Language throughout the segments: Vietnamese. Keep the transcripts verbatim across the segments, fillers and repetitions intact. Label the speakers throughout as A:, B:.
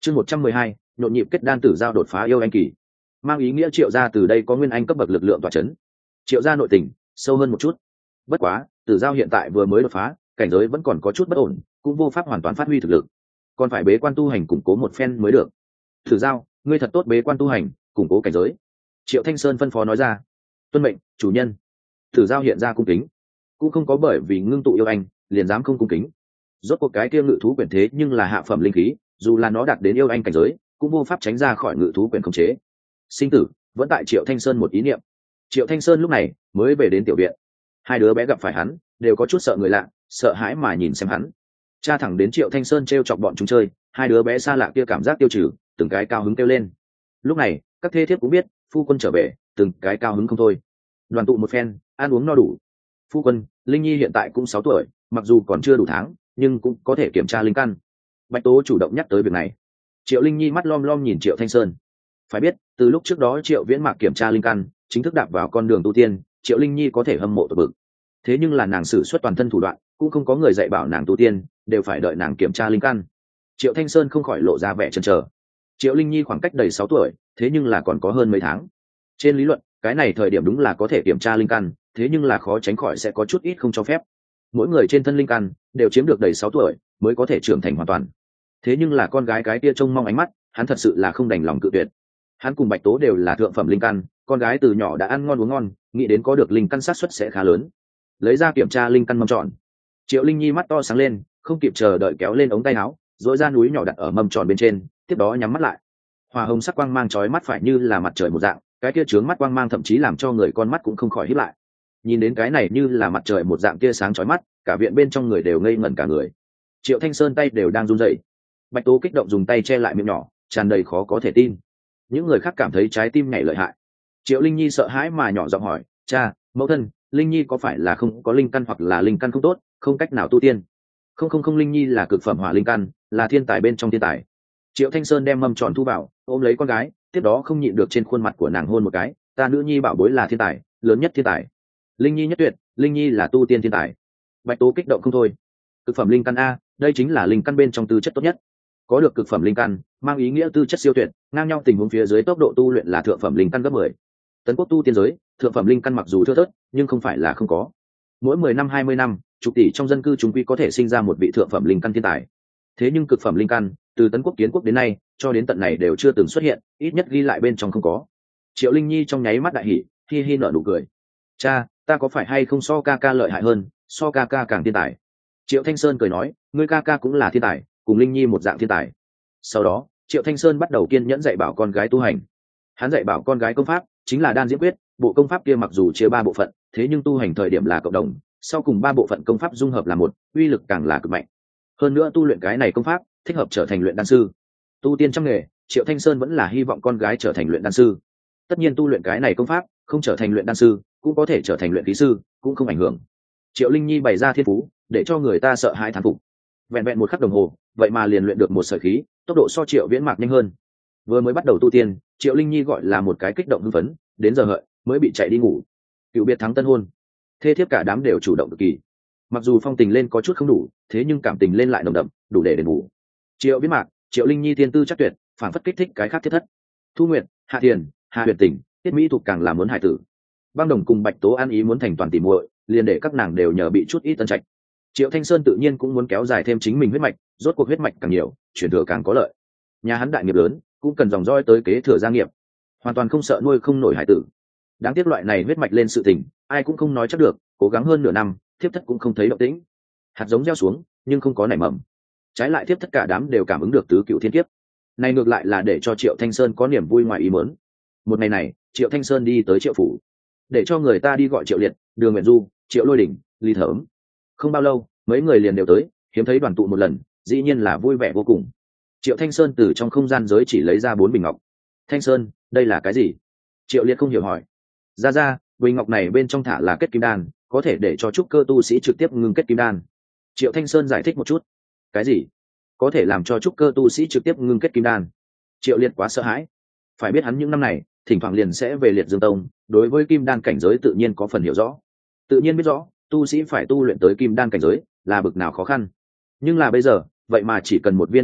A: chương một trăm mười hai nhộn nhịp kết đan tử giao đột phá yêu anh kỳ, mang ý nghĩa triệu gia từ đây có nguyên anh cấp bậc lực lượng tỏa chấn. Triệu gia nội tình sâu hơn một chút, bất quá tử giao hiện tại vừa mới đột phá, cảnh giới vẫn còn có chút bất ổn, cũng vô pháp hoàn toàn phát huy thực lực, còn phải bế quan tu hành củng cố một phen mới được. Tử giao, ngươi thật tốt bế quan tu hành củng cố cảnh giới. Triệu Thanh Sơn phân phó nói ra. Tuân mệnh chủ nhân. Tử giao hiện ra cung kính, cũng không có bởi vì ngưng tụ yêu anh liền dám không cung kính. Rốt cuộc cái kia ngự thú quyển thế nhưng là hạ phẩm linh khí, dù là nó đạt đến yêu anh cảnh giới cũng vô pháp tránh ra khỏi ngự thú quyển khống chế. Sinh tử vẫn tại Triệu Thanh Sơn một ý niệm. Triệu Thanh Sơn lúc này mới về đến tiểu viện, hai đứa bé gặp phải hắn đều có chút sợ người lạ, sợ hãi mà nhìn xem hắn. Cha thẳng đến Triệu Thanh Sơn t r e o chọc bọn chúng chơi, hai đứa bé xa lạ kia cảm giác tiêu trừ, từng cái cao hứng kêu lên. Lúc này các thê thiếp cũng biết phu quân trở về, từng cái cao hứng không thôi. Đoàn tụ một phen, ăn uống no đủ. Phu quân, Linh Nhi hiện tại cũng sáu tuổi, mặc dù còn chưa đủ tháng nhưng cũng có thể kiểm tra linh căn. Bạch Tố chủ động nhắc tới việc này. Triệu Linh Nhi mắt lom lom nhìn Triệu Thanh Sơn. Phải biết từ lúc trước đó Triệu Viễn Mạc kiểm tra linh căn chính thức đạp vào con đường tu tiên, Triệu Linh Nhi có thể hâm mộ tột bực. Thế nhưng là nàng sử xuất toàn thân thủ đoạn, cũng không có người dạy bảo nàng tu tiên, đều phải đợi nàng kiểm tra linh căn. Triệu Thanh Sơn không khỏi lộ ra vẻ chần chờ. Triệu Linh Nhi khoảng cách đầy sáu tuổi, thế nhưng là còn có hơn mấy tháng. Trên lý luận cái này thời điểm đúng là có thể kiểm tra linh căn, thế nhưng là khó tránh khỏi sẽ có chút ít không cho phép. Mỗi người trên thân linh căn đều chiếm được đầy sáu tuổi mới có thể trưởng thành hoàn toàn. Thế nhưng là con gái cái kia trông mong ánh mắt, hắn thật sự là không đành lòng cự tuyệt. Hắn cùng Bạch Tố đều là thượng phẩm linh căn, con gái từ nhỏ đã ăn ngon uống ngon, nghĩ đến có được linh căn xác suất sẽ khá lớn. Lấy ra kiểm tra linh căn mâm tròn. Triệu Linh Nhi mắt to sáng lên, không kịp chờ đợi kéo lên ống tay áo, dội ra núi nhỏ đặt ở mâm tròn bên trên, tiếp đó nhắm mắt lại. Hỏa hồng sắc quang mang chói mắt phải như là mặt trời một dạng, cái kia chướng mắt quang mang thậm chí làm cho người con mắt cũng không khỏi híp lại. Nhìn đến cái này như là mặt trời một dạng tia sáng chói mắt, cả viện bên trong người đều ngây ngẩn cả người. Triệu Thanh Sơn tay đều đang run rẩy. Bạch Tố kích động dùng tay che lại miệng nhỏ, tràn đầy khó có thể tin. Những người khác cảm thấy trái tim nhảy lợi hại. Triệu Linh Nhi sợ hãi mà nhỏ giọng hỏi, cha, mẫu thân, Linh Nhi có phải là không có linh căn hoặc là linh căn không tốt, không cách nào tu tiên? Không không không, Linh Nhi là cực phẩm hỏa linh căn, là thiên tài bên trong thiên tài. Triệu Thanh Sơn đem mâm tròn thu vào, ôm lấy con gái, tiếp đó không nhịn được trên khuôn mặt của nàng hôn một cái. Ta nữ nhi bảo bối là thiên tài, lớn nhất thiên tài. Linh Nhi nhất tuyệt, Linh Nhi là tu tiên thiên tài. Bạch Tố kích động không thôi. Cực phẩm linh căn a, đây chính là linh căn bên trong tư chất tốt nhất. Có được cực phẩm linh căn mang ý nghĩa tư chất siêu tuyệt, ngang nhau tình huống phía dưới tốc độ tu luyện là thượng phẩm linh căn gấp mười. Tấn quốc tu tiên giới, thượng phẩm linh căn mặc dù thưa thớt nhưng không phải là không có. Mỗi mười năm hai mươi năm, chục tỷ trong dân cư chúng quy có thể sinh ra một vị thượng phẩm linh căn thiên tài. Thế nhưng cực phẩm linh căn từ Tấn quốc kiến quốc đến nay cho đến tận này đều chưa từng xuất hiện, ít nhất ghi lại bên trong không có. Triệu Linh Nhi trong nháy mắt đại hỉ, hi hi nở nụ cười. Cha, ta có phải hay không so ca ca lợi hại hơn, so ca ca càng thiên tài? Triệu Thanh Sơn cười nói, ngươi ca ca cũng là thiên tài, cùng Linh Nhi một dạng thiên tài. Sau đó Triệu Thanh Sơn bắt đầu kiên nhẫn dạy bảo con gái tu hành. Hắn dạy bảo con gái công pháp chính là đan diễm quyết, bộ công pháp kia mặc dù chia ba bộ phận, thế nhưng tu hành thời điểm là cộng đồng, sau cùng ba bộ phận công pháp dung hợp là một, uy lực càng là cực mạnh. Hơn nữa tu luyện cái này công pháp thích hợp trở thành luyện đan sư. Tu tiên trong nghề, Triệu Thanh Sơn vẫn là hy vọng con gái trở thành luyện đan sư. Tất nhiên tu luyện cái này công pháp không trở thành luyện đan sư cũng có thể trở thành luyện khí sư, cũng không ảnh hưởng. Triệu Linh Nhi bày ra thiên phú để cho người ta sợ hãi thán phục. Vẹn vẹn một khắc đồng hồ vậy mà liền luyện được một sợi khí, tốc độ so Triệu Viễn Mạc nhanh hơn. Vừa mới bắt đầu tu tiên, Triệu Linh Nhi gọi là một cái kích động hưng phấn, đến giờ hợi mới bị chạy đi ngủ. Cựu biệt thắng tân hôn, thê thiếp cả đám đều chủ động cực kỳ. Mặc dù phong tình lên có chút không đủ, thế nhưng cảm tình lên lại nồng đậm, đủ để đền bù. Triệu Viễn Mạc, Triệu Linh Nhi tiên tư chắc tuyệt, phản phất kích thích cái khác thiết thất. Thu Nguyệt, Hạ Thiền, Hà Huyền Tình, Tiết Mỹ thuộc càng là muốn hải tử. Băng Đồng cùng Bạch Tố ăn ý muốn thành toàn tỉ muội, liền để các nàng đều nhờ bị chút ít tân trạch. Triệu Thanh Sơn tự nhiên cũng muốn kéo dài thêm chính mình huyết mạch, rốt cuộc huyết mạch càng nhiều, chuyển thừa càng có lợi. Nhà hắn đại nghiệp lớn, cũng cần dòng dõi tới kế thừa gia nghiệp, hoàn toàn không sợ nuôi không nổi hải tử. Đáng tiếc loại này huyết mạch lên sự tình, ai cũng không nói chắc được, cố gắng hơn nửa năm, thiếp thất cũng không thấy động tĩnh. Hạt giống gieo xuống, nhưng không có nảy mầm. Trái lại thiếp thất cả đám đều cảm ứng được tứ cựu thiên kiếp. Này ngược lại là để cho Triệu Thanh Sơn có niềm vui ngoài ý muốn. Một ngày này, Triệu Thanh Sơn đi tới Triệu phủ, để cho người ta đi gọi Triệu Liệt, Đường Nguyện Du, Triệu Lôi Đỉnh, Lý Thởm. Không bao lâu, mấy người liền đều tới, hiếm thấy đoàn tụ một lần, dĩ nhiên là vui vẻ vô cùng. Triệu Thanh Sơn từ trong không gian giới chỉ lấy ra bốn bình ngọc. Thanh Sơn, đây là cái gì? Triệu Liệt không hiểu hỏi. Ra ra, bình ngọc này bên trong thả là kết kim đan, có thể để cho trúc cơ tu sĩ trực tiếp ngưng kết kim đan. Triệu Thanh Sơn giải thích một chút. Cái gì? Có thể làm cho trúc cơ tu sĩ trực tiếp ngưng kết kim đan? Triệu Liệt quá sợ hãi. Phải biết hắn những năm này thỉnh thoảng liền sẽ về Liệt Dương Tông, đối với kim đan cảnh giới tự nhiên có phần hiểu rõ. Tự nhiên biết rõ tu sĩ phải tu luyện tới kim đan cảnh giới là bực nào khó khăn. Nhưng là bây giờ, vậy mà chỉ cần một viên đan dược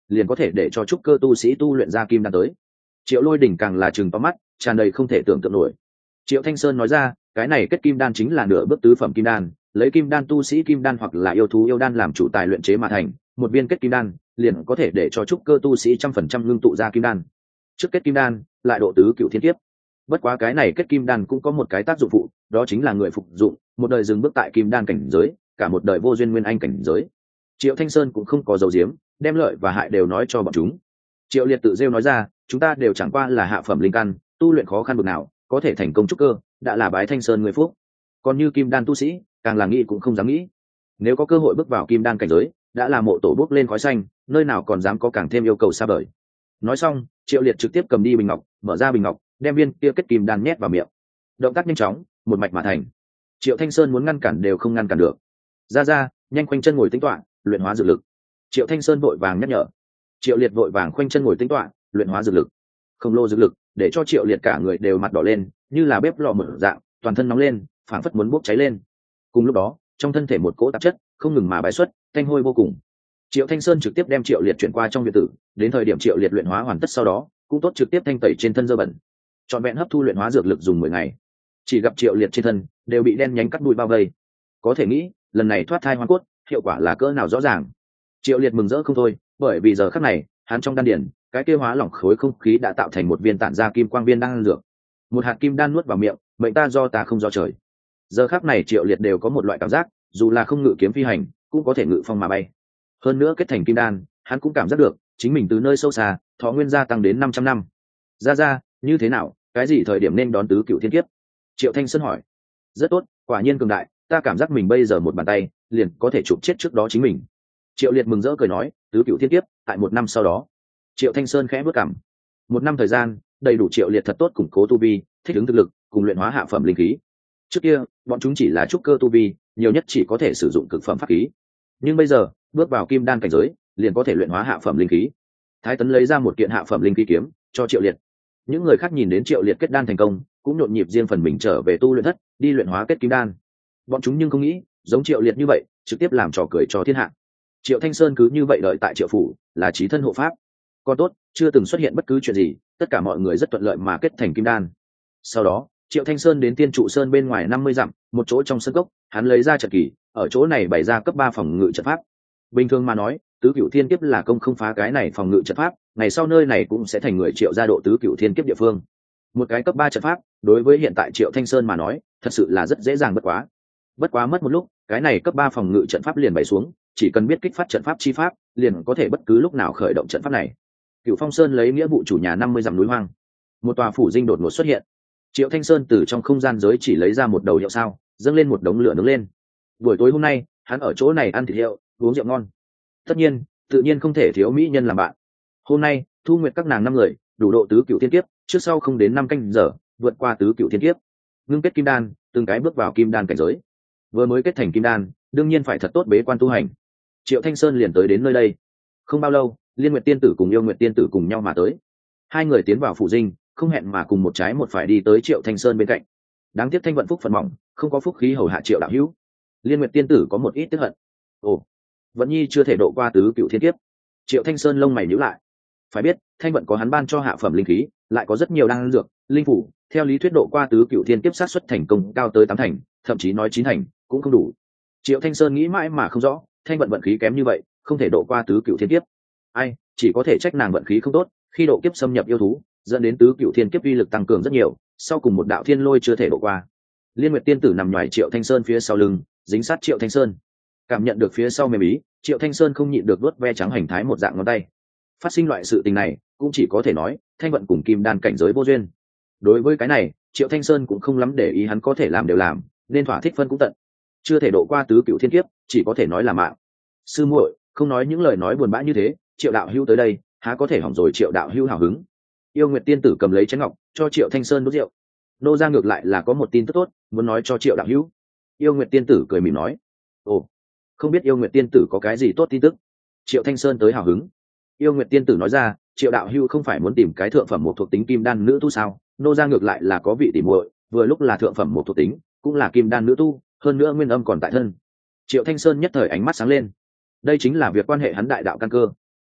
A: liền có thể để cho trúc cơ tu sĩ tu luyện ra kim đan tới. Triệu Lôi Đỉnh càng là trừng to mắt, tràn đầy không thể tưởng tượng nổi. Triệu Thanh Sơn nói ra, cái này kết kim đan chính là nửa bước tứ phẩm kim đan, lấy kim đan tu sĩ kim đan hoặc là yêu thú yêu đan làm chủ tài luyện chế mà thành, một viên kết kim đan liền có thể để cho trúc cơ tu sĩ trăm phần trăm ngưng tụ ra kim đan. Trước kết kim đan lại độ tứ cửu thiên kiếp. Bất quá cái này kết kim đan cũng có một cái tác dụng phụ, đó chính là người phục dụng một đời dừng bước tại kim đan cảnh giới, cả một đời vô duyên nguyên anh cảnh giới. Triệu Thanh Sơn cũng không có dấu diếm, đem lợi và hại đều nói cho bọn chúng. Triệu Liệt tự rêu nói ra, chúng ta đều chẳng qua là hạ phẩm linh căn, tu luyện khó khăn bực nào, có thể thành công trúc cơ, đã là bái Thanh Sơn người phúc. Còn như kim đan tu sĩ, càng là nghĩ cũng không dám nghĩ. Nếu có cơ hội bước vào kim đan cảnh giới, đã là mộ tổ bốc lên khói xanh, nơi nào còn dám có càng thêm yêu cầu xa vời. Nói xong, Triệu Liệt trực tiếp cầm đi bình ngọc, mở ra bình ngọc, đem viên kia kết kim đan nhét vào miệng. Động tác nhanh chóng, một mạch mà thành. Triệu Thanh Sơn muốn ngăn cản đều không ngăn cản được. Ra ra, nhanh khoanh chân ngồi tĩnh tọa, luyện hóa dược lực. Triệu Thanh Sơn vội vàng nhắc nhở. Triệu Liệt vội vàng khoanh chân ngồi tĩnh tọa, luyện hóa dược lực. Khổng lồ dược lực, để cho Triệu Liệt cả người đều mặt đỏ lên, như là bếp lò mở dạng, toàn thân nóng lên, phảng phất muốn bốc cháy lên. Cùng lúc đó, trong thân thể một cỗ tạp chất không ngừng mà bài xuất, thanh hôi vô cùng. Triệu Thanh Sơn trực tiếp đem Triệu Liệt chuyển qua trong viện tử, đến thời điểm Triệu Liệt luyện hóa hoàn tất sau đó, cũng tốt trực tiếp thanh tẩy trên thân dơ bẩn. Trọn vẹn hấp thu luyện hóa dược lực dùng mười ngày. Chỉ gặp Triệu Liệt trên thân đều bị đen nhánh cắt đuôi bao vây. Có thể nghĩ, lần này thoát thai hoàn cốt, hiệu quả là cỡ nào rõ ràng. Triệu Liệt mừng rỡ không thôi, bởi vì giờ khắc này, hắn trong đan điển, cái tiêu hóa lỏng khối không khí đã tạo thành một viên tản ra kim quang viên đan dược. Một hạt kim đan nuốt vào miệng, mệnh ta do ta không do trời. Giờ khắc này Triệu Liệt đều có một loại cảm giác, dù là không ngự kiếm phi hành, cũng có thể ngự phong mà bay. Hơn nữa kết thành kim đan, hắn cũng cảm giác được, chính mình từ nơi sâu xa, thọ nguyên gia tăng đến năm trăm năm. Ra ra, như thế nào, cái gì thời điểm nên đón tứ cửu thiên kiếp? Triệu Thanh Sơn hỏi. Rất tốt, quả nhiên cường đại, ta cảm giác mình bây giờ một bàn tay liền có thể chụp chết trước đó chính mình. Triệu Liệt mừng rỡ cười nói, tứ cửu thiên kiếp tại một năm sau đó. Triệu Thanh Sơn khẽ bước cằm. Một năm thời gian, đầy đủ Triệu Liệt thật tốt củng cố tu vi, thích ứng thực lực, cùng luyện hóa hạ phẩm linh khí. Trước kia, bọn chúng chỉ là trúc cơ tu vi, nhiều nhất chỉ có thể sử dụng cực phẩm pháp khí. Nhưng bây giờ, bước vào kim đan cảnh giới, liền có thể luyện hóa hạ phẩm linh khí. Thái Tấn lấy ra một kiện hạ phẩm linh khí kiếm cho Triệu Liệt. Những người khác nhìn đến Triệu Liệt kết đan thành công, cũng nhộn nhịp riêng phần mình trở về tu luyện thất, đi luyện hóa kết kim đan. Bọn chúng nhưng không nghĩ, giống Triệu Liệt như vậy, trực tiếp làm trò cười cho thiên hạ. Triệu Thanh Sơn cứ như vậy đợi tại Triệu phủ, là chí thân hộ pháp. Còn tốt, chưa từng xuất hiện bất cứ chuyện gì, tất cả mọi người rất thuận lợi mà kết thành kim đan. Sau đó, Triệu Thanh Sơn đến Tiên Trụ Sơn bên ngoài năm mươi dặm, một chỗ trong sân cốc, hắn lấy ra trận kỳ, ở chỗ này bày ra cấp ba phòng ngự trận pháp. Bình thường mà nói, tứ cửu thiên kiếp là công không phá cái này phòng ngự trận pháp, ngày sau nơi này cũng sẽ thành người Triệu gia độ tứ cửu thiên kiếp địa phương. Một cái cấp ba trận pháp, đối với hiện tại Triệu Thanh Sơn mà nói, thật sự là rất dễ dàng bất quá. Bất quá mất một lúc, cái này cấp ba phòng ngự trận pháp liền bày xuống, chỉ cần biết kích phát trận pháp chi pháp, liền có thể bất cứ lúc nào khởi động trận pháp này. Cửu Phong Sơn lấy nghĩa vụ chủ nhà năm mươi dặm núi hoang. Một tòa phủ dinh đột ngột xuất hiện. Triệu Thanh Sơn từ trong không gian giới chỉ lấy ra một đầu hiệu sao, dâng lên một đống lửa nướng lên. Buổi tối hôm nay, hắn ở chỗ này ăn thịt hiệu, uống rượu ngon. Tất nhiên, tự nhiên không thể thiếu mỹ nhân làm bạn. Hôm nay, thu nguyệt các nàng năm người, đủ độ tứ cửu thiên kiếp, trước sau không đến năm canh giờ, vượt qua tứ cửu thiên kiếp. Ngưng kết kim đan, từng cái bước vào kim đan cảnh giới. Vừa mới kết thành kim đan, đương nhiên phải thật tốt bế quan tu hành. Triệu Thanh Sơn liền tới đến nơi đây. Không bao lâu, Liên Nguyệt tiên tử cùng Yêu Nguyệt tiên tử cùng nhau mà tới. Hai người tiến vào phủ dinh, không hẹn mà cùng một trái một phải đi tới Triệu Thanh Sơn bên cạnh. Đáng tiếc Thanh vận phúc phần mỏng, không có phúc khí hầu hạ Triệu đạo hữu. Liên Nguyệt tiên tử có một ít tức hận. Ồ, Vận Nhi chưa thể độ qua tứ cửu thiên kiếp. Triệu Thanh Sơn lông mày nhíu lại. Phải biết, Thanh vận có hắn ban cho hạ phẩm linh khí, lại có rất nhiều đan dược, linh phủ, theo lý thuyết độ qua tứ cửu thiên kiếp sát suất thành công cao tới tám thành, thậm chí nói chín thành, cũng không đủ. Triệu Thanh Sơn nghĩ mãi mà không rõ, Thanh vận vận khí kém như vậy, không thể độ qua tứ cửu thiên kiếp. Ai, chỉ có thể trách nàng vận khí không tốt, khi độ kiếp xâm nhập yêu thú, dẫn đến tứ cửu thiên kiếp uy lực tăng cường rất nhiều, sau cùng một đạo thiên lôi chưa thể độ qua. Liên Nguyệt tiên tử nằm ngoài Triệu Thanh Sơn phía sau lưng, dính sát Triệu Thanh Sơn. Cảm nhận được phía sau mềm ý, Triệu Thanh Sơn không nhịn được vuốt ve trắng hành thái một dạng ngón tay. Phát sinh loại sự tình này, cũng chỉ có thể nói, Thanh vận cùng kim đan cảnh giới vô duyên. Đối với cái này, Triệu Thanh Sơn cũng không lắm để ý, hắn có thể làm đều làm, nên thỏa thích phân cũng tận. Chưa thể độ qua tứ cửu thiên kiếp, chỉ có thể nói là mạng. Sư muội, không nói những lời nói buồn bã như thế, Triệu đạo hữu tới đây, há có thể hỏng rồi Triệu đạo hữu hào hứng. Yêu Nguyệt tiên tử cầm lấy chén ngọc, cho Triệu Thanh Sơn đốt rượu. Nô ra ngược lại là có một tin tức tốt, muốn nói cho Triệu đạo hữu. Yêu Nguyệt tiên tử cười mỉm nói. Ồ, không biết Yêu Nguyệt tiên tử có cái gì tốt tin tức? Triệu Thanh Sơn tới hào hứng. Yêu Nguyệt tiên tử nói ra, Triệu đạo hữu không phải muốn tìm cái thượng phẩm một thuộc tính kim đan nữ tu sao? Nô ra ngược lại là có vị tỉ muội, vừa lúc là thượng phẩm một thuộc tính, cũng là kim đan nữ tu, hơn nữa nguyên âm còn tại thân. Triệu Thanh Sơn nhất thời ánh mắt sáng lên. Đây chính là việc quan hệ hắn đại đạo căn cơ.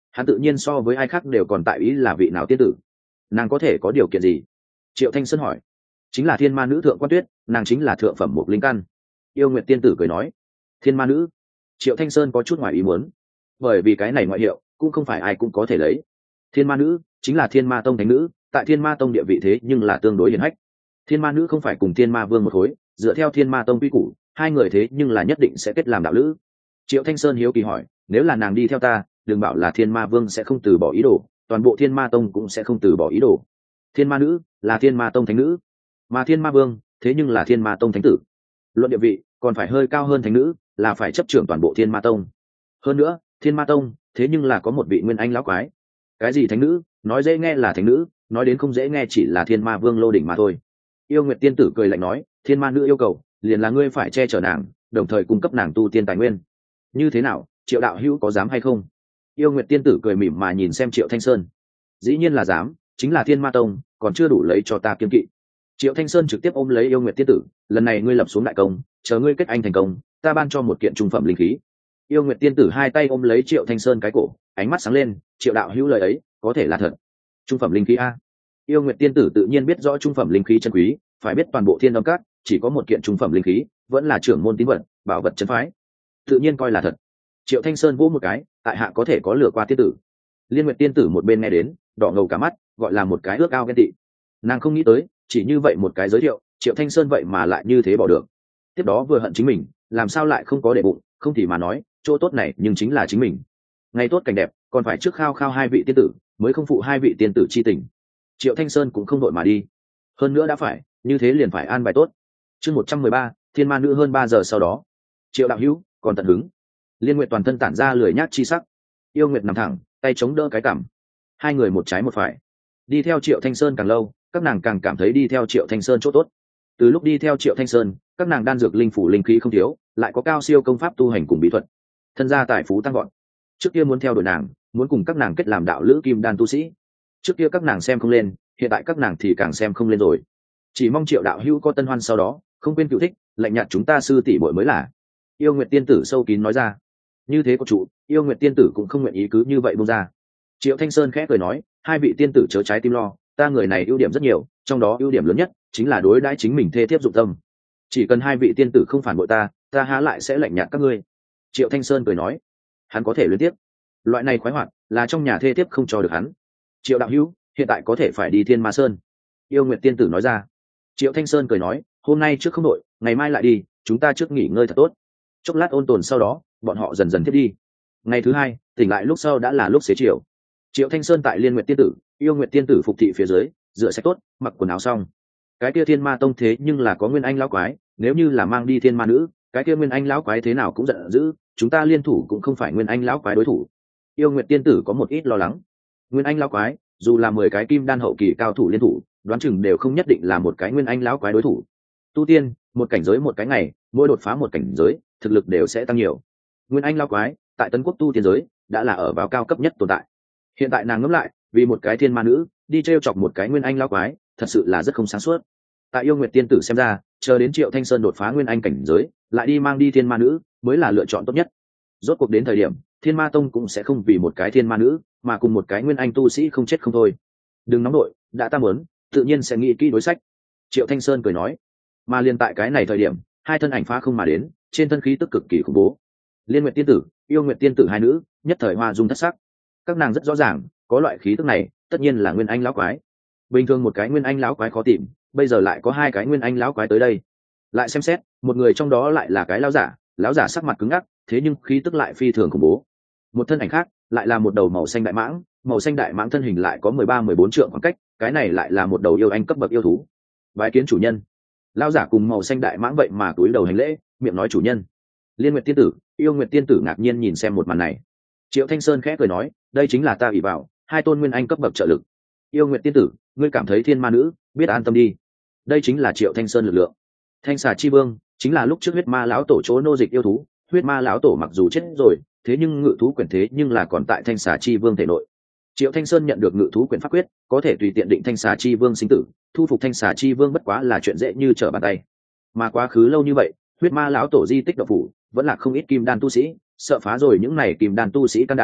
A: hắn tự nhiên so với ai khác đều còn tại ý là vị nào tiên tử. Nàng có thể có điều kiện gì? Triệu Thanh Sơn hỏi. Chính là thiên ma nữ thượng quan tuyết, nàng chính là thượng phẩm một linh căn. Yêu Nguyệt tiên tử cười nói. Thiên ma nữ? Triệu Thanh Sơn có chút ngoài ý muốn, bởi vì cái này ngoại hiệu cũng không phải ai cũng có thể lấy. Thiên ma nữ chính là thiên ma tông thánh nữ, tại thiên ma tông địa vị thế nhưng là tương đối hiển hách. Thiên ma nữ không phải cùng thiên ma vương một khối, dựa theo thiên ma tông quy củ, hai người thế nhưng là nhất định sẽ kết làm đạo lữ. Triệu Thanh Sơn hiếu kỳ hỏi, nếu là nàng đi theo ta, đừng bảo là thiên ma vương sẽ không từ bỏ ý đồ, toàn bộ thiên ma tông cũng sẽ không từ bỏ ý đồ. Thiên ma nữ là thiên ma tông thánh nữ, mà thiên ma vương thế nhưng là thiên ma tông thánh tử, luận địa vị còn phải hơi cao hơn thánh nữ, là phải chấp trưởng toàn bộ thiên ma tông. Hơn nữa thiên ma tông thế nhưng là có một vị nguyên anh lão quái. Cái gì thánh nữ? Nói dễ nghe là thánh nữ, nói đến không dễ nghe chỉ là thiên ma vương lô đỉnh mà thôi. Yêu Nguyệt tiên tử cười lạnh nói, thiên ma nữ yêu cầu liền là ngươi phải che chở nàng, đồng thời cung cấp nàng tu tiên tài nguyên. Như thế nào, Triệu đạo hữu có dám hay không? Yêu Nguyệt tiên tử cười mỉm mà nhìn xem Triệu Thanh Sơn. Dĩ nhiên là dám, chính là thiên ma tông còn chưa đủ lấy cho ta kiên kỵ. Triệu Thanh Sơn trực tiếp ôm lấy Yêu Nguyệt tiên tử, lần này ngươi lập xuống đại công, chờ ngươi kết anh thành công, ta ban cho một kiện trung phẩm linh khí. Yêu Nguyệt tiên tử hai tay ôm lấy Triệu Thanh Sơn cái cổ, ánh mắt sáng lên, Triệu đạo hữu lời ấy có thể là thật. Trung phẩm linh khí a? Yêu Nguyệt tiên tử tự nhiên biết rõ trung phẩm linh khí chân quý, phải biết toàn bộ Thiên Âm Các chỉ có một kiện trung phẩm linh khí, vẫn là trưởng môn tín vật, bảo vật trấn phái, tự nhiên coi là thật. Triệu Thanh Sơn vỗ một cái, tại hạ có thể có lừa qua tiên tử. Liên Nguyệt tiên tử một bên nghe đến, đỏ ngầu cả mắt, gọi là một cái ước ao ghen tị. Nàng không nghĩ tới, chỉ như vậy một cái giới thiệu, Triệu Thanh Sơn vậy mà lại như thế bỏ được. Tiếp đó vừa hận chính mình, làm sao lại không có để bụng, không thì mà nói, chỗ tốt này nhưng chính là chính mình. Ngày tốt cảnh đẹp, còn phải trước khao khao hai vị tiên tử, mới không phụ hai vị tiên tử chi tình. Triệu Thanh Sơn cũng không đội mà đi. Hơn nữa đã phải, như thế liền phải an bài tốt. Chương một trăm mười ba, Thiên Ma nữ hơn ba giờ sau đó. Triệu đạo hữu, còn tận hứng. Liên Nguyệt toàn thân tản ra lười nhác chi sắc. Yêu Nguyệt nằm thẳng, tay chống đỡ cái cằm. Hai người một trái một phải. Đi theo Triệu Thanh Sơn càng lâu, các nàng càng cảm thấy đi theo Triệu Thanh Sơn chỗ tốt. Từ lúc đi theo Triệu Thanh Sơn, các nàng đan dược linh phủ linh khí không thiếu, lại có cao siêu công pháp tu hành cùng bí thuật, thân gia tài phú tăng gọn. Trước kia muốn theo đuổi nàng, muốn cùng các nàng kết làm đạo lữ kim đan tu sĩ. Trước kia các nàng xem không lên, hiện tại các nàng thì càng xem không lên rồi. Chỉ mong Triệu đạo hữu có tân hoan sau đó, không quên cựu thích, lạnh nhạt chúng ta sư tỷ muội mới là. Yêu Nguyệt tiên tử sâu kín nói ra. Như thế của chủ, Yêu Nguyệt tiên tử cũng không nguyện ý cứ như vậy buông ra. Triệu Thanh Sơn khẽ cười nói, hai vị tiên tử chớ trái tim lo, ta người này ưu điểm rất nhiều, trong đó ưu điểm lớn nhất chính là đối đãi chính mình thê thiếp dụng tâm. Chỉ cần hai vị tiên tử không phản bội ta, ta há lại sẽ lạnh nhạt các ngươi. Triệu Thanh Sơn cười nói, hắn có thể luyến tiếp, loại này khoái hoạt là trong nhà thê thiếp không cho được hắn. Triệu đạo hữu hiện tại có thể phải đi Thiên Ma Sơn. Yêu Nguyệt tiên tử nói ra. Triệu Thanh Sơn cười nói, hôm nay trước không đội, ngày mai lại đi, chúng ta trước nghỉ ngơi thật tốt. Chốc lát ôn tồn sau đó, bọn họ dần dần thiết đi. Ngày thứ hai, tỉnh lại lúc sau đã là lúc xế chiều. Triệu Thanh Sơn tại Liên Nguyệt tiên tử, Yêu Nguyệt tiên tử phục thị phía dưới, rửa sạch tốt, mặc quần áo xong. Cái kia Thiên Ma tông thế nhưng là có Nguyên Anh lão quái, nếu như là mang đi Thiên Ma nữ, cái kia Nguyên Anh lão quái thế nào cũng giận dữ, chúng ta liên thủ cũng không phải Nguyên Anh lão quái đối thủ. Yêu Nguyệt tiên tử có một ít lo lắng. Nguyên Anh lão quái, dù là mười cái kim đan hậu kỳ cao thủ liên thủ, đoán chừng đều không nhất định là một cái Nguyên Anh lão quái đối thủ. Tu tiên, một cảnh giới một cái ngày, mỗi đột phá một cảnh giới, thực lực đều sẽ tăng nhiều. Nguyên Anh lão quái, tại Tấn Quốc tu tiên giới, đã là ở vào cao cấp nhất tồn tại. Hiện tại nàng ngẫm lại, vì một cái thiên ma nữ, đi trêu chọc một cái Nguyên Anh lão quái, thật sự là rất không sáng suốt. Tại Yêu Nguyệt tiên tử xem ra, chờ đến Triệu Thanh Sơn đột phá Nguyên Anh cảnh giới, lại đi mang đi thiên ma nữ, mới là lựa chọn tốt nhất. Rốt cuộc đến thời điểm, Thiên Ma tông cũng sẽ không vì một cái thiên ma nữ, mà cùng một cái Nguyên Anh tu sĩ không chết không thôi. Đừng nóng đội, đã ta muốn, tự nhiên sẽ nghĩ kỹ đối sách. Triệu Thanh Sơn cười nói. Mà liên tại cái này thời điểm, hai thân ảnh phá không mà đến, trên thân khí tức cực kỳ khủng bố. Liên Nguyệt tiên tử, Yêu Nguyệt tiên tử hai nữ, nhất thời hoa dung thất sắc. Các nàng rất rõ ràng, có loại khí tức này, tất nhiên là Nguyên Anh lão quái. Bình thường một cái Nguyên Anh lão quái khó tìm, bây giờ lại có hai cái Nguyên Anh lão quái tới đây. Lại xem xét, một người trong đó lại là cái lão giả, lão giả sắc mặt cứng ngắc, thế nhưng khí tức lại phi thường khủng bố. Một thân ảnh khác, lại là một đầu màu xanh đại mãng, màu xanh đại mãng thân hình lại có mười ba mười bốn trượng khoảng cách, cái này lại là một đầu yêu anh cấp bậc yêu thú. Bái kiến chủ nhân. Lão giả cùng màu xanh đại mãng vậy mà cúi đầu hành lễ, miệng nói chủ nhân. Liên Nguyệt tiên tử, Yêu Nguyệt tiên tử ngạc nhiên nhìn xem một màn này. Triệu Thanh Sơn khẽ cười nói, đây chính là ta ủy vào, hai tôn nguyên anh cấp bậc trợ lực. Yêu Nguyệt tiên tử, ngươi cảm thấy thiên ma nữ, biết an tâm đi. Đây chính là Triệu Thanh Sơn lực lượng. Thanh xà chi vương, chính là lúc trước huyết ma lão tổ chỗ nô dịch yêu thú, huyết ma lão tổ mặc dù chết rồi, thế nhưng ngự thú quyền thế nhưng là còn tại thanh xà chi vương thể nội. Triệu Thanh Sơn nhận được ngự thú quyền pháp quyết, có thể tùy tiện định thanh xà chi vương sinh tử, thu phục thanh xà chi vương bất quá là chuyện dễ như trở bàn tay. Mà quá khứ lâu như vậy, huyết ma lão tổ di tích độc phủ vẫn là không ít kim đan tu sĩ, sợ phá rồi những này kim đan tu sĩ can đảm,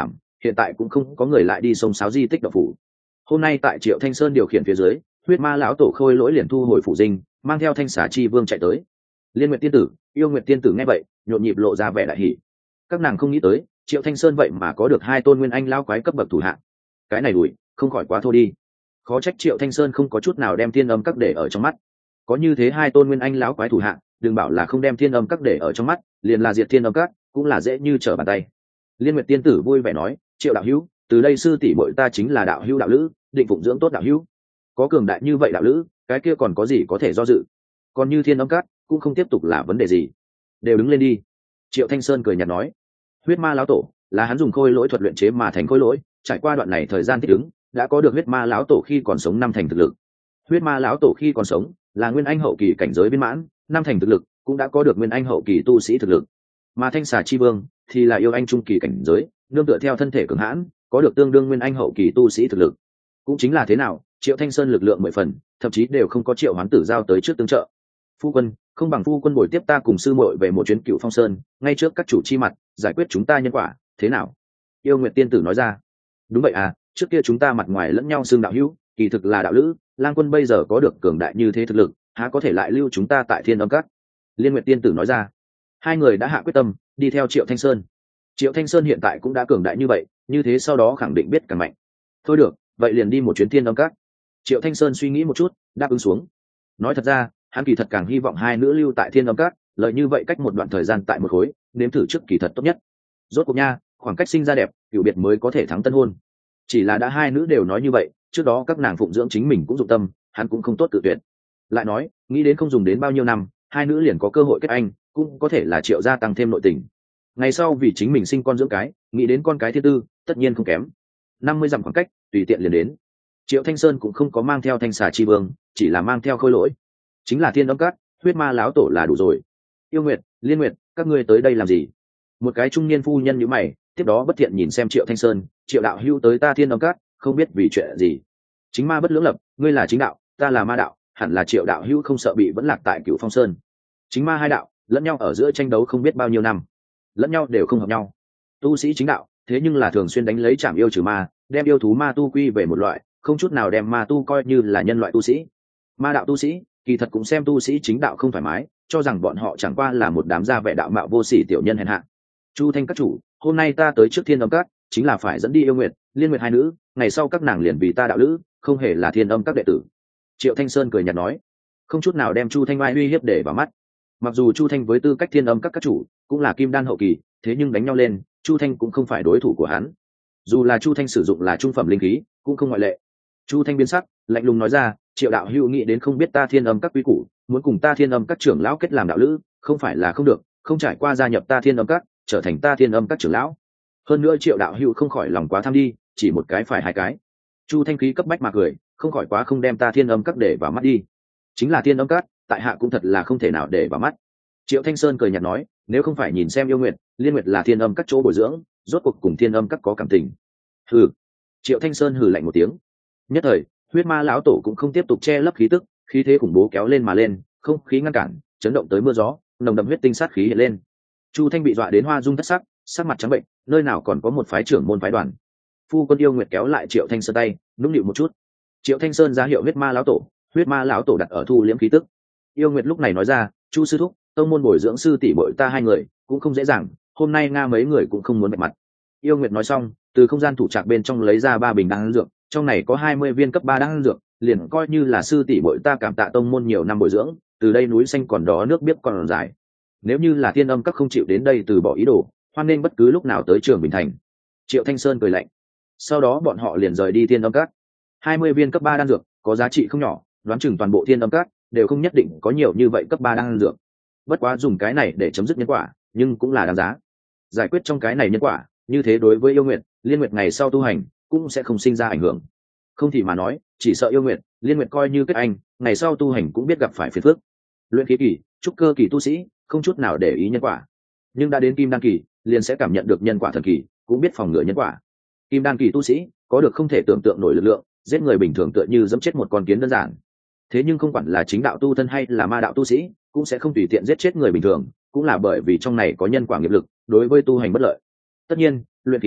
A: hiện tại cũng không có người lại đi sông sáo di tích độc phủ. Hôm nay tại Triệu Thanh Sơn điều khiển phía dưới, huyết ma lão tổ khôi lỗi liền thu hồi phủ dinh, mang theo thanh xà chi vương chạy tới. Liên Nguyệt tiên tử, Yêu Nguyệt tiên tử nghe vậy nhộn nhịp lộ ra vẻ đại hỉ. Các nàng không nghĩ tới Triệu Thanh Sơn vậy mà có được hai tôn nguyên anh lao quái cấp bậc thủ hạng, cái này đuổi không khỏi quá thô đi. Khó trách Triệu Thanh Sơn không có chút nào đem thiên âm các để ở trong mắt. Có như thế hai tôn nguyên anh lão quái thủ hạng, đừng bảo là không đem thiên âm các để ở trong mắt, liền là diệt thiên âm các cũng là dễ như trở bàn tay. Liên Nguyệt tiên tử vui vẻ nói, Triệu đạo hữu, từ đây sư tỷ muội ta chính là đạo hữu đạo lữ, định phụng dưỡng tốt đạo hữu. Có cường đại như vậy đạo lữ, cái kia còn có gì có thể do dự. Còn như thiên âm các cũng không tiếp tục là vấn đề gì, đều đứng lên đi. Triệu Thanh Sơn cười nhạt nói, huyết ma lão tổ là hắn dùng khôi lỗi thuật luyện chế mà thành khôi lỗi, trải qua đoạn này thời gian thích ứng, đã có được huyết ma lão tổ khi còn sống năm thành thực lực. Huyết ma lão tổ khi còn sống là nguyên anh hậu kỳ cảnh giới viên mãn, năm thành thực lực cũng đã có được nguyên anh hậu kỳ tu sĩ thực lực. Mà thanh xà chi vương thì là yêu anh trung kỳ cảnh giới, nương tựa theo thân thể cường hãn, có được tương đương nguyên anh hậu kỳ tu sĩ thực lực. Cũng chính là thế nào, Triệu Thanh Sơn lực lượng mười phần, thậm chí đều không có Triệu Hoán Tử giao tới trước tương trợ. Phu quân, không bằng phu quân bồi tiếp ta cùng sư muội về một chuyến Cựu Phong Sơn, ngay trước các chủ chi mặt, giải quyết chúng ta nhân quả, thế nào? Yêu Nguyệt tiên tử nói ra. Đúng vậy à, trước kia chúng ta mặt ngoài lẫn nhau xưng đạo hữu, kỳ thực là đạo lữ, Lang Quân bây giờ có được cường đại như thế thực lực, há có thể lại lưu chúng ta tại Thiên Âm Các? Liên Nguyệt tiên tử nói ra. Hai người đã hạ quyết tâm, đi theo Triệu Thanh Sơn. Triệu Thanh Sơn hiện tại cũng đã cường đại như vậy, như thế sau đó khẳng định biết càng mạnh. Thôi được, vậy liền đi một chuyến Thiên Âm Các. Triệu Thanh Sơn suy nghĩ một chút, đáp ứng xuống. Nói thật ra, hắn kỳ thật càng hy vọng hai nữ lưu tại Thiên Âm Các, lợi như vậy cách một đoạn thời gian tại một khối, nếm thử trước kỳ thật tốt nhất. Rốt cuộc nha, khoảng cách sinh ra đẹp, cửu biệt mới có thể thắng tân hôn. Chỉ là đã hai nữ đều nói như vậy, trước đó các nàng phụng dưỡng chính mình cũng dụng tâm, hắn cũng không tốt tự tuyệt. Lại nói, nghĩ đến không dùng đến bao nhiêu năm, hai nữ liền có cơ hội kết anh, cũng có thể là Triệu gia tăng thêm nội tình. Ngày sau vì chính mình sinh con dưỡng cái, nghĩ đến con cái thứ tư, tất nhiên không kém. Năm mươi dặm khoảng cách, tùy tiện liền đến. Triệu Thanh Sơn cũng không có mang theo thanh xà chi vương, chỉ là mang theo khôi lỗi, chính là Thiên Âm Các, huyết ma láo tổ là đủ rồi. Yêu Nguyệt, Liên Nguyệt, các ngươi tới đây làm gì? Một cái trung niên phu nhân nhíu mày, tiếp đó bất thiện nhìn xem Triệu Thanh Sơn, Triệu đạo hữu tới ta Thiên Âm Các, không biết vì chuyện gì. Chính ma bất lưỡng lập, ngươi là chính đạo, ta là ma đạo, hẳn là Triệu đạo hữu không sợ bị vẫn lạc tại Cửu Phong Sơn. Chính ma hai đạo lẫn nhau ở giữa tranh đấu không biết bao nhiêu năm, lẫn nhau đều không hợp nhau. Tu sĩ chính đạo thế nhưng là thường xuyên đánh lấy trảm yêu trừ ma, đem yêu thú ma tu quy về một loại, không chút nào đem ma tu coi như là nhân loại tu sĩ. Ma đạo tu sĩ kỳ thật cũng xem tu sĩ chính đạo không thoải mái, cho rằng bọn họ chẳng qua là một đám gia vẻ đạo mạo vô sỉ tiểu nhân hèn hạ. Chu Thanh các chủ, hôm nay ta tới trước Thiên Âm Các chính là phải dẫn đi Yêu Nguyệt, Liên Nguyệt hai nữ, ngày sau các nàng liền vì ta đạo lữ, không hề là Thiên Âm Các đệ tử. Triệu Thanh Sơn cười nhạt nói, không chút nào đem Chu Thanh Mai uy hiếp để vào mắt. Mặc dù Chu Thanh với tư cách Thiên Âm Các các chủ cũng là kim đan hậu kỳ, thế nhưng đánh nhau lên, Chu Thanh cũng không phải đối thủ của hắn. Dù là Chu Thanh sử dụng là trung phẩm linh khí, cũng không ngoại lệ. Chu Thanh biến sắc, lạnh lùng nói ra, Triệu đạo hữu nghĩ đến không biết ta Thiên Âm Các quy củ, muốn cùng ta Thiên Âm Các trưởng lão kết làm đạo lữ, không phải là không được, không trải qua gia nhập ta Thiên Âm Các, trở thành ta Thiên Âm Các trưởng lão. Hơn nữa Triệu đạo hữu không khỏi lòng quá tham đi, chỉ một cái phải hai cái. Chu Thanh khí cấp bách mà cười, không khỏi quá không đem ta Thiên Âm Các để vào mắt đi. Chính là Thiên Âm Các, tại hạ cũng thật là không thể nào để vào mắt. Triệu Thanh Sơn cười nhạt nói, nếu không phải nhìn xem Yêu Nguyệt, Liên Nguyệt là Thiên Âm Các chỗ bồi dưỡng, rốt cuộc cùng Thiên Âm Các có cảm tình. Hừ. Triệu Thanh Sơn hừ lạnh một tiếng. Nhất thời, huyết ma lão tổ cũng không tiếp tục che lấp khí tức, khí thế khủng bố kéo lên mà lên, không khí ngăn cản, chấn động tới mưa gió, nồng đậm huyết tinh sát khí hiện lên. Chu Thanh bị dọa đến hoa dung thất sắc, sắc mặt trắng bệnh, nơi nào còn có một phái trưởng môn phái đoàn. Phu quân Yêu Nguyệt kéo lại Triệu Thanh Sơn tay, nũng nịu một chút. Triệu Thanh Sơn ra hiệu huyết ma lão tổ, huyết ma lão tổ đặt ở thu liễm khí tức. Yêu Nguyệt lúc này nói ra, Chu sư thúc, tông môn bồi dưỡng sư tỷ muội ta hai người cũng không dễ dàng, hôm nay nga mấy người cũng không muốn bạch mặt. Yêu Nguyệt nói xong, từ không gian thủ trạc bên trong lấy ra ba bình đan dược, trong này có hai mươi viên cấp ba đan dược, liền coi như là sư tỷ muội ta cảm tạ tông môn nhiều năm bồi dưỡng, từ đây núi xanh còn đó nước biếc còn dài. Nếu như là Thiên Âm Các không chịu đến đây từ bỏ ý đồ, hoan nên bất cứ lúc nào tới Trường Bình Thành. Triệu Thanh Sơn cười lạnh. Sau đó bọn họ liền rời đi Thiên Âm Các. hai mươi viên cấp ba đan dược, có giá trị không nhỏ, đoán chừng toàn bộ Thiên Âm Các đều không nhất định có nhiều như vậy cấp ba đan dược. Bất quá dùng cái này để chấm dứt nhân quả, nhưng cũng là đáng giá. Giải quyết trong cái này nhân quả, như thế đối với Yêu Nguyệt, Liên Nguyệt ngày sau tu hành cũng sẽ không sinh ra ảnh hưởng. Không thì mà nói, chỉ sợ Yêu Nguyệt, Liên Nguyệt coi như kết anh, ngày sau tu hành cũng biết gặp phải phiền phức. Luyện khí kỳ, trúc cơ kỳ tu sĩ, không chút nào để ý nhân quả. Nhưng đã đến kim đan kỳ, liền sẽ cảm nhận được nhân quả thần kỳ, cũng biết phòng ngừa nhân quả. Kim đan kỳ tu sĩ có được không thể tưởng tượng nổi lực lượng, giết người bình thường tựa như giẫm chết một con kiến đơn giản. Thế nhưng không quản là chính đạo tu thân hay là ma đạo tu sĩ, cũng sẽ không tùy tiện giết chết người bình thường, cũng là bởi vì trong này có nhân quả nghiệp lực, đối với tu hành bất lợi. Tất nhiên, luyện khí kỳ,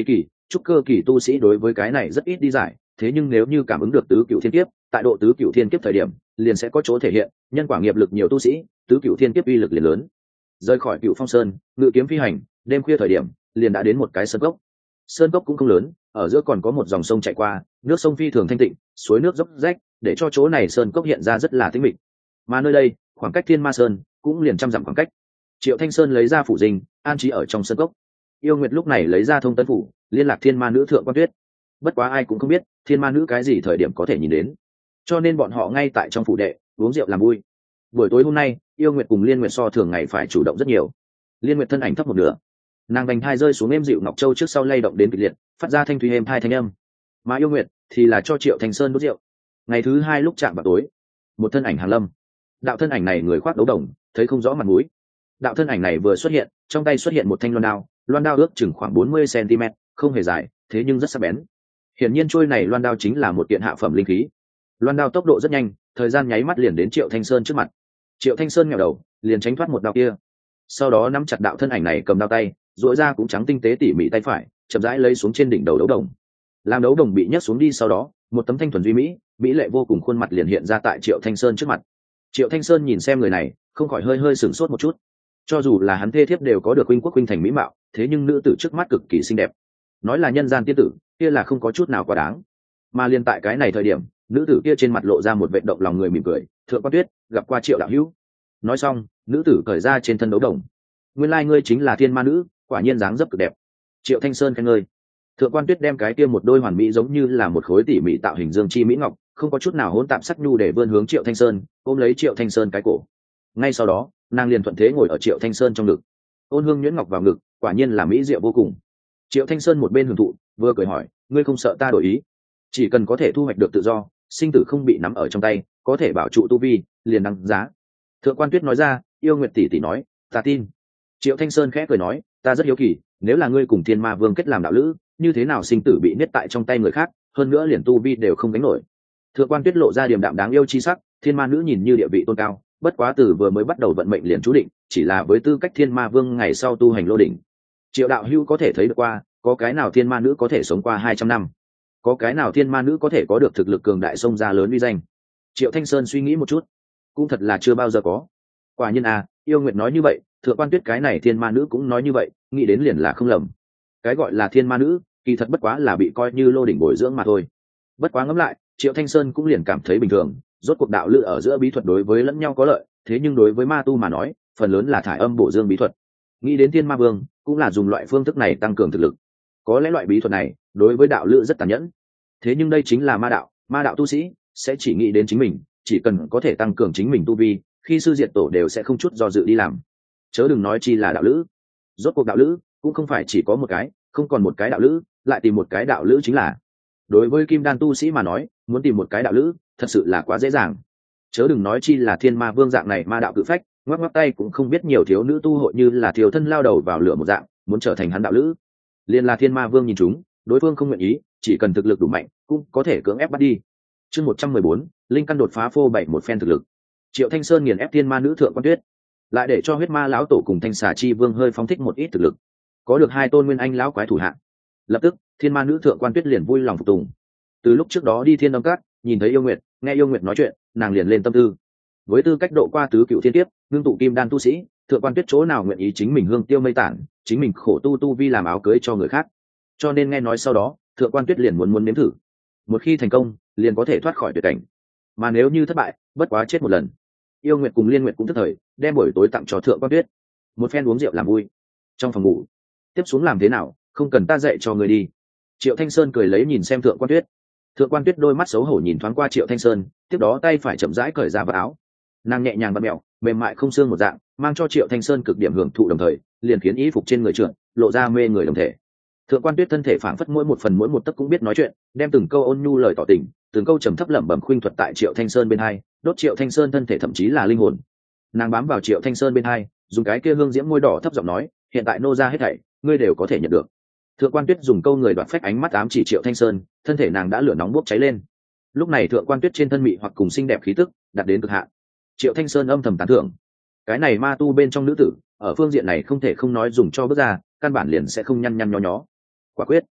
A: trúc cơ kỳ tu sĩ đối với cái này rất ít đi giải, thế nhưng nếu như cảm ứng được tứ cửu thiên kiếp, tại độ tứ cửu thiên kiếp thời điểm liền sẽ có chỗ thể hiện, nhân quả nghiệp lực nhiều tu sĩ tứ cửu thiên kiếp uy lực liền lớn. Rời khỏi Cửu Phong Sơn, ngự kiếm phi hành, đêm khuya thời điểm liền đã đến một cái sơn cốc. Sơn cốc cũng không lớn, ở giữa còn có một dòng sông chảy qua, nước sông phi thường thanh tịnh, suối nước dốc rách, để cho chỗ này sơn cốc hiện ra rất là tĩnh mịch. Mà nơi đây, khoảng cách Thiên Ma Sơn cũng liền trăm dặm khoảng cách. Triệu Thanh Sơn lấy ra phủ dinh, an trí ở trong sơn cốc. Yêu Nguyệt lúc này lấy ra thông tấn phủ, liên lạc Thiên Ma nữ Thượng Quan Tuyết. Bất quá ai cũng không biết Thiên Ma nữ cái gì thời điểm có thể nhìn đến, cho nên bọn họ ngay tại trong phủ đệ uống rượu làm vui. Buổi tối hôm nay, Yêu Nguyệt cùng Liên Nguyệt so thường ngày phải chủ động rất nhiều. Liên Nguyệt thân ảnh thấp một nửa, nàng vành thai rơi xuống êm dịu ngọc châu trước sau lay động đến kịch liệt, phát ra thanh thúy êm hai thanh âm. Mà Yêu Nguyệt thì là cho Triệu Thanh Sơn đốt rượu. Ngày thứ hai lúc chạm vào tối, một thân ảnh hàng lâm. Đạo thân ảnh này người khoác đấu đồng, thấy không rõ mặt mũi. Đạo thân ảnh này vừa xuất hiện, trong tay xuất hiện một thanh loan đao, loan đao ước chừng khoảng bốn mươi xăng-ti-mét, không hề dài, thế nhưng rất sắc bén. Hiển nhiên trôi này loan đao chính là một kiện hạ phẩm linh khí. Loan đao tốc độ rất nhanh, thời gian nháy mắt liền đến Triệu Thanh Sơn trước mặt. Triệu Thanh Sơn nghèo đầu, liền tránh thoát một đao kia. Sau đó nắm chặt đạo thân ảnh này cầm đao tay, duỗi ra cũng trắng tinh tế tỉ mỉ tay phải, chậm rãi lấy xuống trên đỉnh đầu đấu đồng. Làm đấu đồng bị nhấc xuống đi sau đó, một tấm thanh thuần duy mỹ, mỹ lệ vô cùng khuôn mặt liền hiện ra tại Triệu Thanh Sơn trước mặt. Triệu Thanh Sơn nhìn xem người này, không khỏi hơi hơi sửng sốt một chút. Cho dù là hắn thê thiếp đều có được huynh quốc huynh thành mỹ mạo, thế nhưng nữ tử trước mắt cực kỳ xinh đẹp. Nói là nhân gian tiên tử, kia là không có chút nào quá đáng. Mà liên tại cái này thời điểm, nữ tử kia trên mặt lộ ra một vệt động lòng người mỉm cười. Thượng Quan Tuyết, gặp qua Triệu đạo hữu. Nói xong, nữ tử cởi ra trên thân đấu đồng. Nguyên lai ngươi chính là Thiên Ma nữ, quả nhiên dáng dấp cực đẹp. Triệu Thanh Sơn khen ngợi. Thượng Quan Tuyết đem cái kia một đôi hoàn mỹ giống như là một khối tỉ mỉ tạo hình dương chi mỹ ngọc, không có chút nào hỗn tạp sắc nhu để vươn hướng Triệu Thanh Sơn, ôm lấy Triệu Thanh Sơn cái cổ. Ngay sau đó, nàng liền thuận thế ngồi ở Triệu Thanh Sơn trong ngực. Ôn hương nhuyễn ngọc vào ngực, quả nhiên là mỹ diệu vô cùng. Triệu Thanh Sơn một bên hưởng thụ, vừa cười hỏi, ngươi không sợ ta đổi ý? Chỉ cần có thể thu hoạch được tự do, sinh tử không bị nắm ở trong tay, có thể bảo trụ tu vi, liền đăng giá. Thượng Quan Tuyết nói ra, Yêu Nguyệt tỷ tỷ nói, ta tin. Triệu Thanh Sơn khẽ cười nói, ta rất hiếu kỳ, nếu là ngươi cùng Thiên Ma Vương kết làm đạo lữ, như thế nào sinh tử bị niết tại trong tay người khác, hơn nữa liền tu vi đều không gánh nổi. Thượng Quan Tuyết lộ ra điềm đạm đáng yêu chi sắc, Thiên Ma nữ nhìn như địa vị tôn cao, bất quá từ vừa mới bắt đầu vận mệnh liền chú định, chỉ là với tư cách Thiên Ma Vương ngày sau tu hành lô đỉnh. Triệu đạo hữu có thể thấy được qua, có cái nào Thiên Ma nữ có thể sống qua hai trăm năm? Có cái nào Thiên Ma nữ có thể có được thực lực cường đại sông ra lớn uy danh? Triệu Thanh Sơn suy nghĩ một chút, cũng thật là chưa bao giờ có. Quả nhiên à, Yêu Nguyệt nói như vậy, Thượng Quan Tuyết cái này Thiên Ma nữ cũng nói như vậy, nghĩ đến liền là không lầm. Cái gọi là Thiên Ma nữ, kỳ thật bất quá là bị coi như lô đỉnh bồi dưỡng mà thôi. Bất quá ngẫm lại, Triệu Thanh Sơn cũng liền cảm thấy bình thường, rốt cuộc đạo lữ ở giữa bí thuật đối với lẫn nhau có lợi, thế nhưng đối với ma tu mà nói, phần lớn là thải âm bổ dương bí thuật. Nghĩ đến Thiên Ma Vương, cũng là dùng loại phương thức này tăng cường thực lực. Có lẽ loại bí thuật này đối với đạo lữ rất tàn nhẫn, thế nhưng đây chính là ma đạo, ma đạo tu sĩ sẽ chỉ nghĩ đến chính mình, chỉ cần có thể tăng cường chính mình tu vi, khi sư diệt tổ đều sẽ không chút do dự đi làm. Chớ đừng nói chi là đạo lữ. Rốt cuộc đạo lữ cũng không phải chỉ có một cái, không còn một cái đạo lữ, lại tìm một cái đạo lữ chính là. Đối với kim đan tu sĩ mà nói, muốn tìm một cái đạo lữ thật sự là quá dễ dàng. Chớ đừng nói chi là Thiên Ma Vương dạng này ma đạo cự phách, ngoắc ngoắc tay cũng không biết nhiều thiếu nữ tu hội như là thiếu thân lao đầu vào lửa một dạng, muốn trở thành hắn đạo lữ. Liên là Thiên Ma Vương nhìn chúng, đối phương không nguyện ý, chỉ cần thực lực đủ mạnh, cũng có thể cưỡng ép bắt đi. Chương một trăm mười bốn, linh căn đột phá phô bảy một phen thực lực. Triệu Thanh Sơn nghiền ép Thiên Ma nữ Thượng Quan Tuyết, lại để cho huyết ma lão tổ cùng Thanh Xà Chi Vương hơi phóng thích một ít thực lực, có được hai tôn nguyên anh lão quái thủ hạ. Lập tức, Thiên Ma nữ Thượng Quan Tuyết liền vui lòng phục tùng. Từ lúc trước đó đi Thiên Âm Cát, nhìn thấy Yêu Nguyệt, nghe Yêu Nguyệt nói chuyện, nàng liền lên tâm tư. Với tư cách độ qua tứ cựu thiên kiếp, ngưng tụ kim đan tu sĩ, Thượng Quan Tuyết chỗ nào nguyện ý chính mình hương tiêu mây tản, chính mình khổ tu tu vi làm áo cưới cho người khác. Cho nên nghe nói sau đó, Thượng Quan Tuyết liền muốn muốn nếm thử. Một khi thành công, liền có thể thoát khỏi tuyệt cảnh. Mà nếu như thất bại, bất quá chết một lần. Yêu Nguyệt cùng Liên Nguyệt cũng tức thời, đem buổi tối tặng cho Thượng Quan Tuyết. Một phen uống rượu làm vui. Trong phòng ngủ, tiếp xuống làm thế nào, không cần ta dạy cho người đi. Triệu Thanh Sơn cười lấy nhìn xem Thượng Quan Tuyết. Thượng Quan Tuyết đôi mắt xấu hổ nhìn thoáng qua Triệu Thanh Sơn, tiếp đó tay phải chậm rãi cởi ra vật áo. Nàng nhẹ nhàng vặn mèo, mềm mại không xương một dạng, mang cho Triệu Thanh Sơn cực điểm hưởng thụ, đồng thời liền khiến y phục trên người trượt, lộ ra mê người đồng thể. Thượng Quan Tuyết thân thể phảng phất mỗi một phần mỗi một tấc cũng biết nói chuyện, đem từng câu ôn nhu lời tỏ tình, từng câu trầm thấp lẩm bẩm khuynh thuật tại Triệu Thanh Sơn bên hai, đốt Triệu Thanh Sơn thân thể thậm chí là linh hồn. Nàng bám vào Triệu Thanh Sơn bên hai, dùng cái kia hương diễm môi đỏ thấp giọng nói, hiện tại nô ra hết thảy, ngươi đều có thể nhận được. Thượng Quan Tuyết dùng câu người đoạt phách ánh mắt ám chỉ Triệu Thanh Sơn, thân thể nàng đã lửa nóng bốc cháy lên. Lúc này Thượng Quan Tuyết trên thân mị hoặc cùng xinh đẹp khí tức đạt đến cực hạn. Triệu Thanh Sơn âm thầm tán thưởng, cái này ma tu bên trong nữ tử, ở phương diện này không thể không nói dùng cho bước ra, căn bản liền sẽ không nhăn nhăn nhó nhó. Quả quyết,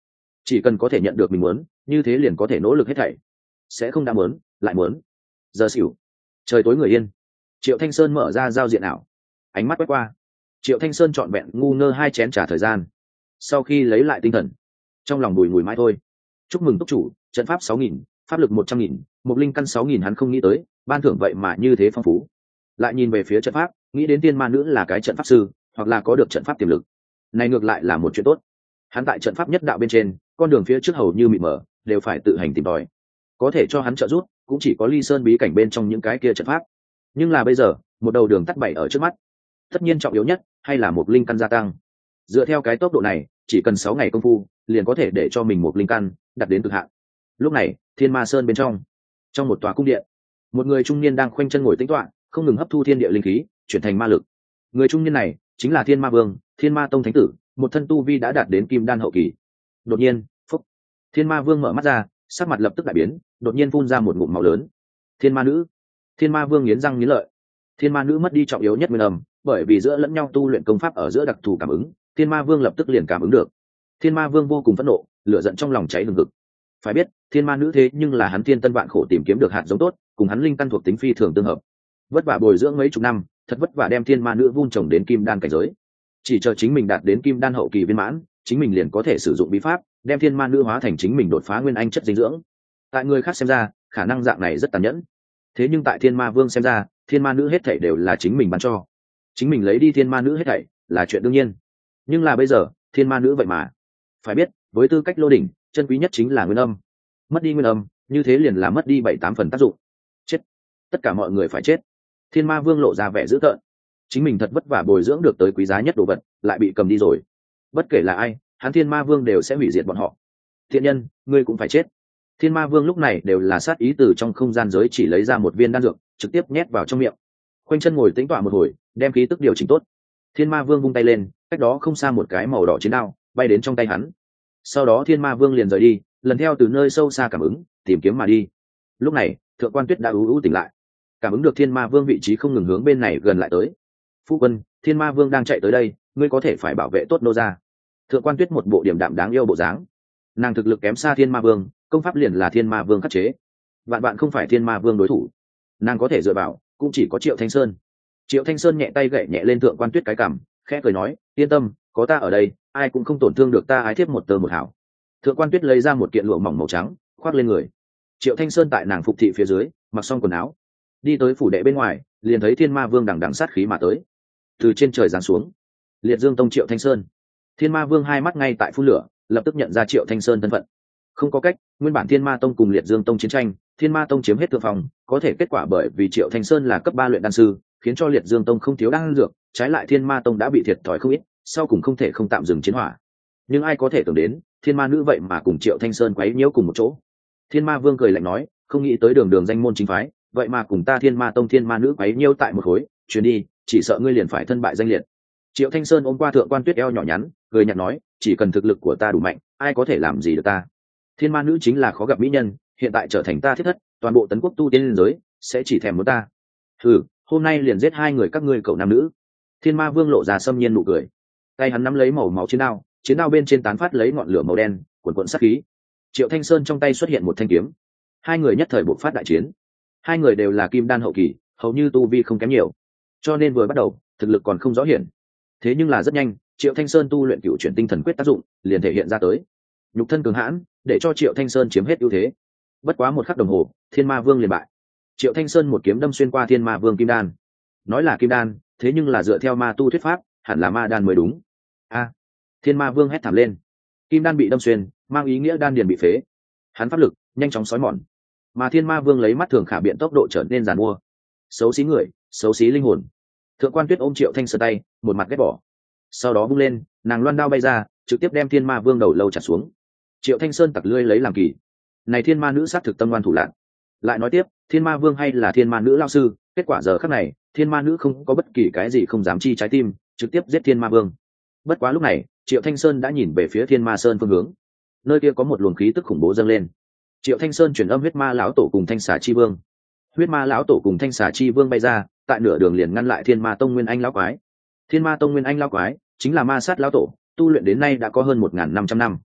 A: chỉ cần có thể nhận được mình muốn, như thế liền có thể nỗ lực hết thảy, sẽ không đã muốn lại muốn. Giờ xỉu, trời tối người yên. Triệu Thanh Sơn mở ra giao diện ảo, ánh mắt quét qua. Triệu Thanh Sơn trọn vẹn ngu ngơ hai chén trà thời gian, sau khi lấy lại tinh thần, trong lòng bùi ngùi mãi thôi. Chúc mừng túc chủ, trận pháp sáu nghìn, pháp lực một trăm nghìn, một linh căn sáu nghìn. Hắn không nghĩ tới ban thưởng vậy mà như thế phong phú. Lại nhìn về phía trận pháp, nghĩ đến tiên ma nữ là cái trận pháp sư, hoặc là có được trận pháp tiềm lực, này ngược lại là một chuyện tốt. Hắn tại trận pháp nhất đạo bên trên, con đường phía trước hầu như mịt mờ, đều phải tự hành tìm tòi. Có thể cho hắn trợ giúp cũng chỉ có Ly Sơn bí cảnh bên trong những cái kia trận pháp. Nhưng là bây giờ, một đầu đường tắt bảy ở trước mắt. Tất nhiên trọng yếu nhất hay là một linh căn gia tăng. Dựa theo cái tốc độ này, chỉ cần sáu ngày công phu, liền có thể để cho mình một linh căn đạt đến cực hạn. Lúc này, Thiên Ma Sơn bên trong, trong một tòa cung điện, một người trung niên đang khoanh chân ngồi tĩnh tọa, không ngừng hấp thu thiên địa linh khí, chuyển thành ma lực. Người trung niên này chính là Thiên Ma Vương, Thiên Ma Tông thánh tử, một thân tu vi đã đạt đến kim đan hậu kỳ. Đột nhiên, phúc, Thiên Ma Vương mở mắt ra, sắc mặt lập tức đại biến, đột nhiên phun ra một ngụm máu lớn. Thiên Ma nữ. Thiên Ma Vương nghiến răng nghiến lợi. Thiên Ma nữ mất đi trọng yếu nhất nguyên âm, bởi vì giữa lẫn nhau tu luyện công pháp ở giữa đặc thù cảm ứng, Thiên Ma Vương lập tức liền cảm ứng được. Thiên Ma Vương vô cùng phẫn nộ, lửa giận trong lòng cháy hừng hực. Phải biết, Thiên Ma nữ thế nhưng là hắn thiên tân vạn khổ tìm kiếm được hạt giống tốt, cùng hắn linh căn thuộc tính phi thường tương hợp. Vất vả bồi dưỡng mấy chục năm, thật vất vả đem Thiên Ma nữ vun trồng đến kim đan cảnh giới. Chỉ chờ chính mình đạt đến kim đan hậu kỳ viên mãn, chính mình liền có thể sử dụng bí pháp, đem Thiên Ma nữ hóa thành chính mình đột phá nguyên anh chất dinh dưỡng. Tại người khác xem ra, khả năng dạng này rất tàn nhẫn. Thế nhưng tại Thiên Ma Vương xem ra, Thiên Ma nữ hết thảy đều là chính mình ban cho. Chính mình lấy đi Thiên Ma nữ hết thảy là chuyện đương nhiên. Nhưng là bây giờ, Thiên Ma nữ vậy mà, phải biết, với tư cách lô đỉnh, chân quý nhất chính là nguyên âm. Mất đi nguyên âm, như thế liền là mất đi bảy tám phần tác dụng. Chết. Tất cả mọi người phải chết. Thiên Ma Vương lộ ra vẻ dữ tợn. Chính mình thật vất vả bồi dưỡng được tới quý giá nhất đồ vật, lại bị cầm đi rồi. Bất kể là ai, hắn Thiên Ma Vương đều sẽ hủy diệt bọn họ. Thiện nhân, ngươi cũng phải chết. Thiên Ma Vương lúc này đều là sát ý từ trong không gian giới chỉ lấy ra một viên đan dược, trực tiếp nhét vào trong miệng. Khoanh chân ngồi tĩnh tọa một hồi, đem khí tức điều chỉnh tốt. Thiên Ma Vương vung tay lên, cách đó không xa một cái màu đỏ chiến đao bay đến trong tay hắn. Sau đó Thiên Ma Vương liền rời đi, lần theo từ nơi sâu xa cảm ứng, tìm kiếm mà đi. Lúc này, Thượng Quan Tuyết đã ú ú tỉnh lại, cảm ứng được Thiên Ma Vương vị trí không ngừng hướng bên này gần lại tới. Phu quân, Thiên Ma Vương đang chạy tới đây, ngươi có thể phải bảo vệ tốt nô gia. Thượng Quan Tuyết một bộ điểm đạm đáng yêu bộ dáng. Nàng thực lực kém xa Thiên Ma Vương, công pháp liền là Thiên Ma Vương khắc chế, vạn bạn không phải Thiên Ma Vương đối thủ. Nàng có thể dựa vào cũng chỉ có Triệu Thanh Sơn. Triệu Thanh Sơn nhẹ tay gậy nhẹ lên Thượng Quan Tuyết cái cằm, khẽ cười nói, yên tâm, có ta ở đây, ai cũng không tổn thương được ta ái thiếp một tơ một hảo. Thượng Quan Tuyết lấy ra một kiện lụa mỏng màu trắng, khoác lên người. Triệu Thanh Sơn tại nàng phục thị phía dưới, mặc xong quần áo, đi tới phủ đệ bên ngoài, liền thấy Thiên Ma Vương đằng đằng sát khí mà tới, từ trên trời giáng xuống. Liệt Dương Tông Triệu Thanh Sơn. Thiên Ma Vương hai mắt ngay tại phun lửa, lập tức nhận ra Triệu Thanh Sơn thân phận. Không có cách, nguyên bản Thiên Ma Tông cùng Liệt Dương Tông chiến tranh, Thiên Ma Tông chiếm hết thượng phòng, có thể kết quả bởi vì Triệu Thanh Sơn là cấp ba luyện đan sư, khiến cho Liệt Dương Tông không thiếu đan dược, trái lại Thiên Ma Tông đã bị thiệt thòi không ít, sau cùng không thể không tạm dừng chiến hỏa. Nhưng ai có thể tưởng đến, Thiên Ma nữ vậy mà cùng Triệu Thanh Sơn quấy nhiễu cùng một chỗ. Thiên Ma Vương cười lạnh nói, không nghĩ tới đường đường danh môn chính phái, vậy mà cùng ta Thiên Ma Tông Thiên Ma nữ quấy nhiễu tại một khối, chuyến đi, chỉ sợ ngươi liền phải thân bại danh liệt. Triệu Thanh Sơn ôm qua Thượng Quan Tuyết eo nhỏ nhắn, cười nhạt nói, chỉ cần thực lực của ta đủ mạnh, ai có thể làm gì được ta. Thiên Ma nữ chính là khó gặp mỹ nhân, hiện tại trở thành ta thiết thất, toàn bộ tấn quốc tu tiên liên giới sẽ chỉ thèm muốn ta. Ừ, hôm nay liền giết hai người các ngươi cậu nam nữ. Thiên Ma Vương lộ ra xâm nhiên nụ cười, tay hắn nắm lấy màu máu chiến đao, chiến đao bên trên tán phát lấy ngọn lửa màu đen, cuồn cuộn sát khí. Triệu Thanh Sơn trong tay xuất hiện một thanh kiếm, hai người nhất thời bộc phát đại chiến. Hai người đều là kim đan hậu kỳ, hầu như tu vi không kém nhiều, cho nên vừa bắt đầu thực lực còn không rõ hiển. Thế nhưng là rất nhanh, Triệu Thanh Sơn tu luyện cựu chuyển tinh thần quyết tác dụng liền thể hiện ra tới, nhục thân cường hãn, để cho Triệu Thanh Sơn chiếm hết ưu thế. Bất quá một khắc đồng hồ, Thiên Ma Vương liền bại. Triệu Thanh Sơn một kiếm đâm xuyên qua Thiên Ma Vương kim đan. Nói là kim đan, thế nhưng là dựa theo ma tu thuyết pháp, hẳn là ma đan mới đúng. A! Thiên Ma Vương hét thảm lên. Kim đan bị đâm xuyên, mang ý nghĩa đan điền bị phế. Hắn pháp lực nhanh chóng xói mòn, mà Thiên Ma Vương lấy mắt thường khả biện tốc độ trở nên giàn mua. Xấu xí người, xấu xí linh hồn. Thượng Quan Tuyết ôm Triệu Thanh Sơn tay, một mặt ghét bỏ. Sau đó vung lên, nàng loan đao bay ra, trực tiếp đem Thiên Ma Vương đầu lâu chặt xuống. Triệu Thanh Sơn tặc lưỡi lấy làm kỳ. Này Thiên Ma nữ sát thực tâm ngoan thủ lạn. Lại nói tiếp, Thiên Ma Vương hay là Thiên Ma nữ lao sư, kết quả giờ khắc này, Thiên Ma nữ không có bất kỳ cái gì không dám chi trái tim, trực tiếp giết Thiên Ma Vương. Bất quá lúc này, Triệu Thanh Sơn đã nhìn về phía Thiên Ma Sơn phương hướng. Nơi kia có một luồng khí tức khủng bố dâng lên. Triệu Thanh Sơn truyền âm huyết ma lão tổ cùng Thanh Xà Chi Vương. Huyết ma lão tổ cùng Thanh Xà Chi Vương bay ra, tại nửa đường liền ngăn lại Thiên Ma Tông Nguyên Anh lão quái. Thiên Ma Tông Nguyên Anh lão quái chính là ma sát lão tổ, tu luyện đến nay đã có hơn một nghìn năm trăm năm.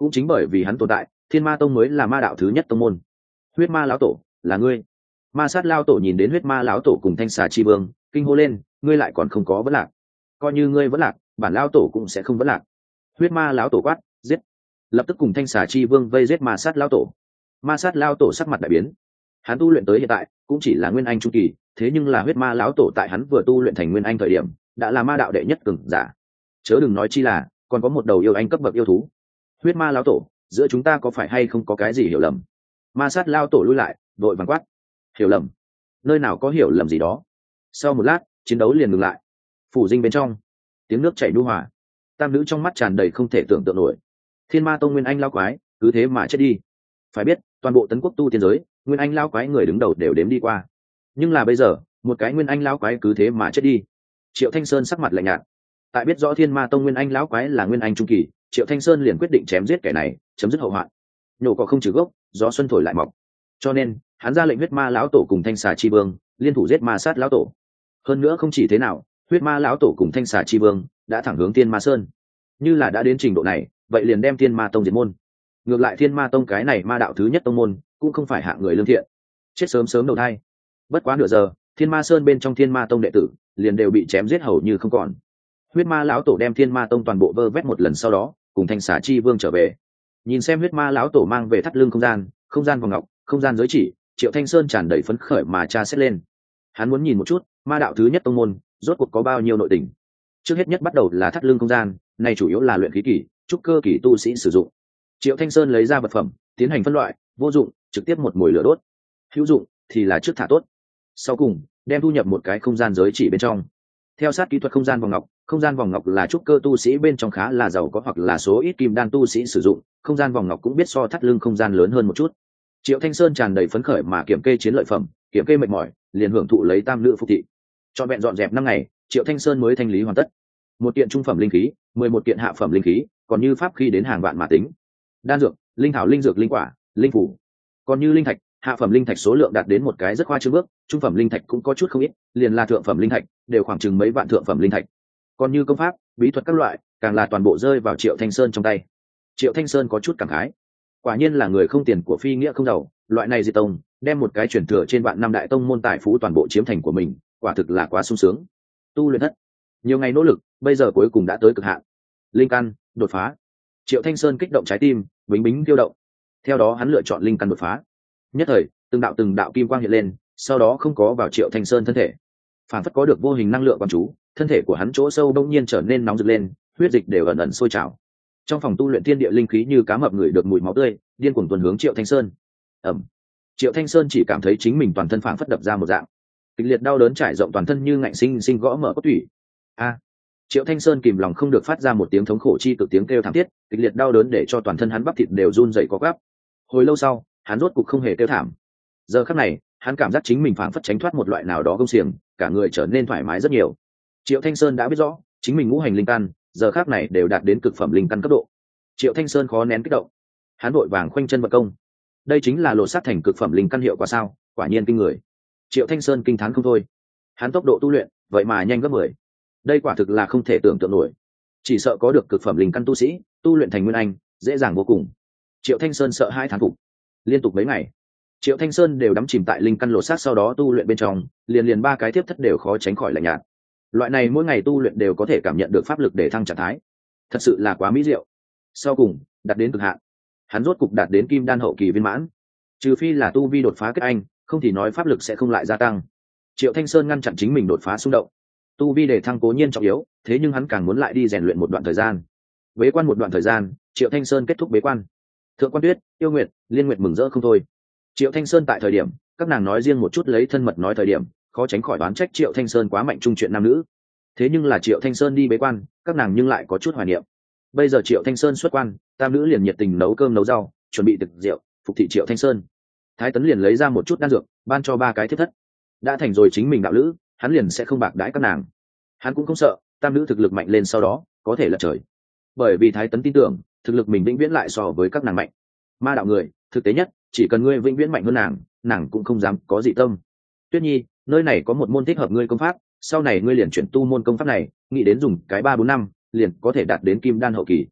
A: cũng chính bởi vì hắn tồn tại, Thiên Ma Tông mới là ma đạo thứ nhất tông môn. Huyết Ma lão tổ, là ngươi. Ma sát lao tổ nhìn đến huyết ma lão tổ cùng thanh xà chi vương, kinh hô lên, ngươi lại còn không có vấn lạc. Coi như ngươi vẫn lạc, bản lao tổ cũng sẽ không vấn lạc. Huyết ma lão tổ quát, giết. Lập tức cùng thanh xà chi vương vây giết ma sát lao tổ. Ma sát lao tổ sắc mặt đại biến. Hắn tu luyện tới hiện tại cũng chỉ là nguyên anh trung kỳ, thế nhưng là huyết ma lão tổ tại hắn vừa tu luyện thành nguyên anh thời điểm đã là ma đạo đệ nhất cường giả, chớ đừng nói chi là còn có một đầu yêu anh cấp bậc yêu thú. Huyết ma lão tổ, giữa chúng ta có phải hay không có cái gì hiểu lầm? Ma sát lao tổ lui lại, đội vàng quát. Hiểu lầm? Nơi nào có hiểu lầm gì đó? Sau một lát, chiến đấu liền ngừng lại. Phủ dinh bên trong, tiếng nước chảy nhu hòa. Tam nữ trong mắt tràn đầy không thể tưởng tượng nổi. Thiên Ma Tông nguyên anh lao quái, cứ thế mà chết đi. Phải biết, toàn bộ tấn quốc tu tiên giới, nguyên anh lao quái người đứng đầu đều đếm đi qua. Nhưng là bây giờ, một cái nguyên anh lao quái cứ thế mà chết đi. Triệu Thanh Sơn sắc mặt lạnh nhạt. Tại biết rõ Thiên Ma Tông nguyên anh lão quái là nguyên anh trung kỳ, Triệu Thanh Sơn liền quyết định chém giết kẻ này, chấm dứt hậu hoạn. Nhổ cỏ không trừ gốc, gió xuân thổi lại mọc. Cho nên, hắn ra lệnh huyết ma lão tổ cùng thanh xà chi vương liên thủ giết ma sát lão tổ. Hơn nữa không chỉ thế nào, huyết ma lão tổ cùng thanh xà chi vương đã thẳng hướng Thiên Ma Sơn. Như là đã đến trình độ này, vậy liền đem Thiên Ma Tông diệt môn. Ngược lại Thiên Ma Tông cái này ma đạo thứ nhất tông môn, cũng không phải hạng người lương thiện, chết sớm sớm đầu thai. Bất quá nửa giờ, Thiên Ma Sơn bên trong Thiên Ma Tông đệ tử liền đều bị chém giết hầu như không còn. Huyết ma lão tổ đem Thiên Ma Tông toàn bộ vơ vét một lần sau đó, cùng thanh xà chi vương trở về. Nhìn xem huyết ma lão tổ mang về thắt lưng không gian, không gian vòng ngọc, không gian giới chỉ, Triệu Thanh Sơn tràn đầy phấn khởi mà tra xét lên. Hắn muốn nhìn một chút, ma đạo thứ nhất tông môn rốt cuộc có bao nhiêu nội tình. Trước hết nhất bắt đầu là thắt lưng không gian, này chủ yếu là luyện khí kỳ, trúc cơ kỳ tu sĩ sử dụng. Triệu Thanh Sơn lấy ra vật phẩm, tiến hành phân loại, vô dụng, trực tiếp một mồi lửa đốt. Hữu dụng thì là trước thả tốt. Sau cùng, đem thu nhập một cái không gian giới chỉ bên trong. Theo sát kỹ thuật không gian vòng ngọc, không gian vòng ngọc là trúc cơ tu sĩ bên trong khá là giàu có hoặc là số ít kim đan tu sĩ sử dụng, không gian vòng ngọc cũng biết so thắt lưng không gian lớn hơn một chút. Triệu Thanh Sơn tràn đầy phấn khởi mà kiểm kê chiến lợi phẩm, kiểm kê mệt mỏi, liền hưởng thụ lấy tam nữ phục thị. Trọn vẹn dọn dẹp năm ngày, Triệu Thanh Sơn mới thanh lý hoàn tất. Một kiện trung phẩm linh khí, mười một kiện hạ phẩm linh khí, còn như pháp khí đến hàng vạn mà tính. Đan dược, linh thảo, linh dược, linh quả, linh phủ, còn như linh thạch, hạ phẩm linh thạch số lượng đạt đến một cái rất khoa trương bước, trung phẩm linh thạch cũng có chút không ít, liền là thượng phẩm linh thạch đều khoảng chừng mấy vạn thượng phẩm linh thạch. Còn như công pháp, bí thuật các loại, càng là toàn bộ rơi vào Triệu Thanh Sơn trong tay. Triệu Thanh Sơn có chút cảm khái, quả nhiên là người không tiền của phi nghĩa không giàu, loại này diệt tông, đem một cái truyền thừa trên vạn năm đại tông môn tài phú toàn bộ chiếm thành của mình, quả thực là quá sung sướng. Tu luyện thất, nhiều ngày nỗ lực, bây giờ cuối cùng đã tới cực hạn. Linh căn đột phá. Triệu Thanh Sơn kích động trái tim, bính bính kêu động. Theo đó hắn lựa chọn linh căn đột phá. Nhất thời, từng đạo từng đạo kim quang hiện lên, sau đó không có vào Triệu Thanh Sơn thân thể. Phản phất có được vô hình năng lượng quan chú, thân thể của hắn chỗ sâu đông nhiên trở nên nóng rực lên, huyết dịch đều ẩn ẩn sôi trào. Trong phòng tu luyện thiên địa linh khí như cá mập ngửi được mùi máu tươi, điên cuồng tuần hướng Triệu Thanh Sơn. Ẩm. Triệu Thanh Sơn chỉ cảm thấy chính mình toàn thân phảng phất đập ra một dạng, kịch liệt đau đớn trải rộng toàn thân như ngạnh sinh sinh gõ mở cốt tủy. A. Triệu Thanh Sơn kìm lòng không được phát ra một tiếng thống khổ chi cực tiếng kêu thảm thiết, kịch liệt đau đớn để cho toàn thân hắn bắp thịt đều run rẩy co quắp. Hồi lâu sau, hắn rốt cục không hề kêu thảm. Giờ khắc này, hắn cảm giác chính mình phảng phất tránh thoát một loại nào đó gông xiềng, cả người trở nên thoải mái rất nhiều. Triệu Thanh Sơn đã biết rõ, chính mình ngũ hành linh căn, giờ khắc này đều đạt đến cực phẩm linh căn cấp độ. Triệu Thanh Sơn khó nén kích động, hắn vội vàng khoanh chân vận công. Đây chính là lột xác thành cực phẩm linh căn hiệu quả sao? Quả nhiên kinh người. Triệu Thanh Sơn kinh thán không thôi. Hắn tốc độ tu luyện, vậy mà nhanh gấp mười. Đây quả thực là không thể tưởng tượng nổi. Chỉ sợ có được cực phẩm linh căn tu sĩ, tu luyện thành nguyên anh, dễ dàng vô cùng. Triệu Thanh Sơn sợ hai thán phục. Liên tục mấy ngày, Triệu Thanh Sơn đều đắm chìm tại linh căn lột xác sau đó tu luyện bên trong, liền liền ba cái tiếp thất đều khó tránh khỏi lạnh nhạt. Loại này mỗi ngày tu luyện đều có thể cảm nhận được pháp lực để thăng trạng thái, thật sự là quá mỹ diệu. Sau cùng, đạt đến cực hạn, hắn rốt cục đạt đến kim đan hậu kỳ viên mãn. Trừ phi là tu vi đột phá kết anh, không thì nói pháp lực sẽ không lại gia tăng. Triệu Thanh Sơn ngăn chặn chính mình đột phá xung động. Tu vi để thăng cố nhiên trọng yếu, thế nhưng hắn càng muốn lại đi rèn luyện một đoạn thời gian. Bế quan một đoạn thời gian, Triệu Thanh Sơn kết thúc bế quan. Thượng Quan Tuyết, Yêu Nguyệt, Liên Nguyệt mừng rỡ không thôi. Triệu Thanh Sơn tại thời điểm, các nàng nói riêng một chút lấy thân mật nói thời điểm, khó tránh khỏi đoán trách Triệu Thanh Sơn quá mạnh trung chuyện nam nữ. Thế nhưng là Triệu Thanh Sơn đi bế quan, các nàng nhưng lại có chút hoài niệm. Bây giờ Triệu Thanh Sơn xuất quan, tam nữ liền nhiệt tình nấu cơm nấu rau, chuẩn bị thực rượu, phục thị Triệu Thanh Sơn. Thái Tấn liền lấy ra một chút đan dược, ban cho ba cái thiết thất. Đã thành rồi chính mình đạo lữ, hắn liền sẽ không bạc đãi các nàng. Hắn cũng không sợ, tam nữ thực lực mạnh lên sau đó, có thể lật trời. Bởi vì Thái Tấn tin tưởng, thực lực mình vĩnh viễn lại so với các nàng mạnh. Ma đạo người, thực tế nhất, chỉ cần ngươi vĩnh viễn mạnh hơn nàng, nàng cũng không dám có dị tâm. Tuyết Nhi, nơi này có một môn thích hợp ngươi công pháp, sau này ngươi liền chuyển tu môn công pháp này, nghĩ đến dùng cái ba bốn năm, liền có thể đạt đến kim đan hậu kỳ.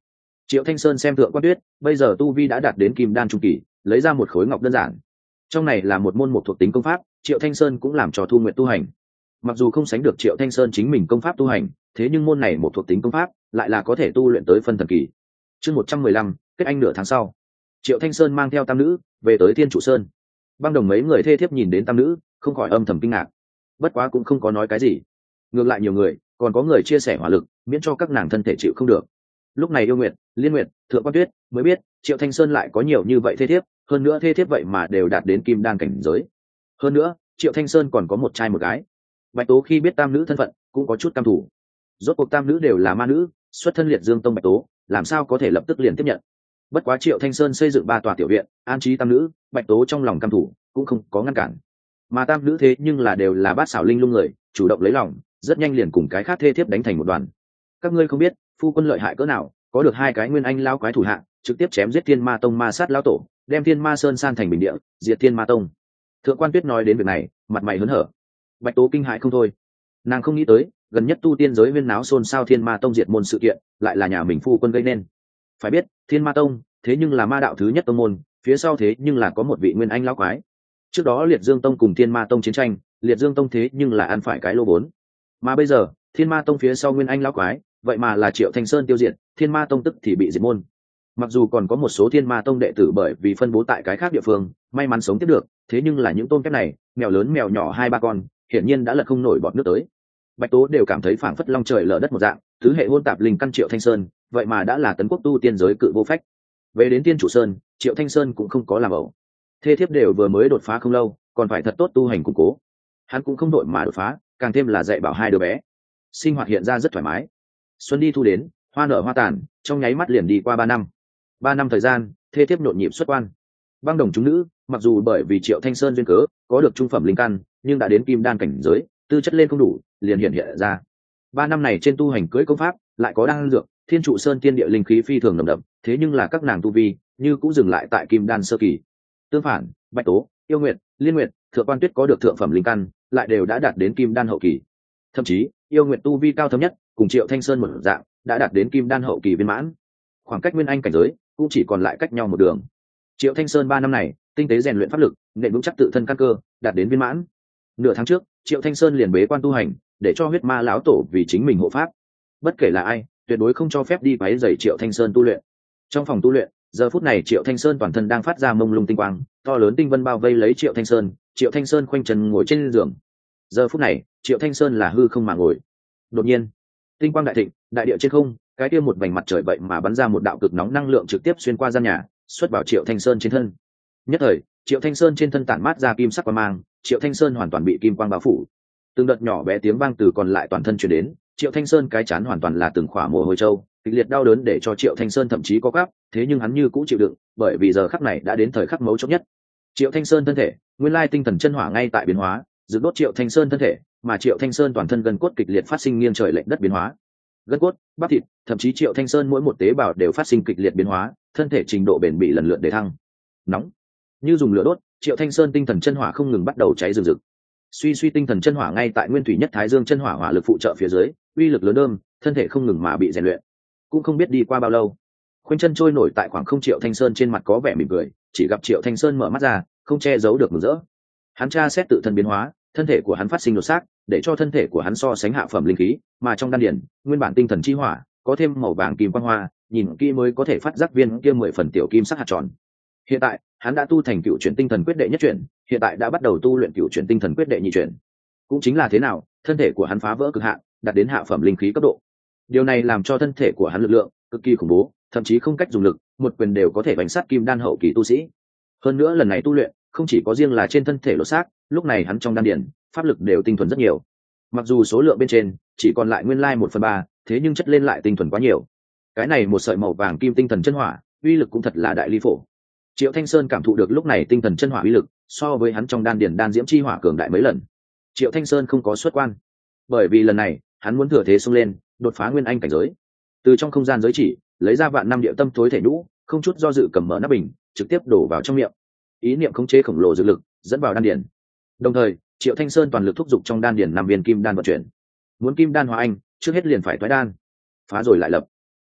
A: Triệu Thanh Sơn xem Thượng Quan Tuyết, bây giờ tu vi đã đạt đến kim đan trung kỳ, lấy ra một khối ngọc đơn giản. Trong này là một môn một thuộc tính công pháp, Triệu Thanh Sơn cũng làm cho Thu Nguyệt tu hành. Mặc dù không sánh được Triệu Thanh Sơn chính mình công pháp tu hành, thế nhưng môn này một thuộc tính công pháp lại là có thể tu luyện tới phân thần kỳ. Chương một trăm mười lăm, kết anh nửa tháng sau, Triệu Thanh Sơn mang theo tam nữ về tới Thiên Trụ Sơn. Băng Đồng mấy người thê thiếp nhìn đến tam nữ, không khỏi âm thầm kinh ngạc. Bất quá cũng không có nói cái gì. Ngược lại nhiều người, còn có người chia sẻ hỏa lực, miễn cho các nàng thân thể chịu không được. Lúc này Yêu Nguyệt, Liên Nguyệt, Thượng Quan Tuyết mới biết, Triệu Thanh Sơn lại có nhiều như vậy thê thiếp, hơn nữa thê thiếp vậy mà đều đạt đến kim đan cảnh giới. Hơn nữa, Triệu Thanh Sơn còn có một trai một gái. Bạch Tố khi biết tam nữ thân phận, cũng có chút cam thủ. Rốt cuộc tam nữ đều là ma nữ, xuất thân Liệt Dương Tông Bạch Tố, làm sao có thể lập tức liền tiếp nhận. Bất quá Triệu Thanh Sơn xây dựng ba tòa tiểu viện, an trí tam nữ, Bạch Tố trong lòng cam thủ, cũng không có ngăn cản. Mà tam nữ thế nhưng là đều là bát xảo linh lung người, chủ động lấy lòng, rất nhanh liền cùng cái khác thê thiếp đánh thành một đoàn. Các ngươi không biết, phu quân lợi hại cỡ nào, có được hai cái nguyên anh lao quái thủ hạ, trực tiếp chém giết Thiên Ma Tông ma sát lão tổ, đem Thiên Ma Sơn san thành bình địa, diệt Thiên Ma Tông. Thượng Quan Tuyết nói đến việc này, mặt mày hớn hở. Bạch Tố kinh hãi không thôi. Nàng không nghĩ tới, gần nhất tu tiên giới huyên náo xôn xao Thiên Ma Tông diệt môn sự kiện, lại là nhà mình phu quân gây nên. Phải biết, Thiên Ma Tông, thế nhưng là ma đạo thứ nhất tông môn, phía sau thế nhưng là có một vị nguyên anh lão quái. Trước đó Liệt Dương Tông cùng Thiên Ma Tông chiến tranh, Liệt Dương Tông thế nhưng là ăn phải cái lô vốn. Mà bây giờ, Thiên Ma Tông phía sau nguyên anh lão quái, vậy mà là Triệu Thanh Sơn tiêu diệt, Thiên Ma Tông tức thì bị diệt môn. Mặc dù còn có một số Thiên Ma Tông đệ tử bởi vì phân bố tại cái khác địa phương, may mắn sống tiếp được, thế nhưng là những tôn kép này, mèo lớn mèo nhỏ hai ba con, hiển nhiên đã lật không nổi bọt nước tới. Bạch Tố đều cảm thấy phảng phất long trời lở đất một dạng, thứ hệ hôn tạp linh căn Triệu Thanh Sơn, vậy mà đã là tấn quốc tu tiên giới cự vô phách. Về đến Tiên Chủ Sơn, Triệu Thanh Sơn cũng không có làm ẩu. Thê thiếp đều vừa mới đột phá không lâu, còn phải thật tốt tu hành củng cố. Hắn cũng không đội mà đột phá, càng thêm là dạy bảo hai đứa bé. Sinh hoạt hiện ra rất thoải mái. Xuân đi thu đến, hoa nở hoa tàn, trong nháy mắt liền đi qua ba năm. Ba năm thời gian, thê thiếp nhộn nhịp xuất quan. Băng Đồng chúng nữ, mặc dù bởi vì Triệu Thanh Sơn duyên cớ, có được trung phẩm linh căn, nhưng đã đến kim đan cảnh giới, tư chất lên không đủ, liền hiện hiện ra. Ba năm này trên tu hành cưỡi công pháp, lại có đan dược, Thiên Trụ Sơn tiên địa linh khí phi thường nồng đậm, thế nhưng là các nàng tu vi, như cũng dừng lại tại kim đan sơ kỳ. Tương phản, Bạch Tố, Yêu Nguyệt, Liên Nguyệt, Thượng Quan Tuyết có được thượng phẩm linh căn, lại đều đã đạt đến kim đan hậu kỳ. Thậm chí, Yêu Nguyệt tu vi cao thâm nhất, cùng Triệu Thanh Sơn một dạng, đã đạt đến kim đan hậu kỳ viên mãn. Khoảng cách nguyên anh cảnh giới, cũng chỉ còn lại cách nhau một đường. Triệu Thanh Sơn ba năm này, tinh tế rèn luyện pháp lực, nền vững chắc tự thân căn cơ, đạt đến viên mãn. Nửa tháng trước, Triệu Thanh Sơn liền bế quan tu hành, để cho huyết ma lão tổ vì chính mình hộ pháp. Bất kể là ai, tuyệt đối không cho phép đi quấy rầy Triệu Thanh Sơn tu luyện. Trong phòng tu luyện, giờ phút này Triệu Thanh Sơn toàn thân đang phát ra mông lung tinh quang, to lớn tinh vân bao vây lấy Triệu Thanh Sơn. Triệu Thanh Sơn khoanh chân ngồi trên giường. Giờ phút này, Triệu Thanh Sơn là hư không mà ngồi. Đột nhiên, tinh quang đại thịnh, đại địa trên không, cái kia một vành mặt trời vậy mà bắn ra một đạo cực nóng năng lượng trực tiếp xuyên qua gian nhà, xuất vào Triệu Thanh Sơn trên thân. Nhất thời, Triệu Thanh Sơn trên thân tản mát ra kim sắc quang mang, Triệu Thanh Sơn hoàn toàn bị kim quang bao phủ. Từng đợt nhỏ bé tiếng vang từ còn lại toàn thân truyền đến, Triệu Thanh Sơn cái chán hoàn toàn là từng khỏa mồ hôi trâu, kịch liệt đau đớn để cho Triệu Thanh Sơn thậm chí có gáp, thế nhưng hắn như cũ chịu đựng, bởi vì giờ khắc này đã đến thời khắc mấu chốt nhất. Triệu Thanh Sơn thân thể, nguyên lai tinh thần chân hỏa ngay tại biến hóa, giữ đốt Triệu Thanh Sơn thân thể, mà Triệu Thanh Sơn toàn thân gân cốt kịch liệt phát sinh nghiêng trời lệch đất biến hóa. Gân cốt, bắp thịt, thậm chí Triệu Thanh Sơn mỗi một tế bào đều phát sinh kịch liệt biến hóa, thân thể trình độ bền bỉ lần lượt để thăng. Nóng, như dùng lửa đốt, Triệu Thanh Sơn tinh thần chân hỏa không ngừng bắt đầu cháy rừng rực. Suy suy tinh thần chân hỏa ngay tại nguyên thủy nhất Thái Dương chân hỏa hỏa lực phụ trợ phía dưới, uy lực lớn đơm, thân thể không ngừng mà bị rèn luyện. Cũng không biết đi qua bao lâu, khoanh chân trôi nổi tại khoảng không Triệu Thanh Sơn trên mặt có vẻ mỉm cười, chỉ gặp Triệu Thanh Sơn mở mắt ra, không che giấu được mừng rỡ. Hắn tra xét tự thân biến hóa, thân thể của hắn phát sinh đột xác, để cho thân thể của hắn so sánh hạ phẩm linh khí, mà trong đan điển, nguyên bản tinh thần chi hỏa, có thêm màu vàng kim quang hoa, nhìn kỹ mới có thể phát giác viên kia mười phần tiểu kim sắc hạt tròn. Hiện tại, hắn đã tu thành cựu chuyển tinh thần quyết đệ nhất chuyển, hiện tại đã bắt đầu tu luyện cựu chuyển tinh thần quyết đệ nhị chuyển. Cũng chính là thế nào, thân thể của hắn phá vỡ cực hạn, đạt đến hạ phẩm linh khí cấp độ. Điều này làm cho thân thể của hắn lực lượng cực kỳ khủng bố, thậm chí không cách dùng lực, một quyền đều có thể đánh sát kim đan hậu kỳ tu sĩ. Hơn nữa lần này tu luyện, không chỉ có riêng là trên thân thể lột xác, lúc này hắn trong đan điển, pháp lực đều tinh thuần rất nhiều. Mặc dù số lượng bên trên chỉ còn lại nguyên lai một phần ba, thế nhưng chất lên lại tinh thuần quá nhiều. Cái này một sợi màu vàng kim tinh thần chân hỏa, uy lực cũng thật là đại ly phổ. Triệu Thanh Sơn cảm thụ được lúc này tinh thần chân hỏa uy lực, so với hắn trong đan điển đan diễm chi hỏa cường đại mấy lần. Triệu Thanh Sơn không có xuất quan, bởi vì lần này hắn muốn thừa thế xông lên, đột phá nguyên anh cảnh giới. Từ trong không gian giới chỉ, lấy ra vạn năm địa tâm tối thể nhũ, không chút do dự cầm mở nắp bình, trực tiếp đổ vào trong miệng. Ý niệm khống chế khổng lồ dược lực dẫn vào đan điển. Đồng thời, Triệu Thanh Sơn toàn lực thúc giục trong đan điển năm viên kim đan vận chuyển. Muốn kim đan hóa anh, trước hết liền phải thoái đan, phá rồi lại lập.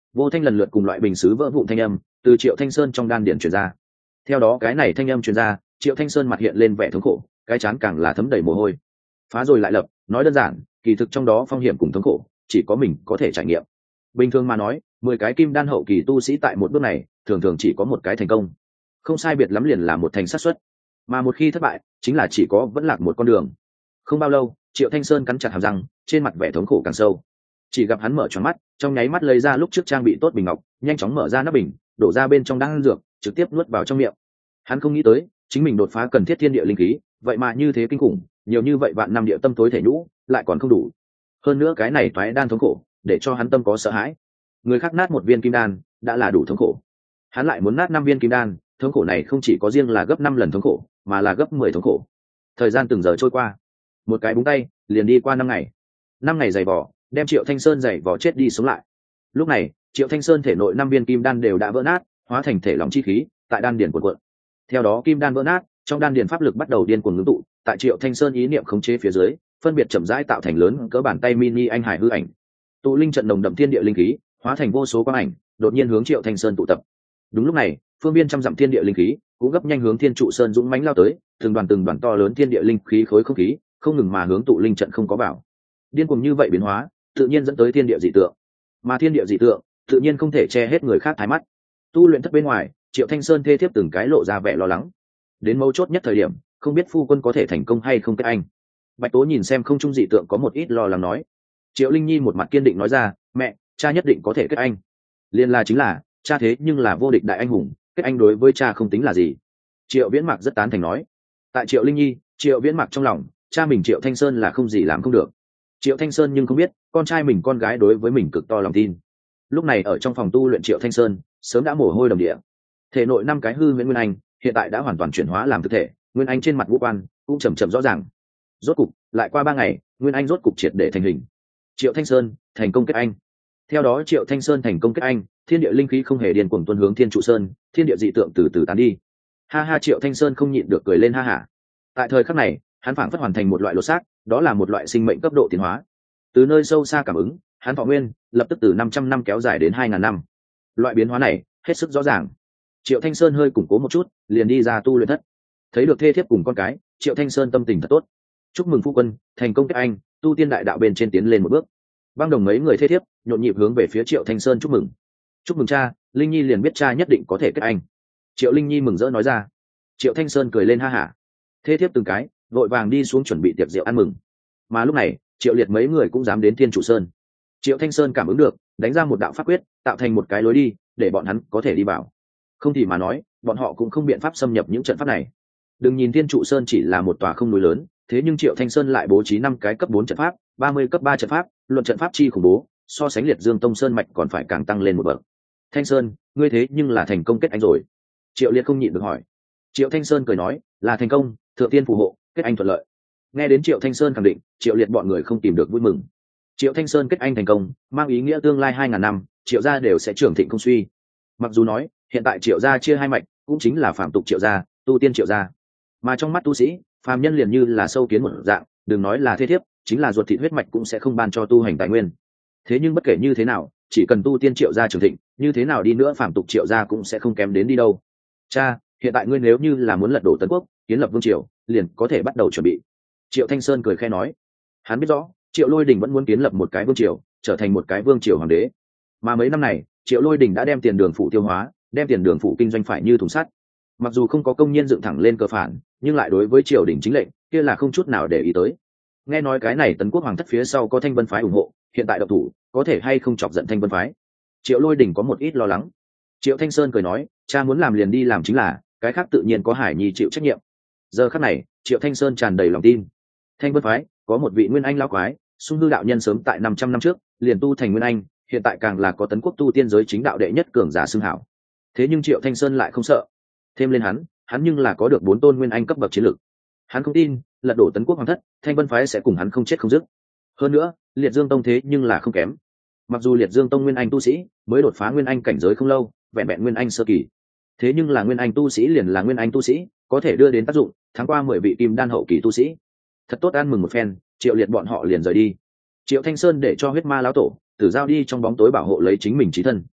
A: Vô thanh lần lượt cùng loại bình xứ vỡ vụn thanh âm từ Triệu Thanh Sơn trong đan điển truyền ra. Theo đó cái này thanh âm truyền ra, Triệu Thanh Sơn mặt hiện lên vẻ thống khổ, cái trán càng là thấm đầy mồ hôi. Phá rồi lại lập, nói đơn giản, kỳ thực trong đó phong hiểm cùng thống khổ, chỉ có mình có thể trải nghiệm. Bình thường mà nói, mười cái kim đan hậu kỳ tu sĩ tại một bước này, thường thường chỉ có một cái thành công. Không sai biệt lắm liền là một thành xác suất. Mà một khi thất bại, chính là chỉ có vẫn lạc một con đường. Không bao lâu, Triệu Thanh Sơn cắn chặt hàm răng, trên mặt vẻ thống khổ càng sâu. Chỉ gặp hắn mở tròn mắt, trong nháy mắt lấy ra lúc trước trang bị tốt bình ngọc, nhanh chóng mở ra nắp bình, đổ ra bên trong đan dược, trực tiếp nuốt vào trong miệng. Hắn không nghĩ tới, chính mình đột phá cần thiết thiên địa linh khí, vậy mà như thế kinh khủng, nhiều như vậy vạn năm địa tâm tối thể nhũ, lại còn không đủ. Hơn nữa cái này toái đan thống khổ, để cho hắn tâm có sợ hãi. Người khác nát một viên kim đan, đã là đủ thống khổ. Hắn lại muốn nát năm viên kim đan, thống khổ này không chỉ có riêng là gấp năm lần thống khổ, mà là gấp mười thống khổ. Thời gian từng giờ trôi qua, một cái búng tay, liền đi qua năm ngày. Năm ngày dày vò, đem Triệu Thanh Sơn dày vò chết đi sống lại. Lúc này, Triệu Thanh Sơn thể nội năm viên kim đan đều đã vỡ nát, hóa thành thể lỏng chi khí, tại đan điền cuộn cuộn. Theo đó kim đan vỡ nát, trong đan điền pháp lực bắt đầu điên cuồng ngưng tụ, tại Triệu Thanh Sơn ý niệm khống chế phía dưới, phân biệt chậm rãi tạo thành lớn cỡ bàn tay mini anh hải hư ảnh. Tụ linh trận nồng đậm thiên địa linh khí, hóa thành vô số quang ảnh, đột nhiên hướng Triệu Thanh Sơn tụ tập. Đúng lúc này, phương biên trăm dặm thiên địa linh khí cũng gấp nhanh hướng Thiên Trụ Sơn dũng mãnh lao tới, từng đoàn từng đoàn to lớn thiên địa linh khí khối không khí, không ngừng mà hướng tụ linh trận không có bảo. Điên cuồng như vậy biến hóa, tự nhiên dẫn tới thiên địa dị tượng. Mà thiên địa dị tượng, tự nhiên không thể che hết người khác thái mắt. Tu luyện thất bên ngoài, Triệu Thanh Sơn thê thiếp từng cái lộ ra vẻ lo lắng. Đến mấu chốt nhất thời điểm, không biết phu quân có thể thành công hay không kết anh. Bạch Tố nhìn xem không trung dị tượng có một ít lo lắng nói. Triệu Linh Nhi một mặt kiên định nói ra, mẹ, cha nhất định có thể kết anh. Liên la chính là, cha thế nhưng là vô địch đại anh hùng, kết anh đối với cha không tính là gì. Triệu Viễn Mạc rất tán thành nói. Tại Triệu Linh Nhi, Triệu Viễn Mạc trong lòng, cha mình Triệu Thanh Sơn là không gì làm không được. Triệu Thanh Sơn nhưng không biết, con trai mình con gái đối với mình cực to lòng tin. Lúc này ở trong phòng tu luyện Triệu Thanh Sơn, sớm đã mồ hôi đầm địa. Thể nội năm cái hư huyễn nguyên anh, hiện tại đã hoàn toàn chuyển hóa làm thực thể, nguyên anh trên mặt ngũ quan cũng chậm chậm rõ ràng. Rốt cục, lại qua ba ngày, nguyên anh rốt cục triệt để thành hình. Triệu Thanh Sơn thành công kết anh. Theo đó Triệu Thanh Sơn thành công kết anh, thiên địa linh khí không hề điên cuồng tuôn hướng Thiên Trụ Sơn, thiên địa dị tượng từ từ tán đi. Ha ha, Triệu Thanh Sơn không nhịn được cười lên ha hả. Tại thời khắc này, hắn phảng phất hoàn thành một loại lột xác, đó là một loại sinh mệnh cấp độ tiến hóa. Từ nơi sâu xa cảm ứng, hắn thọ nguyên lập tức từ năm trăm năm kéo dài đến hai ngàn năm. Loại biến hóa này hết sức rõ ràng. Triệu Thanh Sơn hơi củng cố một chút, liền đi ra tu luyện thất. Thấy được thê thiếp cùng con cái, Triệu Thanh Sơn tâm tình thật tốt. Chúc mừng phu quân thành công kết anh, tu tiên đại đạo bên trên tiến lên một bước. Băng Đồng mấy người thê thiếp nhộn nhịp hướng về phía Triệu Thanh Sơn chúc mừng. Chúc mừng cha, Linh Nhi liền biết cha nhất định có thể kết anh. Triệu Linh Nhi mừng rỡ nói ra. Triệu Thanh Sơn cười lên ha hả. Thê thiếp từng cái vội vàng đi xuống chuẩn bị tiệc rượu ăn mừng. Mà lúc này, Triệu Liệt mấy người cũng dám đến Thiên Trụ Sơn. Triệu Thanh Sơn cảm ứng được, đánh ra một đạo pháp quyết, tạo thành một cái lối đi, để bọn hắn có thể đi vào. Không thì mà nói, bọn họ cũng không biện pháp xâm nhập những trận pháp này. Đừng nhìn Thiên Trụ Sơn chỉ là một tòa không núi lớn, thế nhưng Triệu Thanh Sơn lại bố trí năm cái cấp bốn trận pháp, ba mươi cấp ba trận pháp, luận trận pháp chi khủng bố, so sánh Liệt Dương Tông Sơn mạch còn phải càng tăng lên một bậc. Thanh Sơn, ngươi thế nhưng là thành công kết anh rồi. Triệu Liệt không nhịn được hỏi. Triệu Thanh Sơn cười nói, là thành công, thượng tiên phù hộ, kết anh thuận lợi. Nghe đến Triệu Thanh Sơn khẳng định, Triệu Liệt bọn người không tìm được vui mừng. Triệu Thanh Sơn kết anh thành công, mang ý nghĩa tương lai hai ngàn năm, Triệu gia đều sẽ trưởng thịnh không suy. Mặc dù nói, hiện tại Triệu gia chia hai mạch, cũng chính là phạm tục Triệu gia, tu tiên Triệu gia. Mà trong mắt tu sĩ, phàm nhân liền như là sâu kiến một dạng, đừng nói là thế thiếp, chính là ruột thịt huyết mạch cũng sẽ không ban cho tu hành tài nguyên. Thế nhưng bất kể như thế nào, chỉ cần tu tiên Triệu gia trưởng thịnh, như thế nào đi nữa phạm tục Triệu gia cũng sẽ không kém đến đi đâu. Cha, hiện tại ngươi nếu như là muốn lật đổ Tấn Quốc, kiến lập vương triều, liền có thể bắt đầu chuẩn bị. Triệu Thanh Sơn cười khẽ nói. Hắn biết rõ, Triệu Lôi Đình vẫn muốn kiến lập một cái vương triều, trở thành một cái vương triều hoàng đế. Mà mấy năm này, Triệu Lôi Đình đã đem tiền đường phủ tiêu hóa, đem tiền đường phủ kinh doanh phải như thùng sắt. Mặc dù không có công nhân dựng thẳng lên cơ phản, nhưng lại đối với triều đình chính lệnh, kia là không chút nào để ý tới. Nghe nói cái này Tấn Quốc hoàng thất phía sau có Thanh Vân phái ủng hộ, hiện tại độc thủ, có thể hay không chọc giận Thanh Vân phái. Triệu Lôi Đình có một ít lo lắng. Triệu Thanh Sơn cười nói, cha muốn làm liền đi làm chính là, cái khác tự nhiên có Hải Nhi chịu trách nhiệm. Giờ khắc này, Triệu Thanh Sơn tràn đầy lòng tin. Thanh Vân phái có một vị nguyên anh lão quái, Sung Hư đạo nhân sớm tại năm trăm năm trước liền tu thành nguyên anh, hiện tại càng là có Tấn Quốc tu tiên giới chính đạo đệ nhất cường giả xưng hảo. Thế nhưng Triệu Thanh Sơn lại không sợ, thêm lên hắn, hắn nhưng là có được bốn tôn nguyên anh cấp bậc chiến lực. Hắn không tin, lật đổ Tấn Quốc hoàng thất, Thanh Vân phái sẽ cùng hắn không chết không dứt. Hơn nữa, Liệt Dương Tông thế nhưng là không kém. Mặc dù Liệt Dương Tông nguyên anh tu sĩ mới đột phá nguyên anh cảnh giới không lâu, vẹn vẹn nguyên anh sơ kỳ, thế nhưng là nguyên anh tu sĩ liền là nguyên anh tu sĩ, có thể đưa đến tác dụng, tháng qua mười vị kim đan hậu kỳ tu sĩ. Thật tốt ăn mừng một phen, Triệu Liệt bọn họ liền rời đi. Triệu Thanh Sơn để cho huyết ma lão tổ Tử Giao đi trong bóng tối bảo hộ lấy chính mình chí thân.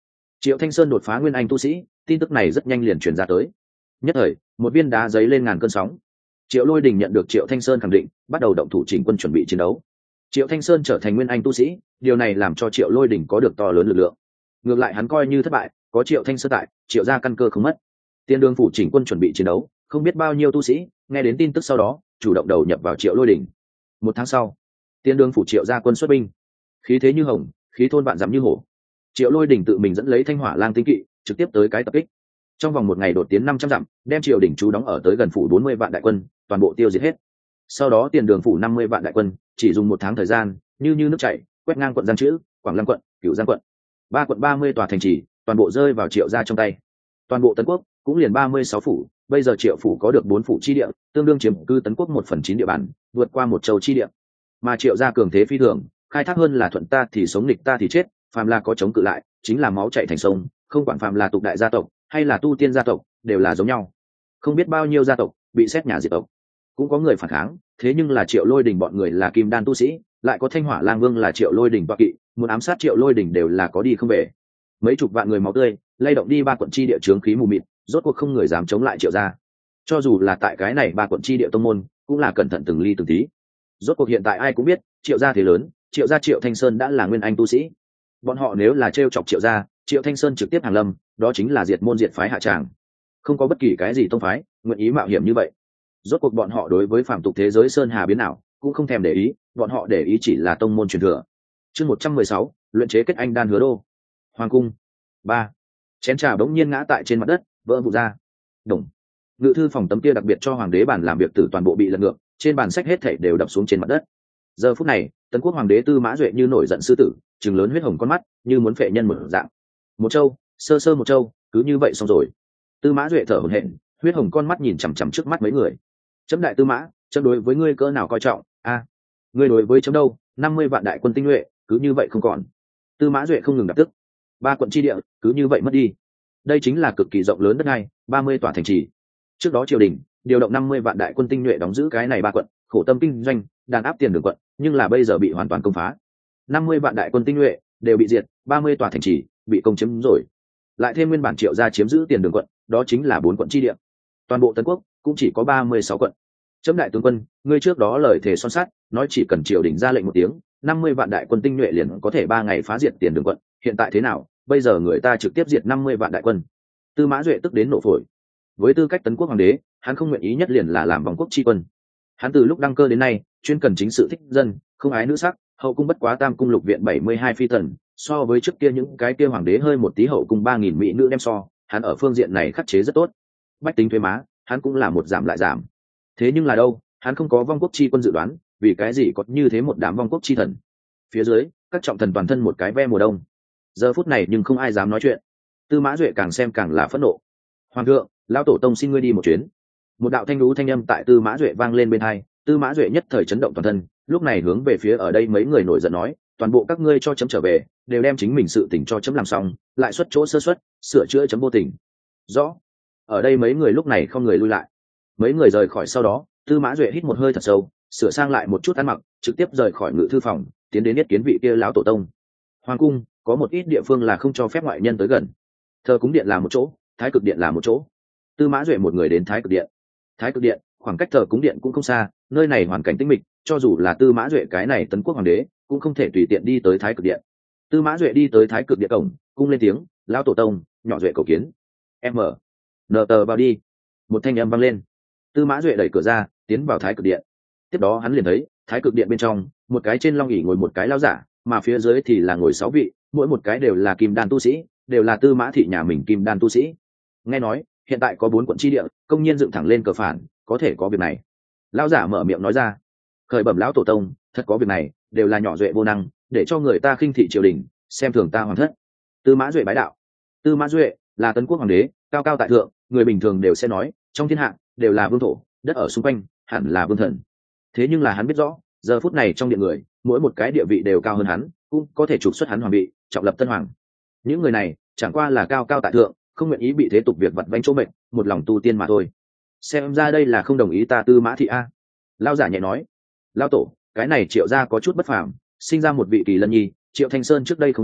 A: Triệu Thanh Sơn đột phá nguyên anh tu sĩ, tin tức này rất nhanh liền truyền ra tới. Nhất thời, một viên đá giấy lên ngàn cơn sóng. Triệu Lôi Đình nhận được Triệu Thanh Sơn khẳng định, bắt đầu động thủ chỉnh quân chuẩn bị chiến đấu. Triệu Thanh Sơn trở thành nguyên anh tu sĩ, điều này làm cho Triệu Lôi Đình có được to lớn lực lượng. Ngược lại hắn coi như thất bại, có Triệu Thanh Sơn tại, Triệu gia căn cơ không mất. Tiên Đường phủ chỉnh quân chuẩn bị chiến đấu, không biết bao nhiêu tu sĩ nghe đến tin tức sau đó, chủ động đầu nhập vào Triệu Lôi Đình. Một tháng sau, Tiên Đường phủ Triệu gia quân xuất binh, khí thế như hồng, khí thôn vạn dặm như hổ. Triệu Lôi Đình tự mình dẫn lấy Thanh Hỏa Lang tinh kỵ, trực tiếp tới cái tập kích. Trong vòng một ngày đột tiến năm trăm dặm, đem Triệu đỉnh chú đóng ở tới gần phủ bốn mươi vạn đại quân, toàn bộ tiêu diệt hết. Sau đó Tiền Đường phủ năm mươi vạn đại quân, chỉ dùng một tháng thời gian, như như nước chảy, quét ngang quận Giang Chữ, Quảng Lăng quận, Cửu Giang quận, ba quận ba mươi tòa thành trì, toàn bộ rơi vào Triệu gia trong tay. Toàn bộ Tấn Quốc cũng liền ba mươi sáu phủ, bây giờ Triệu phủ có được bốn phủ chi địa, tương đương chiếm cư Tấn Quốc một phần chín địa bàn, vượt qua một châu chi địa. Mà Triệu gia cường thế phi thường, khai thác hơn là thuận ta thì sống, nghịch ta thì chết, phàm là có chống cự lại, chính là máu chảy thành sông, không quản phàm là tục đại gia tộc hay là tu tiên gia tộc, đều là giống nhau. Không biết bao nhiêu gia tộc bị xét nhà diệt tộc, cũng có người phản kháng, thế nhưng là Triệu Lôi Đình bọn người là kim đan tu sĩ, lại có Thanh Hỏa Lang Vương là Triệu Lôi Đình toa kỵ, muốn ám sát Triệu Lôi Đình đều là có đi không về. Mấy chục vạn người máu tươi, lay động đi ba quận chi địa chướng khí mù mịt, rốt cuộc không người dám chống lại Triệu gia. Cho dù là tại cái này ba quận chi địa tông môn, cũng là cẩn thận từng ly từng tí. Rốt cuộc hiện tại ai cũng biết, Triệu gia thế lớn, Triệu gia Triệu Thanh Sơn đã là nguyên anh tu sĩ. Bọn họ nếu là trêu chọc Triệu gia, Triệu Thanh Sơn trực tiếp hàng lâm, đó chính là diệt môn diệt phái hạ tràng. Không có bất kỳ cái gì tông phái nguyện ý mạo hiểm như vậy. Rốt cuộc bọn họ đối với phàm tục thế giới sơn hà biến nào cũng không thèm để ý, bọn họ để ý chỉ là tông môn truyền thừa. Chương một trăm mười sáu, luyện chế kết anh đan hứa đô. Hoàng cung. Ba. Chén trà bỗng nhiên ngã tại trên mặt đất, vỡ vụn ra. Đồng. Ngự thư phòng tấm kia đặc biệt cho hoàng đế bàn làm việc tử toàn bộ bị lật ngược, trên bàn sách hết thảy đều đập xuống trên mặt đất. Giờ phút này, Tấn Quốc hoàng đế Tư Mã Duệ như nổi giận sư tử, trừng lớn huyết hồng con mắt, như muốn phệ nhân một dạng. Một châu, sơ sơ một châu, cứ như vậy xong rồi. Tư Mã Duệ thở hổn hển, huyết hồng con mắt nhìn chằm chằm trước mắt mấy người. Chấm đại Tư Mã, chấm đối với ngươi cỡ nào coi trọng, a, à, ngươi đối với chấm đâu, năm mươi vạn đại quân tinh nhuệ, cứ như vậy không còn. Tư Mã Duệ không ngừng đạp tức. Ba quận chi địa, cứ như vậy mất đi. Đây chính là cực kỳ rộng lớn đất này, ba mươi tòa thành trì. Trước đó triều đình điều động năm mươi vạn đại quân tinh nhuệ đóng giữ cái này ba quận, khổ tâm kinh doanh, đàn áp tiền đường quận, nhưng là bây giờ bị hoàn toàn công phá. năm mươi vạn đại quân tinh nhuệ đều bị diệt, ba mươi tòa thành trì bị công chiếm rồi. Lại thêm nguyên bản Triệu gia chiếm giữ tiền đường quận, đó chính là bốn quận chi địa. Toàn bộ Tấn Quốc cũng chỉ có ba mươi sáu quận. Chấm đại tướng quân, ngươi trước đó lời thề son sắt, nói chỉ cần triều đình ra lệnh một tiếng, năm mươi vạn đại quân tinh nhuệ liền có thể ba ngày phá diệt tiền đường quận, hiện tại thế nào? Bây giờ người ta trực tiếp diệt năm mươi vạn đại quân. Tư Mã Duệ tức đến nổ phổi. Với tư cách Tấn Quốc hoàng đế, hắn không nguyện ý nhất liền là làm vòng quốc tri quân. Hắn từ lúc đăng cơ đến nay, chuyên cần chính sự thích dân, không ái nữ sắc, hậu cung bất quá tam cung lục viện bảy mươi hai phi tần, so với trước kia những cái kia hoàng đế hơi một tí hậu cung ba nghìn mỹ nữ đem so, hắn ở phương diện này khắc chế rất tốt. Bách tính thuế má, hắn cũng là một giảm lại giảm. Thế nhưng là đâu, hắn không có vong quốc chi quân dự đoán, vì cái gì có như thế một đám vong quốc chi thần. Phía dưới, các trọng thần toàn thân một cái ve mùa đông. Giờ phút này nhưng không ai dám nói chuyện. Tư Mã Duệ càng xem càng là phẫn nộ. Hoàng thượng, lão tổ tông xin ngươi đi một chuyến. Một đạo thanh lũ thanh âm tại Tư Mã Duệ vang lên bên tai, Tư Mã Duệ nhất thời chấn động toàn thân, lúc này hướng về phía ở đây mấy người nổi giận nói, toàn bộ các ngươi cho chấm trở về, đều đem chính mình sự tình cho chấm làm xong, lại xuất chỗ sơ suất, sửa chữa chấm vô tình. Rõ. Ở đây mấy người lúc này không người lui lại. Mấy người rời khỏi sau đó, Tư Mã Duệ hít một hơi thật sâu, sửa sang lại một chút ăn mặc, trực tiếp rời khỏi ngự thư phòng, tiến đến yết kiến vị kia lão tổ tông. Hoàng cung có một ít địa phương là không cho phép ngoại nhân tới gần. Thờ cúng điện là một chỗ, thái cực điện là một chỗ. Tư Mã Duệ một người đến thái cực điện. Thái cực điện khoảng cách thờ cúng điện cũng không xa, nơi này hoàn cảnh tĩnh mịch, cho dù là Tư Mã Duệ cái này Tấn Quốc hoàng đế cũng không thể tùy tiện đi tới thái cực điện. Tư Mã Duệ đi tới thái cực điện cổng, cung lên tiếng, lão tổ tông, nhỏ Duệ cầu kiến. Em mở, nờ tờ vào đi. Một thanh âm vang lên. Tư Mã Duệ đẩy cửa ra, tiến vào thái cực điện. Tiếp đó hắn liền thấy thái cực điện bên trong một cái trên long ỷ ngồi một cái lão giả, mà phía dưới thì là ngồi sáu vị, mỗi một cái đều là kim đan tu sĩ, đều là Tư Mã thị nhà mình kim đan tu sĩ. Nghe nói hiện tại có bốn quận chi địa công nhiên dựng thẳng lên cờ phản, có thể có việc này. Lão giả mở miệng nói ra, khởi bẩm lão tổ tông, thật có việc này, đều là nhỏ Duệ vô năng, để cho người ta khinh thị triều đình, xem thường ta hoàng thất. Tư Mã Duệ bái đạo. Tư Mã Duệ là Tấn Quốc hoàng đế, cao cao tại thượng, người bình thường đều sẽ nói trong thiên hạ đều là vương thổ, đất ở xung quanh hẳn là vương thần. Thế nhưng là hắn biết rõ, giờ phút này trong điện người, mỗi một cái địa vị đều cao hơn hắn, cũng có thể trục xuất hắn hoàng vị, trọng lập tân hoàng. Những người này chẳng qua là cao cao tại thượng, không nguyện ý bị thế tục việc vặt vãnh chỗ mệnh, một lòng tu tiên mà thôi. Xem ra đây là không đồng ý ta Tư Mã thị a. Lão giả nhẹ nói, lão tổ, cái này Triệu gia có chút bất phàm, sinh ra một vị kỳ lân nhi, Triệu Thanh Sơn trước đây không lâu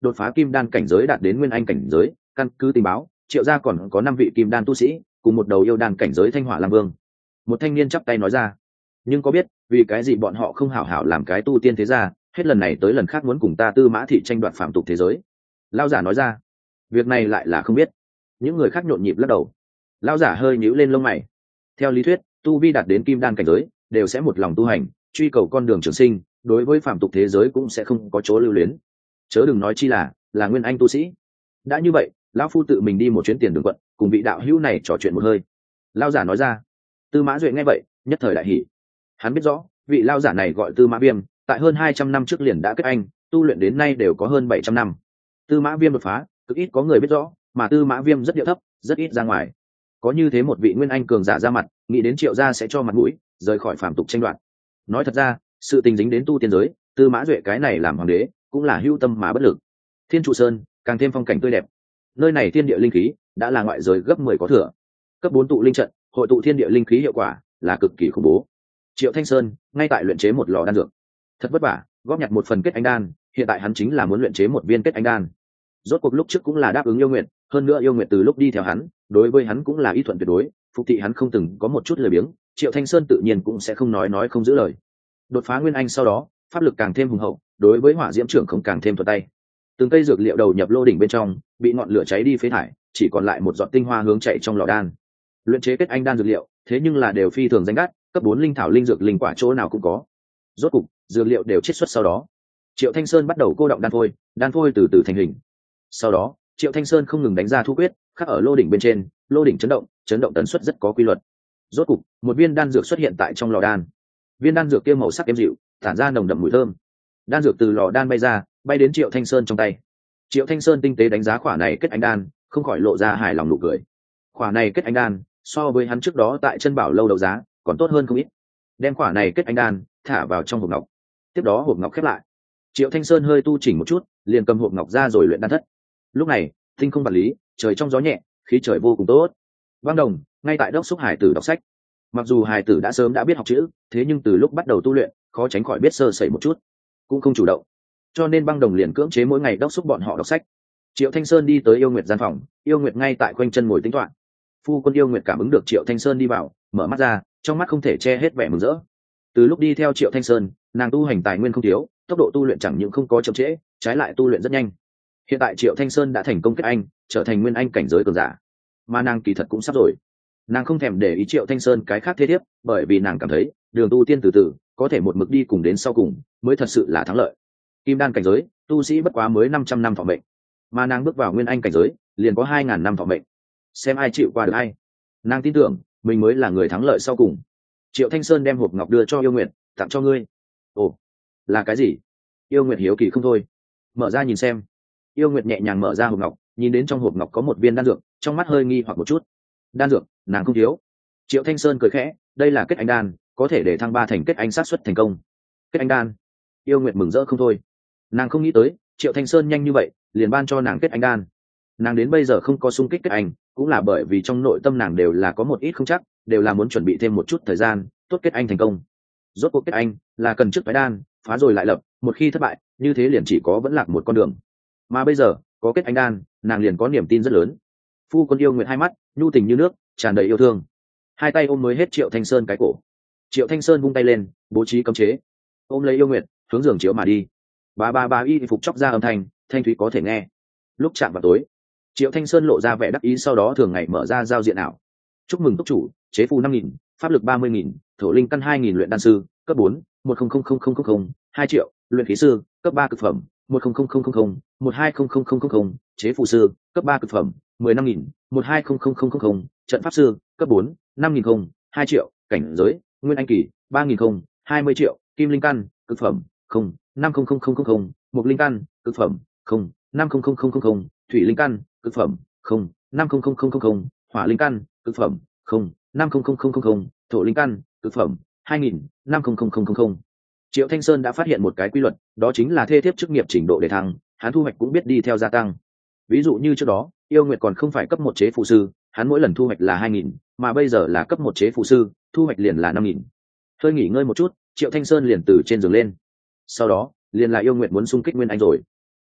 A: đột phá kim đan cảnh giới đạt đến nguyên anh cảnh giới. Căn cứ tình báo, triệu gia còn có năm vị kim đan tu sĩ cùng một đầu yêu đan cảnh giới thanh hỏa lam vương. Một thanh niên chắp tay nói ra, nhưng có biết vì cái gì bọn họ không hảo hảo làm cái tu tiên thế gia, hết lần này tới lần khác muốn cùng ta Tư Mã thị tranh đoạt phạm tục thế giới? Lão giả nói ra, việc này lại là không biết. Những người khác nhộn nhịp lắc đầu. Lão giả hơi nhíu lên lông mày. Theo lý thuyết, tu vi đạt đến kim đan cảnh giới đều sẽ một lòng tu hành, truy cầu con đường trường sinh, đối với phạm tục thế giới cũng sẽ không có chỗ lưu luyến, chớ đừng nói chi là là nguyên anh tu sĩ. Đã như vậy, lão phu tự mình đi một chuyến tiền đường quận, cùng vị đạo hữu này trò chuyện một hơi. Lão giả nói ra. Tư Mã Duệ nghe vậy, nhất thời đại hỉ. Hắn biết rõ, vị lão giả này gọi Tư Mã Viêm, tại hơn hai trăm năm trước liền đã kết anh, tu luyện đến nay đều có hơn bảy trăm năm. Tư Mã Viêm đột phá, cực ít có người biết rõ, mà Tư Mã Viêm rất điệu thấp, rất ít ra ngoài. Có như thế một vị nguyên anh cường giả ra mặt, nghĩ đến Triệu gia sẽ cho mặt mũi, rời khỏi phàm tục tranh đoạt. Nói thật ra, sự tình dính đến tu tiên giới, Tư Mã Duệ cái này làm hoàng đế, cũng là hưu tâm mà bất lực. Thiên Trụ Sơn, càng thêm phong cảnh tươi đẹp. Nơi này thiên địa linh khí đã là ngoại giới gấp mười có thừa. Cấp bốn tụ linh trận, hội tụ thiên địa linh khí hiệu quả là cực kỳ khủng bố. Triệu Thanh Sơn ngay tại luyện chế một lò đan dược. Thật vất vả, góp nhặt một phần kết anh đan, hiện tại hắn chính là muốn luyện chế một viên kết anh đan. Rốt cuộc lúc trước cũng là đáp ứng yêu nguyện, hơn nữa yêu nguyện từ lúc đi theo hắn, đối với hắn cũng là y thuận tuyệt đối, phục thị hắn không từng có một chút lười biếng, Triệu Thanh Sơn tự nhiên cũng sẽ không nói nói không giữ lời. Đột phá nguyên anh sau đó, pháp lực càng thêm hùng hậu, đối với hỏa diễm trưởng không càng thêm thuận tay. Từng cây dược liệu đầu nhập lô đỉnh bên trong, bị ngọn lửa cháy đi phế thải, chỉ còn lại một giọt tinh hoa hướng chạy trong lò đan. Luyện chế kết anh đan dược liệu, thế nhưng là đều phi thường danh đắt, cấp bốn linh thảo linh dược linh quả chỗ nào cũng có. Rốt cục, dược liệu đều chiết xuất sau đó, Triệu Thanh Sơn bắt đầu cô động đan phôi, đan phôi từ từ thành hình. Sau đó, Triệu Thanh Sơn không ngừng đánh ra thu quyết, khắc ở lô đỉnh bên trên, lô đỉnh chấn động, chấn động tần suất rất có quy luật. Rốt cục, một viên đan dược xuất hiện tại trong lò đan. Viên đan dược kia màu sắc êm dịu, tản ra nồng đậm mùi thơm. Đan dược từ lò đan bay ra, bay đến Triệu Thanh Sơn trong tay. Triệu Thanh Sơn tinh tế đánh giá khỏa này kết anh đan, không khỏi lộ ra hài lòng nụ cười. Khỏa này kết anh đan, so với hắn trước đó tại chân bảo lâu đấu giá, còn tốt hơn không ít. Đem khỏa này kết anh đan thả vào trong hộp ngọc. Tiếp đó hộp ngọc khép lại. Triệu Thanh Sơn hơi tu chỉnh một chút, liền cầm hộp ngọc ra rồi luyện đan thất. Lúc này, tinh không vật lý, trời trong gió nhẹ, khí trời vô cùng tốt. Băng Đồng ngay tại đốc xúc hải tử đọc sách. Mặc dù hải tử đã sớm đã biết học chữ, thế nhưng từ lúc bắt đầu tu luyện, khó tránh khỏi biết sơ sẩy một chút, cũng không chủ động. Cho nên Băng Đồng liền cưỡng chế mỗi ngày đốc xúc bọn họ đọc sách. Triệu Thanh Sơn đi tới Yêu Nguyệt gian phòng, Yêu Nguyệt ngay tại quanh chân ngồi tính toán. Phu quân Yêu Nguyệt cảm ứng được Triệu Thanh Sơn đi vào, mở mắt ra, trong mắt không thể che hết vẻ mừng rỡ. Từ lúc đi theo Triệu Thanh Sơn, nàng tu hành tài nguyên không thiếu, tốc độ tu luyện chẳng những không có chậm trễ, trái lại tu luyện rất nhanh. Hiện tại Triệu Thanh Sơn đã thành công kết anh, trở thành nguyên anh cảnh giới cường giả, mà nàng kỳ thật cũng sắp rồi. Nàng không thèm để ý Triệu Thanh Sơn cái khác thế thiếp, bởi vì nàng cảm thấy đường tu tiên từ từ có thể một mực đi cùng đến sau cùng mới thật sự là thắng lợi. Kim đan cảnh giới, tu sĩ bất quá mới năm trăm năm thọ mệnh, mà nàng bước vào nguyên anh cảnh giới liền có hai ngàn năm thọ mệnh. Xem ai chịu qua được ai. Nàng tin tưởng mình mới là người thắng lợi sau cùng. Triệu Thanh Sơn đem hộp ngọc đưa cho Yêu Nguyệt, tặng cho ngươi. Ồ, là cái gì? Yêu Nguyệt hiếu kỳ không thôi, mở ra nhìn xem. Yêu Nguyệt nhẹ nhàng mở ra hộp ngọc, nhìn đến trong hộp ngọc có một viên đan dược, trong mắt hơi nghi hoặc một chút. Đan dược, nàng không thiếu. Triệu Thanh Sơn cười khẽ, đây là kết anh đan, có thể để thăng ba thành kết anh sát suất thành công. Kết anh đan. Yêu Nguyệt mừng rỡ không thôi. Nàng không nghĩ tới Triệu Thanh Sơn nhanh như vậy liền ban cho nàng kết anh đan. Nàng đến bây giờ không có xung kích kết anh, cũng là bởi vì trong nội tâm nàng đều là có một ít không chắc, đều là muốn chuẩn bị thêm một chút thời gian tốt kết anh thành công. Rốt cuộc kết anh là cần trước phái đan, phá rồi lại lập, một khi thất bại như thế liền chỉ có vẫn lạc một con đường. Mà bây giờ có kết anh đan, nàng liền có niềm tin rất lớn. Phu quân Yêu Nguyệt hai mắt nhu tình như nước, tràn đầy yêu thương, hai tay ôm mới hết Triệu Thanh Sơn cái cổ. Triệu Thanh Sơn vung tay lên, bố trí cấm chế, ôm lấy Yêu Nguyệt hướng giường chiếu mà đi. Bà bà bà y phục chóc ra âm thanh, thanh thúy có thể nghe. Lúc chạm vào tối, Triệu Thanh Sơn lộ ra vẻ đắc ý, sau đó thường ngày mở ra giao diện ảo. Chúc mừng túc chủ, chế phù năm nghìn, pháp lực ba mươi nghìn, thổ linh căn hai nghìn, luyện đan sư cấp bốn, một không không không không không không, hai triệu, luyện khí sư cấp ba cực phẩm, một không không không không không, một hai không không không không không, chế phù sư cấp ba cực phẩm, mười năm nghìn, một hai không không không không không, trận pháp sư cấp bốn, năm nghìn không, hai triệu, cảnh giới nguyên anh kỳ, ba nghìn không, hai mươi triệu, kim linh căn cực phẩm, không, năm không không không không không, mục linh căn cực phẩm, không, năm không không không không không, thủy linh căn cực phẩm, không, năm không không không không không, hỏa linh căn cực phẩm, không, năm không không không không không, thổ linh căn cực phẩm, hai nghìn, năm không không không không không. Triệu Thanh Sơn đã phát hiện một cái quy luật, đó chính là thê thiếp chức nghiệp trình độ để thăng, hắn thu hoạch cũng biết đi theo gia tăng. Ví dụ như trước đó, Yêu Nguyệt còn không phải cấp một chế phụ sư, hắn mỗi lần thu hoạch là hai nghìn, mà bây giờ là cấp một chế phụ sư, thu hoạch liền là năm nghìn. Hơi nghỉ ngơi một chút, Triệu Thanh Sơn liền từ trên giường lên. Sau đó, liền là Yêu Nguyệt muốn xung kích nguyên anh rồi.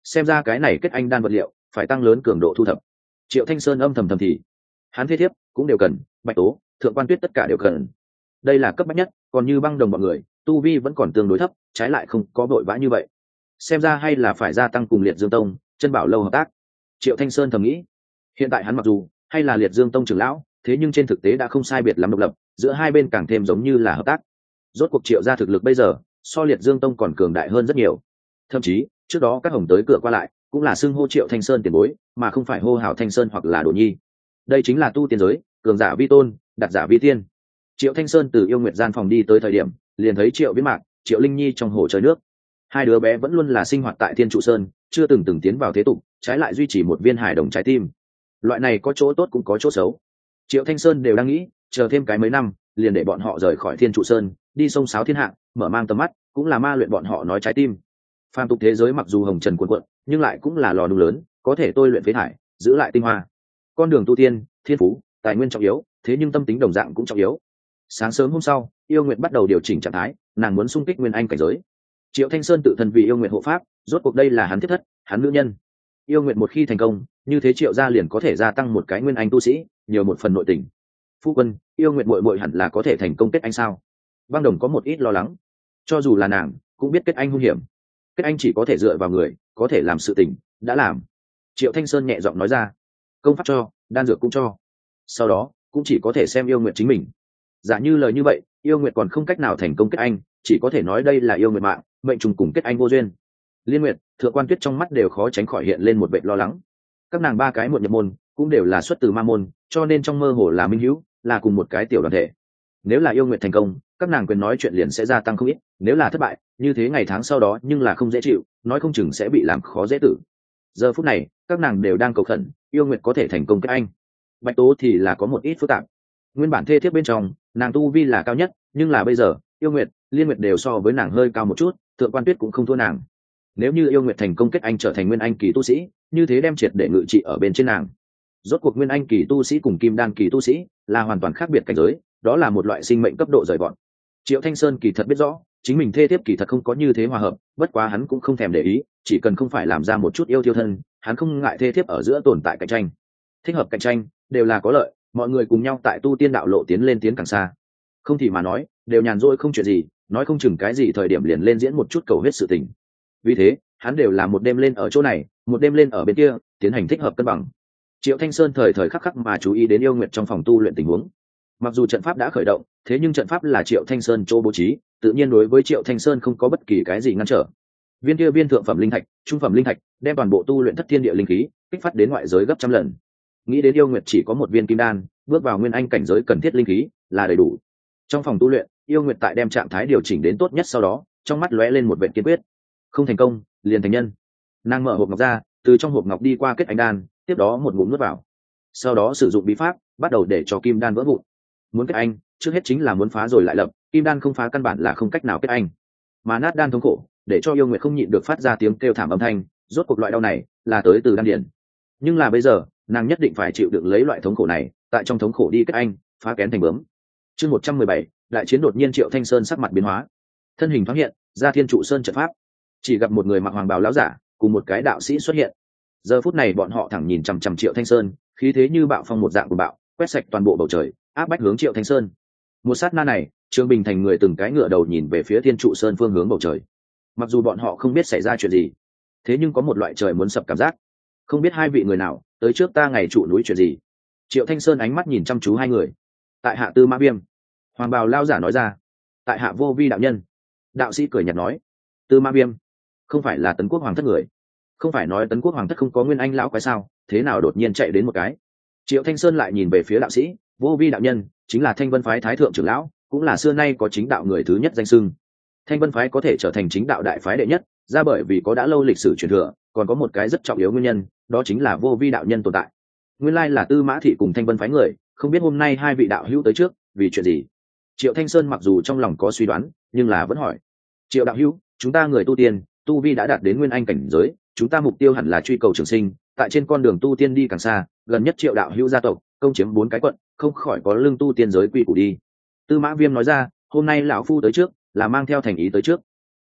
A: xem ra cái này kết anh đan vật liệu phải tăng lớn cường độ thu thập. Triệu Thanh Sơn âm thầm thầm thì hắn thế thiếp cũng đều cần, Bạch Tố, Thượng Quan Tuyết tất cả đều cần. Đây là cấp bách nhất, còn như Băng Đồng bọn người tu vi vẫn còn tương đối thấp, trái lại không có vội vã như vậy. Xem ra hay là phải gia tăng cùng Liệt Dương Tông, Chân Bảo Lâu hợp tác. Triệu Thanh Sơn thầm nghĩ, hiện tại hắn mặc dù hay là Liệt Dương Tông trưởng lão, thế nhưng trên thực tế đã không sai biệt lắm độc lập, giữa hai bên càng thêm giống như là hợp tác. Rốt cuộc Triệu gia thực lực bây giờ so Liệt Dương Tông còn cường đại hơn rất nhiều. Thậm chí trước đó các hồng tới cửa qua lại cũng là xưng hô Triệu Thanh Sơn tiền bối, mà không phải hô hào Thanh Sơn hoặc là Đồ Nhi. Đây chính là tu tiên giới, cường giả vi tôn, đặt giả vi tiên. Triệu Thanh Sơn từ yêu nguyệt gian phòng đi tới thời điểm, liền thấy Triệu Viễn Mạc, Triệu Linh Nhi trong hồ chơi nước. Hai đứa bé vẫn luôn là sinh hoạt tại Thiên Trụ Sơn, chưa từng từng tiến vào thế tục, trái lại duy trì một viên hài đồng trái tim. Loại này có chỗ tốt cũng có chỗ xấu. Triệu Thanh Sơn đều đang nghĩ, chờ thêm cái mấy năm, liền để bọn họ rời khỏi Thiên Trụ Sơn, đi sông sáo thiên hạ, mở mang tầm mắt, cũng là ma luyện bọn họ nói trái tim. Phàm tục thế giới mặc dù hồng trần cuồn cuộn, nhưng lại cũng là lò nung lớn, có thể tôi luyện phế thải, giữ lại tinh hoa. Con đường tu tiên, thiên phú, tài nguyên trọng yếu, thế nhưng tâm tính đồng dạng cũng trọng yếu. Sáng sớm hôm sau, Yêu Nguyệt bắt đầu điều chỉnh trạng thái, nàng muốn xung kích nguyên anh cảnh giới. Triệu Thanh Sơn tự thân vì Yêu Nguyệt hộ pháp, rốt cuộc đây là hắn thiết thất, hắn nữ nhân. Yêu Nguyệt một khi thành công, như thế Triệu gia liền có thể gia tăng một cái nguyên anh tu sĩ, nhiều một phần nội tình. Phu quân, Yêu Nguyệt muội muội hẳn là có thể thành công kết anh sao? Băng Đồng có một ít lo lắng. Cho dù là nàng, cũng biết kết anh hung hiểm. Kết anh chỉ có thể dựa vào người, có thể làm sự tình, đã làm. Triệu Thanh Sơn nhẹ giọng nói ra, công pháp cho, đan dược cũng cho. Sau đó, cũng chỉ có thể xem Yêu Nguyệt chính mình. Giả như lời như vậy, Yêu Nguyệt còn không cách nào thành công kết anh, chỉ có thể nói đây là yêu nguyệt mạng, mệnh trùng cùng kết anh vô duyên. Liên Nguyệt, Thượng Quan Tuyết trong mắt đều khó tránh khỏi hiện lên một vẻ lo lắng. Các nàng ba cái một nhập môn, cũng đều là xuất từ ma môn, cho nên trong mơ hồ là minh hữu, là cùng một cái tiểu đoàn thể. Nếu là yêu nguyệt thành công, các nàng quyền nói chuyện liền sẽ gia tăng không ít, nếu là thất bại, như thế ngày tháng sau đó nhưng là không dễ chịu, nói không chừng sẽ bị làm khó dễ tử. Giờ phút này, các nàng đều đang cầu khẩn, yêu nguyệt có thể thành công kết anh. Bạch Tố thì là có một ít phức tạp. Nguyên bản thê thiếp bên trong, nàng tu vi là cao nhất, nhưng là bây giờ, yêu nguyệt, liên nguyệt đều so với nàng hơi cao một chút, Thượng Quan Tuyết cũng không thua nàng. Nếu như yêu nguyệt thành công kết anh trở thành nguyên anh kỳ tu sĩ, như thế đem triệt để ngự trị ở bên trên nàng. Rốt cuộc nguyên anh kỳ tu sĩ cùng kim đan kỳ tu sĩ là hoàn toàn khác biệt cảnh giới, đó là một loại sinh mệnh cấp độ rời bọn. Triệu Thanh Sơn kỳ thật biết rõ, chính mình thê thiếp kỳ thật không có như thế hòa hợp, bất quá hắn cũng không thèm để ý, chỉ cần không phải làm ra một chút yêu thiêu thân, hắn không ngại thê thiếp ở giữa tồn tại cạnh tranh. Thích hợp cạnh tranh đều là có lợi, mọi người cùng nhau tại tu tiên đạo lộ tiến lên tiến càng xa. Không thì mà nói, đều nhàn rỗi không chuyện gì, nói không chừng cái gì thời điểm liền lên diễn một chút cầu huyết sự tình. Vì thế, hắn đều là một đêm lên ở chỗ này, một đêm lên ở bên kia, tiến hành thích hợp cân bằng. Triệu Thanh Sơn thời thời khắc khắc mà chú ý đến yêu nguyệt trong phòng tu luyện tình huống. Mặc dù trận pháp đã khởi động, thế nhưng trận pháp là Triệu Thanh Sơn chỗ bố trí, tự nhiên đối với Triệu Thanh Sơn không có bất kỳ cái gì ngăn trở. Viên kia viên thượng phẩm linh thạch, trung phẩm linh thạch, đem toàn bộ tu luyện thất thiên địa linh khí kích phát đến ngoại giới gấp trăm lần. Nghĩ đến yêu nguyệt chỉ có một viên kim đan, bước vào nguyên anh cảnh giới cần thiết linh khí là đầy đủ. Trong phòng tu luyện, yêu nguyệt tại đem trạng thái điều chỉnh đến tốt nhất, sau đó trong mắt lóe lên một vẻ kiên quyết. Không thành công, liền thành nhân. Nàng mở hộp ngọc ra, từ trong hộp ngọc đi qua kết anh đan, tiếp đó một ngụm nuốt vào. Sau đó sử dụng bí pháp, bắt đầu để cho kim đan vỡ vụn. Muốn kết anh, trước hết chính là muốn phá rồi lại lập, kim đan không phá căn bản là không cách nào kết anh. Mà nát đan thống khổ, để cho yêu nguyệt không nhịn được phát ra tiếng kêu thảm âm thanh, rốt cuộc loại đau này là tới từ đan điển. Nhưng là bây giờ, nàng nhất định phải chịu đựng lấy loại thống khổ này, tại trong thống khổ đi kết anh, phá kén thành bướm. Chương một trăm mười bảy, đại chiến đột nhiên Triệu Thanh Sơn sắc mặt biến hóa, thân hình thoáng hiện, ra Thiên Trụ Sơn trận pháp, chỉ gặp một người mặc hoàng bào lão giả cùng một cái đạo sĩ xuất hiện. Giờ phút này bọn họ thẳng nhìn chằm chằm Triệu Thanh Sơn, khí thế như bạo phong một dạng của bạo, quét sạch toàn bộ bầu trời, áp bách hướng Triệu Thanh Sơn. Một sát na này, Trương Bình thành người từng cái ngựa đầu nhìn về phía Thiên Trụ Sơn phương hướng bầu trời. Mặc dù bọn họ không biết xảy ra chuyện gì, thế nhưng có một loại trời muốn sập cảm giác. Không biết hai vị người nào tới trước ta ngày trụ núi chuyện gì? Triệu Thanh Sơn ánh mắt nhìn chăm chú hai người. Tại hạ Tư Mã Viêm. Hoàng bào lao giả nói ra. Tại hạ Vô Vi đạo nhân. Đạo sĩ cười nhạt nói. Tư Mã Viêm, không phải là Tấn Quốc hoàng thất người? Không phải nói Tấn Quốc hoàng thất không có nguyên anh lão quái sao, thế nào đột nhiên chạy đến một cái? Triệu Thanh Sơn lại nhìn về phía đạo sĩ. Vô Vi đạo nhân chính là Thanh Vân phái thái thượng trưởng lão, cũng là xưa nay có chính đạo người thứ nhất danh xưng. Thanh Vân phái có thể trở thành chính đạo đại phái đệ nhất, ra bởi vì có đã lâu lịch sử truyền thừa, còn có một cái rất trọng yếu nguyên nhân, đó chính là Vô Vi đạo nhân tồn tại. Nguyên lai là Tư Mã thị cùng Thanh Vân phái người, không biết hôm nay hai vị đạo hữu tới trước, vì chuyện gì? Triệu Thanh Sơn mặc dù trong lòng có suy đoán, nhưng là vẫn hỏi. Triệu đạo hữu, chúng ta người tu tiên, tu vi đã đạt đến nguyên anh cảnh giới, chúng ta mục tiêu hẳn là truy cầu trường sinh, tại trên con đường tu tiên đi càng xa, gần nhất Triệu đạo hữu gia tộc công chiếm bốn cái quận, không khỏi có lương tu tiên giới quy củ đi. Tư Mã Viêm nói ra, hôm nay lão phu tới trước, là mang theo thành ý tới trước.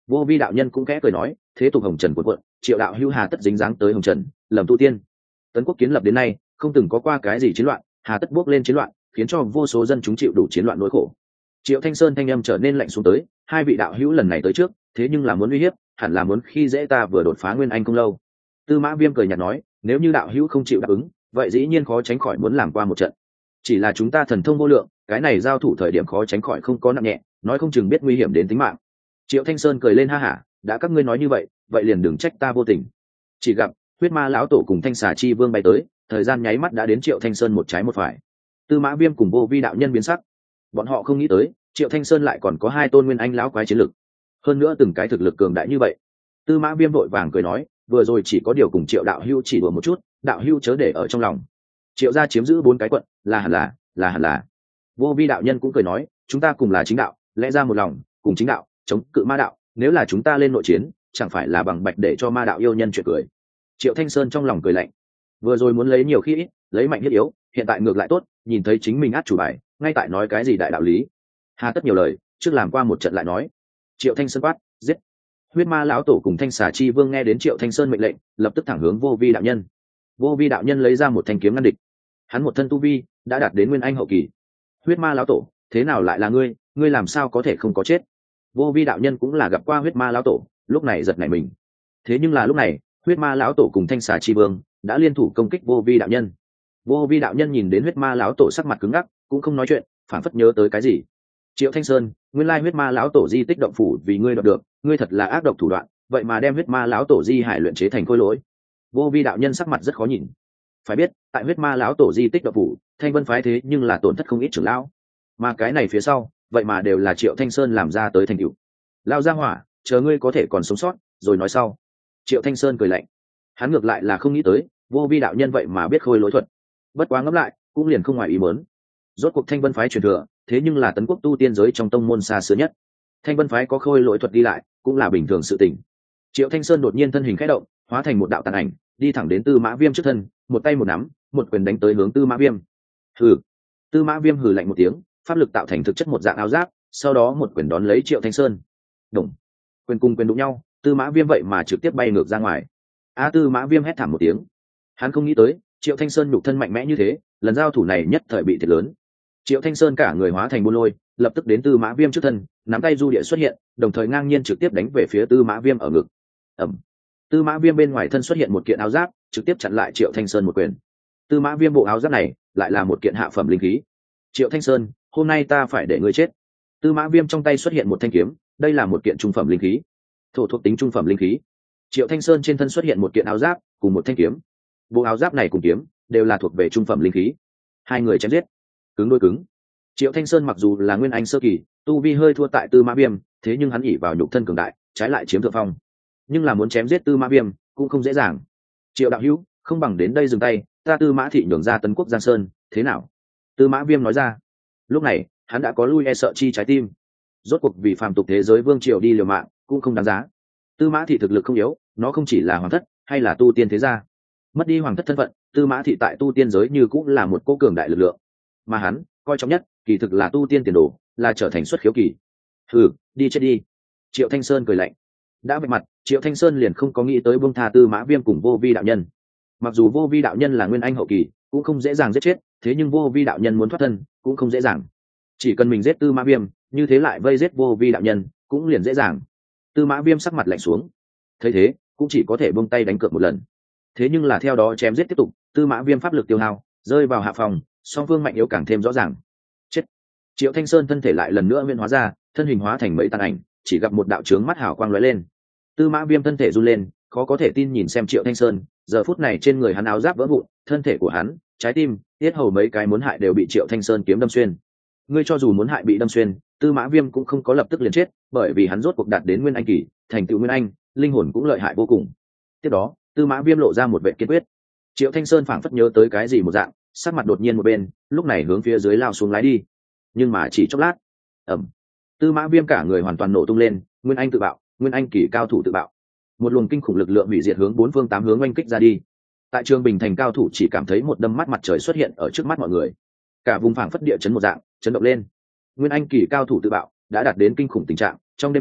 A: Vô vi đạo nhân cũng khẽ cười nói, thế tục hồng trần cuộn cuộn, Triệu đạo hữu hà tất dính dáng tới hồng trần, lầm tu tiên. Tấn quốc kiến lập đến nay không từng có qua cái gì chiến loạn, hà tất bước lên chiến loạn, khiến cho vô số dân chúng chịu đủ chiến loạn nỗi khổ. Triệu Thanh Sơn thanh âm trở nên lạnh xuống tới, hai vị đạo hữu lần này tới trước, thế nhưng là muốn uy hiếp, hẳn là muốn khi dễ ta vừa đột phá nguyên anh không lâu. Tư Mã Viêm cười nhạt nói, nếu như đạo hữu không chịu đáp ứng, vậy dĩ nhiên khó tránh khỏi muốn làm qua một trận. Chỉ là chúng ta thần thông vô lượng, cái này giao thủ thời điểm khó tránh khỏi không có nặng nhẹ, nói không chừng biết nguy hiểm đến tính mạng. Triệu Thanh Sơn cười lên ha hả, đã các ngươi nói như vậy, vậy liền đừng trách ta vô tình. Chỉ gặp huyết ma lão tổ cùng thanh xà chi vương bay tới, thời gian nháy mắt đã đến Triệu Thanh Sơn một trái một phải. Tư Mã Viêm cùng Vô Vi đạo nhân biến sắc, bọn họ không nghĩ tới Triệu Thanh Sơn lại còn có hai tôn nguyên anh lão quái chiến lực, hơn nữa từng cái thực lực cường đại như vậy. Tư Mã Viêm vội vàng cười nói, vừa rồi chỉ có điều cùng Triệu đạo hưu chỉ đùa một chút, đạo hưu chớ để ở trong lòng. Triệu gia chiếm giữ bốn cái quận, là hẳn là là hẳn là. Vô Vi đạo nhân cũng cười nói, chúng ta cùng là chính đạo, lẽ ra một lòng cùng chính đạo chống cự ma đạo, nếu là chúng ta lên nội chiến chẳng phải là bằng bạch để cho ma đạo yêu nhân chuyện cười. Triệu Thanh Sơn trong lòng cười lạnh, vừa rồi muốn lấy nhiều khi ít, lấy mạnh thiết yếu, hiện tại ngược lại tốt, nhìn thấy chính mình át chủ bài, ngay tại nói cái gì đại đạo lý, hà tất nhiều lời, trước làm qua một trận lại nói. Triệu Thanh Sơn quát, giết. Huyết ma lão tổ cùng thanh xà chi vương nghe đến Triệu Thanh Sơn mệnh lệnh, lập tức thẳng hướng Vô Vi đạo nhân. Vô Vi đạo nhân lấy ra một thanh kiếm ngăn địch, hắn một thân tu vi đã đạt đến nguyên anh hậu kỳ. Huyết ma lão tổ, thế nào lại là ngươi, ngươi làm sao có thể không có chết? Vô Vi đạo nhân cũng là gặp qua huyết ma lão tổ, lúc này giật nảy mình. Thế nhưng là lúc này huyết ma lão tổ cùng thanh xà chi vương đã liên thủ công kích Vô Vi đạo nhân. Vô Vi đạo nhân nhìn đến huyết ma lão tổ sắc mặt cứng ngắc, cũng không nói chuyện, phản phất nhớ tới cái gì. Triệu Thanh Sơn, nguyên lai huyết ma lão tổ di tích động phủ vì ngươi đoạt được, ngươi thật là ác độc thủ đoạn, vậy mà đem huyết ma lão tổ di hải luyện chế thành khối lỗi. Vô Vi đạo nhân sắc mặt rất khó nhìn. Phải biết tại huyết ma lão tổ di tích động phủ, Thanh Vân phái thế nhưng là tổn thất không ít trưởng lão, mà cái này phía sau vậy mà đều là Triệu Thanh Sơn làm ra tới thành tựu. Lao ra hỏa, chờ ngươi có thể còn sống sót rồi nói sau. Triệu Thanh Sơn cười lạnh, hắn ngược lại là không nghĩ tới Vô Vi đạo nhân vậy mà biết khôi lỗi thuật, bất quá ngẫm lại cũng liền không ngoài ý muốn. Rốt cuộc Thanh Vân phái truyền thừa thế nhưng là tấn quốc tu tiên giới trong tông môn xa xưa nhất, Thanh Vân phái có khôi lỗi thuật đi lại cũng là bình thường sự tình. Triệu Thanh Sơn đột nhiên thân hình khẽ động, hóa thành một đạo tàn ảnh, đi thẳng đến Tư Mã Viêm trước thân, một tay một nắm, một quyền đánh tới hướng Tư Mã Viêm. Hừ. Tư Mã Viêm hừ lạnh một tiếng, pháp lực tạo thành thực chất một dạng áo giáp, sau đó một quyền đón lấy Triệu Thanh Sơn. Đùng. Quyền cùng quyền đụng nhau, Tư Mã Viêm vậy mà trực tiếp bay ngược ra ngoài. A Tư Mã Viêm hét thảm một tiếng. Hắn không nghĩ tới Triệu Thanh Sơn nhục thân mạnh mẽ như thế, lần giao thủ này nhất thời bị thiệt lớn. Triệu Thanh Sơn cả người hóa thành buôn lôi, lập tức đến Tư Mã Viêm trước thân, nắm tay du địa xuất hiện, đồng thời ngang nhiên trực tiếp đánh về phía Tư Mã Viêm ở ngực. Ầm. Tư Mã Viêm bên ngoài thân xuất hiện một kiện áo giáp, trực tiếp chặn lại Triệu Thanh Sơn một quyền. Tư Mã Viêm bộ áo giáp này lại là một kiện hạ phẩm linh khí. Triệu Thanh Sơn, hôm nay ta phải để ngươi chết. Tư Mã Viêm trong tay xuất hiện một thanh kiếm, đây là một kiện trung phẩm linh khí, thổ thuộc tính trung phẩm linh khí. Triệu Thanh Sơn trên thân xuất hiện một kiện áo giáp cùng một thanh kiếm, bộ áo giáp này cùng kiếm đều là thuộc về trung phẩm linh khí. Hai người chém giết, cứng đôi cứng. Triệu Thanh Sơn mặc dù là nguyên anh sơ kỳ, tu vi hơi thua tại Tư Mã Viêm, thế nhưng hắn ỷ vào nhục thân cường đại, trái lại chiếm thượng phong. Nhưng là muốn chém giết Tư Mã Viêm cũng không dễ dàng. Triệu đạo hữu, không bằng đến đây dừng tay, ta Tư Mã thị nhường ra tấn quốc Giang Sơn, thế nào? Tư Mã Viêm nói ra. Lúc này hắn đã có lui e sợ chi trái tim, rốt cuộc vì phàm tục thế giới vương triều đi liều mạng cũng không đáng giá. Tư Mã thị thực lực không yếu, nó không chỉ là hoàng thất hay là tu tiên thế gia, mất đi hoàng thất thân phận, Tư Mã thị tại tu tiên giới như cũng là một cô cường đại lực lượng, mà hắn coi trọng nhất kỳ thực là tu tiên tiền đồ, là trở thành xuất khiếu kỳ. Hừ, đi chết đi. Triệu Thanh Sơn cười lạnh. Đã vạch mặt, Triệu Thanh Sơn liền không có nghĩ tới buông tha Tư Mã Viêm cùng Vô Vi đạo nhân. Mặc dù Vô Vi đạo nhân là nguyên anh hậu kỳ, cũng không dễ dàng giết chết, thế nhưng Vô Vi đạo nhân muốn thoát thân cũng không dễ dàng. Chỉ cần mình giết Tư Mã Viêm, như thế lại vây giết Vô Vi đạo nhân cũng liền dễ dàng. Tư Mã Viêm sắc mặt lạnh xuống, thấy thế cũng chỉ có thể buông tay đánh cược một lần. Thế nhưng là theo đó chém giết tiếp tục, Tư Mã Viêm pháp lực tiêu hao, rơi vào hạ phòng, song phương mạnh yếu càng thêm rõ ràng. Chết. Triệu Thanh Sơn thân thể lại lần nữa nguyên hóa ra, thân hình hóa thành mấy tàn ảnh, chỉ gặp một đạo chướng mắt hào quang lóe lên. Tư Mã Viêm thân thể run lên, khó có thể tin nhìn xem Triệu Thanh Sơn, giờ phút này trên người hắn áo giáp vỡ vụn, thân thể của hắn, trái tim, tiết hầu mấy cái muốn hại đều bị Triệu Thanh Sơn kiếm đâm xuyên. Ngươi cho dù muốn hại bị đâm xuyên, Tư Mã Viêm cũng không có lập tức liền chết, bởi vì hắn rốt cuộc đạt đến nguyên anh kỳ, thành tựu nguyên anh, linh hồn cũng lợi hại vô cùng. Tiếp đó, Tư Mã Viêm lộ ra một vẻ kiên quyết. Triệu Thanh Sơn phảng phất nhớ tới cái gì một dạng, sắc mặt đột nhiên một bên, lúc này hướng phía dưới lao xuống lái đi. Nhưng mà chỉ chốc lát, ầm, Tư Mã Viêm cả người hoàn toàn nổ tung lên, nguyên anh tự bạo, nguyên anh kỳ cao thủ tự bạo. Một luồng kinh khủng lực lượng hủy diệt hướng bốn phương tám hướng oanh kích ra đi. Tại Trường Bình thành cao thủ chỉ cảm thấy một đâm mắt mặt trời xuất hiện ở trước mắt mọi người, cả vùng phảng phất địa chấn một dạng, chấn động lên. Nguyên anh kỳ cao thủ tự bạo đã đạt đến kinh khủng tình trạng, trong đêm tối,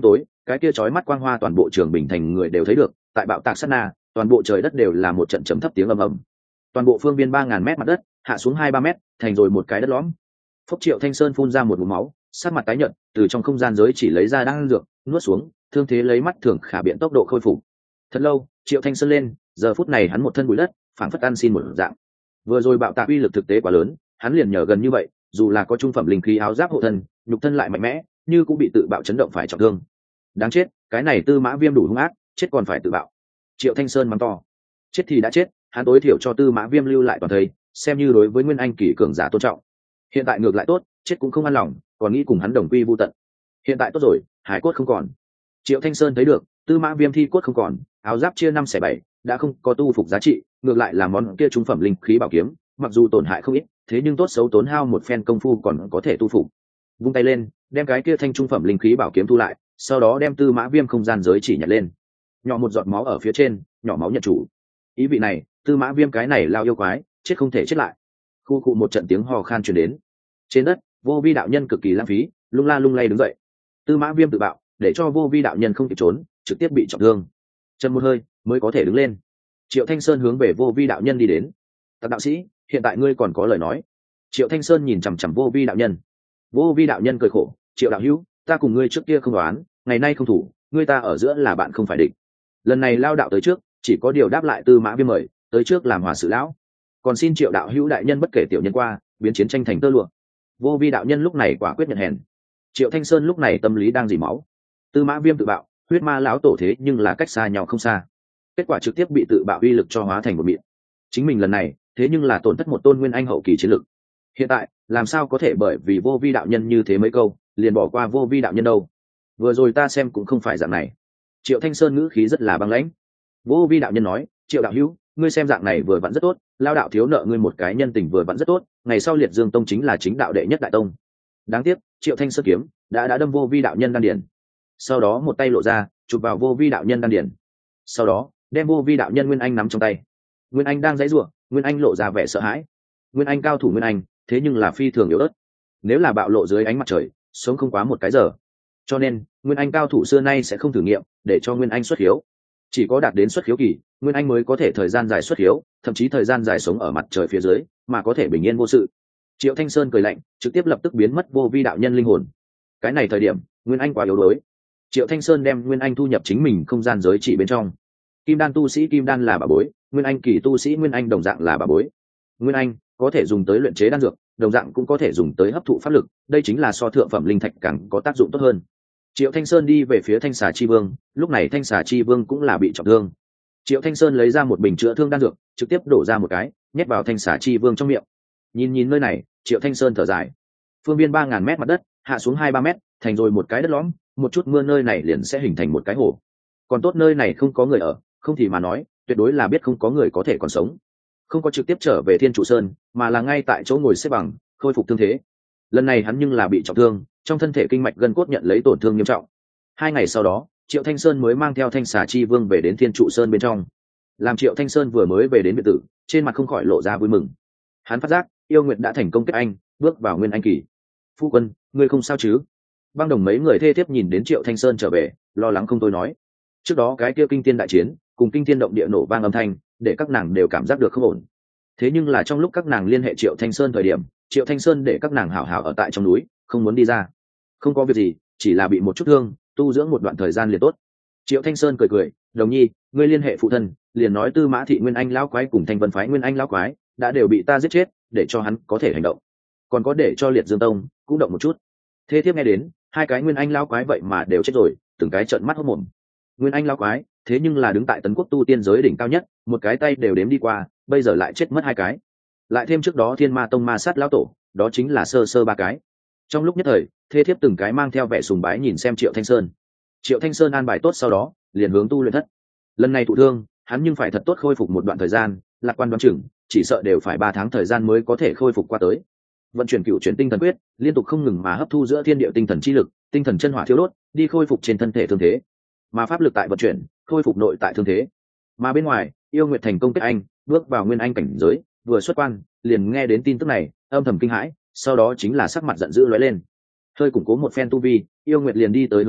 A: cái kia chói mắt quang hoa toàn bộ trường bình thành người đều thấy được. Tại bạo tạc sát na, toàn bộ trời đất đều là một trận trầm thấp tiếng ầm ầm. Toàn bộ phương viên ba ngàn mét mặt đất hạ xuống hai ba mét, thành rồi một cái đất lõm. Phúc Triệu Thanh Sơn phun ra một ngụm máu, sát mặt tái nhợt, từ trong không gian giới chỉ lấy ra đan dược, nuốt xuống, thương thế lấy mắt thường khả biện tốc độ khôi phục. Thật lâu, Triệu Thanh Sơn lên, giờ phút này hắn một thân bụi đất, phảng phất ăn xin một dạng. Vừa rồi bạo tạc uy lực thực tế quá lớn, hắn liền nhờ gần như vậy, dù là có trung phẩm linh khí áo giáp hộ thân, nhục thân lại mạnh mẽ, như cũng bị tự bạo chấn động phải trọng thương. Đáng chết, cái này Tư Mã Viêm đủ hung ác, chết còn phải tự bạo. Triệu Thanh Sơn mắng to. Chết thì đã chết, hắn tối thiểu cho Tư Mã Viêm lưu lại toàn thây, xem như đối với Nguyên Anh kỳ cường giả tôn trọng. Hiện tại ngược lại tốt, chết cũng không an lòng, còn nghĩ cùng hắn đồng quy vu tận. Hiện tại tốt rồi, hải cốt không còn. Triệu Thanh Sơn thấy được, Tư Mã Viêm thi cốt không còn, áo giáp chia năm xẻ bảy, đã không có tu phục giá trị, ngược lại là món kia trung phẩm linh khí bảo kiếm, mặc dù tổn hại không ít, thế nhưng tốt xấu tốn hao một phen công phu còn có thể tu phục. Vung tay lên, đem cái kia thanh trung phẩm linh khí bảo kiếm thu lại, sau đó đem Tư Mã Viêm không gian giới chỉ nhặt lên. Nhỏ một giọt máu ở phía trên, nhỏ máu nhận chủ. Ý vị này, Tư Mã Viêm cái này lao yêu quái, chết không thể chết lại. Khu cụ một trận tiếng hò khan truyền đến. Trên đất, Vô Vi đạo nhân cực kỳ lãng phí, lung la lung lay đứng dậy. Tư Mã Viêm tự bạo, để cho Vô Vi đạo nhân không kịp trốn, trực tiếp bị trọng thương. Chân một hơi mới có thể đứng lên. Triệu Thanh Sơn hướng về Vô Vi đạo nhân đi đến. Tặc đạo sĩ, hiện tại ngươi còn có lời nói. Triệu Thanh Sơn nhìn chằm chằm Vô Vi đạo nhân. Vô Vi đạo nhân cười khổ, Triệu đạo hữu, ta cùng ngươi trước kia không đoán, ngày nay không thủ, ngươi ta ở giữa là bạn không phải địch. Lần này lao đạo tới trước, chỉ có điều đáp lại Tư Mã Viêm mời, tới trước làm hòa sự lão. Còn xin Triệu đạo hữu đại nhân bất kể tiểu nhân qua, biến chiến tranh thành tơ lụa. Vô Vi đạo nhân lúc này quả quyết nhận hèn. Triệu Thanh Sơn lúc này tâm lý đang dỉ máu. Tư Mã Viêm tự bạo, huyết ma lão tổ thế nhưng là cách xa nhau không xa. Kết quả trực tiếp bị tự bạo uy lực cho hóa thành một miệng. Chính mình lần này, thế nhưng là tổn thất một tôn nguyên anh hậu kỳ chiến lực. Hiện tại, làm sao có thể bởi vì Vô Vi đạo nhân như thế mấy câu, liền bỏ qua Vô Vi đạo nhân đâu? Vừa rồi ta xem cũng không phải dạng này. Triệu Thanh Sơn ngữ khí rất là băng lãnh. Vô Vi đạo nhân nói, Triệu đạo hữu, ngươi xem dạng này vừa vặn rất tốt, lao đạo thiếu nợ ngươi một cái nhân tình vừa vặn rất tốt, ngày sau Liệt Dương tông chính là chính đạo đệ nhất đại tông. Đáng tiếc, Triệu Thanh Sơn kiếm đã đã đâm Vô Vi đạo nhân đan điển. Sau đó một tay lộ ra, chụp vào Vô Vi đạo nhân đan điển. Sau đó, đem Vô Vi đạo nhân Nguyên Anh nắm trong tay. Nguyên Anh đang giãy giụa, Nguyên Anh lộ ra vẻ sợ hãi. Nguyên Anh cao thủ Nguyên Anh, thế nhưng là phi thường yếu ớt. Nếu là bạo lộ dưới ánh mặt trời, sống không quá một cái giờ. Cho nên, Nguyên Anh cao thủ xưa nay sẽ không thử nghiệm để cho Nguyên Anh xuất hiếu. Chỉ có đạt đến xuất hiếu kỳ, Nguyên Anh mới có thể thời gian dài xuất hiếu, thậm chí thời gian dài sống ở mặt trời phía dưới, mà có thể bình yên vô sự. Triệu Thanh Sơn cười lạnh, trực tiếp lập tức biến mất Vô Vi đạo nhân linh hồn. Cái này thời điểm, Nguyên Anh quá yếu đuối. Triệu Thanh Sơn đem Nguyên Anh thu nhập chính mình không gian giới chỉ bên trong. Kim đan tu sĩ kim đan là bà bối, Nguyên Anh kỳ tu sĩ Nguyên Anh đồng dạng là bà bối. Nguyên Anh có thể dùng tới luyện chế đan dược, đồng dạng cũng có thể dùng tới hấp thụ pháp lực, đây chính là so thượng phẩm linh thạch càng có tác dụng tốt hơn. Triệu Thanh Sơn đi về phía Thanh Xà Chi Vương, lúc này Thanh Xà Chi Vương cũng là bị trọng thương. Triệu Thanh Sơn lấy ra một bình chữa thương đan dược, trực tiếp đổ ra một cái, nhét vào Thanh Xà Chi Vương trong miệng. Nhìn nhìn nơi này, Triệu Thanh Sơn thở dài. Phương viên ba ngàn mét mặt đất, hạ xuống hai ba mét, thành rồi một cái đất lõm, một chút mưa nơi này liền sẽ hình thành một cái hồ. Còn tốt nơi này không có người ở, không thì mà nói, tuyệt đối là biết không có người có thể còn sống. Không có trực tiếp trở về Thiên Trụ Sơn, mà là ngay tại chỗ ngồi xếp bằng, khôi phục thương thế. Lần này hắn nhưng là bị trọng thương, trong thân thể kinh mạch gân cốt nhận lấy tổn thương nghiêm trọng. Hai ngày sau đó, Triệu Thanh Sơn mới mang theo Thanh Xà Chi Vương về đến Thiên Trụ Sơn bên trong. Làm Triệu Thanh Sơn vừa mới về đến biệt tử, trên mặt không khỏi lộ ra vui mừng. Hắn phát giác, yêu nguyệt đã thành công kết anh, bước vào nguyên anh kỳ. Phu quân, ngươi không sao chứ? Băng Đồng mấy người thê thiếp nhìn đến Triệu Thanh Sơn trở về, lo lắng không thôi nói. Trước đó cái kia kinh thiên đại chiến, cùng kinh thiên động địa nổ vang âm thanh, để các nàng đều cảm giác được không ổn. Thế nhưng là trong lúc các nàng liên hệ Triệu Thanh Sơn thời điểm, Triệu Thanh Sơn để các nàng hảo hảo ở tại trong núi, không muốn đi ra. Không có việc gì, chỉ là bị một chút thương, tu dưỡng một đoạn thời gian liền tốt. Triệu Thanh Sơn cười cười, Đồng Nhi, ngươi liên hệ phụ thân, liền nói Tư Mã Thị Nguyên Anh lão quái cùng Thanh Vân phái Nguyên Anh lão quái đã đều bị ta giết chết, để cho hắn có thể hành động. Còn có để cho Liệt Dương Tông cũng động một chút. Thế tiếp nghe đến, hai cái Nguyên Anh lão quái vậy mà đều chết rồi, từng cái trợn mắt hốt mồm. Nguyên Anh lão quái, thế nhưng là đứng tại tấn quốc tu tiên giới đỉnh cao nhất, một cái tay đều đếm đi qua, bây giờ lại chết mất hai cái. Lại thêm trước đó Thiên Ma Tông ma sát lão tổ, đó chính là sơ sơ ba cái. Trong lúc nhất thời, thế thiếp từng cái mang theo vẻ sùng bái nhìn xem Triệu Thanh Sơn. Triệu Thanh Sơn an bài tốt sau đó, liền hướng tu luyện thất. Lần này thụ thương, hắn nhưng phải thật tốt khôi phục một đoạn thời gian, lạc quan đoán chừng, chỉ sợ đều phải ba tháng thời gian mới có thể khôi phục qua tới. Vận chuyển cựu chuyển tinh thần quyết, liên tục không ngừng mà hấp thu giữa thiên địa tinh thần chi lực, tinh thần chân hỏa thiêu đốt, đi khôi phục trên thân thể thương thế. Mà pháp lực tại vận chuyển, khôi phục nội tại thương thế. Mà bên ngoài, yêu nguyệt thành công kết anh, bước vào nguyên anh cảnh giới, vừa xuất quan, liền nghe đến tin tức này, âm thầm kinh hãi, sau đó chính là sắc mặt giận dữ lóe lên. Hơi củng cố một phen tu vi, yêu nguyệt liền đi tới Hứa Đô,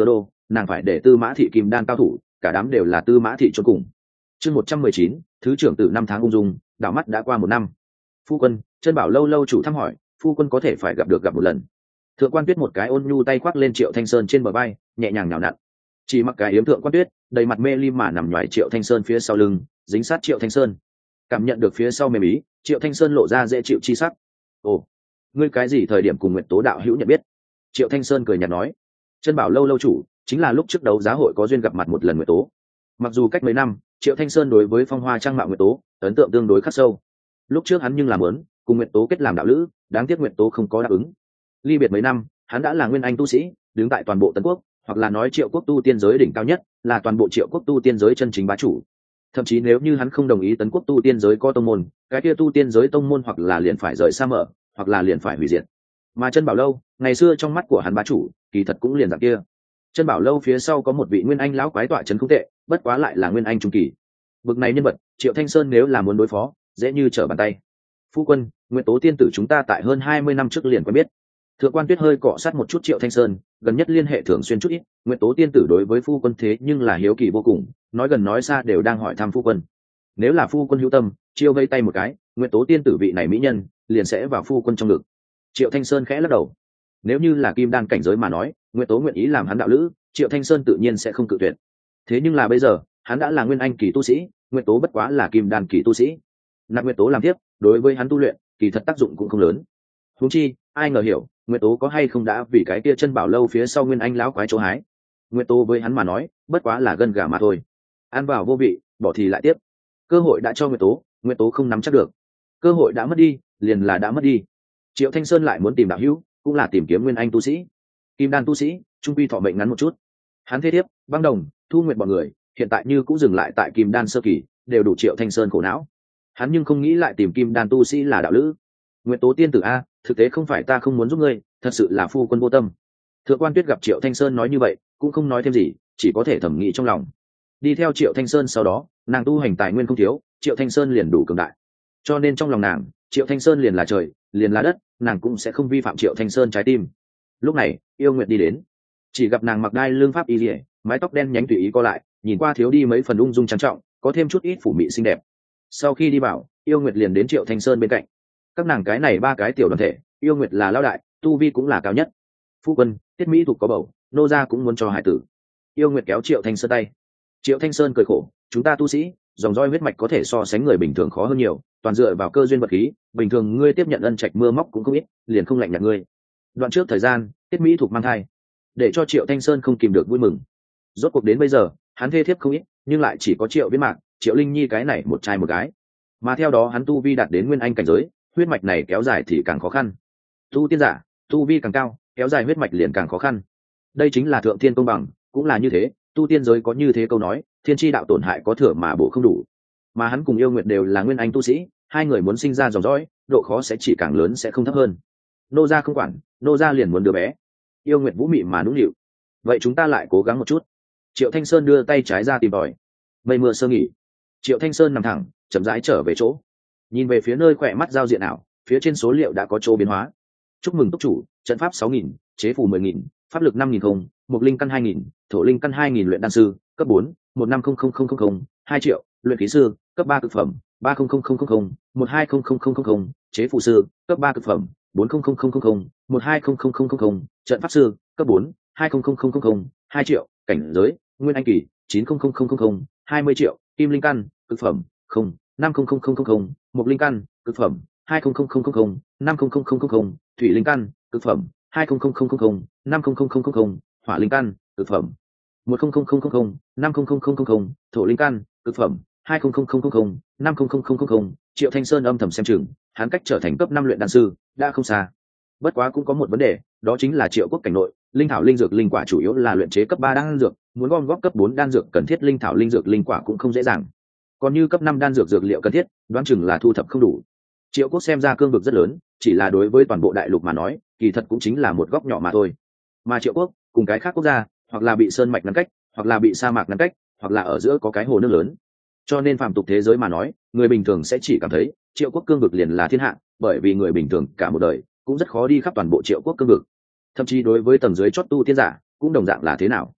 A: nàng phải để tư mã thị kim đan cao thủ, cả đám đều là tư mã thị cho cùng. Chương một trăm mười chín, thứ trưởng tử năm tháng ung dung, đảo mắt đã qua một năm. Phu quân, Chân Bảo lâu lâu chủ thăm hỏi, phu quân có thể phải gặp được gặp một lần. Thượng Quan Tuyết một cái ôn nhu tay khoác lên Triệu Thanh Sơn trên bờ vai, nhẹ nhàng nhào nặn. Chỉ mặc cái yếm Thượng Quan Tuyết, đầy mặt mê ly mà nằm ngoài Triệu Thanh Sơn phía sau lưng, dính sát Triệu Thanh Sơn. Cảm nhận được phía sau mềm ý, Triệu Thanh Sơn lộ ra dễ chịu chi sắc. Ồ, ngươi cái gì thời điểm cùng Nguyệt Tố đạo hữu nhận biết? Triệu Thanh Sơn cười nhạt nói. Chân Bảo lâu lâu chủ chính là lúc trước đấu giá hội có duyên gặp mặt một lần Nguyệt Tố. Mặc dù cách mấy năm, Triệu Thanh Sơn đối với phong hoa trang mạo Nguyệt Tố ấn tượng tương đối khắc sâu. Lúc trước hắn nhưng làm muốn cùng Nguyệt Tố kết làm đạo lữ, đáng tiếc Nguyệt Tố không có đáp ứng. Ly biệt mấy năm, hắn đã là nguyên anh tu sĩ, đứng tại toàn bộ Tấn Quốc, hoặc là nói Triệu Quốc tu tiên giới đỉnh cao nhất, là toàn bộ Triệu Quốc tu tiên giới chân chính bá chủ. Thậm chí nếu như hắn không đồng ý Tấn Quốc tu tiên giới có tông môn, cái kia tu tiên giới tông môn hoặc là liền phải rời xa mở, hoặc là liền phải hủy diệt. Mà Chân Bảo lâu, ngày xưa trong mắt của hắn bá chủ, kỳ thật cũng liền dạng kia. Chân Bảo lâu phía sau có một vị nguyên anh lão quái tọa trấn không tệ, bất quá lại là nguyên anh trung kỳ. Bực này nhân vật, Triệu Thanh Sơn nếu là muốn đối phó, dễ như trở bàn tay. Phu quân, Nguyệt Tố tiên tử chúng ta tại hơn hai mươi năm trước liền quen biết. Thượng Quan Tuyết hơi cọ sát một chút Triệu Thanh Sơn, gần nhất liên hệ thường xuyên chút ít, Nguyệt Tố tiên tử đối với phu quân thế nhưng là hiếu kỳ vô cùng, nói gần nói xa đều đang hỏi thăm phu quân. Nếu là phu quân hữu tâm, chiêu vây tay một cái, Nguyệt Tố tiên tử vị này mỹ nhân, liền sẽ vào phu quân trong ngực. Triệu Thanh Sơn khẽ lắc đầu. Nếu như là kim đan cảnh giới mà nói, Nguyệt Tố nguyện ý làm hắn đạo lữ, Triệu Thanh Sơn tự nhiên sẽ không cự tuyệt. Thế nhưng là bây giờ, hắn đã là nguyên anh kỳ tu sĩ, Nguyệt Tố bất quá là kim đan kỳ tu sĩ. Nạp Nguyệt Tố làm tiếp, đối với hắn tu luyện, kỳ thật tác dụng cũng không lớn. Huống chi, ai ngờ hiểu, Nguyệt Tố có hay không đã vì cái kia Chân Bảo lâu phía sau nguyên anh lão quái chỗ hái. Nguyệt Tố với hắn mà nói, bất quá là gân gà mà thôi. Ăn vào vô vị, bỏ thì lại tiếp. Cơ hội đã cho Nguyệt Tố, Nguyệt Tố không nắm chắc được. Cơ hội đã mất đi, liền là đã mất đi. Triệu Thanh Sơn lại muốn tìm đạo hữu, cũng là tìm kiếm nguyên anh tu sĩ. Kim đan tu sĩ, trung quy thọ mệnh ngắn một chút. Hắn thế thiếp, Băng Đồng, Thu Nguyệt bọn người, hiện tại như cũng dừng lại tại kim đan sơ kỳ, đều đủ Triệu Thanh Sơn khổ não. Hắn nhưng không nghĩ lại tìm kim đan tu sĩ là đạo lữ. Nguyệt Tố tiên tử a, thực tế không phải ta không muốn giúp ngươi, thật sự là phu quân vô tâm. Thượng Quan Tuyết gặp Triệu Thanh Sơn nói như vậy, cũng không nói thêm gì, chỉ có thể thẩm nghĩ trong lòng. Đi theo Triệu Thanh Sơn sau đó, nàng tu hành tài nguyên không thiếu, Triệu Thanh Sơn liền đủ cường đại. Cho nên trong lòng nàng, Triệu Thanh Sơn liền là trời, liền là đất, nàng cũng sẽ không vi phạm Triệu Thanh Sơn trái tim. Lúc này, Yêu Nguyệt đi đến, chỉ gặp nàng mặc đai lưng pháp y liễu, mái tóc đen nhánh tùy ý co lại, nhìn qua thiếu đi mấy phần ung dung trang trọng, có thêm chút ít phủ mị xinh đẹp. Sau khi đi vào, Yêu Nguyệt liền đến Triệu Thanh Sơn bên cạnh. Các nàng cái này ba cái tiểu đoàn thể, Yêu Nguyệt là lão đại, tu vi cũng là cao nhất. Phu quân, Tiết Mỹ thuộc có bầu, nô gia cũng muốn cho hải tử. Yêu Nguyệt kéo Triệu Thanh Sơn tay. Triệu Thanh Sơn cười khổ, chúng ta tu sĩ, dòng roi huyết mạch có thể so sánh người bình thường khó hơn nhiều, toàn dựa vào cơ duyên vật khí, bình thường ngươi tiếp nhận ân trạch mưa móc cũng không ít, liền không lạnh nhạt ngươi. Đoạn trước thời gian, Tiết Mỹ thuộc mang thai, để cho Triệu Thanh Sơn không kìm được vui mừng. Rốt cuộc đến bây giờ, hắn thê thiếp không ít, nhưng lại chỉ có Triệu Viễn Mạc, Triệu Linh Nhi cái này một trai một gái. Mà theo đó hắn tu vi đạt đến nguyên anh cảnh giới, huyết mạch này kéo dài thì càng khó khăn. Tu tiên giả, tu vi càng cao, kéo dài huyết mạch liền càng khó khăn. Đây chính là thượng thiên công bằng, cũng là như thế, tu tiên giới có như thế câu nói, thiên chi đạo tổn hại có thừa mà bổ không đủ. Mà hắn cùng Yêu Nguyệt đều là nguyên anh tu sĩ, hai người muốn sinh ra dòng dõi, độ khó sẽ chỉ càng lớn sẽ không thấp hơn. Nô gia không quản, nô gia liền muốn đứa bé. Yêu Nguyệt vũ mị mà nũng nịu. Vậy chúng ta lại cố gắng một chút. Triệu Thanh Sơn đưa tay trái ra tìm tòi. Mây mưa sơ nghỉ. Triệu Thanh Sơn nằm thẳng, chậm rãi trở về chỗ. Nhìn về phía nơi khỏe mắt giao diện ảo, phía trên số liệu đã có chỗ biến hóa. Chúc mừng túc chủ, trận pháp sáu nghìn, chế phù mười nghìn, pháp lực năm nghìn không, mục linh căn hai nghìn, thổ linh căn hai nghìn luyện đan sư, cấp bốn, một năm không không không không không, hai triệu, luyện khí sư, cấp ba cực phẩm, ba không không không không không, một hai không không không không không, chế phù sư, cấp ba cực phẩm, bốn không không không không không, một hai không không không không không, trận pháp sư, cấp bốn, hai không không không không không, hai triệu, cảnh giới, nguyên anh kỳ, chín không không không không không, hai mươi triệu, kim linh căn, cực phẩm, không, năm không không không không không, mục linh căn, cực phẩm, hai không không không không không, năm không không không không không, thủy linh căn, cực phẩm, hai không không không không không, năm không không không không không, hỏa linh căn, cực phẩm, một không không không không không, năm không không không không không, thổ linh căn, cực phẩm, hai không không không không không, năm không không không không không. Triệu Thanh Sơn âm thầm xem chừng, hắn cách trở thành cấp năm luyện đan sư đã không xa. Bất quá cũng có một vấn đề, đó chính là Triệu Quốc cảnh nội, linh thảo linh dược linh quả chủ yếu là luyện chế cấp ba đan dược, muốn gom góp cấp bốn đan dược cần thiết linh thảo linh dược linh quả cũng không dễ dàng. Còn như cấp năm đan dược dược liệu cần thiết, đoán chừng là thu thập không đủ. Triệu Quốc xem ra cương vực rất lớn, chỉ là đối với toàn bộ đại lục mà nói, kỳ thật cũng chính là một góc nhỏ mà thôi. Mà Triệu Quốc cùng cái khác quốc gia, hoặc là bị sơn mạch ngăn cách, hoặc là bị sa mạc ngăn cách, hoặc là ở giữa có cái hồ nước lớn. Cho nên phàm tục thế giới mà nói, người bình thường sẽ chỉ cảm thấy Triệu Quốc cương vực liền là thiên hạ, bởi vì người bình thường cả một đời cũng rất khó đi khắp toàn bộ Triệu Quốc cương vực. Thậm chí đối với tầng dưới chót tu tiên giả, cũng đồng dạng là thế nào.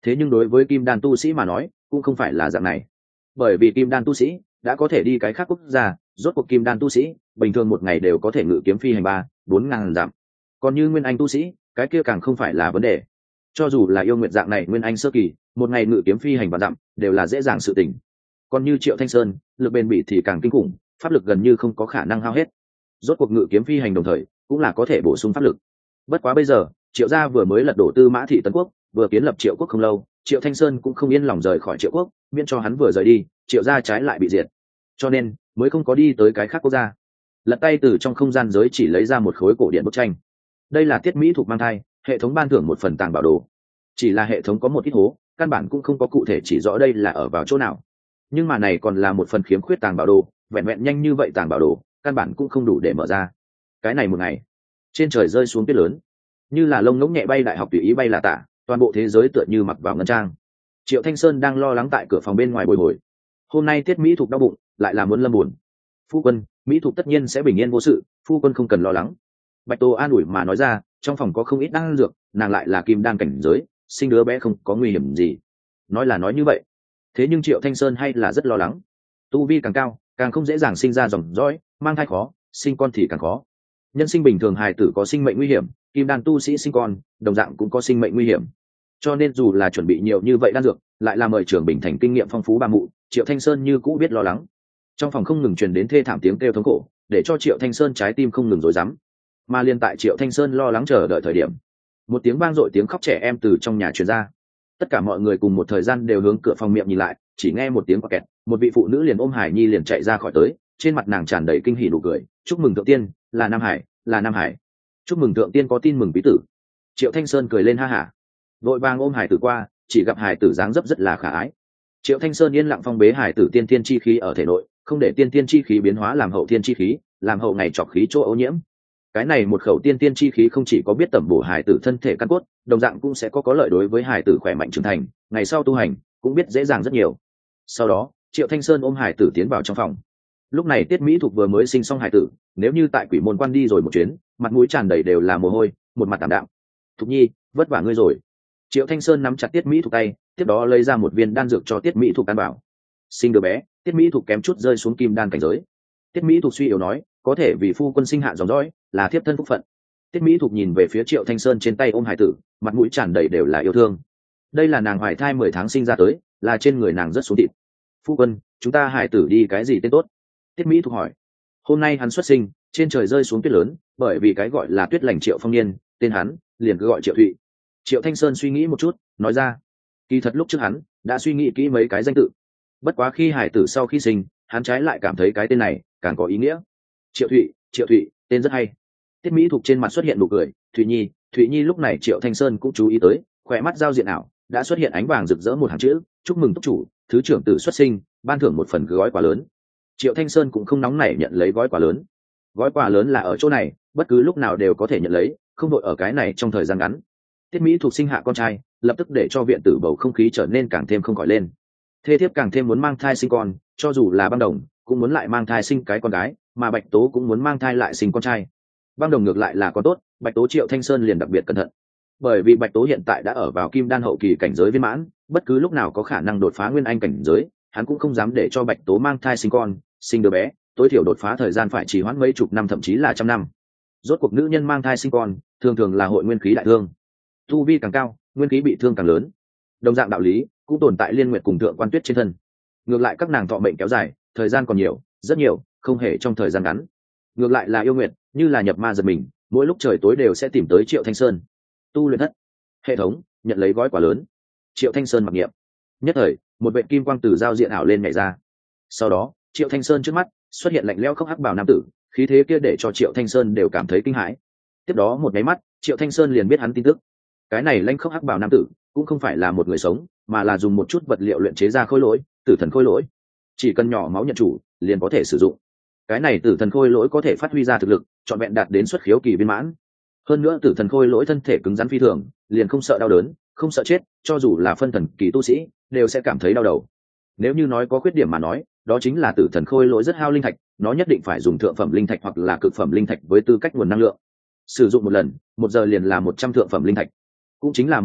A: thế nhưng đối với kim đan tu sĩ mà nói cũng không phải là dạng này, bởi vì kim đan tu sĩ đã có thể đi cái khác quốc gia, rốt cuộc kim đan tu sĩ bình thường một ngày đều có thể ngự kiếm phi hành ba bốn ngàn dặm, còn như nguyên anh tu sĩ cái kia càng không phải là vấn đề. Cho dù là yêu nguyệt dạng này nguyên anh sơ kỳ, một ngày ngự kiếm phi hành và dặm đều là dễ dàng sự tình. Còn như Triệu Thanh Sơn, lực bền bỉ thì càng kinh khủng, pháp lực gần như không có khả năng hao hết, rốt cuộc ngự kiếm phi hành đồng thời cũng là có thể bổ sung pháp lực. Bất quá bây giờ Triệu gia vừa mới lật đổ Tư Mã Thị Tấn quốc, vừa kiến lập Triệu quốc không lâu, Triệu Thanh Sơn cũng không yên lòng rời khỏi Triệu quốc, miễn cho hắn vừa rời đi Triệu gia trái lại bị diệt, cho nên mới không có đi tới cái khác quốc gia. Lật tay từ trong không gian giới chỉ lấy ra một khối cổ điện bức tranh. Đây là Tiết Mỹ Thục mang thai, hệ thống ban thưởng một phần tàng bảo đồ. Chỉ là hệ thống có một ít hố, căn bản cũng không có cụ thể chỉ rõ đây là ở vào chỗ nào. Nhưng mà này còn là một phần khiếm khuyết tàng bảo đồ, vẹn vẹn nhanh như vậy tàng bảo đồ, căn bản cũng không đủ để mở ra. Cái này một ngày, trên trời rơi xuống tuyết lớn, như là lông ngỗng nhẹ bay đại học tùy ý bay là tả, toàn bộ thế giới tựa như mặc vào ngân trang. Triệu Thanh Sơn đang lo lắng tại cửa phòng bên ngoài bồi hồi. Hôm nay Tiết Mỹ Thục đau bụng, lại là muốn lâm buồn. Phu quân, Mỹ Thục tất nhiên sẽ bình yên vô sự, phu quân không cần lo lắng. Bạch Tô an ủi mà nói ra, trong phòng có không ít đan dược, nàng lại là kim đan cảnh giới, sinh đứa bé không có nguy hiểm gì. Nói là nói như vậy, thế nhưng Triệu Thanh Sơn hay là rất lo lắng. Tu vi càng cao, càng không dễ dàng sinh ra dòng dõi, mang thai khó, sinh con thì càng khó. Nhân sinh bình thường hài tử có sinh mệnh nguy hiểm, kim đan tu sĩ sinh con đồng dạng cũng có sinh mệnh nguy hiểm. Cho nên dù là chuẩn bị nhiều như vậy đan dược, lại là mời trưởng bình thành kinh nghiệm phong phú ba mụ, Triệu Thanh Sơn như cũ biết lo lắng. Trong phòng không ngừng truyền đến thê thảm tiếng kêu thống khổ, để cho Triệu Thanh Sơn trái tim không ngừng rối rắm. Mà liên tại Triệu Thanh Sơn lo lắng chờ đợi thời điểm, một tiếng vang dội tiếng khóc trẻ em từ trong nhà truyền ra. Tất cả mọi người cùng một thời gian đều hướng cửa phòng miệng nhìn lại, chỉ nghe một tiếng quạt kẹt, một vị phụ nữ liền ôm Hải Nhi liền chạy ra khỏi tới, trên mặt nàng tràn đầy kinh hỉ nụ cười. Chúc mừng thượng tiên, là Nam Hải, là Nam Hải. Chúc mừng thượng tiên có tin mừng bí tử. Triệu Thanh Sơn cười lên ha hả, vội vàng ôm Hải tử qua, chỉ gặp Hải tử dáng dấp rất là khả ái. Triệu Thanh Sơn yên lặng phong bế Hải tử tiên tiên chi khí ở thể nội, không để tiên tiên chi khí biến hóa làm hậu tiên chi khí, làm hậu ngày trọc khí chỗ ô nhiễm. Cái này một khẩu tiên tiên chi khí không chỉ có biết tẩm bổ Hải tử thân thể căn cốt, đồng dạng cũng sẽ có có lợi đối với Hải tử khỏe mạnh trưởng thành, ngày sau tu hành cũng biết dễ dàng rất nhiều. Sau đó Triệu Thanh Sơn ôm Hải tử tiến vào trong phòng. Lúc này Tiết Mỹ Thục vừa mới sinh xong Hải tử, nếu như tại Quỷ Môn Quan đi rồi một chuyến, mặt mũi tràn đầy đều là mồ hôi, một mặt tạm đạm. Thục Nhi, vất vả ngươi rồi. Triệu Thanh Sơn nắm chặt Tiết Mỹ Thục tay, tiếp đó lấy ra một viên đan dược cho Tiết Mỹ Thục ăn bảo. Sinh đứa bé, Tiết Mỹ Thục kém chút rơi xuống kim đan cảnh giới. Tiết Mỹ Thục suy yếu nói, có thể vì phu quân sinh hạ dòng dõi, là thiếp thân phúc phận. Tiết Mỹ Thục nhìn về phía Triệu Thanh Sơn trên tay ôm Hải tử, mặt mũi tràn đầy đều là yêu thương. Đây là nàng hoài thai mười tháng sinh ra tới, là trên người nàng rất xuống thịt. Phu quân, chúng ta Hải tử đi cái gì tên tốt? Tiết Mỹ Thục hỏi. Hôm nay hắn xuất sinh, trên trời rơi xuống tuyết lớn, bởi vì cái gọi là tuyết lành Triệu Phong Niên, tên hắn liền cứ gọi Triệu Thụy. Triệu Thanh Sơn suy nghĩ một chút, nói ra, kỳ thật lúc trước hắn đã suy nghĩ kỹ mấy cái danh tự, bất quá khi Hải tử sau khi sinh, hắn trái lại cảm thấy cái tên này càng có ý nghĩa. Triệu Thụy, Triệu Thụy, tên rất hay. Tiết Mỹ Thục trên mặt xuất hiện nụ cười. Thụy Nhi, Thụy Nhi. Lúc này Triệu Thanh Sơn cũng chú ý tới, khỏe mắt giao diện ảo đã xuất hiện ánh vàng rực rỡ một hàng chữ: chúc mừng túc chủ, thứ trưởng tử xuất sinh, ban thưởng một phần gói quà lớn. Triệu Thanh Sơn cũng không nóng nảy nhận lấy gói quà lớn. Gói quà lớn là ở chỗ này, bất cứ lúc nào đều có thể nhận lấy, không đội ở cái này trong thời gian ngắn. Tiết Mỹ Thục sinh hạ con trai, lập tức để cho viện tử bầu không khí trở nên càng thêm không khỏi lên. Thê thiếp càng thêm muốn mang thai sinh con, cho dù là Băng Đồng cũng muốn lại mang thai sinh cái con gái, mà Bạch Tố cũng muốn mang thai lại sinh con trai. Băng Đồng ngược lại là con tốt, Bạch Tố Triệu Thanh Sơn liền đặc biệt cẩn thận, bởi vì Bạch Tố hiện tại đã ở vào kim đan hậu kỳ cảnh giới viên mãn, bất cứ lúc nào có khả năng đột phá nguyên anh cảnh giới, hắn cũng không dám để cho Bạch Tố mang thai sinh con, sinh đứa bé, tối thiểu đột phá thời gian phải trì hoãn mấy chục năm thậm chí là trăm năm. Rốt cuộc nữ nhân mang thai sinh con, thường thường là hội nguyên khí đại thương, tu vi càng cao, nguyên khí bị thương càng lớn. Đồng dạng đạo lý cũng tồn tại Liên Nguyệt cùng Thượng Quan Tuyết trên thân. Ngược lại các nàng thọ mệnh kéo dài, thời gian còn nhiều, rất nhiều, không hề trong thời gian ngắn. Ngược lại là Yêu Nguyệt, như là nhập ma giật mình, mỗi lúc trời tối đều sẽ tìm tới Triệu Thanh Sơn. Tu luyện thất, hệ thống nhận lấy gói quà lớn. Triệu Thanh Sơn mặc niệm, nhất thời một vệt kim quang từ giao diện ảo lên nhảy ra. Sau đó Triệu Thanh Sơn trước mắt xuất hiện lạnh lẽo khốc hắc bào nam tử, khí thế kia để cho Triệu Thanh Sơn đều cảm thấy kinh hãi. Tiếp đó một cái mắt, Triệu Thanh Sơn liền biết hắn tin tức. Cái này lanh khốc hắc bào nam tử cũng không phải là một người sống, mà là dùng một chút vật liệu luyện chế ra khôi lỗi, tử thần khôi lỗi. Chỉ cần nhỏ máu nhận chủ liền có thể sử dụng. Cái này tử thần khôi lỗi có thể phát huy ra thực lực trọn vẹn đạt đến xuất khiếu kỳ viên mãn. Hơn nữa tử thần khôi lỗi thân thể cứng rắn phi thường, liền không sợ đau đớn, không sợ chết, cho dù là phân thần kỳ tu sĩ đều sẽ cảm thấy đau đầu. Nếu như nói có khuyết điểm mà nói, đó chính là tử thần khôi lỗi rất hao linh thạch, nó nhất định phải dùng thượng phẩm linh thạch hoặc là cực phẩm linh thạch với tư cách nguồn năng lượng. Sử dụng một lần, một giờ liền là một trăm thượng phẩm linh thạch, cũng chính là một ngày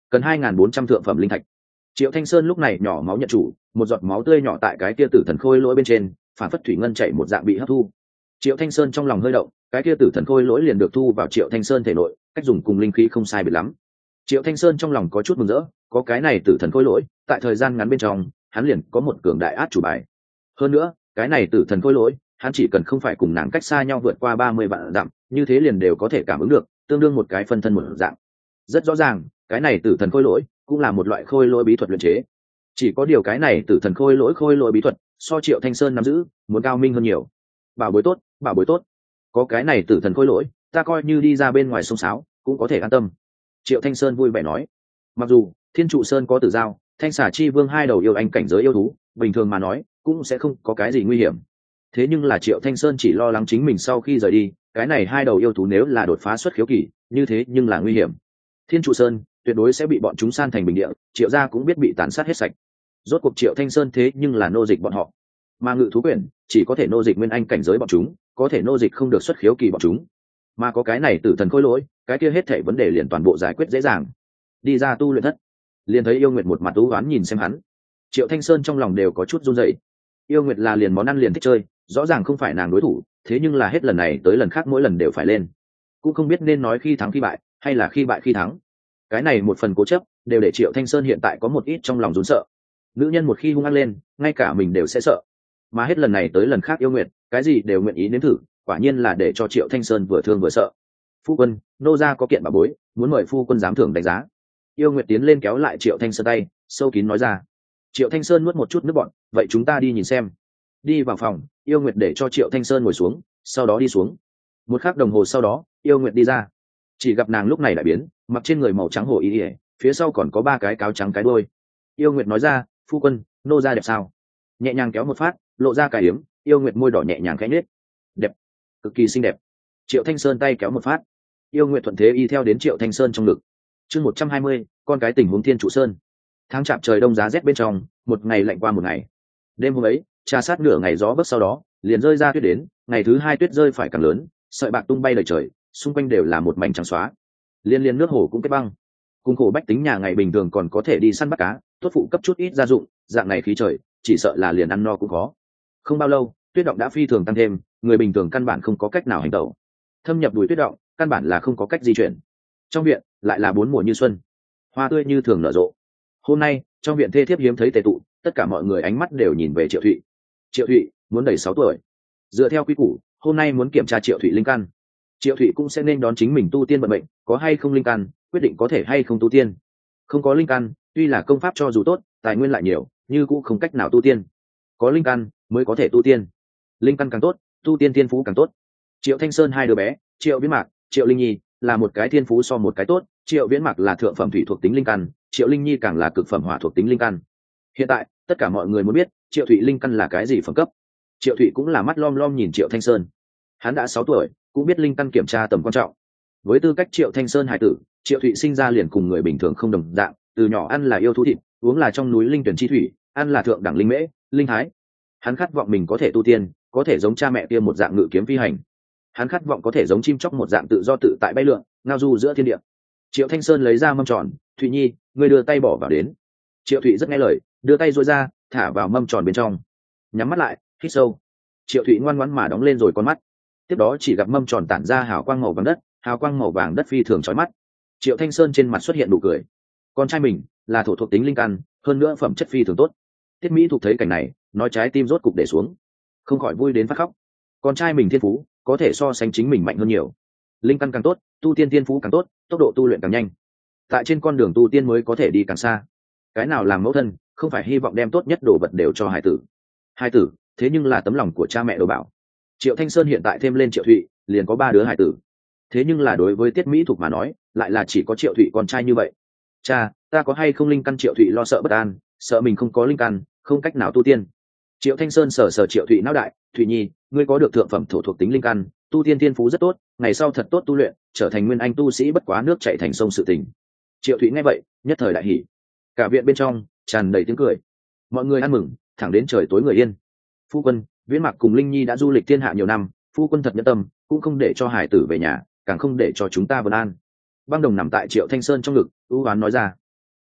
A: cần hai nghìn bốn trăm thượng phẩm linh thạch. Triệu Thanh Sơn lúc này nhỏ máu nhận chủ, một giọt máu tươi nhỏ tại cái kia tử thần khôi lỗi bên trên, phản phất thủy ngân chảy một dạng bị hấp thu. Triệu Thanh Sơn trong lòng hơi động, cái kia tử thần khôi lỗi liền được thu vào Triệu Thanh Sơn thể nội, cách dùng cùng linh khí không sai biệt lắm. Triệu Thanh Sơn trong lòng có chút mừng rỡ, có cái này tử thần khôi lỗi, tại thời gian ngắn bên trong, hắn liền có một cường đại át chủ bài. Hơn nữa, cái này tử thần khôi lỗi, hắn chỉ cần không phải cùng nàng cách xa nhau vượt qua ba mươi vạn dặm, như thế liền đều có thể cảm ứng được, tương đương một cái phân thân một dạng. Rất rõ ràng, cái này tử thần khôi lỗi cũng là một loại khôi lỗi bí thuật luyện chế. Chỉ có điều cái này tử thần khôi lỗi khôi lỗi bí thuật, so Triệu Thanh Sơn nắm giữ, muốn cao minh hơn nhiều. Bảo bối tốt, bảo bối tốt. Có cái này tử thần khôi lỗi, ta coi như đi ra bên ngoài sông sáo, cũng có thể an tâm. Triệu Thanh Sơn vui vẻ nói. Mặc dù Thiên Trụ Sơn có Tử Giao, Thanh Xà Chi Vương hai đầu yêu anh cảnh giới yêu thú, bình thường mà nói cũng sẽ không có cái gì nguy hiểm. Thế nhưng là Triệu Thanh Sơn chỉ lo lắng chính mình sau khi rời đi, cái này hai đầu yêu thú nếu là đột phá xuất khiếu kỳ, như thế nhưng là nguy hiểm. Thiên Trụ Sơn tuyệt đối sẽ bị bọn chúng san thành bình địa, Triệu gia cũng biết bị tàn sát hết sạch. Rốt cuộc Triệu Thanh Sơn thế nhưng là nô dịch bọn họ, mà Ngự thú quyển chỉ có thể nô dịch nguyên anh cảnh giới bọn chúng, có thể nô dịch không được xuất khiếu kỳ bọn chúng. Mà có cái này tử thần khôi lỗi, cái kia hết thảy vấn đề liền toàn bộ giải quyết dễ dàng. Đi ra tu luyện thất, liền thấy Yêu Nguyệt một mặt u oán nhìn xem hắn. Triệu Thanh Sơn trong lòng đều có chút run rẩy. Yêu Nguyệt là liền món ăn liền thích chơi, rõ ràng không phải nàng đối thủ, thế nhưng là hết lần này tới lần khác mỗi lần đều phải lên, cũng không biết nên nói khi thắng khi bại, hay là khi bại khi thắng. Cái này một phần cố chấp, đều để Triệu Thanh Sơn hiện tại có một ít trong lòng run sợ. Nữ nhân một khi hung ác lên, ngay cả mình đều sẽ sợ. Mà hết lần này tới lần khác Yêu Nguyệt, cái gì đều nguyện ý nếm thử, quả nhiên là để cho Triệu Thanh Sơn vừa thương vừa sợ. Phu quân, nô gia có kiện bảo bối, muốn mời phu quân giám thưởng đánh giá. Yêu Nguyệt tiến lên kéo lại Triệu Thanh Sơn tay, sâu kín nói ra. Triệu Thanh Sơn nuốt một chút nước bọt, vậy chúng ta đi nhìn xem. Đi vào phòng, Yêu Nguyệt để cho Triệu Thanh Sơn ngồi xuống, sau đó đi xuống. Một khắc đồng hồ sau đó, Yêu Nguyệt đi ra. Chỉ gặp nàng lúc này đại biến, mặc trên người màu trắng hổ y ỉa, phía sau còn có ba cái cáo trắng cái đôi. Yêu Nguyệt nói ra, phu quân, nô gia đẹp sao? Nhẹ nhàng kéo một phát, lộ ra cái yếm. Yêu Nguyệt môi đỏ nhẹ nhàng khẽ nhếch. Đẹp, cực kỳ xinh đẹp. Triệu Thanh Sơn tay kéo một phát, Yêu Nguyệt thuận thế y theo đến Triệu Thanh Sơn trong ngực. Chương một trăm hai mươi, con cái tình huống Thiên Trụ Sơn. Tháng chạp trời đông giá rét bên trong, một ngày lạnh qua một ngày. Đêm hôm ấy, trà sát nửa ngày gió bấc sau đó, liền rơi ra tuyết đến, ngày thứ hai tuyết rơi phải càng lớn, sợi bạc tung bay đầy trời, xung quanh đều là một mảnh trắng xóa. Liên liên nước hồ cũng kết băng. Cùng khổ bách tính nhà ngày bình thường còn có thể đi săn bắt cá, tốt phụ cấp chút ít gia dụng, dạng này khí trời, chỉ sợ là liền ăn no cũng khó. Không bao lâu, tuyết động đã phi thường tăng thêm, người bình thường căn bản không có cách nào hành động. Thâm nhập đùi tuyết động, căn bản là không có cách di chuyển. Trong viện lại là bốn mùa như xuân, hoa tươi như thường nở rộ. Hôm nay trong viện thê thiếp hiếm thấy tề tụ, tất cả mọi người ánh mắt đều nhìn về Triệu Thụy. Triệu Thụy muốn đầy sáu tuổi, dựa theo quy củ hôm nay muốn kiểm tra Triệu Thụy linh căn. Triệu Thụy cũng sẽ nên đón chính mình tu tiên vận mệnh, có hay không linh căn quyết định có thể hay không tu tiên. Không có linh căn, tuy là công pháp cho dù tốt, tài nguyên lại nhiều, nhưng cũng không cách nào tu tiên. Có linh căn mới có thể tu tiên, linh căn càng tốt, tu tiên thiên phú càng tốt. Triệu Thanh Sơn hai đứa bé, Triệu Viễn Mạc, Triệu Linh Nhi, là một cái thiên phú so một cái tốt. Triệu Viễn Mạc là thượng phẩm thủy thuộc tính linh căn, Triệu Linh Nhi càng là cực phẩm hỏa thuộc tính linh căn. Hiện tại tất cả mọi người muốn biết Triệu Thụy linh căn là cái gì phẩm cấp. Triệu Thụy cũng là mắt lom lom nhìn Triệu Thanh Sơn. Hắn đã sáu tuổi, cũng biết linh căn kiểm tra tầm quan trọng. Với tư cách Triệu Thanh Sơn hải tử, Triệu Thụy sinh ra liền cùng người bình thường không đồng dạng, từ nhỏ ăn là yêu thú thịt, uống là trong núi linh tuyển chi thủy, ăn là thượng đẳng linh mễ, linh thái. Hắn khát vọng mình có thể tu tiên, có thể giống cha mẹ kia một dạng ngự kiếm phi hành. Hắn khát vọng có thể giống chim chóc một dạng tự do tự tại bay lượn, ngao du giữa thiên địa. Triệu Thanh Sơn lấy ra mâm tròn, Thụy Nhi, ngươi đưa tay bỏ vào đến. Triệu Thụy rất nghe lời, đưa tay duỗi ra, thả vào mâm tròn bên trong, nhắm mắt lại, hít sâu. Triệu Thụy ngoan ngoãn mà đóng lên rồi con mắt. Tiếp đó chỉ gặp mâm tròn tản ra hào quang màu vàng đất, hào quang màu vàng đất phi thường chói mắt. Triệu Thanh Sơn trên mặt xuất hiện nụ cười. Con trai mình là thổ thuộc tính linh căn, hơn nữa phẩm chất phi thường tốt. Tiết Mỹ Thục thấy cảnh này, nói trái tim rốt cục để xuống, không khỏi vui đến phát khóc. Con trai mình thiên phú có thể so sánh chính mình mạnh hơn nhiều, linh căn càng tốt, tu tiên thiên phú càng tốt, tốc độ tu luyện càng nhanh, tại trên con đường tu tiên mới có thể đi càng xa. Cái nào làm mẫu thân không phải hy vọng đem tốt nhất đồ vật đều cho hải tử. Hải tử thế nhưng là tấm lòng của cha mẹ đồ bảo. Triệu Thanh Sơn hiện tại thêm lên Triệu Thụy, liền có ba đứa hải tử. Thế nhưng là đối với Tiết Mỹ Thục mà nói, lại là chỉ có Triệu Thụy con trai như vậy. Cha, ta có hay không linh căn? Triệu Thụy lo sợ bất an, sợ mình không có linh căn, không cách nào tu tiên. Triệu Thanh Sơn sờ sờ Triệu Thụy não đại, Thụy Nhi, ngươi có được thượng phẩm thổ thuộc tính linh căn, tu tiên thiên phú rất tốt, ngày sau thật tốt tu luyện, trở thành nguyên anh tu sĩ bất quá nước chảy thành sông sự tình. Triệu Thụy nghe vậy, nhất thời đại hỉ. Cả viện bên trong tràn đầy tiếng cười, mọi người ăn mừng, thẳng đến trời tối người yên. Phu quân, Viễn Mạc cùng Linh Nhi đã du lịch thiên hạ nhiều năm, phu quân thật nhẫn tâm, cũng không để cho hải tử về nhà, càng không để cho chúng ta vân an. Băng Đồng nằm tại Triệu Thanh Sơn trong ngực, ưu oán nói ra.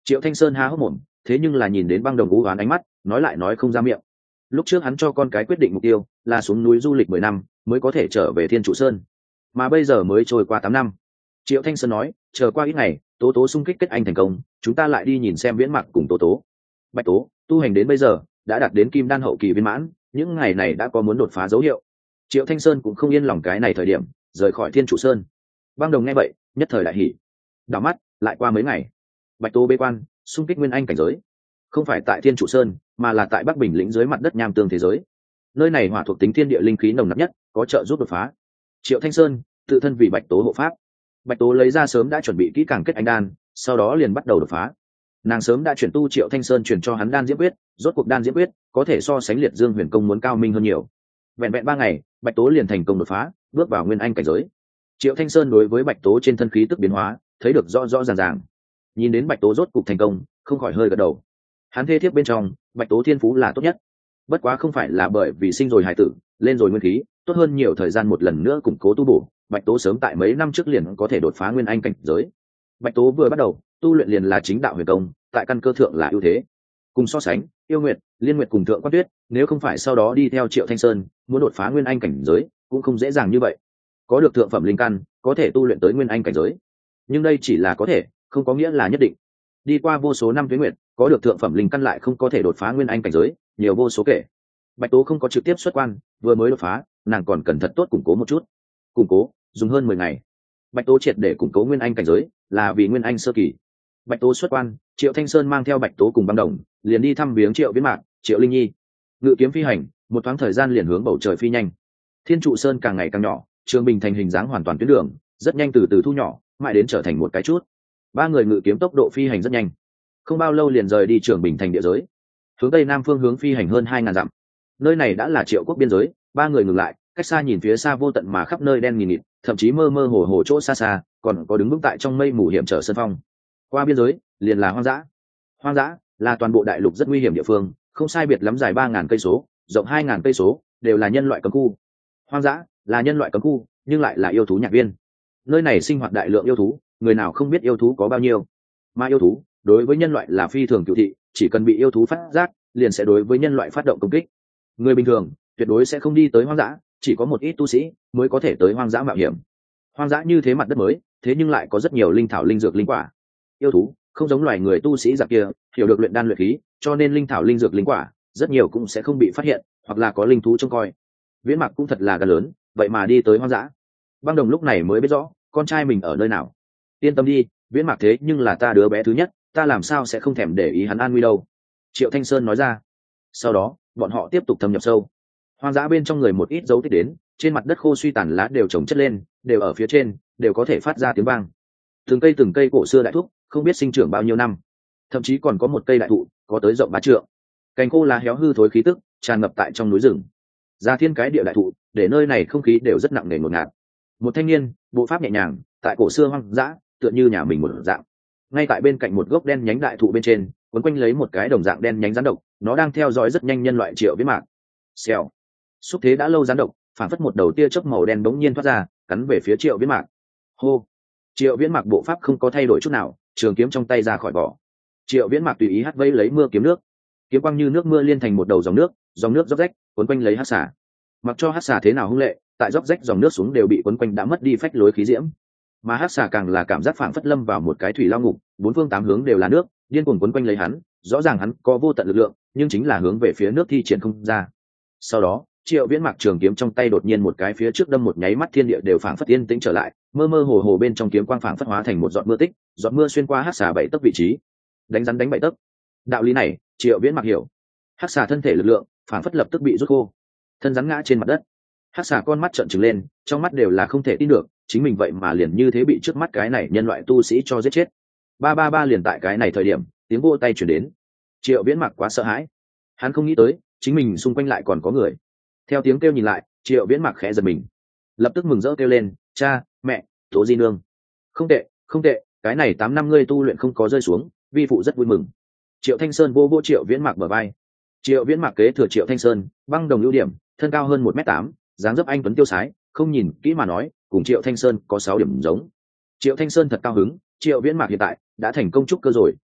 A: Triệu Thanh Sơn há hốc mồm, thế nhưng là nhìn đến băng đồng u oán ánh mắt, nói lại nói không ra miệng. Lúc trước hắn cho con cái quyết định mục tiêu là xuống núi du lịch mười năm mới có thể trở về Thiên Trụ Sơn, mà bây giờ mới trôi qua tám năm. Triệu Thanh Sơn nói, chờ qua ít ngày, Tố Tố xung kích kết anh thành công, chúng ta lại đi nhìn xem Viễn Mặc cùng Tố Tố. Bạch Tố tu hành đến bây giờ đã đạt đến kim đan hậu kỳ viên mãn, những ngày này đã có muốn đột phá dấu hiệu. Triệu Thanh Sơn cũng không yên lòng cái này thời điểm rời khỏi Thiên Trụ Sơn. Băng Đồng nghe vậy nhất thời đại hỉ. Đảo mắt lại qua mấy ngày, Bạch Tố bế quan xung kích nguyên anh cảnh giới, không phải tại Thiên Trụ Sơn mà là tại Bắc Bình lĩnh dưới mặt đất nham tương thế giới. Nơi này hỏa thuộc tính thiên địa linh khí nồng nặc nhất, có trợ giúp đột phá. Triệu Thanh Sơn tự thân vì Bạch Tố hộ pháp. Bạch Tố lấy ra sớm đã chuẩn bị kỹ càng kết anh đan, sau đó liền bắt đầu đột phá. Nàng sớm đã chuyển tu Triệu Thanh Sơn chuyển cho hắn đan diễm quyết, rốt cuộc đan diễm quyết có thể so sánh liệt dương huyền công muốn cao minh hơn nhiều. Vẹn vẹn ba ngày, Bạch Tố liền thành công đột phá, bước vào nguyên anh cảnh giới. Triệu Thanh Sơn đối với Bạch Tố trên thân khí tức biến hóa thấy được rõ rõ ràng ràng. Nhìn đến Bạch Tố rốt cục thành công, không khỏi hơi gật đầu. Hắn thê thiếp bên trong, Bạch Tố thiên phú là tốt nhất. Bất quá không phải là bởi vì sinh rồi hài tử, lên rồi nguyên khí, tốt hơn nhiều thời gian một lần nữa củng cố tu bổ. Bạch Tố sớm tại mấy năm trước liền có thể đột phá nguyên anh cảnh giới. Bạch Tố vừa bắt đầu tu luyện liền là chính đạo huyền công, tại căn cơ thượng là ưu thế. Cùng so sánh, Yêu Nguyệt, Liên Nguyệt cùng Thượng Quan Tuyết, nếu không phải sau đó đi theo Triệu Thanh Sơn, muốn đột phá nguyên anh cảnh giới, cũng không dễ dàng như vậy. Có được thượng phẩm linh căn, có thể tu luyện tới nguyên anh cảnh giới. Nhưng đây chỉ là có thể, không có nghĩa là nhất định. Đi qua vô số năm tuế nguyệt, có được thượng phẩm linh căn lại không có thể đột phá nguyên anh cảnh giới, nhiều vô số kể. Bạch Tố không có trực tiếp xuất quan, vừa mới đột phá, nàng còn cần thật tốt củng cố một chút. Củng cố, dùng hơn mười ngày. Bạch Tố triệt để củng cố nguyên anh cảnh giới, là vì nguyên anh sơ kỳ. Bạch Tố xuất quan, Triệu Thanh Sơn mang theo Bạch Tố cùng Băng Đồng, liền đi thăm viếng Triệu Viễn Mạc, Triệu Linh Nhi. Ngự kiếm phi hành, một thoáng thời gian liền hướng bầu trời phi nhanh. Thiên Trụ Sơn càng ngày càng nhỏ, Trường Bình thành hình dáng hoàn toàn tuyến đường, rất nhanh từ từ thu nhỏ, mãi đến trở thành một cái chút. Ba người ngự kiếm tốc độ phi hành rất nhanh, không bao lâu liền rời đi Trường Bình thành địa giới, hướng tây nam phương hướng phi hành hơn hai ngàn dặm. Nơi này đã là Triệu quốc biên giới. Ba người ngừng lại, cách xa nhìn phía xa vô tận mà khắp nơi đen nghìn nghịt, thậm chí mơ mơ hồ hồ chỗ xa xa còn có đứng vững tại trong mây mù hiểm trở sơn phong. Qua biên giới liền là hoang dã. Hoang dã là toàn bộ đại lục rất nguy hiểm địa phương, không sai biệt lắm dài ba ngàn cây số, rộng hai ngàn cây số, đều là nhân loại cấm khu. Hoang dã là nhân loại cấm khu, nhưng lại là yêu thú nhạc viên. Nơi này sinh hoạt đại lượng yêu thú, người nào không biết yêu thú có bao nhiêu. Mà yêu thú đối với nhân loại là phi thường cựu thị, chỉ cần bị yêu thú phát giác, liền sẽ đối với nhân loại phát động công kích. Người bình thường tuyệt đối sẽ không đi tới hoang dã, chỉ có một ít tu sĩ mới có thể tới hoang dã mạo hiểm. Hoang dã như thế mặt đất mới, thế nhưng lại có rất nhiều linh thảo linh dược linh quả. Yêu thú không giống loài người tu sĩ giặc kia hiểu được luyện đan luyện khí, cho nên linh thảo linh dược linh quả rất nhiều cũng sẽ không bị phát hiện, hoặc là có linh thú trông coi. Viễn Mặc cũng thật là gan lớn, vậy mà đi tới hoang dã. Băng Đồng lúc này mới biết rõ con trai mình ở nơi nào. Yên tâm đi, Viễn Mặc thế nhưng là ta đứa bé thứ nhất, ta làm sao sẽ không thèm để ý hắn an nguy đâu. Triệu Thanh Sơn nói ra. Sau đó bọn họ tiếp tục thâm nhập sâu. Hoang dã bên trong người một ít dấu tích đến, trên mặt đất khô suy tàn lá đều chồng chất lên, đều ở phía trên, đều có thể phát ra tiếng vang. Từng cây từng cây cổ xưa đại thúc, không biết sinh trưởng bao nhiêu năm. Thậm chí còn có một cây đại thụ, có tới rộng ba trượng. Cành khô lá héo hư thối khí tức, tràn ngập tại trong núi rừng. Ra thiên cái địa đại thụ, để nơi này không khí đều rất nặng nề ngột ngạt. Một thanh niên, bộ pháp nhẹ nhàng, tại cổ xưa hoang dã, tựa như nhà mình một dạng. Ngay tại bên cạnh một gốc đen nhánh đại thụ bên trên, quấn quanh lấy một cái đồng dạng đen nhánh rắn độc, nó đang theo dõi rất nhanh nhân loại Triệu Viễn Mạc. Xèo. Xúc thế đã lâu rắn độc, phản phất một đầu tia chớp màu đen bỗng nhiên thoát ra, cắn về phía Triệu Viễn Mạc. Hô. Triệu Viễn Mạc bộ pháp không có thay đổi chút nào, trường kiếm trong tay ra khỏi vỏ. Triệu Viễn Mạc tùy ý hất vây lấy mưa kiếm nước, kiếm quang như nước mưa liên thành một đầu dòng nước, dòng nước róc rách quấn quanh lấy hắc xà. Mặc cho hắc xà thế nào hung lệ, tại róc rách dòng nước xuống đều bị quấn quanh đã mất đi phách lối khí diễm. Mà hắc xà càng là cảm giác phảng phất lâm vào một cái thủy lao ngục, bốn phương tám hướng đều là nước, điên cuồng quấn quanh lấy hắn. Rõ ràng hắn có vô tận lực lượng, nhưng chính là hướng về phía nước thi triển không ra. Sau đó Triệu Viễn Mạc trường kiếm trong tay đột nhiên một cái phía trước đâm một nháy mắt, thiên địa đều phảng phất yên tĩnh trở lại, mơ mơ hồ hồ bên trong kiếm quang phảng phất hóa thành một giọt mưa tích, giọt mưa xuyên qua hắc xà bảy tấc vị trí, đánh rắn đánh bảy tấc. Đạo lý này Triệu Viễn Mạc hiểu. Hắc xà thân thể lực lượng phảng phất lập tức bị rút khô, thân rắn ngã trên mặt đất. Hắc xà con mắt trợn trừng lên, trong mắt đều là không thể tin được, chính mình vậy mà liền như thế bị trước mắt cái này nhân loại tu sĩ cho giết chết. Ba ba ba liền tại cái này thời điểm, tiếng vỗ tay truyền đến. Triệu Viễn Mạc quá sợ hãi, hắn không nghĩ tới chính mình xung quanh lại còn có người. Theo tiếng kêu nhìn lại, Triệu Viễn Mạc khẽ giật mình, lập tức mừng rỡ kêu lên, cha, mẹ, Tố Di nương. Không tệ, không tệ, cái này tám năm ngươi tu luyện không có rơi xuống, vi phụ rất vui mừng. Triệu Thanh Sơn vô vô Triệu Viễn Mạc bờ vai. Triệu Viễn Mạc kế thừa Triệu Thanh Sơn, Băng Đồng ưu điểm, thân cao hơn một mét tám, dáng dấp anh tuấn tiêu sái, không nhìn kỹ mà nói, cùng Triệu Thanh Sơn có sáu điểm giống. Triệu Thanh Sơn thật cao hứng, Triệu Viễn Mạc hiện tại đã thành công trúc cơ rồi,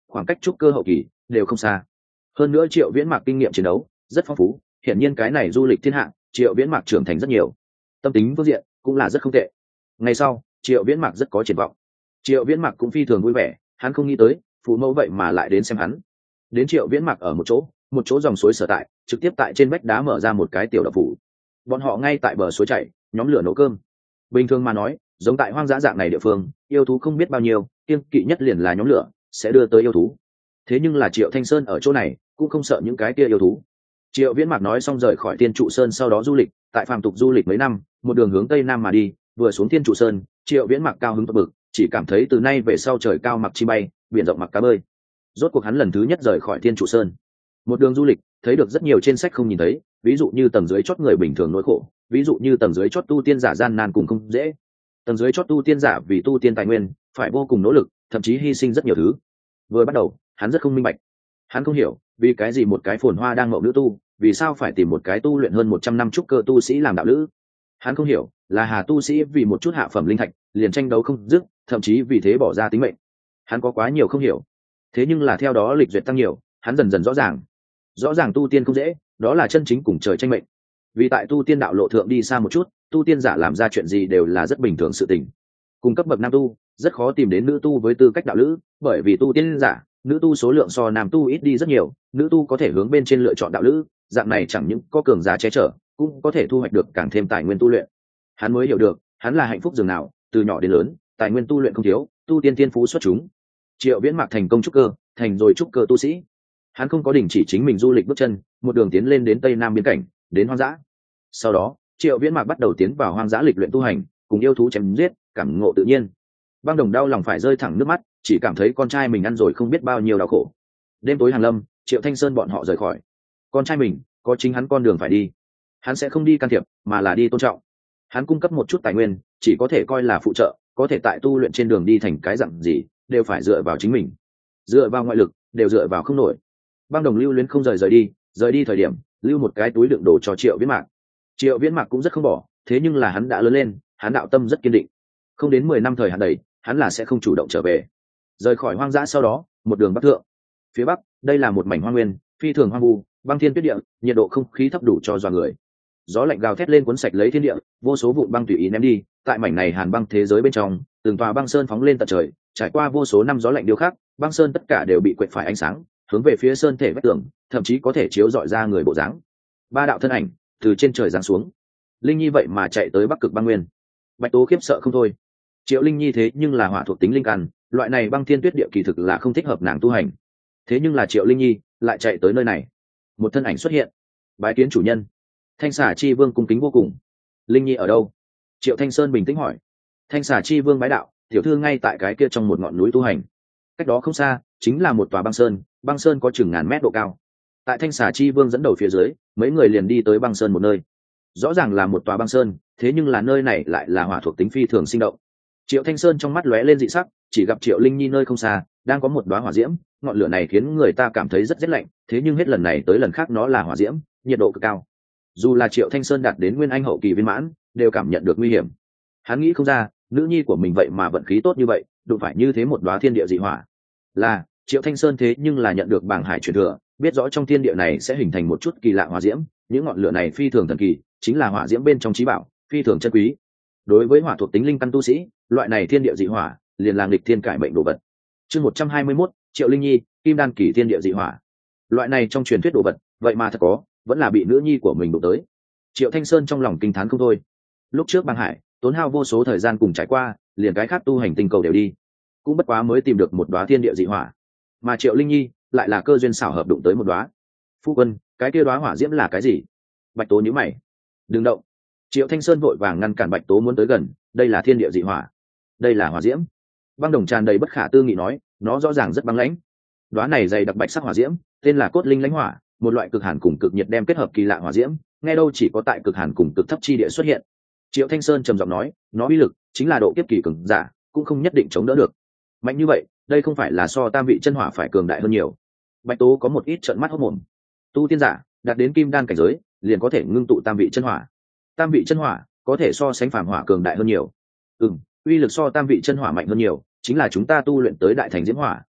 A: khoảng cách trúc cơ hậu kỳ đều không xa. Hơn nữa Triệu Viễn Mạc kinh nghiệm chiến đấu rất phong phú, hiển nhiên cái này du lịch thiên hạ, Triệu Viễn Mạc trưởng thành rất nhiều, tâm tính phương diện cũng là rất không tệ. Ngày sau Triệu Viễn Mạc rất có triển vọng. Triệu Viễn Mạc cũng phi thường vui vẻ, hắn không nghĩ tới phụ mẫu vậy mà lại đến xem hắn. Đến Triệu Viễn Mạc ở một chỗ, một chỗ dòng suối sở tại, trực tiếp tại trên vách đá mở ra một cái tiểu đậu phủ. Bọn họ ngay tại bờ suối chảy, nhóm lửa nấu cơm. Bình thường mà nói, giống tại hoang dã dạng này địa phương, yêu thú không biết bao nhiêu, kiêng kỵ nhất liền là nhóm lửa sẽ đưa tới yêu thú. Thế nhưng là Triệu Thanh Sơn ở chỗ này cũng không sợ những cái kia yêu thú. Triệu Viễn Mạc nói xong rời khỏi Thiên Trụ Sơn, sau đó du lịch, tại phàm tục du lịch mấy năm, một đường hướng tây nam mà đi, vừa xuống Thiên Trụ Sơn, Triệu Viễn Mạc cao hứng tột bực, chỉ cảm thấy từ nay về sau trời cao mặc chi bay, biển rộng mặc cá bơi. Rốt cuộc hắn lần thứ nhất rời khỏi Thiên Trụ Sơn. Một đường du lịch, thấy được rất nhiều trên sách không nhìn thấy, ví dụ như tầng dưới chót người bình thường nỗi khổ, ví dụ như tầng dưới chót tu tiên giả gian nan cùng không dễ. Tầng dưới chót tu tiên giả vì tu tiên tài nguyên, phải vô cùng nỗ lực, thậm chí hy sinh rất nhiều thứ. Vừa bắt đầu, hắn rất không minh bạch. Hắn không hiểu, vì cái gì một cái phồn hoa đang mộng nữ tu, vì sao phải tìm một cái tu luyện hơn một trăm năm trúc cơ tu sĩ làm đạo lữ. Hắn không hiểu, là Hà tu sĩ vì một chút hạ phẩm linh thạch, liền tranh đấu không dứt, thậm chí vì thế bỏ ra tính mệnh. Hắn có quá nhiều không hiểu. Thế nhưng là theo đó lịch duyệt tăng nhiều, hắn dần dần rõ ràng. Rõ ràng tu tiên không dễ, đó là chân chính cùng trời tranh mệnh. Vì tại tu tiên đạo lộ thượng đi xa một chút, tu tiên giả làm ra chuyện gì đều là rất bình thường sự tình. Cùng cấp bậc nam tu, rất khó tìm đến nữ tu với tư cách đạo lữ, bởi vì tu tiên giả, nữ tu số lượng so nam tu ít đi rất nhiều, nữ tu có thể hướng bên trên lựa chọn đạo lữ, dạng này chẳng những có cường giá che chở, cũng có thể thu hoạch được càng thêm tài nguyên tu luyện. Hắn mới hiểu được, hắn là hạnh phúc dường nào, từ nhỏ đến lớn, tài nguyên tu luyện không thiếu, tu tiên tiên phú xuất chúng. Triệu Viễn Mạc thành công trúc cơ, thành rồi trúc cơ tu sĩ. Hắn không có đình chỉ chính mình du lịch bước chân, một đường tiến lên đến tây nam biên cảnh, đến hoang dã. Sau đó, Triệu Viễn Mạc bắt đầu tiến vào hoang dã lịch luyện tu hành, cùng yêu thú chém giết, cảm ngộ tự nhiên. Băng Đồng đau lòng phải rơi thẳng nước mắt, chỉ cảm thấy con trai mình ăn rồi không biết bao nhiêu đau khổ. Đêm tối hàng lâm, Triệu Thanh Sơn bọn họ rời khỏi. Con trai mình có chính hắn con đường phải đi, hắn sẽ không đi can thiệp, mà là đi tôn trọng. Hắn cung cấp một chút tài nguyên, chỉ có thể coi là phụ trợ, có thể tại tu luyện trên đường đi thành cái dạng gì, đều phải dựa vào chính mình. Dựa vào ngoại lực, đều dựa vào không nổi. Băng Đồng lưu luyến không rời rời đi, rời đi thời điểm, lưu một cái túi đựng đồ cho Triệu Viễn Mạc. Triệu Viễn Mạc cũng rất không bỏ, thế nhưng là hắn đã lớn lên, hắn đạo tâm rất kiên định. Không đến mười năm thời hạn đầy, hắn là sẽ không chủ động trở về. Rời khỏi hoang dã sau đó, một đường bắc thượng. Phía bắc, đây là một mảnh hoang nguyên, phi thường hoang vu, băng thiên tuyết địa, nhiệt độ không khí thấp đủ cho dọa người. Gió lạnh gào thét lên cuốn sạch lấy thiên địa, vô số vụn băng tùy ý ném đi, tại mảnh này hàn băng thế giới bên trong, từng tòa băng sơn phóng lên tận trời, trải qua vô số năm gió lạnh điêu khắc, băng sơn tất cả đều bị quệt phải ánh sáng, hướng về phía sơn thể vách tường, thậm chí có thể chiếu rọi ra người bộ dáng. Ba đạo thân ảnh từ trên trời giáng xuống. Linh Nhi vậy mà chạy tới Bắc Cực băng nguyên. Bạch Tố khiếp sợ không thôi. Triệu Linh Nhi thế nhưng là hỏa thuộc tính linh căn, loại này băng thiên tuyết địa kỳ thực là không thích hợp nàng tu hành. Thế nhưng là Triệu Linh Nhi lại chạy tới nơi này. Một thân ảnh xuất hiện. Bái kiến chủ nhân. Thanh Xà Chi Vương cung kính vô cùng. Linh Nhi ở đâu? Triệu Thanh Sơn bình tĩnh hỏi. Thanh Xà Chi Vương bái đạo, tiểu thư ngay tại cái kia trong một ngọn núi tu hành. Cách đó không xa, chính là một tòa băng sơn, băng sơn có chừng ngàn mét độ cao. Tại Thanh Xà Chi Vương dẫn đầu phía dưới, mấy người liền đi tới băng sơn một nơi. Rõ ràng là một tòa băng sơn, thế nhưng là nơi này lại là hỏa thuộc tính phi thường sinh động. Triệu Thanh Sơn trong mắt lóe lên dị sắc, chỉ gặp Triệu Linh Nhi nơi không xa, đang có một đóa hỏa diễm, ngọn lửa này khiến người ta cảm thấy rất rét lạnh, thế nhưng hết lần này tới lần khác nó là hỏa diễm, nhiệt độ cực cao. Dù là Triệu Thanh Sơn đạt đến nguyên anh hậu kỳ viên mãn, đều cảm nhận được nguy hiểm. Hắn nghĩ không ra, nữ nhi của mình vậy mà vận khí tốt như vậy, đụng phải như thế một đóa thiên địa dị hỏa. Là, Triệu Thanh Sơn thế nhưng là nhận được bảng hải truyền thừa, biết rõ trong thiên địa này sẽ hình thành một chút kỳ lạ hỏa diễm, những ngọn lửa này phi thường thần kỳ, chính là hỏa diễm bên trong trí bảo, phi thường chân quý. Đối với hỏa thuộc tính linh căn tu sĩ, loại này thiên địa dị hỏa liền là nghịch thiên cải mệnh đồ vật. Chương một trăm hai mươi mốt, Triệu Linh Nhi, kim đan kỳ thiên địa dị hỏa. Loại này trong truyền thuyết đồ vật, vậy mà thật có, vẫn là bị nữ nhi của mình đụng tới. Triệu Thanh Sơn trong lòng kinh thán không thôi. Lúc trước băng hải, tốn hao vô số thời gian cùng trải qua, liền cái khác tu hành tinh cầu đều đi, cũng bất quá mới tìm được một đóa thiên địa dị hỏa. Mà Triệu Linh Nhi lại là cơ duyên xảo hợp đụng tới một đóa. Phu quân, cái kia đóa hỏa diễm là cái gì? Bạch Tố nhíu mày. Đừng động. Triệu Thanh Sơn vội vàng ngăn cản Bạch Tố muốn tới gần, đây là thiên địa dị hỏa, đây là hỏa diễm. Băng Đồng tràn đầy bất khả tư nghị nói, nó rõ ràng rất băng lãnh. Đóa này dày đặc bạch sắc hỏa diễm, tên là cốt linh lãnh hỏa, một loại cực hàn cùng cực nhiệt đem kết hợp kỳ lạ hỏa diễm, nghe đâu chỉ có tại cực hàn cùng cực thấp chi địa xuất hiện. Triệu Thanh Sơn trầm giọng nói, nó uy lực chính là độ kiếp kỳ cường giả, cũng không nhất định chống đỡ được. Mạnh như vậy, đây không phải là so tam vị chân hỏa phải cường đại hơn nhiều. Bạch Tố có một ít trợn mắt hốt mồm. Tu tiên giả đạt đến kim đan cảnh giới, liền có thể ngưng tụ tam vị chân hỏa. Tam vị chân hỏa có thể so sánh phàm hỏa cường đại hơn nhiều. Ừm, uy lực so tam vị chân hỏa mạnh hơn nhiều, chính là chúng ta tu luyện tới đại thành diễm hỏa,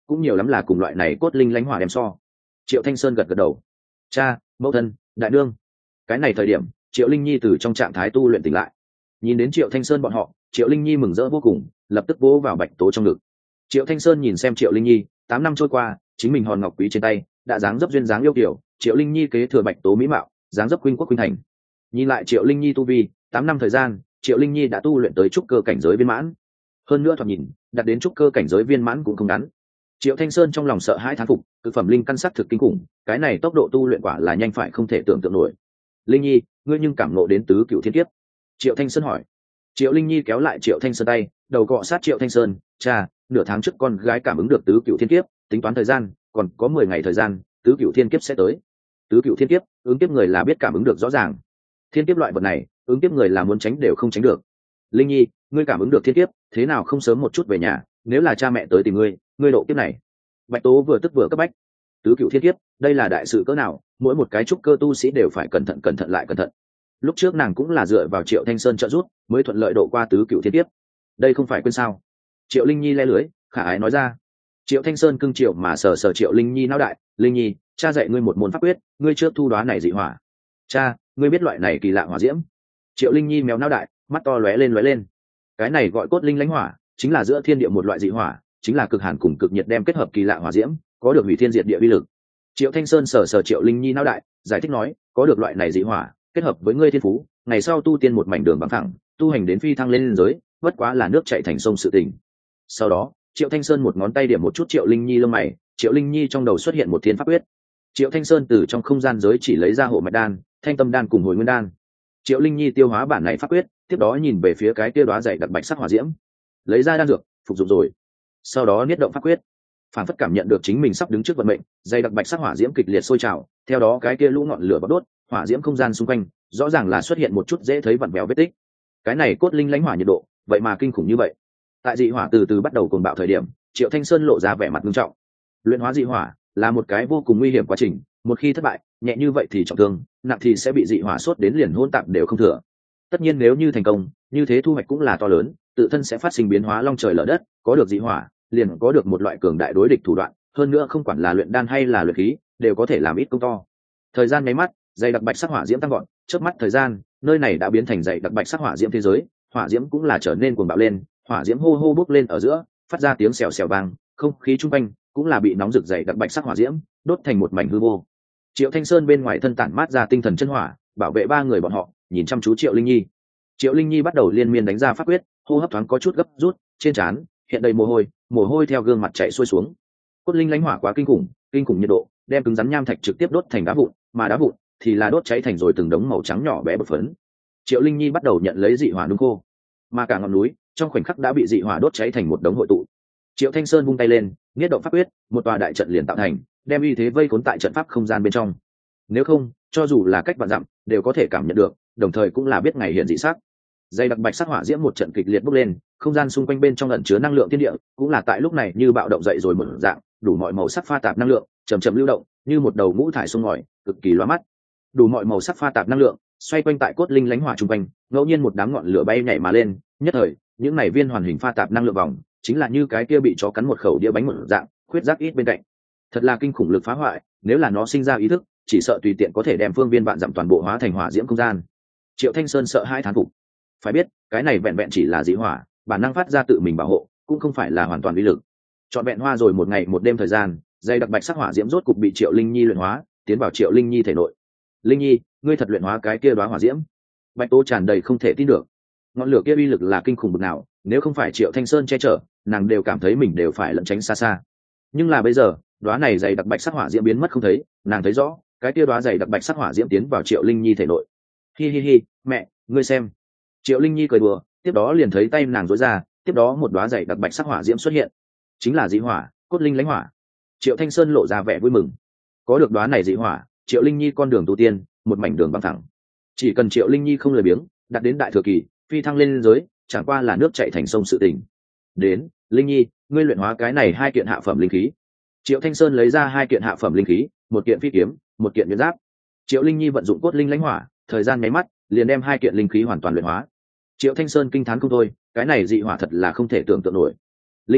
A: cũng nhiều lắm là cùng loại này cốt linh lãnh hỏa đem so. Triệu Thanh Sơn gật gật đầu. Cha, mẫu thân, đại đương. Cái này thời điểm Triệu Linh Nhi từ trong trạng thái tu luyện tỉnh lại, nhìn đến Triệu Thanh Sơn bọn họ, Triệu Linh Nhi mừng rỡ vô cùng, lập tức vỗ vào Bạch Tố trong ngực. Triệu Thanh Sơn nhìn xem Triệu Linh Nhi, tám năm trôi qua, chính mình hòn ngọc quý trên tay đã dáng dấp duyên dáng yêu kiều. Triệu Linh Nhi kế thừa Bạch Tố mỹ mạo, dáng dấp khuynh quốc khuynh thành. Nhìn lại Triệu Linh Nhi tu vi, tám năm thời gian, Triệu Linh Nhi đã tu luyện tới trúc cơ cảnh giới viên mãn. Hơn nữa thoạt nhìn, đạt đến trúc cơ cảnh giới viên mãn cũng không ngắn. Triệu Thanh Sơn trong lòng sợ hãi thán phục, cực phẩm linh căn sắc thực kinh khủng, cái này tốc độ tu luyện quả là nhanh phải không thể tưởng tượng nổi. Linh Nhi, ngươi nhưng cảm ngộ đến tứ cửu thiên kiếp? Triệu Thanh Sơn hỏi. Triệu Linh Nhi kéo lại Triệu Thanh Sơn tay, đầu cọ sát Triệu Thanh Sơn. Cha, nửa tháng trước con gái cảm ứng được tứ cửu thiên kiếp, tính toán thời gian, còn có mười ngày thời gian, tứ cửu thiên kiếp sẽ tới. Tứ cửu thiên kiếp, ứng kiếp người là biết cảm ứng được rõ ràng. Thiên kiếp loại vật này, ứng kiếp người là muốn tránh đều không tránh được. Linh Nhi, ngươi cảm ứng được thiên kiếp, thế nào không sớm một chút về nhà, nếu là cha mẹ tới tìm ngươi, ngươi độ kiếp này. Bạch Tố vừa tức vừa cấp bách. Tứ cửu thiên kiếp, đây là đại sự cỡ nào, mỗi một cái trúc cơ tu sĩ đều phải cẩn thận cẩn thận lại cẩn thận. Lúc trước nàng cũng là dựa vào Triệu Thanh Sơn trợ giúp mới thuận lợi độ qua tứ cửu thiên kiếp, đây không phải quên sao? Triệu Linh Nhi le lưới, khả ái nói ra. Triệu Thanh Sơn cưng triệu mà sờ sờ Triệu Linh Nhi não đại. Linh Nhi, cha dạy ngươi một môn pháp quyết, ngươi trước thu đoán này dị hỏa. Cha, ngươi biết loại này kỳ lạ hỏa diễm? Triệu Linh Nhi méo não đại, mắt to lóe lên lóe lên. Cái này gọi cốt linh lãnh hỏa, chính là giữa thiên địa một loại dị hỏa, chính là cực hàn cùng cực nhiệt đem kết hợp kỳ lạ hỏa diễm, có được hủy thiên diệt địa uy lực. Triệu Thanh Sơn sờ sờ Triệu Linh Nhi não đại, giải thích nói, có được loại này dị hỏa, kết hợp với ngươi thiên phú, ngày sau tu tiên một mảnh đường bằng thẳng, tu hành đến phi thăng lên giới, bất quá là nước chảy thành sông sự tình. Sau đó, Triệu Thanh Sơn một ngón tay điểm một chút Triệu Linh Nhi lông mày, Triệu Linh Nhi trong đầu xuất hiện một thiên pháp quyết. Triệu Thanh Sơn từ trong không gian giới chỉ lấy ra hộ mạch đan, thanh tâm đan cùng hồi nguyên đan. Triệu Linh Nhi tiêu hóa bản này pháp quyết, tiếp đó nhìn về phía cái kia đóa dày đặc bạch sắc hỏa diễm, lấy ra đan dược, phục dụng rồi. Sau đó niết động pháp quyết, phản phất cảm nhận được chính mình sắp đứng trước vận mệnh, dày đặc bạch sắc hỏa diễm kịch liệt sôi trào, theo đó cái kia lũ ngọn lửa bốc đốt, hỏa diễm không gian xung quanh, rõ ràng là xuất hiện một chút dễ thấy vặn vẹo vết tích. Cái này cốt linh lãnh hỏa nhiệt độ, vậy mà kinh khủng như vậy. Tại dị hỏa từ từ bắt đầu cuồng bạo thời điểm, Triệu Thanh Sơn lộ ra vẻ mặt nghiêm trọng. Luyện hóa dị hỏa là một cái vô cùng nguy hiểm quá trình, một khi thất bại, nhẹ như vậy thì trọng thương, nặng thì sẽ bị dị hỏa sốt đến liền hỗn tạp đều không thừa. Tất nhiên nếu như thành công, như thế thu hoạch cũng là to lớn, tự thân sẽ phát sinh biến hóa long trời lở đất, có được dị hỏa, liền có được một loại cường đại đối địch thủ đoạn, hơn nữa không quản là luyện đan hay là luyện khí, đều có thể làm ít công to. Thời gian nháy mắt, dày đặc bạch sắc hỏa diễm tăng gọn, chớp mắt thời gian, nơi này đã biến thành dày đặc bạch sắc hỏa diễm thế giới, hỏa diễm cũng là trở nên cuồng bạo lên, hỏa diễm hô hô bốc lên ở giữa, phát ra tiếng xèo xèo vang, không khí trung quanh cũng là bị nóng rực dày đặc bạch sắc hỏa diễm đốt thành một mảnh hư vô. Triệu Thanh Sơn bên ngoài thân tản mát ra tinh thần chân hỏa, bảo vệ ba người bọn họ, nhìn chăm chú Triệu Linh Nhi. Triệu Linh Nhi bắt đầu liên miên đánh ra pháp quyết, hô hấp thoáng có chút gấp rút, trên trán hiện đầy mồ hôi, mồ hôi theo gương mặt chảy xuôi xuống. Cốt linh lãnh hỏa quá kinh khủng, kinh khủng nhiệt độ, đem cứng rắn nham thạch trực tiếp đốt thành đá vụn, mà đá vụn thì là đốt cháy thành rồi từng đống màu trắng nhỏ bé bột phấn. Triệu Linh Nhi bắt đầu nhận lấy dị hỏa nung khô, mà cả ngọn núi trong khoảnh khắc đã bị dị hỏa đốt cháy thành một đống hội tụ. Triệu Thanh Sơn vung tay lên, nghiết động pháp quyết, một tòa đại trận liền tạo thành, đem uy thế vây khốn tại trận pháp không gian bên trong. Nếu không, cho dù là cách vạn dặm, đều có thể cảm nhận được, đồng thời cũng là biết ngày hiện dị sắc. Dây đặc bạch sắc hỏa diễm một trận kịch liệt bốc lên, không gian xung quanh bên trong ẩn chứa năng lượng thiên địa, cũng là tại lúc này như bạo động dậy rồi một dạng, đủ mọi màu sắc pha tạp năng lượng, chậm chậm lưu động, như một đầu ngũ thải sông ngòi, cực kỳ lóa mắt. Đủ mọi màu sắc pha tạp năng lượng, xoay quanh tại cốt linh lãnh hỏa trung quanh, ngẫu nhiên một đám ngọn lửa bay nhảy mà lên, nhất thời, những này viên hoàn hình pha tạp năng lượng vòng, chính là như cái kia bị chó cắn một khẩu đĩa bánh một dạng, khuyết rác ít bên cạnh. Thật là kinh khủng lực phá hoại, nếu là nó sinh ra ý thức, chỉ sợ tùy tiện có thể đem phương viên vạn dặm toàn bộ hóa thành hỏa diễm không gian. Triệu Thanh Sơn sợ hai thán phục. Phải biết, cái này vẹn vẹn chỉ là dị hỏa, bản năng phát ra tự mình bảo hộ, cũng không phải là hoàn toàn uy lực. Chọn vẹn hoa rồi một ngày một đêm thời gian, dây đặc bạch sắc hỏa diễm rốt cục bị Triệu Linh Nhi luyện hóa, tiến vào Triệu Linh Nhi thể nội. Linh Nhi, ngươi thật luyện hóa cái kia đóa hỏa diễm? Bạch Tố tràn đầy không thể tin được. Ngọn lửa kia uy lực là kinh khủng bậc nào, nếu không phải Triệu Thanh Sơn che chở, nàng đều cảm thấy mình đều phải lẩn tránh xa xa. Nhưng là bây giờ, đóa này dày đặc bạch sắc hỏa diễm biến mất không thấy, nàng thấy rõ, cái kia đóa dày đặc bạch sắc hỏa diễm tiến vào Triệu Linh Nhi thể nội. Hi hi hi, mẹ, ngươi xem. Triệu Linh Nhi cười đùa, tiếp đó liền thấy tay nàng duỗi ra, tiếp đó một đóa dày đặc bạch sắc hỏa diễm xuất hiện, chính là dị hỏa, cốt linh lãnh hỏa. Triệu Thanh Sơn lộ ra vẻ vui mừng. Có được đóa này dị hỏa, Triệu Linh Nhi con đường tu tiên, một mảnh đường băng thẳng. Chỉ cần Triệu Linh Nhi không lười biếng, đạt đến đại thừa kỳ, phi thăng lên giới, chẳng qua là nước chảy thành sông sự tình. Đến, Linh Nhi, ngươi luyện hóa cái này hai kiện hạ phẩm linh khí. Triệu Thanh Sơn lấy ra hai kiện hạ phẩm linh khí, một kiện phi kiếm, một kiện nguyên giáp. Triệu Linh Nhi vận dụng cốt linh lãnh hỏa, thời gian nháy mắt, liền đem hai kiện linh khí hoàn toàn luyện hóa. Triệu Thanh Sơn kinh thán không thôi, cái này dị hỏa thật là không thể tưởng tượng nổi. Linh Nhi,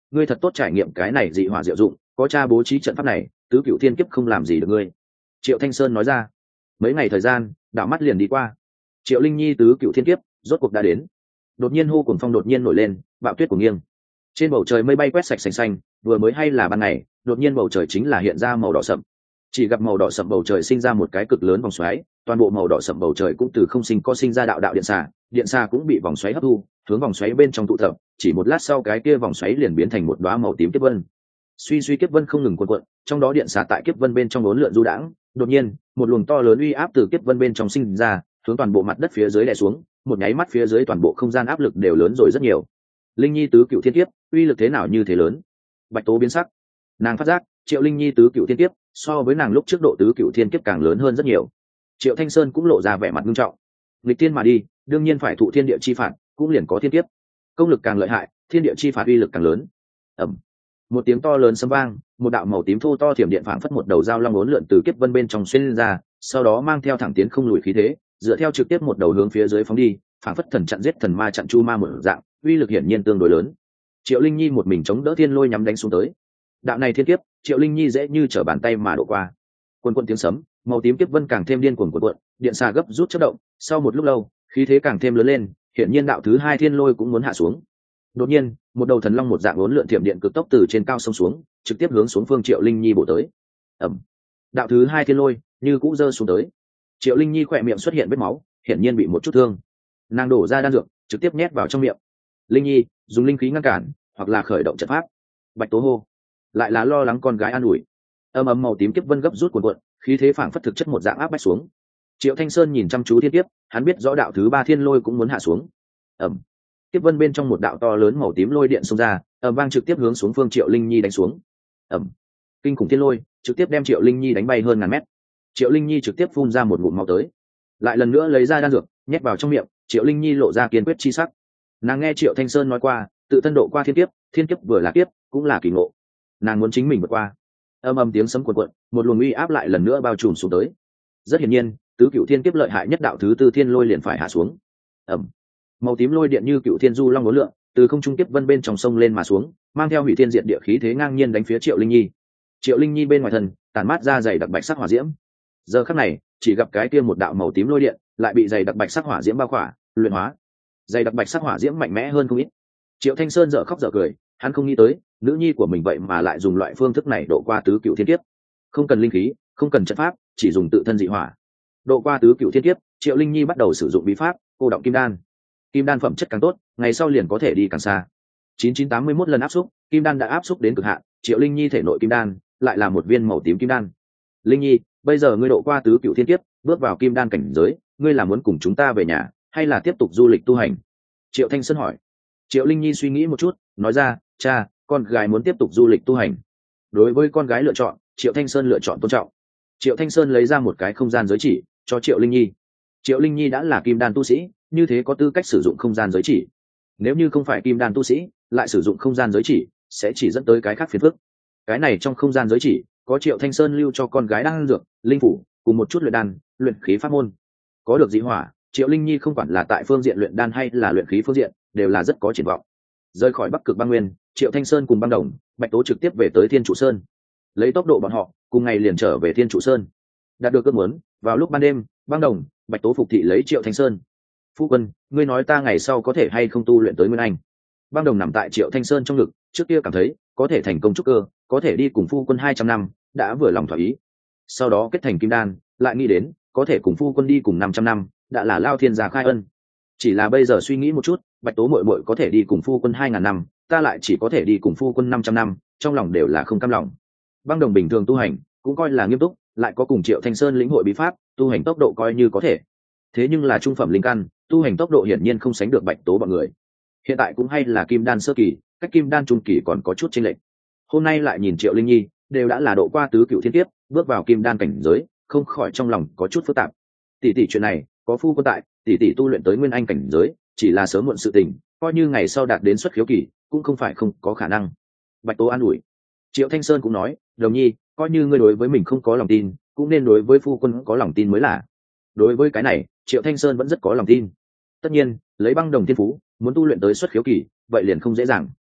A: ngươi thật tốt trải nghiệm cái này dị hỏa diệu dụng, có cha bố trí trận pháp này, tứ cựu thiên kiếp không làm gì được ngươi. Triệu Thanh Sơn nói ra. Mấy ngày thời gian đảo mắt liền đi qua, Triệu Linh Nhi tứ cựu thiên kiếp rốt cuộc đã đến. Đột nhiên hô cuồng phong đột nhiên nổi lên, bạo tuyết của nghiêng, trên bầu trời mây bay quét sạch xanh xanh, vừa mới hay là ban ngày, đột nhiên bầu trời chính là hiện ra màu đỏ sậm. Chỉ gặp màu đỏ sậm bầu trời sinh ra một cái cực lớn vòng xoáy, toàn bộ màu đỏ sậm bầu trời cũng từ không sinh có sinh ra đạo đạo điện xà, điện xà cũng bị vòng xoáy hấp thu, hướng vòng xoáy bên trong tụ tập, chỉ một lát sau cái kia vòng xoáy liền biến thành một đóa màu tím kiếp vân. Suy suy kiếp vân không ngừng cuộn cuộn, trong đó điện xà tại kiếp vân bên trong uốn lượn du đãng, đột nhiên, một luồng to lớn uy áp từ kiếp vân bên trong sinh ra, hướng toàn bộ mặt đất phía dưới đè xuống, một nháy mắt phía dưới toàn bộ không gian áp lực đều lớn rồi rất nhiều. Linh Nhi tứ cựu thiên kiếp, uy lực thế nào như thế lớn? Bạch Tố biến sắc, nàng phát giác Triệu Linh Nhi tứ cựu thiên kiếp so với nàng lúc trước độ tứ cựu thiên kiếp càng lớn hơn rất nhiều. Triệu Thanh Sơn cũng lộ ra vẻ mặt nghiêm trọng. Nghịch tiên mà đi, đương nhiên phải thụ thiên địa chi phạt, cũng liền có thiên kiếp. Công lực càng lợi hại, thiên địa chi phạt uy lực càng lớn. Ầm, một tiếng to lớn sấm vang, một đạo màu tím thô to thiểm điện phảng phất một đầu dao long uốn lượn từ kiếp vân bên trong xuyên lên ra, sau đó mang theo thẳng tiến không lùi khí thế, dựa theo trực tiếp một đầu hướng phía dưới phóng đi, phảng phất thần chặn giết thần ma chặn chu ma một dạng, uy lực hiển nhiên tương đối lớn. Triệu Linh Nhi một mình chống đỡ thiên lôi nhắm đánh xuống tới. Đạo này thiên kiếp, Triệu Linh Nhi dễ như trở bàn tay mà độ qua. Quần quần tiếng sấm, màu tím kiếp vân càng thêm điên cuồng cuộn cuộn, điện xà gấp rút chớp động, sau một lúc lâu, khí thế càng thêm lớn lên, hiển nhiên đạo thứ hai thiên lôi cũng muốn hạ xuống. Đột nhiên, một đầu thần long một dạng uốn lượn thiểm điện cực tốc từ trên cao xông xuống, trực tiếp hướng xuống phương Triệu Linh Nhi bổ tới. Ầm. Đạo thứ hai thiên lôi như cũ rơi xuống tới. Triệu Linh Nhi khỏe miệng xuất hiện vết máu, hiển nhiên bị một chút thương. Nàng đổ ra đan dược, trực tiếp nhét vào trong miệng. Linh Nhi, dùng linh khí ngăn cản, hoặc là khởi động trận pháp. Bạch Tố hô, lại là lo lắng con gái an ủi. Âm ầm màu tím kiếp vân gấp rút cuộn cuộn, khí thế phảng phất thực chất một dạng áp bách xuống. Triệu Thanh Sơn nhìn chăm chú thiên kiếp, hắn biết rõ đạo thứ ba thiên lôi cũng muốn hạ xuống. Ầm. Kiếp vân bên trong một đạo to lớn màu tím lôi điện xông ra, ầm vang trực tiếp hướng xuống phương Triệu Linh Nhi đánh xuống. Ầm. Kinh khủng thiên lôi trực tiếp đem Triệu Linh Nhi đánh bay hơn ngàn mét. Triệu Linh Nhi trực tiếp phun ra một ngụm máu tới, lại lần nữa lấy ra đan dược nhét vào trong miệng. Triệu Linh Nhi lộ ra kiên quyết chi sắc. Nàng nghe Triệu Thanh Sơn nói qua, tự thân độ qua thiên kiếp, thiên kiếp vừa là kiếp cũng là kỳ ngộ, nàng muốn chính mình vượt qua. Âm âm tiếng sấm cuộn cuộn, một luồng uy áp lại lần nữa bao trùm xuống tới. Rất hiển nhiên, tứ cựu thiên kiếp lợi hại nhất đạo thứ tư thiên lôi liền phải hạ xuống. Ầm. Màu tím lôi điện như cựu thiên du long uốn lượn, từ không trung kiếp vân bên trong sông lên mà xuống, mang theo hủy thiên diệt địa khí thế ngang nhiên đánh phía Triệu Linh Nhi. Triệu Linh Nhi bên ngoài thân tản mát ra dày đặc bạch sắc hỏa diễm. Giờ khắc này, chỉ gặp cái kia một đạo màu tím lôi điện lại bị dày đặc bạch sắc hỏa diễm bao khỏa, luyện hóa. Dày đặc bạch sắc hỏa diễm mạnh mẽ hơn không ít. Triệu Thanh Sơn dở khóc dở cười, hắn không nghĩ tới nữ nhi của mình vậy mà lại dùng loại phương thức này độ qua tứ cựu thiên kiếp. Không cần linh khí, không cần trận pháp, chỉ dùng tự thân dị hỏa độ qua tứ cựu thiên kiếp. Triệu Linh Nhi bắt đầu sử dụng bí pháp cô động kim đan. Kim đan phẩm chất càng tốt, ngày sau liền có thể đi càng xa. chín chín tám mươi mốt lần áp xúc, kim đan đã áp xúc đến cực hạn. Triệu Linh Nhi thể nội kim đan lại là một viên màu tím kim đan. Linh Nhi, bây giờ ngươi độ qua tứ cựu thiên kiếp, bước vào kim đan cảnh giới, ngươi là muốn cùng chúng ta về nhà hay là tiếp tục du lịch tu hành? Triệu Thanh Sơn hỏi. Triệu Linh Nhi suy nghĩ một chút, nói ra, cha, con gái muốn tiếp tục du lịch tu hành. Đối với con gái lựa chọn, Triệu Thanh Sơn lựa chọn tôn trọng. Triệu Thanh Sơn lấy ra một cái không gian giới chỉ cho Triệu Linh Nhi. Triệu Linh Nhi đã là kim đan tu sĩ, như thế có tư cách sử dụng không gian giới chỉ. Nếu như không phải kim đan tu sĩ, lại sử dụng không gian giới chỉ, sẽ chỉ dẫn tới cái khác phiền phức. Cái này trong không gian giới chỉ có Triệu Thanh Sơn lưu cho con gái đan dược, linh phủ, cùng một chút luyện đan, luyện khí pháp môn. Có được dị hỏa, Triệu Linh Nhi không quản là tại phương diện luyện đan hay là luyện khí phương diện, đều là rất có triển vọng. Rời khỏi Bắc Cực Băng Nguyên, Triệu Thanh Sơn cùng Băng Đồng, Bạch Tố trực tiếp về tới Thiên Trụ Sơn. Lấy tốc độ bọn họ, cùng ngày liền trở về Thiên Trụ Sơn. Đạt được ước muốn, vào lúc ban đêm, Băng Đồng, Bạch Tố phục thị lấy Triệu Thanh Sơn. Phu quân, ngươi nói ta ngày sau có thể hay không tu luyện tới Nguyên Anh? Băng Đồng nằm tại Triệu Thanh Sơn trong ngực, trước kia cảm thấy có thể thành công trúc cơ, có thể đi cùng phu quân hai trăm năm, đã vừa lòng thỏa ý. Sau đó kết thành kim đan, lại nghĩ đến có thể cùng phu quân đi cùng năm trăm năm, đã là lao thiên gia khai ân. Chỉ là bây giờ suy nghĩ một chút, Bạch Tố muội muội có thể đi cùng phu quân hai ngàn năm, ta lại chỉ có thể đi cùng phu quân năm trăm năm, trong lòng đều là không cam lòng. Băng Đồng bình thường tu hành cũng coi là nghiêm túc, lại có cùng Triệu Thanh Sơn lĩnh hội bí pháp, tu hành tốc độ coi như có thể. Thế nhưng là trung phẩm linh căn, tu hành tốc độ hiển nhiên không sánh được Bạch Tố bọn người. Hiện tại cũng hay là kim đan sơ kỳ, cách kim đan trung kỳ còn có chút chênh lệch. Hôm nay lại nhìn Triệu Linh Nhi, đều đã là độ qua tứ cựu thiên kiếp, bước vào kim đan cảnh giới, không khỏi trong lòng có chút phức tạp. Tỷ tỷ chuyện này, có phu quân tại, tỷ tỷ tu luyện tới nguyên anh cảnh giới, chỉ là sớm muộn sự tình, coi như ngày sau đạt đến xuất khiếu kỳ, cũng không phải không có khả năng. Bạch Tố an ủi. Triệu Thanh Sơn cũng nói, Đồng Nhi, coi như ngươi đối với mình không có lòng tin, cũng nên đối với phu quân có lòng tin mới là. Đối với cái này, Triệu Thanh Sơn vẫn rất có lòng tin. Tất nhiên, lấy Băng Đồng thiên phú, muốn tu luyện tới xuất khiếu kỳ, vậy liền không dễ dàng.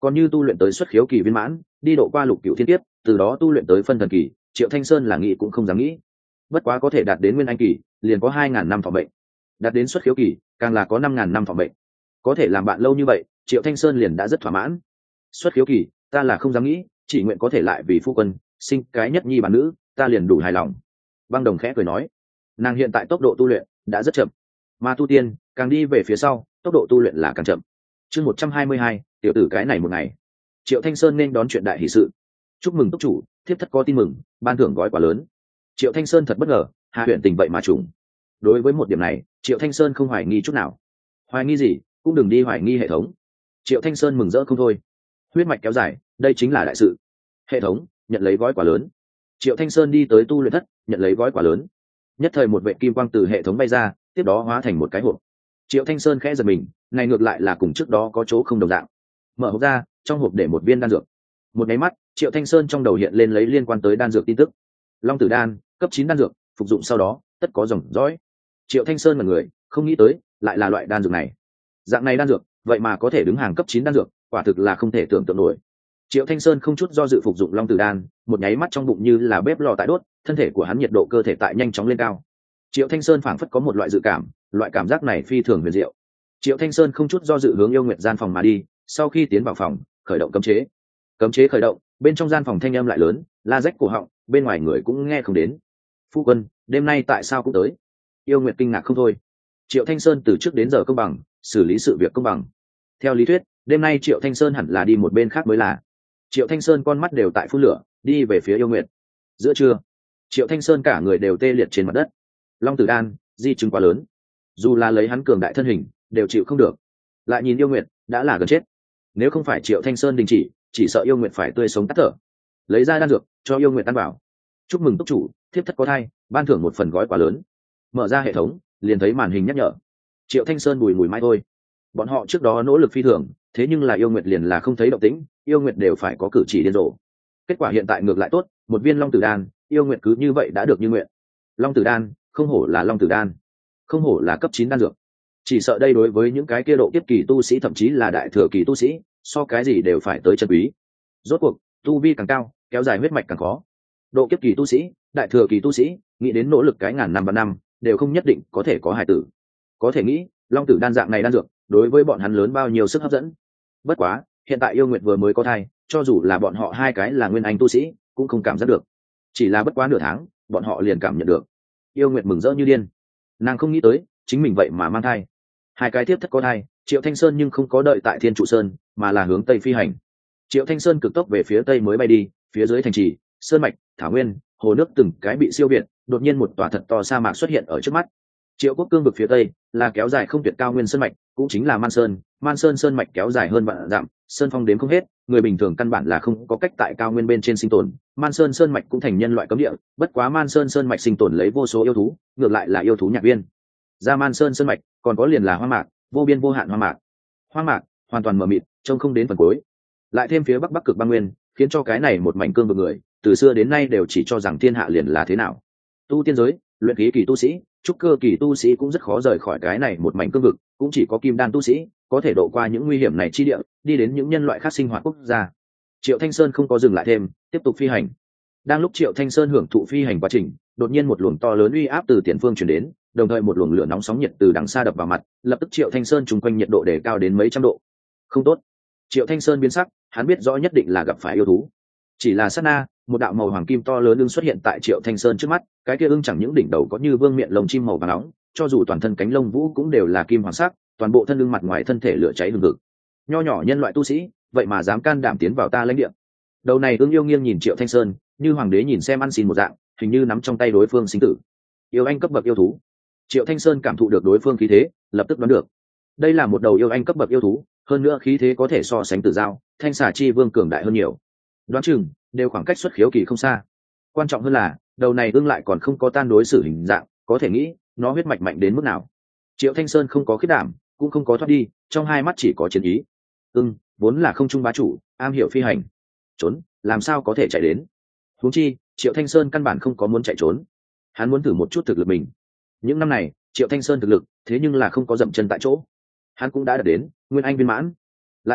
A: còn như tu luyện tới xuất khiếu kỳ viên mãn, đi độ qua lục cửu thiên kiếp, từ đó tu luyện tới phân thần kỳ, Triệu Thanh Sơn là nghĩ cũng không dám nghĩ. Bất quá có thể đạt đến nguyên anh kỳ, liền có hai ngàn năm thọ mệnh, đạt đến xuất khiếu kỳ, càng là có năm ngàn năm thọ mệnh. Có thể làm bạn lâu như vậy, Triệu Thanh Sơn liền đã rất thỏa mãn. Xuất khiếu kỳ, ta là không dám nghĩ, chỉ nguyện có thể lại vì phu quân sinh cái nhất nhi bản nữ, ta liền đủ hài lòng. Băng Đồng khẽ cười nói, nàng hiện tại tốc độ tu luyện đã rất chậm, mà tu tiên càng đi về phía sau, tốc độ tu luyện là càng chậm. Chương một trăm hai mươi hai, tiểu tử cái này một ngày. Triệu Thanh Sơn nên đón chuyện đại hỷ sự. Chúc mừng túc chủ, thiếp thất có tin mừng, ban thưởng gói quà lớn. Triệu Thanh Sơn thật bất ngờ, Hà Huyền Tình vậy mà trùng. Đối với một điểm này, Triệu Thanh Sơn không hoài nghi chút nào. Hoài nghi gì, cũng đừng đi hoài nghi hệ thống. Triệu Thanh Sơn mừng rỡ không thôi. Huyết mạch kéo dài, đây chính là đại sự. Hệ thống, nhận lấy gói quà lớn. Triệu Thanh Sơn đi tới tu luyện thất, nhận lấy gói quà lớn. Nhất thời một vệ kim quang từ hệ thống bay ra, tiếp đó hóa thành một cái hộp. Triệu Thanh Sơn khẽ giật mình, này ngược lại là cùng trước đó có chỗ không đồng dạng. Mở hộp ra, trong hộp để một viên đan dược. Một cái mắt, Triệu Thanh Sơn trong đầu hiện lên lấy liên quan tới đan dược tin tức. Long Tử đan, cấp chín đan dược, phục dụng sau đó, tất có dòng dõi. Triệu Thanh Sơn là người, không nghĩ tới, lại là loại đan dược này. Dạng này đan dược, vậy mà có thể đứng hàng cấp chín đan dược, quả thực là không thể tưởng tượng nổi. Triệu Thanh Sơn không chút do dự phục dụng Long Tử đan, một nháy mắt trong bụng như là bếp lò tại đốt, thân thể của hắn nhiệt độ cơ thể tại nhanh chóng lên cao. Triệu Thanh Sơn phảng phất có một loại dự cảm, loại cảm giác này phi thường huyền diệu. Triệu Thanh Sơn không chút do dự hướng Yêu Nguyệt gian phòng mà đi, sau khi tiến vào phòng, khởi động cấm chế. Cấm chế khởi động, bên trong gian phòng thanh âm lại lớn, la rách cổ họng, bên ngoài người cũng nghe không đến. Phu quân, đêm nay tại sao cũng tới? Yêu Nguyệt kinh ngạc không thôi. Triệu Thanh Sơn từ trước đến giờ công bằng, xử lý sự việc công bằng. Theo lý thuyết, đêm nay Triệu Thanh Sơn hẳn là đi một bên khác mới là. Triệu Thanh Sơn con mắt đều tại phun lửa, đi về phía Yêu Nguyệt. Giữa trưa, Triệu Thanh Sơn cả người đều tê liệt trên mặt đất. Long Tử đan, di chứng quá lớn, dù là lấy hắn cường đại thân hình, đều chịu không được. Lại nhìn Yêu Nguyệt, đã là gần chết. Nếu không phải Triệu Thanh Sơn đình chỉ, chỉ sợ Yêu Nguyệt phải tươi sống tắt thở. Lấy ra đan dược, cho Yêu Nguyệt ăn vào. Chúc mừng túc chủ, thiếp thất có thai, ban thưởng một phần gói quà lớn. Mở ra hệ thống, liền thấy màn hình nhắc nhở. Triệu Thanh Sơn bùi mùi mai thôi. Bọn họ trước đó nỗ lực phi thường, thế nhưng là Yêu Nguyệt liền là không thấy động tĩnh, Yêu Nguyệt đều phải có cử chỉ điên rồ. Kết quả hiện tại ngược lại tốt, một viên Long Tử đan, Yêu Nguyệt cứ như vậy đã được như nguyện. Long Tử đan, không hổ là Long Tử đan, không hổ là cấp chín đan dược. Chỉ sợ đây đối với những cái kia độ kiếp kỳ tu sĩ, thậm chí là đại thừa kỳ tu sĩ, so cái gì đều phải tới chân quý. Rốt cuộc, tu vi càng cao, kéo dài huyết mạch càng khó. Độ kiếp kỳ tu sĩ, đại thừa kỳ tu sĩ, nghĩ đến nỗ lực cái ngàn năm ba năm, đều không nhất định có thể có hài tử. Có thể nghĩ, Long Tử đan dạng này đan dược, đối với bọn hắn lớn bao nhiêu sức hấp dẫn. Bất quá, hiện tại Yêu Nguyệt vừa mới có thai, cho dù là bọn họ hai cái là nguyên anh tu sĩ, cũng không cảm giác được. Chỉ là bất quá nửa tháng, bọn họ liền cảm nhận được. Yêu Nguyệt mừng rỡ như điên. Nàng không nghĩ tới, chính mình vậy mà mang thai. Hai cái tiếp thất có thai, Triệu Thanh Sơn nhưng không có đợi tại Thiên Trụ Sơn, mà là hướng tây phi hành. Triệu Thanh Sơn cực tốc về phía tây mới bay đi, phía dưới thành trì, sơn mạch, thảo nguyên, hồ nước từng cái bị siêu việt, đột nhiên một tòa thật to sa mạc xuất hiện ở trước mắt. Triệu Quốc cương vực phía tây là kéo dài không tuyệt cao nguyên sơn mạch, cũng chính là Man Sơn. Man Sơn sơn mạch kéo dài hơn vạn dặm, sơn phong đếm không hết, người bình thường căn bản là không có cách tại cao nguyên bên trên sinh tồn. Man Sơn sơn mạch cũng thành nhân loại cấm địa, bất quá Man Sơn sơn mạch sinh tồn lấy vô số yêu thú, ngược lại là yêu thú nhạc viên. Ra Man Sơn sơn mạch, còn có liền là hoang mạc, vô biên vô hạn hoang mạc. Hoang mạc hoàn toàn mờ mịt, trông không đến phần cuối. Lại thêm phía bắc bắc cực băng nguyên, khiến cho cái này một mảnh cương vực người, từ xưa đến nay đều chỉ cho rằng thiên hạ liền là thế nào. Tu tiên giới, luyện khí kỳ tu sĩ, trúc cơ kỳ tu sĩ cũng rất khó rời khỏi cái này một mảnh cương vực, cũng chỉ có kim đan tu sĩ có thể độ qua những nguy hiểm này chi địa, đi đến những nhân loại khác sinh hoạt quốc gia. Triệu Thanh Sơn không có dừng lại thêm, tiếp tục phi hành. Đang lúc Triệu Thanh Sơn hưởng thụ phi hành quá trình, đột nhiên một luồng to lớn uy áp từ tiền phương truyền đến, đồng thời một luồng lửa nóng sóng nhiệt từ đằng xa đập vào mặt, lập tức Triệu Thanh Sơn chung quanh nhiệt độ đề cao đến mấy trăm độ. Không tốt. Triệu Thanh Sơn biến sắc, hắn biết rõ nhất định là gặp phải yêu thú. Chỉ là sát na, một đạo màu hoàng kim to lớn ưng xuất hiện tại Triệu Thanh Sơn trước mắt, cái kia ưng chẳng những đỉnh đầu có như vương miện lồng chim màu vàng nóng, cho dù toàn thân cánh lông vũ cũng đều là kim hoàng sắc, toàn bộ thân ưng mặt ngoài thân thể lửa cháy hừng hực. Nho nhỏ nhân loại tu sĩ, vậy mà dám can đảm tiến vào ta lãnh địa. Đầu này ưng yêu nghiêng nhìn Triệu Thanh Sơn, như hoàng đế nhìn xem ăn xin một dạng, hình như nắm trong tay đối phương sinh tử. Yêu anh cấp bậc yêu thú. Triệu Thanh Sơn cảm thụ được đối phương khí thế, lập tức đoán được. Đây là một đầu yêu anh cấp bậc yêu thú, hơn nữa khí thế có thể so sánh Tử Giao, Thanh Xà Chi Vương cường đại hơn nhiều. Đoán chừng đều khoảng cách xuất khiếu kỳ không xa. Quan trọng hơn là, đầu này ưng lại còn không có tan đối xử hình dạng, có thể nghĩ nó huyết mạch mạnh đến mức nào. Triệu Thanh Sơn không có khiết đảm, cũng không có thoát đi, trong hai mắt chỉ có chiến ý. Ưng vốn là không trung bá chủ, am hiểu phi hành, trốn làm sao có thể chạy đến. Huống chi Triệu Thanh Sơn căn bản không có muốn chạy trốn, hắn muốn thử một chút thực lực mình. Những năm này Triệu Thanh Sơn thực lực thế nhưng là không có dậm chân tại chỗ, hắn cũng đã đạt đến nguyên anh viên mãn. Lại thêm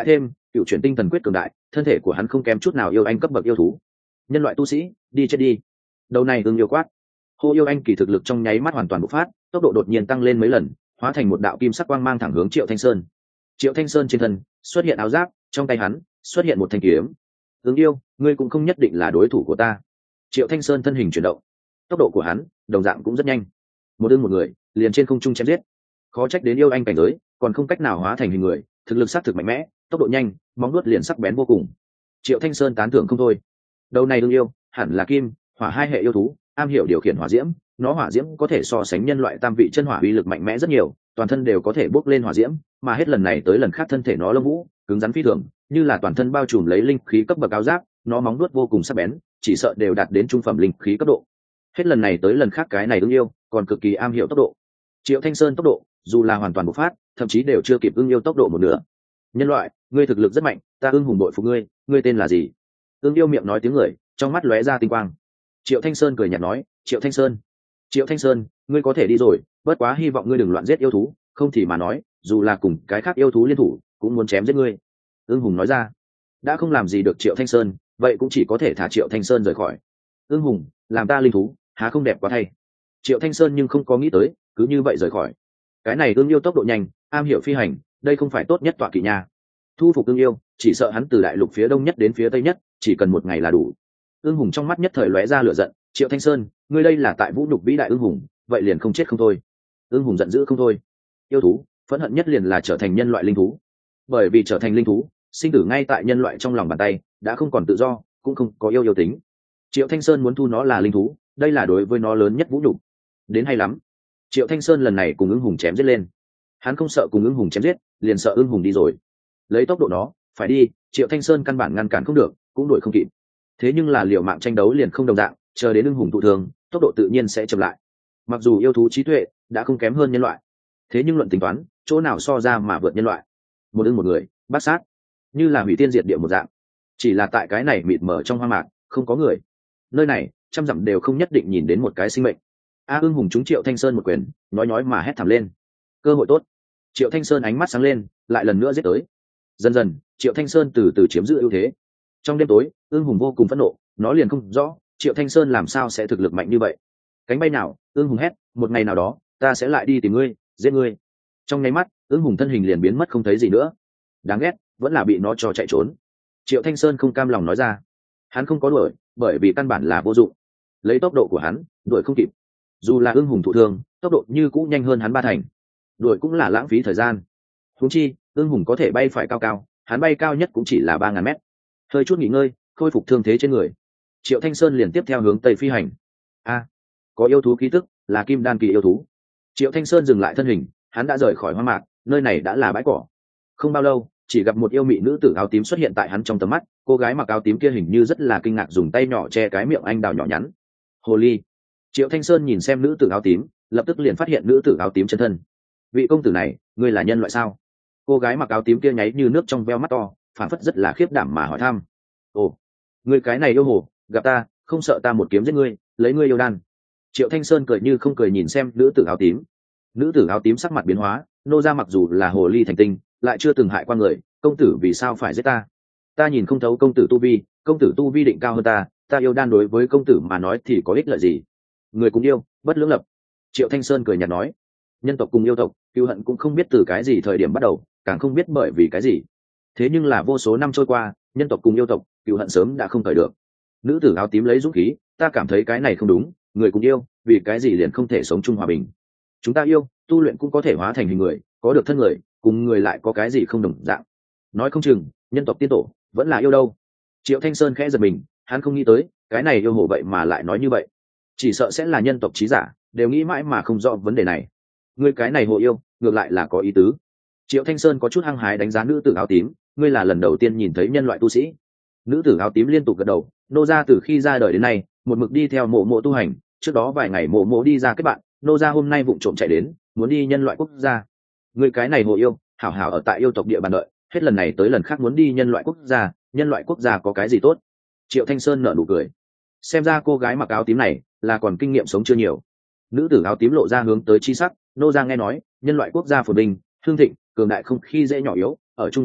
A: cựu chuyển tinh thần quyết cường đại, thân thể của hắn không kém chút nào yêu anh cấp bậc yêu thú. Nhân loại tu sĩ, đi chết đi. Đầu này ưng yêu quát. Hô yêu anh kỳ thực lực trong nháy mắt hoàn toàn bộc phát, tốc độ đột nhiên tăng lên mấy lần, hóa thành một đạo kim sắc quang mang thẳng hướng Triệu Thanh Sơn. Triệu Thanh Sơn trên thân xuất hiện áo giáp, trong tay hắn xuất hiện một thanh kiếm. Ưng yêu, ngươi cũng không nhất định là đối thủ của ta. Triệu Thanh Sơn thân hình chuyển động, tốc độ của hắn đồng dạng cũng rất nhanh. Một ưng một người liền trên không trung chém giết. Khó trách đến yêu anh cảnh giới còn không cách nào hóa thành hình người, thực lực xác thực mạnh mẽ, tốc độ nhanh, móng vuốt liền sắc bén vô cùng. Triệu Thanh Sơn tán thưởng không thôi. Đầu này ưng yêu hẳn là kim hỏa hai hệ yêu thú, am hiểu điều khiển hỏa diễm, nó hỏa diễm có thể so sánh nhân loại tam vị chân hỏa uy lực mạnh mẽ rất nhiều, toàn thân đều có thể bốc lên hỏa diễm, mà hết lần này tới lần khác thân thể nó lông vũ cứng rắn phi thường, như là toàn thân bao trùm lấy linh khí cấp bậc áo giáp, nó móng vuốt vô cùng sắc bén, chỉ sợ đều đạt đến trung phẩm linh khí cấp độ. Hết lần này tới lần khác cái này ưng yêu còn cực kỳ am hiểu tốc độ. Triệu Thanh Sơn tốc độ dù là hoàn toàn bộc phát, thậm chí đều chưa kịp ưng yêu tốc độ một nửa. Nhân loại, ngươi thực lực rất mạnh, ta ưng hùng bội phục ngươi, ngươi tên là gì? Ưng yêu miệng nói tiếng người, trong mắt lóe ra tinh quang. Triệu Thanh Sơn cười nhạt nói, Triệu Thanh Sơn. Triệu Thanh Sơn, ngươi có thể đi rồi, bất quá hy vọng ngươi đừng loạn giết yêu thú, không thì mà nói, dù là cùng cái khác yêu thú liên thủ, cũng muốn chém giết ngươi. Ưng hùng nói ra. Đã không làm gì được Triệu Thanh Sơn, vậy cũng chỉ có thể thả Triệu Thanh Sơn rời khỏi. Ưng hùng, làm ta linh thú, há không đẹp quá thay. Triệu Thanh Sơn nhưng không có nghĩ tới, cứ như vậy rời khỏi. Cái này ưng yêu tốc độ nhanh, am hiểu phi hành, đây không phải tốt nhất tọa kỵ nha. Thu phục ưng yêu, chỉ sợ hắn từ đại lục phía đông nhất đến phía tây nhất, chỉ cần một ngày là đủ. Ưng hùng trong mắt nhất thời lóe ra lửa giận, Triệu Thanh Sơn, ngươi đây là tại vũ nhục vĩ đại ưng hùng, vậy liền không chết không thôi. Ưng hùng giận dữ không thôi. Yêu thú phẫn hận nhất liền là trở thành nhân loại linh thú, bởi vì trở thành linh thú, sinh tử ngay tại nhân loại trong lòng bàn tay, đã không còn tự do, cũng không có yêu yêu tính. Triệu Thanh Sơn muốn thu nó là linh thú, đây là đối với nó lớn nhất vũ nhục. Đến hay lắm. Triệu Thanh Sơn lần này cùng ưng hùng chém giết lên. Hắn không sợ cùng ưng hùng chém giết, liền sợ ưng hùng đi rồi. Lấy tốc độ nó phải đi, Triệu Thanh Sơn căn bản ngăn cản không được, cũng đuổi không kịp. Thế nhưng là liều mạng tranh đấu liền không đồng dạng, chờ đến ưng hùng thụ thường, tốc độ tự nhiên sẽ chậm lại. Mặc dù yêu thú trí tuệ đã không kém hơn nhân loại, thế nhưng luận tính toán, chỗ nào so ra mà vượt nhân loại. Một ưng một người bắt sát, như là hủy tiên diệt địa một dạng. Chỉ là tại cái này mịt mờ trong hoang mạc, không có người. Nơi này trăm dặm đều không nhất định nhìn đến một cái sinh mệnh. A ưng hùng trúng Triệu Thanh Sơn một quyền, nói nói mà hét thảm lên. Cơ hội tốt. Triệu Thanh Sơn ánh mắt sáng lên, lại lần nữa giết tới. Dần dần, Triệu Thanh Sơn từ từ chiếm giữ ưu thế. Trong đêm tối, ưng hùng vô cùng phẫn nộ, nó liền không rõ Triệu Thanh Sơn làm sao sẽ thực lực mạnh như vậy. Cánh bay nào, ưng hùng hét, một ngày nào đó, ta sẽ lại đi tìm ngươi, giết ngươi. Trong nháy mắt, ưng hùng thân hình liền biến mất không thấy gì nữa. Đáng ghét, vẫn là bị nó cho chạy trốn. Triệu Thanh Sơn không cam lòng nói ra. Hắn không có đuổi, bởi vì căn bản là vô dụng. Lấy tốc độ của hắn, đuổi không kịp. Dù là ưng hùng thụ thương, tốc độ như cũng nhanh hơn hắn ba thành. Đuổi cũng là lãng phí thời gian. Huống chi, ưng hùng có thể bay phải cao cao, hắn bay cao nhất cũng chỉ là ba ngàn mét. Hơi chút nghỉ ngơi, khôi phục thương thế trên người. Triệu Thanh Sơn liền tiếp theo hướng tây phi hành. A, có yêu thú khí tức, là kim đan kỳ yêu thú. Triệu Thanh Sơn dừng lại thân hình, hắn đã rời khỏi hoang mạc, nơi này đã là bãi cỏ. Không bao lâu, chỉ gặp một yêu mị nữ tử áo tím xuất hiện tại hắn trong tầm mắt. Cô gái mặc áo tím kia hình như rất là kinh ngạc, dùng tay nhỏ che cái miệng anh đào nhỏ nhắn. Hồ ly. Triệu Thanh Sơn nhìn xem nữ tử áo tím, lập tức liền phát hiện nữ tử áo tím chân thân. Vị công tử này, ngươi là nhân loại sao? Cô gái mặc áo tím kia nháy như nước trong veo mắt to, phản phất rất là khiếp đảm mà hỏi thăm. Ồ, ngươi cái này yêu hồ, gặp ta, không sợ ta một kiếm giết ngươi, lấy ngươi yêu đan. Triệu Thanh Sơn cười như không cười nhìn xem nữ tử áo tím. Nữ tử áo tím sắc mặt biến hóa, nô ra mặc dù là hồ ly thành tinh, lại chưa từng hại qua người, công tử vì sao phải giết ta? Ta nhìn không thấu công tử tu vi, công tử tu vi định cao hơn ta, ta yêu đan đối với công tử mà nói thì có ích lợi gì? Người cùng yêu, bất lưỡng lập. Triệu Thanh Sơn cười nhạt nói. Nhân tộc cùng yêu tộc, cừu hận cũng không biết từ cái gì thời điểm bắt đầu, càng không biết bởi vì cái gì. Thế nhưng là vô số năm trôi qua, nhân tộc cùng yêu tộc, cừu hận sớm đã không cởi được. Nữ tử áo tím lấy dũng khí, ta cảm thấy cái này không đúng, người cùng yêu, vì cái gì liền không thể sống chung hòa bình? Chúng ta yêu, tu luyện cũng có thể hóa thành hình người, có được thân người, cùng người lại có cái gì không đồng dạng? Nói không chừng, nhân tộc tiên tổ vẫn là yêu đâu. Triệu Thanh Sơn khẽ giật mình, hắn không nghĩ tới, cái này yêu hồ vậy mà lại nói như vậy. Chỉ sợ sẽ là nhân tộc trí giả, đều nghĩ mãi mà không rõ vấn đề này. Ngươi cái này hồ yêu, ngược lại là có ý tứ. Triệu Thanh Sơn có chút hăng hái đánh giá nữ tử áo tím, ngươi là lần đầu tiên nhìn thấy nhân loại tu sĩ. Nữ tử áo tím liên tục gật đầu, nô gia từ khi ra đời đến nay, một mực đi theo mộ mộ tu hành, trước đó vài ngày mộ mộ đi ra kết bạn, nô gia hôm nay vụng trộm chạy đến, muốn đi nhân loại quốc gia. Ngươi cái này hồ yêu, hảo hảo ở tại yêu tộc địa bàn đợi, hết lần này tới lần khác muốn đi nhân loại quốc gia, nhân loại quốc gia có cái gì tốt? Triệu Thanh Sơn nở nụ cười. Xem ra cô gái mặc áo tím này là còn kinh nghiệm sống chưa nhiều. Nữ tử áo tím lộ ra hướng tới chi sắc, nô gia nghe nói nhân loại quốc gia phồn vinh hương thịnh, cường đại không khi dễ nhỏ yếu, ở chung hòa thuận,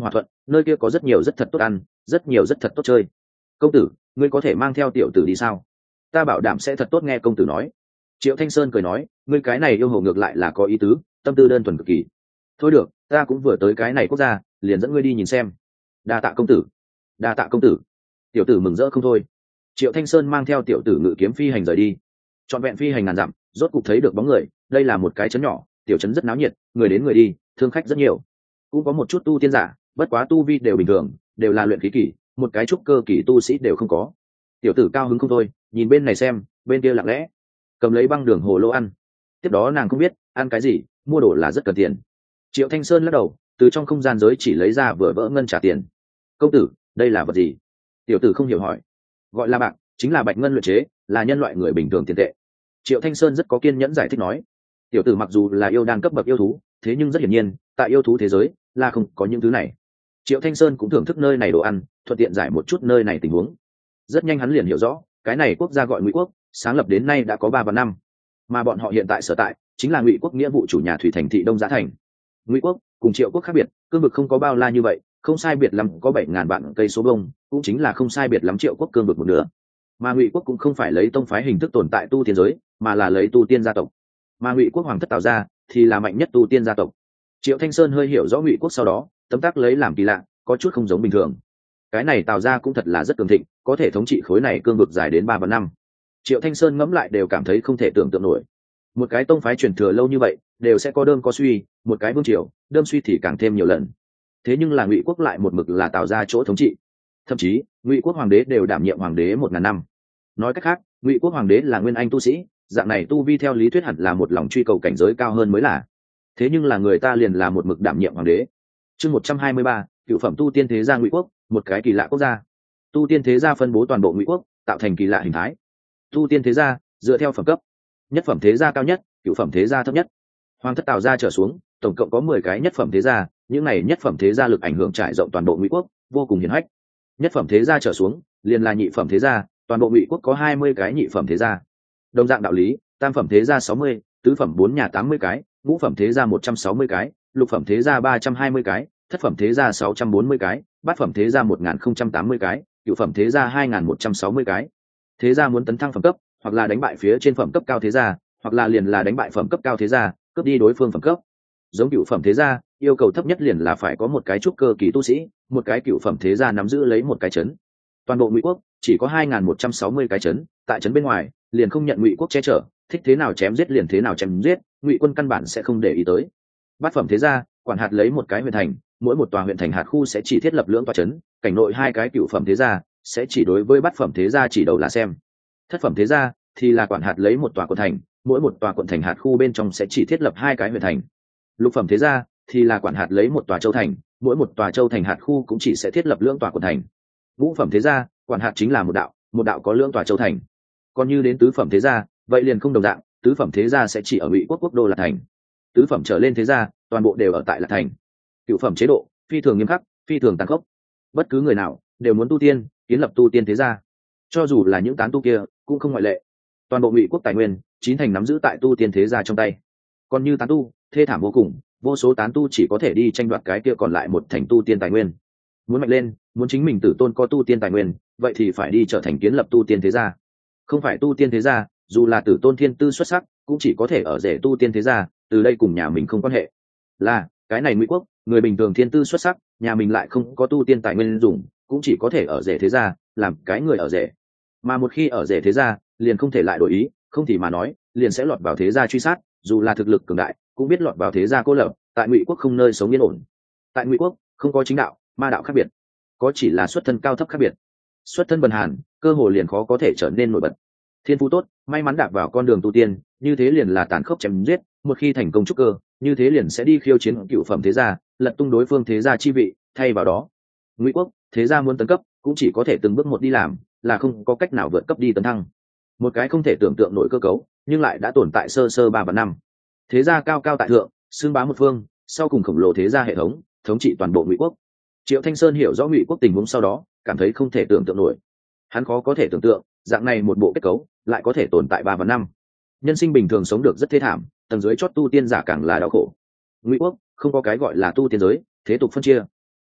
A: nơi kia có rất nhiều rất thật tốt ăn, rất nhiều rất thật tốt chơi. Công tử, ngươi có thể mang theo tiểu tử đi sao? Ta bảo đảm sẽ thật tốt. Nghe công tử nói. Triệu Thanh Sơn cười nói, ngươi cái này yêu hồ ngược lại là có ý tứ, tâm tư đơn thuần cực kỳ. Thôi được, ta cũng vừa tới cái này quốc gia, liền dẫn ngươi đi nhìn xem. Đa tạ công tử. Đa tạ công tử. Tiểu tử mừng rỡ không thôi. Triệu Thanh Sơn mang theo tiểu tử ngự kiếm phi hành rời đi. Trọn vẹn phi hành ngàn dặm, rốt cục thấy được bóng người. Đây là một cái trấn nhỏ, tiểu trấn rất náo nhiệt, người đến người đi, thương khách rất nhiều. Cũng có một chút tu tiên giả, bất quá tu vi đều bình thường, đều là luyện khí kỳ, một cái trúc cơ kỳ tu sĩ đều không có. Tiểu tử cao hứng không thôi, nhìn bên này xem, bên kia lặng lẽ cầm lấy băng đường hồ lô ăn. Tiếp đó nàng không biết ăn cái gì, mua đồ là rất cần tiền. Triệu Thanh Sơn lắc đầu, từ trong không gian giới chỉ lấy ra vừa vỡ ngân trả tiền. Công tử, đây là vật gì? Tiểu tử không hiểu hỏi. Gọi là bạc, chính là bạch ngân luyện chế, là nhân loại người bình thường tiền tệ. Triệu Thanh Sơn rất có kiên nhẫn giải thích nói. Tiểu tử mặc dù là yêu đan cấp bậc yêu thú, thế nhưng rất hiển nhiên tại yêu thú thế giới là không có những thứ này. Triệu Thanh Sơn cũng thưởng thức nơi này đồ ăn, thuận tiện giải một chút nơi này tình huống. Rất nhanh hắn liền hiểu rõ, cái này quốc gia gọi Ngụy quốc, sáng lập đến nay đã có ba vạn năm, mà bọn họ hiện tại sở tại chính là Ngụy quốc nghĩa vụ chủ nhà thủy thành thị Đông Giá thành. Ngụy quốc cùng Triệu quốc khác biệt, cương vực không có bao la như vậy, không sai biệt lắm có bảy ngàn vạn cây số vuông, cũng chính là không sai biệt lắm Triệu quốc cương vực một nửa. Mà Ngụy quốc cũng không phải lấy tông phái hình thức tồn tại tu tiên giới, mà là lấy tu tiên gia tộc. Mà Ngụy quốc hoàng thất Tào gia thì là mạnh nhất tu tiên gia tộc. Triệu Thanh Sơn hơi hiểu rõ Ngụy quốc sau đó, tấm tắc lấy làm kỳ lạ, có chút không giống bình thường. Cái này Tào gia cũng thật là rất cường thịnh, có thể thống trị khối này cương vực dài đến ba vạn năm. Triệu Thanh Sơn ngẫm lại đều cảm thấy không thể tưởng tượng nổi. Một cái tông phái truyền thừa lâu như vậy, đều sẽ có đơm có suy, một cái vương triều, đơm suy thì càng thêm nhiều lần. Thế nhưng là Ngụy quốc lại một mực là Tào gia chỗ thống trị. Thậm chí, Ngụy quốc hoàng đế đều đảm nhiệm hoàng đế một ngàn năm. Nói cách khác, Ngụy quốc hoàng đế là nguyên anh tu sĩ, dạng này tu vi theo lý thuyết hẳn là một lòng truy cầu cảnh giới cao hơn mới là. Thế nhưng là người ta liền là một mực đảm nhiệm hoàng đế. Chương một trăm hai mươi ba, cựu phẩm tu tiên thế gia Ngụy quốc, một cái kỳ lạ quốc gia. Tu tiên thế gia phân bố toàn bộ Ngụy quốc, tạo thành kỳ lạ hình thái. Tu tiên thế gia dựa theo phẩm cấp, nhất phẩm thế gia cao nhất, cựu phẩm thế gia thấp nhất. Hoàng thất Tào gia trở xuống, tổng cộng có mười cái nhất phẩm thế gia, những này nhất phẩm thế gia lực ảnh hưởng trải rộng toàn bộ Ngụy quốc, vô cùng hiển hách. Nhất phẩm thế gia trở xuống, liền là nhị phẩm thế gia, toàn bộ Ngụy quốc có hai mươi cái nhị phẩm thế gia. Đồng dạng đạo lý, tam phẩm thế gia sáu mươi, tứ phẩm bốn nhà tám mươi cái, ngũ phẩm thế gia một trăm sáu mươi cái, lục phẩm thế gia ba trăm hai mươi cái, thất phẩm thế gia sáu trăm bốn mươi cái, bát phẩm thế gia một nghìn không trăm tám mươi cái, cửu phẩm thế gia hai nghìn một trăm sáu mươi cái. Thế gia muốn tấn thăng phẩm cấp, hoặc là đánh bại phía trên phẩm cấp cao thế gia, hoặc là liền là đánh bại phẩm cấp cao thế gia, cướp đi đối phương phẩm cấp. Giống cửu phẩm thế gia, yêu cầu thấp nhất liền là phải có một cái trúc cơ kỳ tu sĩ, một cái cửu phẩm thế gia nắm giữ lấy một cái trấn. Toàn bộ Ngụy quốc chỉ có hai nghìn một trăm sáu mươi cái trấn, tại trấn bên ngoài liền không nhận Ngụy quốc che chở, thích thế nào chém giết liền thế nào chém giết, Ngụy quân căn bản sẽ không để ý tới. Bát phẩm thế gia quản hạt lấy một cái huyện thành, mỗi một tòa huyện thành hạt khu sẽ chỉ thiết lập lưỡng tòa trấn, cảnh nội hai cái cửu phẩm thế gia sẽ chỉ đối với bát phẩm thế gia chỉ đầu là xem. Thất phẩm thế gia thì là quản hạt lấy một tòa quận thành, mỗi một tòa quận thành hạt khu bên trong sẽ chỉ thiết lập hai cái huyện thành. Lục phẩm thế gia thì là quản hạt lấy một tòa châu thành, mỗi một tòa châu thành hạt khu cũng chỉ sẽ thiết lập lưỡng tòa quận thành. Ngũ phẩm thế gia quản hạt chính là một đạo, một đạo có lưỡng tòa châu thành. Còn như đến tứ phẩm thế gia, vậy liền không đồng dạng, tứ phẩm thế gia sẽ chỉ ở Ngụy quốc quốc đô là thành. Tứ phẩm trở lên thế gia, toàn bộ đều ở tại Lạc thành. Cửu phẩm chế độ phi thường nghiêm khắc, phi thường tàn khốc. Bất cứ người nào đều muốn tu tiên, kiến lập tu tiên thế gia. Cho dù là những tán tu kia, cũng không ngoại lệ. Toàn bộ Ngụy quốc tài nguyên, chín thành nắm giữ tại tu tiên thế gia trong tay. Còn như tán tu, thê thảm vô cùng, vô số tán tu chỉ có thể đi tranh đoạt cái kia còn lại một thành tu tiên tài nguyên. Muốn mạnh lên, muốn chính mình tử tôn có tu tiên tài nguyên, vậy thì phải đi trở thành kiến lập tu tiên thế gia. Không phải tu tiên thế gia, dù là tử tôn thiên tư xuất sắc, cũng chỉ có thể ở rể tu tiên thế gia, từ đây cùng nhà mình không quan hệ. Là cái này Ngụy quốc, người bình thường thiên tư xuất sắc, nhà mình lại không có tu tiên tài nguyên dùng, cũng chỉ có thể ở rể thế gia, làm cái người ở rể. Mà một khi ở rể thế gia, liền không thể lại đổi ý, không thì mà nói, liền sẽ lọt vào thế gia truy sát, dù là thực lực cường đại, cũng biết lọt vào thế gia cô lập, tại Ngụy quốc không nơi sống yên ổn. Tại Ngụy quốc, không có chính đạo, ma đạo khác biệt, có chỉ là xuất thân cao thấp khác biệt. Xuất thân bần hàn, cơ hồ liền khó có thể trở nên nổi bật. Thiên phú tốt, may mắn đạp vào con đường tu tiên, như thế liền là tàn khốc chém giết, một khi thành công trúc cơ, như thế liền sẽ đi khiêu chiến cựu phẩm thế gia, lật tung đối phương thế gia chi vị, thay vào đó, Ngụy quốc, thế gia muốn tấn cấp, cũng chỉ có thể từng bước một đi làm, là không có cách nào vượt cấp đi tấn thăng. Một cái không thể tưởng tượng nổi cơ cấu, nhưng lại đã tồn tại sơ sơ ba và năm. Thế gia cao cao tại thượng, xưng bá một phương, sau cùng khổng lồ thế gia hệ thống, thống trị toàn bộ Ngụy quốc. Triệu Thanh Sơn hiểu rõ Ngụy quốc tình huống sau đó, cảm thấy không thể tưởng tượng nổi. Hắn khó có thể tưởng tượng, dạng này một bộ kết cấu lại có thể tồn tại ba và năm. Nhân sinh bình thường sống được rất thê thảm, tầng dưới chót tu tiên giả càng là đau khổ. Ngụy quốc không có cái gọi là tu tiên giới, thế tục phân chia.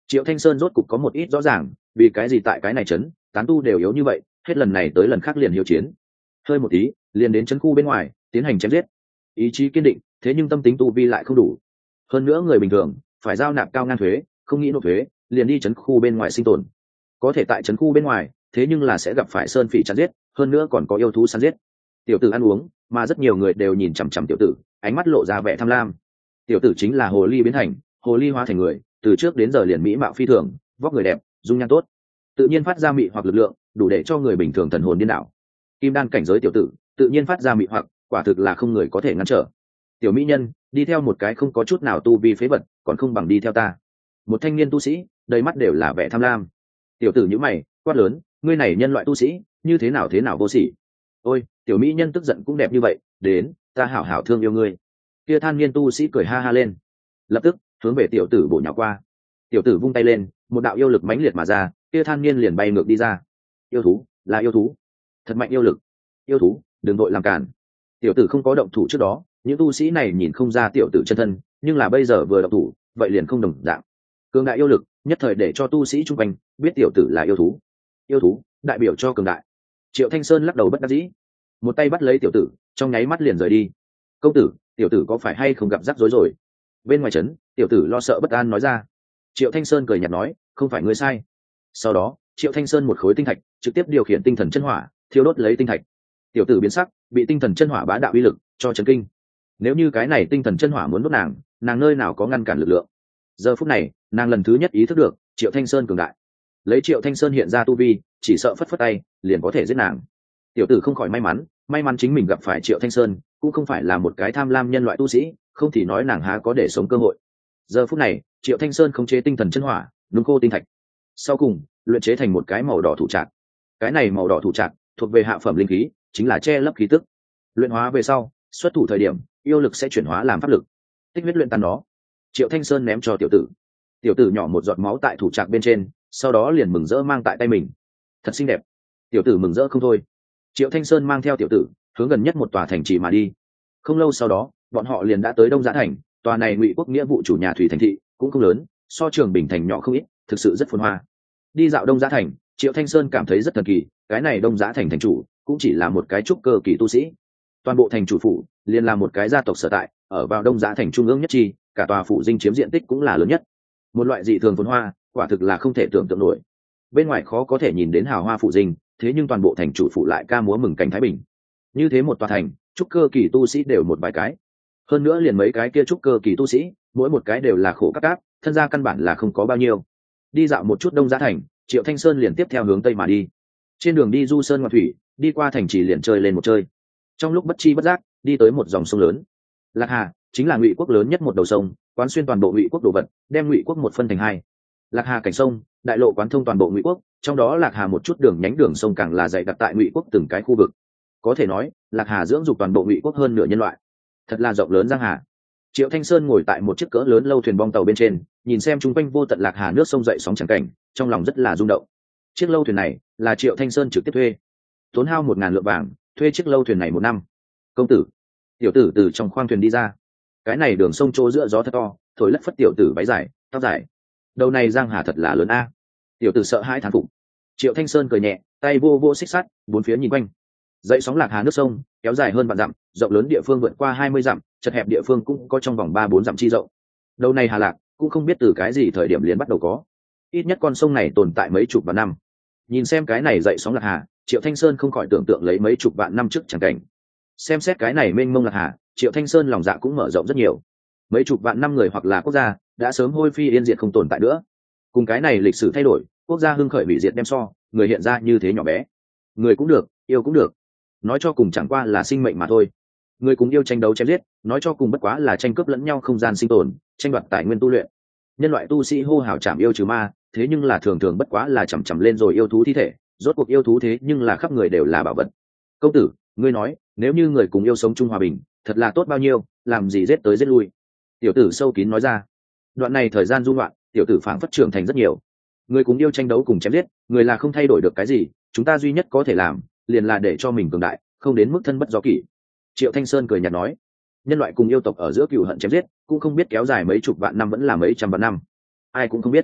A: Triệu Thanh Sơn rốt cục có một ít rõ ràng, vì cái gì tại cái này trấn tán tu đều yếu như vậy, hết lần này tới lần khác liền hiếu chiến, hơi một tí liền đến trấn khu bên ngoài tiến hành chém giết. Ý chí kiên định, thế nhưng tâm tính tu vi lại không đủ. Hơn nữa người bình thường phải giao nạp cao ngang thuế, không nghĩ nộp thuế, liền đi trấn khu bên ngoài sinh tồn. Có thể tại trấn khu bên ngoài, thế nhưng là sẽ gặp phải sơn phỉ chắn giết, hơn nữa còn có yêu thú săn giết. Tiểu tử ăn uống, mà rất nhiều người đều nhìn chằm chằm tiểu tử, ánh mắt lộ ra vẻ tham lam. Tiểu tử chính là hồ ly biến thành, hồ ly hóa thành người, từ trước đến giờ liền mỹ mạo phi thường, vóc người đẹp, dung nhan tốt, tự nhiên phát ra mị hoặc lực lượng, đủ để cho người bình thường thần hồn điên đảo. Kim đan cảnh giới tiểu tử, tự nhiên phát ra mị hoặc, quả thực là không người có thể ngăn trở. Tiểu mỹ nhân, đi theo một cái không có chút nào tu vi phế vật, còn không bằng đi theo ta. Một thanh niên tu sĩ, đầy mắt đều là vẻ tham lam. Tiểu tử nhíu mày, quát lớn, ngươi này nhân loại tu sĩ, như thế nào thế nào vô sỉ. Ôi, tiểu mỹ nhân tức giận cũng đẹp như vậy, đến, ta hảo hảo thương yêu ngươi. Kia than niên tu sĩ cười ha ha lên, lập tức hướng về tiểu tử bổ nhào qua. Tiểu tử vung tay lên, một đạo yêu lực mãnh liệt mà ra, kia than niên liền bay ngược đi ra. Yêu thú, là yêu thú, thật mạnh yêu lực. Yêu thú, đừng vội làm cản. Tiểu tử không có động thủ trước đó, những tu sĩ này nhìn không ra tiểu tử chân thân, nhưng là bây giờ vừa động thủ, vậy liền không đồng dạng. Cường đại yêu lực, nhất thời để cho tu sĩ chung quanh biết tiểu tử là yêu thú. Yêu thú, đại biểu cho cường đại. Triệu Thanh Sơn lắc đầu bất đắc dĩ, một tay bắt lấy tiểu tử, trong nháy mắt liền rời đi. Công tử, tiểu tử có phải hay không gặp rắc rối rồi? Bên ngoài trấn, tiểu tử lo sợ bất an nói ra. Triệu Thanh Sơn cười nhạt nói, không phải ngươi sai. Sau đó, Triệu Thanh Sơn một khối tinh thạch, trực tiếp điều khiển tinh thần chân hỏa, thiêu đốt lấy tinh thạch. Tiểu tử biến sắc, bị tinh thần chân hỏa bá đạo uy lực cho chấn kinh. Nếu như cái này tinh thần chân hỏa muốn đốt nàng, nàng nơi nào có ngăn cản lực lượng. Giờ phút này, nàng lần thứ nhất ý thức được Triệu Thanh Sơn cường đại. Lấy Triệu Thanh Sơn hiện ra tu vi, chỉ sợ phất phất tay liền có thể giết nàng. Tiểu tử không khỏi may mắn, may mắn chính mình gặp phải Triệu Thanh Sơn, cũng không phải là một cái tham lam nhân loại tu sĩ, không thì nói nàng há có để sống cơ hội. Giờ phút này, Triệu Thanh Sơn khống chế tinh thần chân hỏa, nung khô tinh thạch, sau cùng luyện chế thành một cái màu đỏ thủ trạc. Cái này màu đỏ thủ trạc thuộc về hạ phẩm linh khí, chính là che lấp khí tức. Luyện hóa về sau, xuất thủ thời điểm, yêu lực sẽ chuyển hóa làm pháp lực. Tích huyết luyện tan nó. Triệu Thanh Sơn ném cho tiểu tử. Tiểu tử nhỏ một giọt máu tại thủ trạc bên trên, sau đó liền mừng rỡ mang tại tay mình. Thật xinh đẹp. Tiểu tử mừng rỡ không thôi. Triệu Thanh Sơn mang theo tiểu tử, hướng gần nhất một tòa thành trì mà đi. Không lâu sau đó, bọn họ liền đã tới Đông Giã thành. Tòa này Ngụy quốc nghĩa vụ chủ nhà thủy thành thị, cũng không lớn, so Trường Bình thành nhỏ không ít, thực sự rất phồn hoa. Đi dạo Đông Giã thành, Triệu Thanh Sơn cảm thấy rất thần kỳ, cái này Đông Giã thành thành chủ cũng chỉ là một cái trúc cơ kỳ tu sĩ. Toàn bộ thành chủ phủ liền là một cái gia tộc sở tại, ở vào Đông Giã thành trung ương nhất chi, cả tòa phủ dinh chiếm diện tích cũng là lớn nhất. Một loại dị thường phồn hoa, quả thực là không thể tưởng tượng nổi. Bên ngoài khó có thể nhìn đến hào hoa phủ dinh, thế nhưng toàn bộ thành chủ phủ lại ca múa mừng cảnh thái bình. Như thế một tòa thành, trúc cơ kỳ tu sĩ đều một vài cái. Hơn nữa liền mấy cái kia trúc cơ kỳ tu sĩ, mỗi một cái đều là khổ các cáp, thân gia căn bản là không có bao nhiêu. Đi dạo một chút Đông Giã thành, Triệu Thanh Sơn liền tiếp theo hướng tây mà đi. Trên đường đi du sơn ngoạn thủy, đi qua thành trì liền chơi lên một chơi. Trong lúc bất chi bất giác, đi tới một dòng sông lớn. Lạc Hà chính là Ngụy quốc lớn nhất một đầu sông, quán xuyên toàn bộ Ngụy quốc đồ vật, đem Ngụy quốc một phân thành hai. Lạc Hà cảnh sông, đại lộ quán thông toàn bộ Ngụy quốc, trong đó Lạc Hà một chút đường nhánh đường sông càng là dày đặc tại Ngụy quốc từng cái khu vực. Có thể nói, Lạc Hà dưỡng dục toàn bộ Ngụy quốc hơn nửa nhân loại. Thật là rộng lớn giang hà. Triệu Thanh Sơn ngồi tại một chiếc cỡ lớn lâu thuyền bong tàu bên trên, nhìn xem chung quanh vô tận Lạc Hà nước sông dậy sóng chẳng cảnh, trong lòng rất là rung động. Chiếc lâu thuyền này là Triệu Thanh Sơn trực tiếp thuê, tốn hao một ngàn lượng vàng thuê chiếc lâu thuyền này một năm. Công tử, tiểu tử từ trong khoang thuyền đi ra. Cái này đường sông trô giữa gió thật to, thổi lất phất tiểu tử váy dài, tóc dài. Đầu này giang hà thật là lớn a. Tiểu tử sợ hãi thán phục. Triệu Thanh Sơn cười nhẹ, tay vô vô xích sắt, bốn phía nhìn quanh. Dậy sóng Lạc Hà nước sông kéo dài hơn vạn dặm, rộng lớn địa phương vượt qua hai mươi dặm, chật hẹp địa phương cũng có trong vòng ba bốn dặm chi rộng. Đầu này Hà Lạc cũng không biết từ cái gì thời điểm liền bắt đầu có. Ít nhất con sông này tồn tại mấy chục vạn năm. Nhìn xem cái này dậy sóng Lạc Hà, Triệu Thanh Sơn không khỏi tưởng tượng lấy mấy chục vạn năm trước chẳng cảnh. Xem xét cái này mênh mông Lạc Hà, Triệu Thanh Sơn lòng dạ cũng mở rộng rất nhiều. Mấy chục vạn năm người hoặc là quốc gia đã sớm hôi phi yên diệt không tồn tại nữa. Cùng cái này lịch sử thay đổi, quốc gia hưng khởi hủy diệt đem so, người hiện ra như thế nhỏ bé. Người cũng được, yêu cũng được, nói cho cùng chẳng qua là sinh mệnh mà thôi. Người cùng yêu tranh đấu chém giết, nói cho cùng bất quá là tranh cướp lẫn nhau không gian sinh tồn, tranh đoạt tài nguyên tu luyện. Nhân loại tu sĩ hô hào chạm yêu trừ ma, thế nhưng là thường thường bất quá là chầm chầm lên rồi yêu thú thi thể, rốt cuộc yêu thú thế nhưng là khắp người đều là bảo vật. Công tử, ngươi nói, nếu như người cùng yêu sống chung hòa bình, thật là tốt bao nhiêu, làm gì giết tới giết lui. Tiểu tử sâu kín nói ra. Đoạn này thời gian dung loạn, tiểu tử phảng phất trưởng thành rất nhiều. Người cùng yêu tranh đấu cùng chém giết, người là không thay đổi được cái gì, chúng ta duy nhất có thể làm liền là để cho mình cường đại, không đến mức thân bất do kỷ. Triệu Thanh Sơn cười nhạt nói, nhân loại cùng yêu tộc ở giữa cừu hận chém giết cũng không biết kéo dài mấy chục vạn năm vẫn là mấy trăm vạn năm, ai cũng không biết.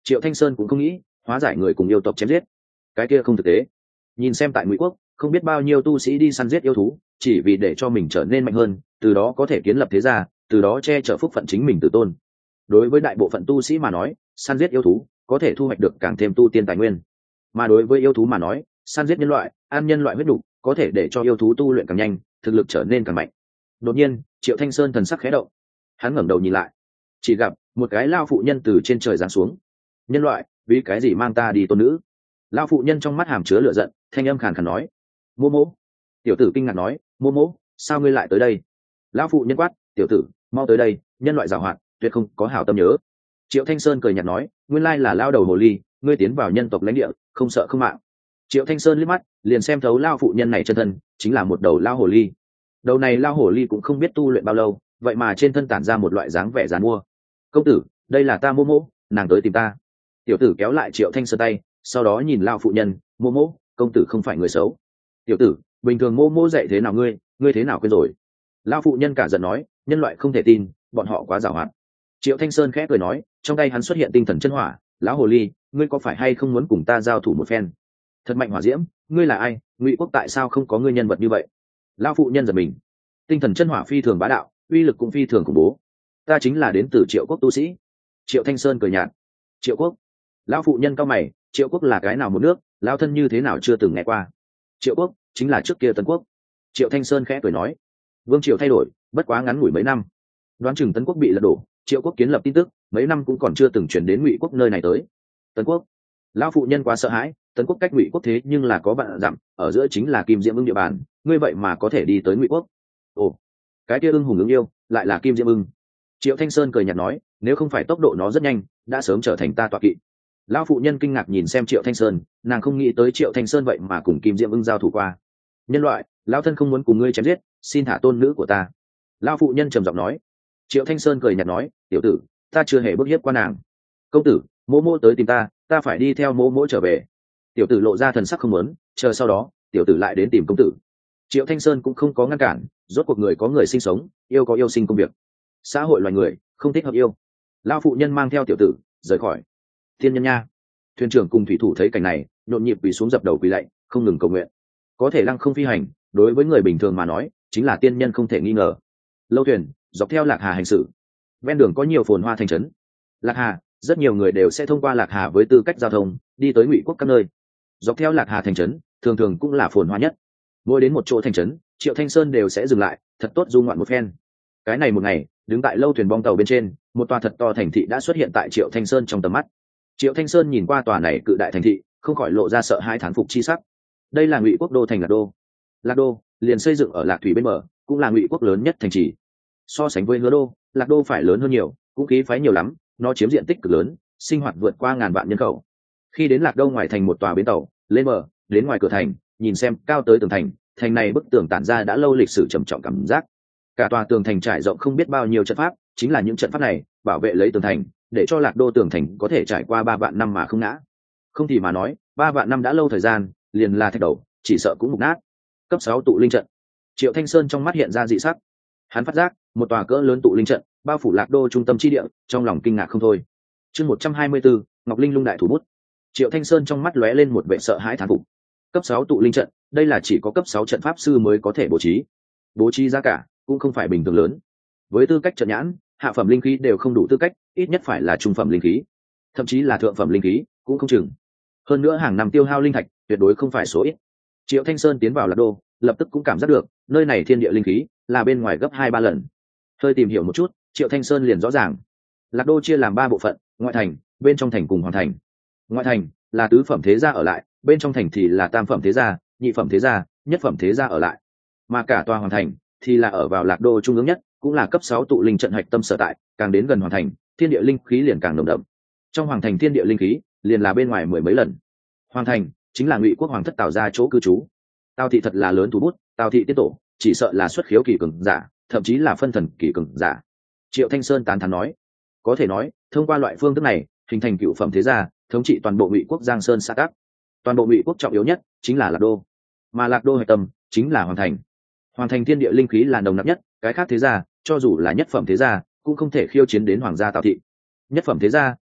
A: Triệu Thanh Sơn cũng không nghĩ hóa giải người cùng yêu tộc chém giết, cái kia không thực tế. Nhìn xem tại Ngụy Quốc không biết bao nhiêu tu sĩ đi săn giết yêu thú chỉ vì để cho mình trở nên mạnh hơn, từ đó có thể kiến lập thế gia, từ đó che chở phúc phận chính mình tự tôn. Đối với đại bộ phận tu sĩ mà nói, săn giết yêu thú có thể thu hoạch được càng thêm tu tiên tài nguyên, mà đối với yêu thú mà nói, săn giết nhân loại, ăn nhân loại huyết đủ có thể để cho yêu thú tu luyện càng nhanh, thực lực trở nên càng mạnh. Đột nhiên Triệu Thanh Sơn thần sắc khẽ động, hắn ngẩng đầu nhìn lại, chỉ gặp một cái lao phụ nhân từ trên trời giáng xuống. Nhân loại, vì cái gì mang ta đi tôn nữ? Lao phụ nhân trong mắt hàm chứa lửa giận, thanh âm khàn khàn nói. Mô mô. Tiểu tử kinh ngạc nói, mô mô, sao ngươi lại tới đây? Lao phụ nhân quát, tiểu tử, mau tới đây, nhân loại giàu hoạt, tuyệt không có hảo tâm nhớ. Triệu Thanh Sơn cười nhạt nói, nguyên lai là lao đầu hồ ly, ngươi tiến vào nhân tộc lãnh địa, không sợ không mạng. Triệu Thanh Sơn liếc mắt liền xem thấu lao phụ nhân này chân thân, chính là một đầu lao hồ ly. Đầu này lao hồ ly cũng không biết tu luyện bao lâu, vậy mà trên thân tản ra một loại dáng vẻ dàn mua. Công tử, đây là ta mô mô, nàng tới tìm ta. Tiểu tử kéo lại Triệu Thanh Sơn tay, sau đó nhìn lao phụ nhân, mô mô, công tử không phải người xấu. Tiểu tử, bình thường mô mô dạy thế nào ngươi, ngươi thế nào quên rồi? Lao phụ nhân cả giận nói, nhân loại không thể tin, bọn họ quá giàu hoạt. Triệu Thanh Sơn khẽ cười nói, trong tay hắn xuất hiện tinh thần chân hỏa, lão hồ ly, ngươi có phải hay không muốn cùng ta giao thủ một phen? Thật mạnh hỏa diễm, ngươi là ai? Ngụy Quốc tại sao không có ngươi nhân vật như vậy? Lão phụ nhân giật mình. Tinh thần chân hỏa phi thường bá đạo, uy lực cũng phi thường khủng bố. Ta chính là đến từ Triệu Quốc tu sĩ. Triệu Thanh Sơn cười nhạt. Triệu Quốc? Lão phụ nhân cao mày, Triệu Quốc là cái nào một nước, lão thân như thế nào chưa từng nghe qua. Triệu Quốc chính là trước kia Tấn Quốc. Triệu Thanh Sơn khẽ cười nói, vương triều thay đổi, bất quá ngắn ngủi mấy năm, đoán chừng Tấn Quốc bị lật đổ, Triệu Quốc kiến lập tin tức mấy năm cũng còn chưa từng chuyển đến Ngụy Quốc nơi này tới. Tấn Quốc? Lão phụ nhân quá sợ hãi, Tấn Quốc cách Ngụy Quốc thế nhưng là có vạn dặm, ở giữa chính là Kim Diễm Ưng địa bàn, ngươi vậy mà có thể đi tới Ngụy Quốc? Ồ, cái kia ưng hùng ứng yêu lại là Kim Diễm Ưng. Triệu Thanh Sơn cười nhạt nói, nếu không phải tốc độ nó rất nhanh, đã sớm trở thành ta tọa kỵ. Lão phụ nhân kinh ngạc nhìn xem Triệu Thanh Sơn, nàng không nghĩ tới Triệu Thanh Sơn vậy mà cùng Kim Diễm Ưng giao thủ qua. Nhân loại, lão thân không muốn cùng ngươi chém giết, xin thả tôn nữ của ta. Lão phụ nhân trầm giọng nói. Triệu Thanh Sơn cười nhạt nói, tiểu tử, ta chưa hề bức hiếp qua nàng. Công tử, mỗ mỗ tới tìm ta, ta phải đi theo mỗ mỗ trở về. Tiểu tử lộ ra thần sắc không muốn, chờ sau đó tiểu tử lại đến tìm công tử. Triệu Thanh Sơn cũng không có ngăn cản, rốt cuộc người có người sinh sống, yêu có yêu sinh công việc, xã hội loài người không thích hợp yêu. Lão phụ nhân mang theo tiểu tử rời khỏi. Thiên nhân nha. Thuyền trưởng cùng thủy thủ thấy cảnh này, nhộn nhịp quỳ xuống dập đầu quỳ lạy, không ngừng cầu nguyện. Có thể lăng không phi hành, đối với người bình thường mà nói chính là tiên nhân không thể nghi ngờ. Lâu thuyền dọc theo Lạc Hà hành xử, ven đường có nhiều phồn hoa thành trấn. Lạc Hà, rất nhiều người đều sẽ thông qua Lạc Hà với tư cách giao thông đi tới Ngụy Quốc các nơi. Dọc theo Lạc Hà thành trấn thường thường cũng là phồn hoa nhất. Mỗi đến một chỗ thành trấn, Triệu Thanh Sơn đều sẽ dừng lại, thật tốt du ngoạn một phen. Cái này một ngày, đứng tại lâu thuyền bong tàu bên trên, một tòa thật to thành thị đã xuất hiện tại Triệu Thanh Sơn trong tầm mắt. Triệu Thanh Sơn nhìn qua tòa này cự đại thành thị, không khỏi lộ ra sợ hãi thán phục chi sắc. Đây là Ngụy Quốc đô thành Lạc Đô. Lạc Đô liền xây dựng ở Lạc Thủy bên bờ, cũng là Ngụy Quốc lớn nhất thành trì. So sánh với Hứa Đô, Lạc Đô phải lớn hơn nhiều, cũng khí phái nhiều lắm, nó chiếm diện tích cực lớn, sinh hoạt vượt qua ngàn vạn nhân khẩu. Khi đến Lạc Đô ngoài thành một tòa bến tàu, lên bờ, đến ngoài cửa thành, nhìn xem cao tới tường thành, thành này bức tường tản ra đã lâu lịch sử trầm trọng cảm giác. Cả tòa tường thành trải rộng không biết bao nhiêu trận pháp, chính là những trận pháp này bảo vệ lấy tường thành, để cho Lạc Đô tường thành có thể trải qua ba vạn năm mà không ngã. Không thì mà nói, ba vạn năm đã lâu thời gian, liền là thạch đầu, chỉ sợ cũng mục nát. Cấp sáu tụ linh trận. Triệu Thanh Sơn trong mắt hiện ra dị sắc. Hắn phát giác, một tòa cỡ lớn tụ linh trận bao phủ Lạc Đô trung tâm chi địa, trong lòng kinh ngạc không thôi. Chương một trăm hai mươi bốn, Ngọc Linh Lung đại thủ bút. Triệu Thanh Sơn trong mắt lóe lên một vẻ sợ hãi thán phục. Cấp sáu tụ linh trận, đây là chỉ có cấp sáu trận pháp sư mới có thể bố trí. Bố trí giá cả cũng không phải bình thường lớn. Với tư cách trận nhãn, hạ phẩm linh khí đều không đủ tư cách, ít nhất phải là trung phẩm linh khí, thậm chí là thượng phẩm linh khí cũng không chừng. Hơn nữa hàng năm tiêu hao linh thạch tuyệt đối không phải số ít. Triệu Thanh Sơn tiến vào Lạc Đô, lập tức cũng cảm giác được nơi này thiên địa linh khí là bên ngoài gấp hai ba lần. Hơi tìm hiểu một chút, Triệu Thanh Sơn liền rõ ràng. Lạc Đô chia làm ba bộ phận, ngoại thành, bên trong thành cùng hoàng thành. Ngoại thành là tứ phẩm thế gia ở lại, bên trong thành thì là tam phẩm thế gia, nhị phẩm thế gia, nhất phẩm thế gia ở lại. Mà cả tòa hoàng thành thì là ở vào Lạc Đô trung ương nhất, cũng là cấp sáu tụ linh trận hạch tâm sở tại, càng đến gần hoàng thành, thiên địa linh khí liền càng nồng đậm. Trong hoàng thành thiên địa linh khí liền là bên ngoài mười mấy lần. Hoàng thành chính là Ngụy Quốc hoàng thất Tào gia chỗ cư trú. Tào thị thật là lớn thủ bút, Tào thị tiết tổ chỉ sợ là xuất khiếu kỳ cường giả, thậm chí là phân thần kỳ cường giả. Triệu Thanh Sơn tán thán nói, có thể nói thông qua loại phương thức này hình thành cựu phẩm thế gia, thống trị toàn bộ Ngụy Quốc Giang Sơn xã tắc. Toàn bộ Ngụy Quốc trọng yếu nhất chính là Lạc Đô, mà Lạc Đô hệ tâm chính là hoàng thành. Hoàng thành thiên địa linh khí là nồng nặc nhất, cái khác thế gia cho dù là nhất phẩm thế gia cũng không thể khiêu chiến đến hoàng gia Tào thị. Nhất phẩm thế gia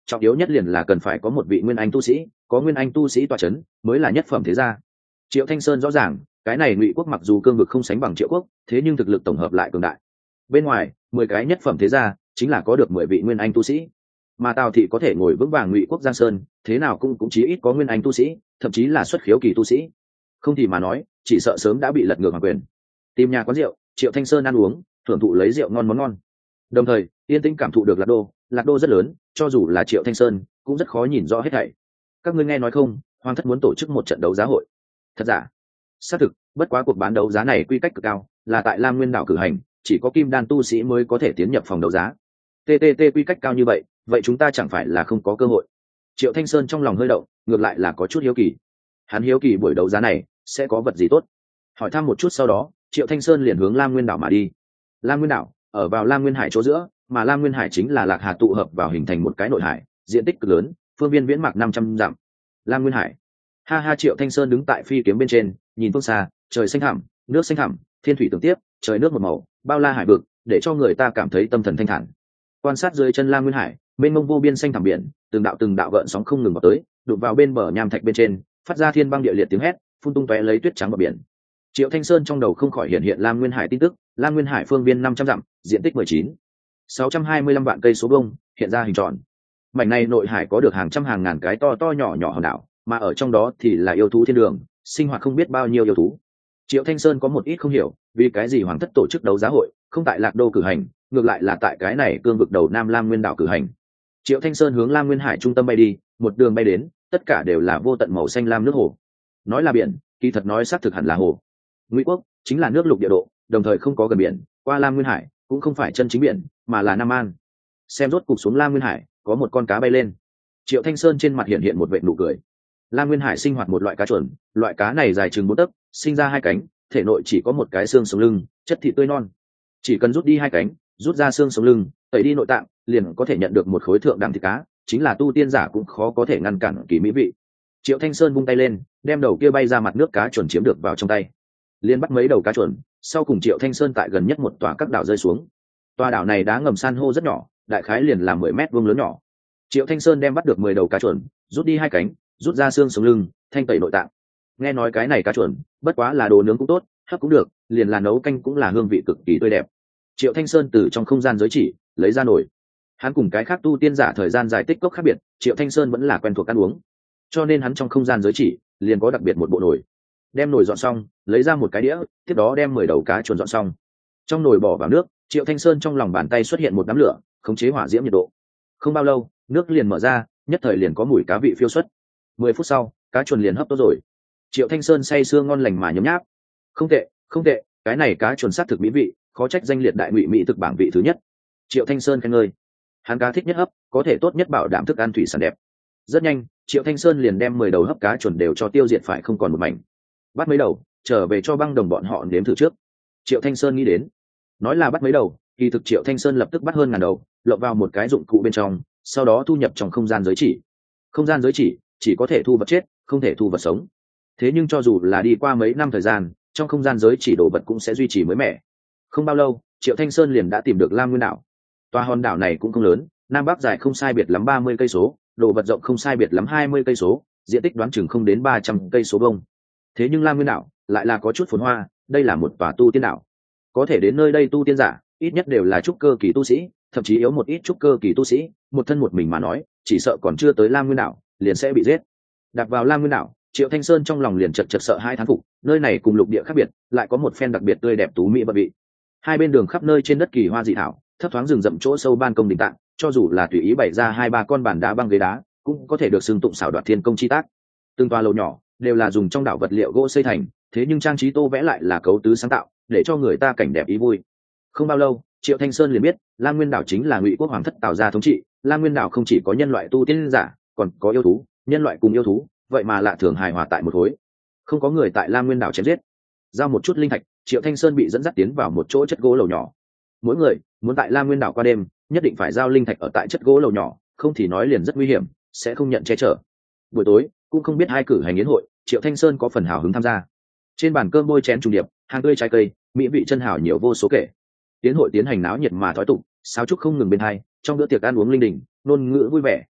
A: trọng yếu nhất liền là cần phải có một vị nguyên anh tu sĩ, có nguyên anh tu sĩ tọa c h ấ n mới là nhất phẩm thế gia. Triệu Thanh Sơn rõ ràng cái này Ngụy quốc mặc dù cương vực không sánh bằng Triệu quốc, thế nhưng thực lực tổng hợp lại cường đại. Bên ngoài mười cái nhất phẩm thế gia chính là có được mười vị nguyên anh tu sĩ, mà Tào thị có thể ngồi vững vàng Ngụy quốc Giang Sơn, thế nào cũng cũng chí ít có nguyên anh tu sĩ, thậm chí là xuất khiếu kỳ tu sĩ. Không thì mà nói, chỉ sợ sớm đã bị lật ngược hoàng quyền. Tìm nhà quán rượu, Triệu Thanh Sơn ăn uống, thưởng thụ lấy rượu ngon món ngon, đồng thời yên tĩnh cảm thụ được Lạc Đô. Lạc Đô rất lớn, cho dù là Triệu Thanh Sơn cũng rất khó nhìn rõ hết thảy. Các ngươi nghe nói không, Hoàng thất muốn tổ chức một trận đấu giá hội. Thật giả? Xác thực, bất quá cuộc bán đấu giá này quy cách cực cao, là tại Lam Nguyên đảo cử hành, chỉ có kim đan tu sĩ mới có thể tiến nhập phòng đấu giá. tê tê tê quy cách cao như vậy, vậy chúng ta chẳng phải là không có cơ hội? Triệu Thanh Sơn trong lòng hơi động, ngược lại là có chút hiếu kỳ. Hắn hiếu kỳ buổi đấu giá này sẽ có vật gì tốt. Hỏi thăm một chút sau đó, Triệu Thanh Sơn liền hướng Lam Nguyên đảo mà đi. Lam Nguyên đảo ở vào Lam Nguyên hải chỗ giữa, mà Lam Nguyên hải chính là Lạc Hà tụ hợp vào hình thành một cái nội hải, diện tích cực lớn, phương viên viễn mạc năm trăm dặm. Lam Nguyên hải. Ha ha, Triệu Thanh Sơn đứng tại phi kiếm bên trên, nhìn phương xa, trời xanh thẳm, nước xanh thẳm, thiên thủy tường tiếp, trời nước một màu, bao la hải vực, để cho người ta cảm thấy tâm thần thanh thản. Quan sát dưới chân Lam Nguyên hải, mênh mông vô biên xanh thẳm biển, từng đạo từng đạo gợn sóng không ngừng vào tới, đụng vào bên bờ nham thạch bên trên, phát ra thiên băng địa liệt tiếng hét, phun tung tóe lấy tuyết trắng vào biển. Triệu Thanh Sơn trong đầu không khỏi hiện hiện Lam Nguyên hải tin tức. Lam Nguyên hải phương viên năm trăm dặm, diện tích mười chín sáu trăm hai mươi lăm vạn cây số vuông, hiện ra hình tròn. Mảnh này nội hải có được hàng trăm hàng ngàn cái to to nhỏ nhỏ hòn đảo, mà ở trong đó thì là yêu thú thiên đường, sinh hoạt không biết bao nhiêu yêu thú. Triệu Thanh Sơn có một ít không hiểu, vì cái gì Hoàng thất tổ chức đấu giá hội không tại Lạc Đô cử hành, ngược lại là tại cái này cương vực đầu Nam Lam Nguyên đảo cử hành. Triệu Thanh Sơn hướng Lam Nguyên hải trung tâm bay đi, một đường bay đến, tất cả đều là vô tận màu xanh lam nước hồ. Nói là biển, kỳ thật nói xác thực hẳn là hồ. Ngụy quốc chính là nước lục địa độ, đồng thời không có gần biển, qua Lam Nguyên hải cũng không phải chân chính biển, mà là Nam An. Xem rốt cục xuống Lam Nguyên hải, có một con cá bay lên. Triệu Thanh Sơn trên mặt hiện hiện một vệt nụ cười. Lam Nguyên hải sinh hoạt một loại cá chuẩn, loại cá này dài chừng bốn tấc, sinh ra hai cánh, thể nội chỉ có một cái xương sống lưng, chất thịt tươi non. Chỉ cần rút đi hai cánh, rút ra xương sống lưng, tẩy đi nội tạng, liền có thể nhận được một khối thượng đẳng thịt cá, chính là tu tiên giả cũng khó có thể ngăn cản kỳ mỹ vị. Triệu Thanh Sơn vung tay lên, đem đầu kia bay ra mặt nước cá chuẩn chiếm được vào trong tay, liên bắt mấy đầu cá chuẩn. Sau cùng Triệu Thanh Sơn tại gần nhất một tòa các đảo rơi xuống. Tòa đảo này đá ngầm san hô rất nhỏ, đại khái liền là mười mét vuông lớn nhỏ. Triệu Thanh Sơn đem bắt được mười đầu cá chuẩn, rút đi hai cánh, rút ra xương sống lưng, thanh tẩy nội tạng. Nghe nói cái này cá chuẩn bất quá là đồ nướng cũng tốt, hấp cũng được, liền là nấu canh cũng là hương vị cực kỳ tươi đẹp. Triệu Thanh Sơn từ trong không gian giới chỉ lấy ra nồi. Hắn cùng cái khác tu tiên giả thời gian dài tích cốc khác biệt, Triệu Thanh Sơn vẫn là quen thuộc ăn uống, cho nên hắn trong không gian giới chỉ liền có đặc biệt một bộ nồi. Đem nồi dọn xong, lấy ra một cái đĩa, tiếp đó đem mười đầu cá chuồn dọn xong. Trong nồi bỏ vào nước, Triệu Thanh Sơn trong lòng bàn tay xuất hiện một đám lửa, khống chế hỏa diễm nhiệt độ. Không bao lâu, nước liền mở ra, nhất thời liền có mùi cá vị phiêu xuất. Mười phút sau, cá chuồn liền hấp tốt rồi. Triệu Thanh Sơn say sưa ngon lành mà nhấm nháp. Không tệ, không tệ, cái này cá chuồn sát thực mỹ vị, khó trách danh liệt đại ngụy mỹ thực bảng vị thứ nhất. Triệu Thanh Sơn khen ngợi. Hắn cá thích nhất hấp, có thể tốt nhất bảo đảm thức ăn thủy sản đẹp. Rất nhanh, Triệu Thanh Sơn liền đem mười đầu hấp cá chuồn đều cho tiêu diệt phải không còn một mảnh. Bắt mấy đầu, trở về cho băng đồng bọn họ nếm thử trước. Triệu Thanh Sơn nghĩ đến, nói là bắt mấy đầu, kỳ thực Triệu Thanh Sơn lập tức bắt hơn ngàn đầu, lộng vào một cái dụng cụ bên trong, sau đó thu nhập trong không gian giới chỉ. Không gian giới chỉ chỉ có thể thu vật chết, không thể thu vật sống. Thế nhưng cho dù là đi qua mấy năm thời gian, trong không gian giới chỉ đồ vật cũng sẽ duy trì mới mẻ. Không bao lâu, Triệu Thanh Sơn liền đã tìm được Lam Nguyên đảo. Tòa hòn đảo này cũng không lớn, nam bắc dài không sai biệt lắm ba mươi cây số, đồ vật rộng không sai biệt lắm hai mươi cây số, diện tích đoán chừng không đến ba trăm cây số vuông. Thế nhưng Lam Nguyên đảo lại là có chút phồn hoa, đây là một tòa tu tiên đảo. Có thể đến nơi đây tu tiên giả, ít nhất đều là trúc cơ kỳ tu sĩ, thậm chí yếu một ít trúc cơ kỳ tu sĩ, một thân một mình mà nói, chỉ sợ còn chưa tới Lam Nguyên đảo, liền sẽ bị giết. Đặt vào Lam Nguyên đảo, Triệu Thanh Sơn trong lòng liền chật chật sợ hai thán phục, nơi này cùng lục địa khác biệt, lại có một phen đặc biệt tươi đẹp tú mỹ bất vị. Hai bên đường khắp nơi trên đất kỳ hoa dị thảo, thấp thoáng rừng rậm chỗ sâu ban công đình tạng, cho dù là tùy ý bày ra hai ba con bàn đá băng ghế đá, cũng có thể được xưng tụng xảo đoạt thiên công chi tác. Từng tòa lầu nhỏ đều là dùng trong đảo vật liệu gỗ xây thành, thế nhưng trang trí tô vẽ lại là cấu tứ sáng tạo, để cho người ta cảnh đẹp ý vui. Không bao lâu, Triệu Thanh Sơn liền biết, Lam Nguyên đảo chính là Ngụy quốc hoàng thất tạo ra thống trị. Lam Nguyên đảo không chỉ có nhân loại tu tiên giả, còn có yêu thú, nhân loại cùng yêu thú, vậy mà lạ thường hài hòa tại một khối. Không có người tại Lam Nguyên đảo chém giết. Giao một chút linh thạch, Triệu Thanh Sơn bị dẫn dắt tiến vào một chỗ chất gỗ lầu nhỏ. Mỗi người muốn tại Lam Nguyên đảo qua đêm, nhất định phải giao linh thạch ở tại chất gỗ lầu nhỏ, không thì nói liền rất nguy hiểm, sẽ không nhận che chở. Buổi tối cũng không biết hai cử hành yến hội, Triệu Thanh Sơn có phần hào hứng tham gia. Trên bàn cơm bôi chén trùng điệp, hàng tươi trái cây, mỹ vị chân hảo nhiều vô số kể. Yến hội tiến hành náo nhiệt mà thói tục, sáo trúc không ngừng bên hai, trong bữa tiệc ăn uống linh đình, ngôn ngữ vui vẻ,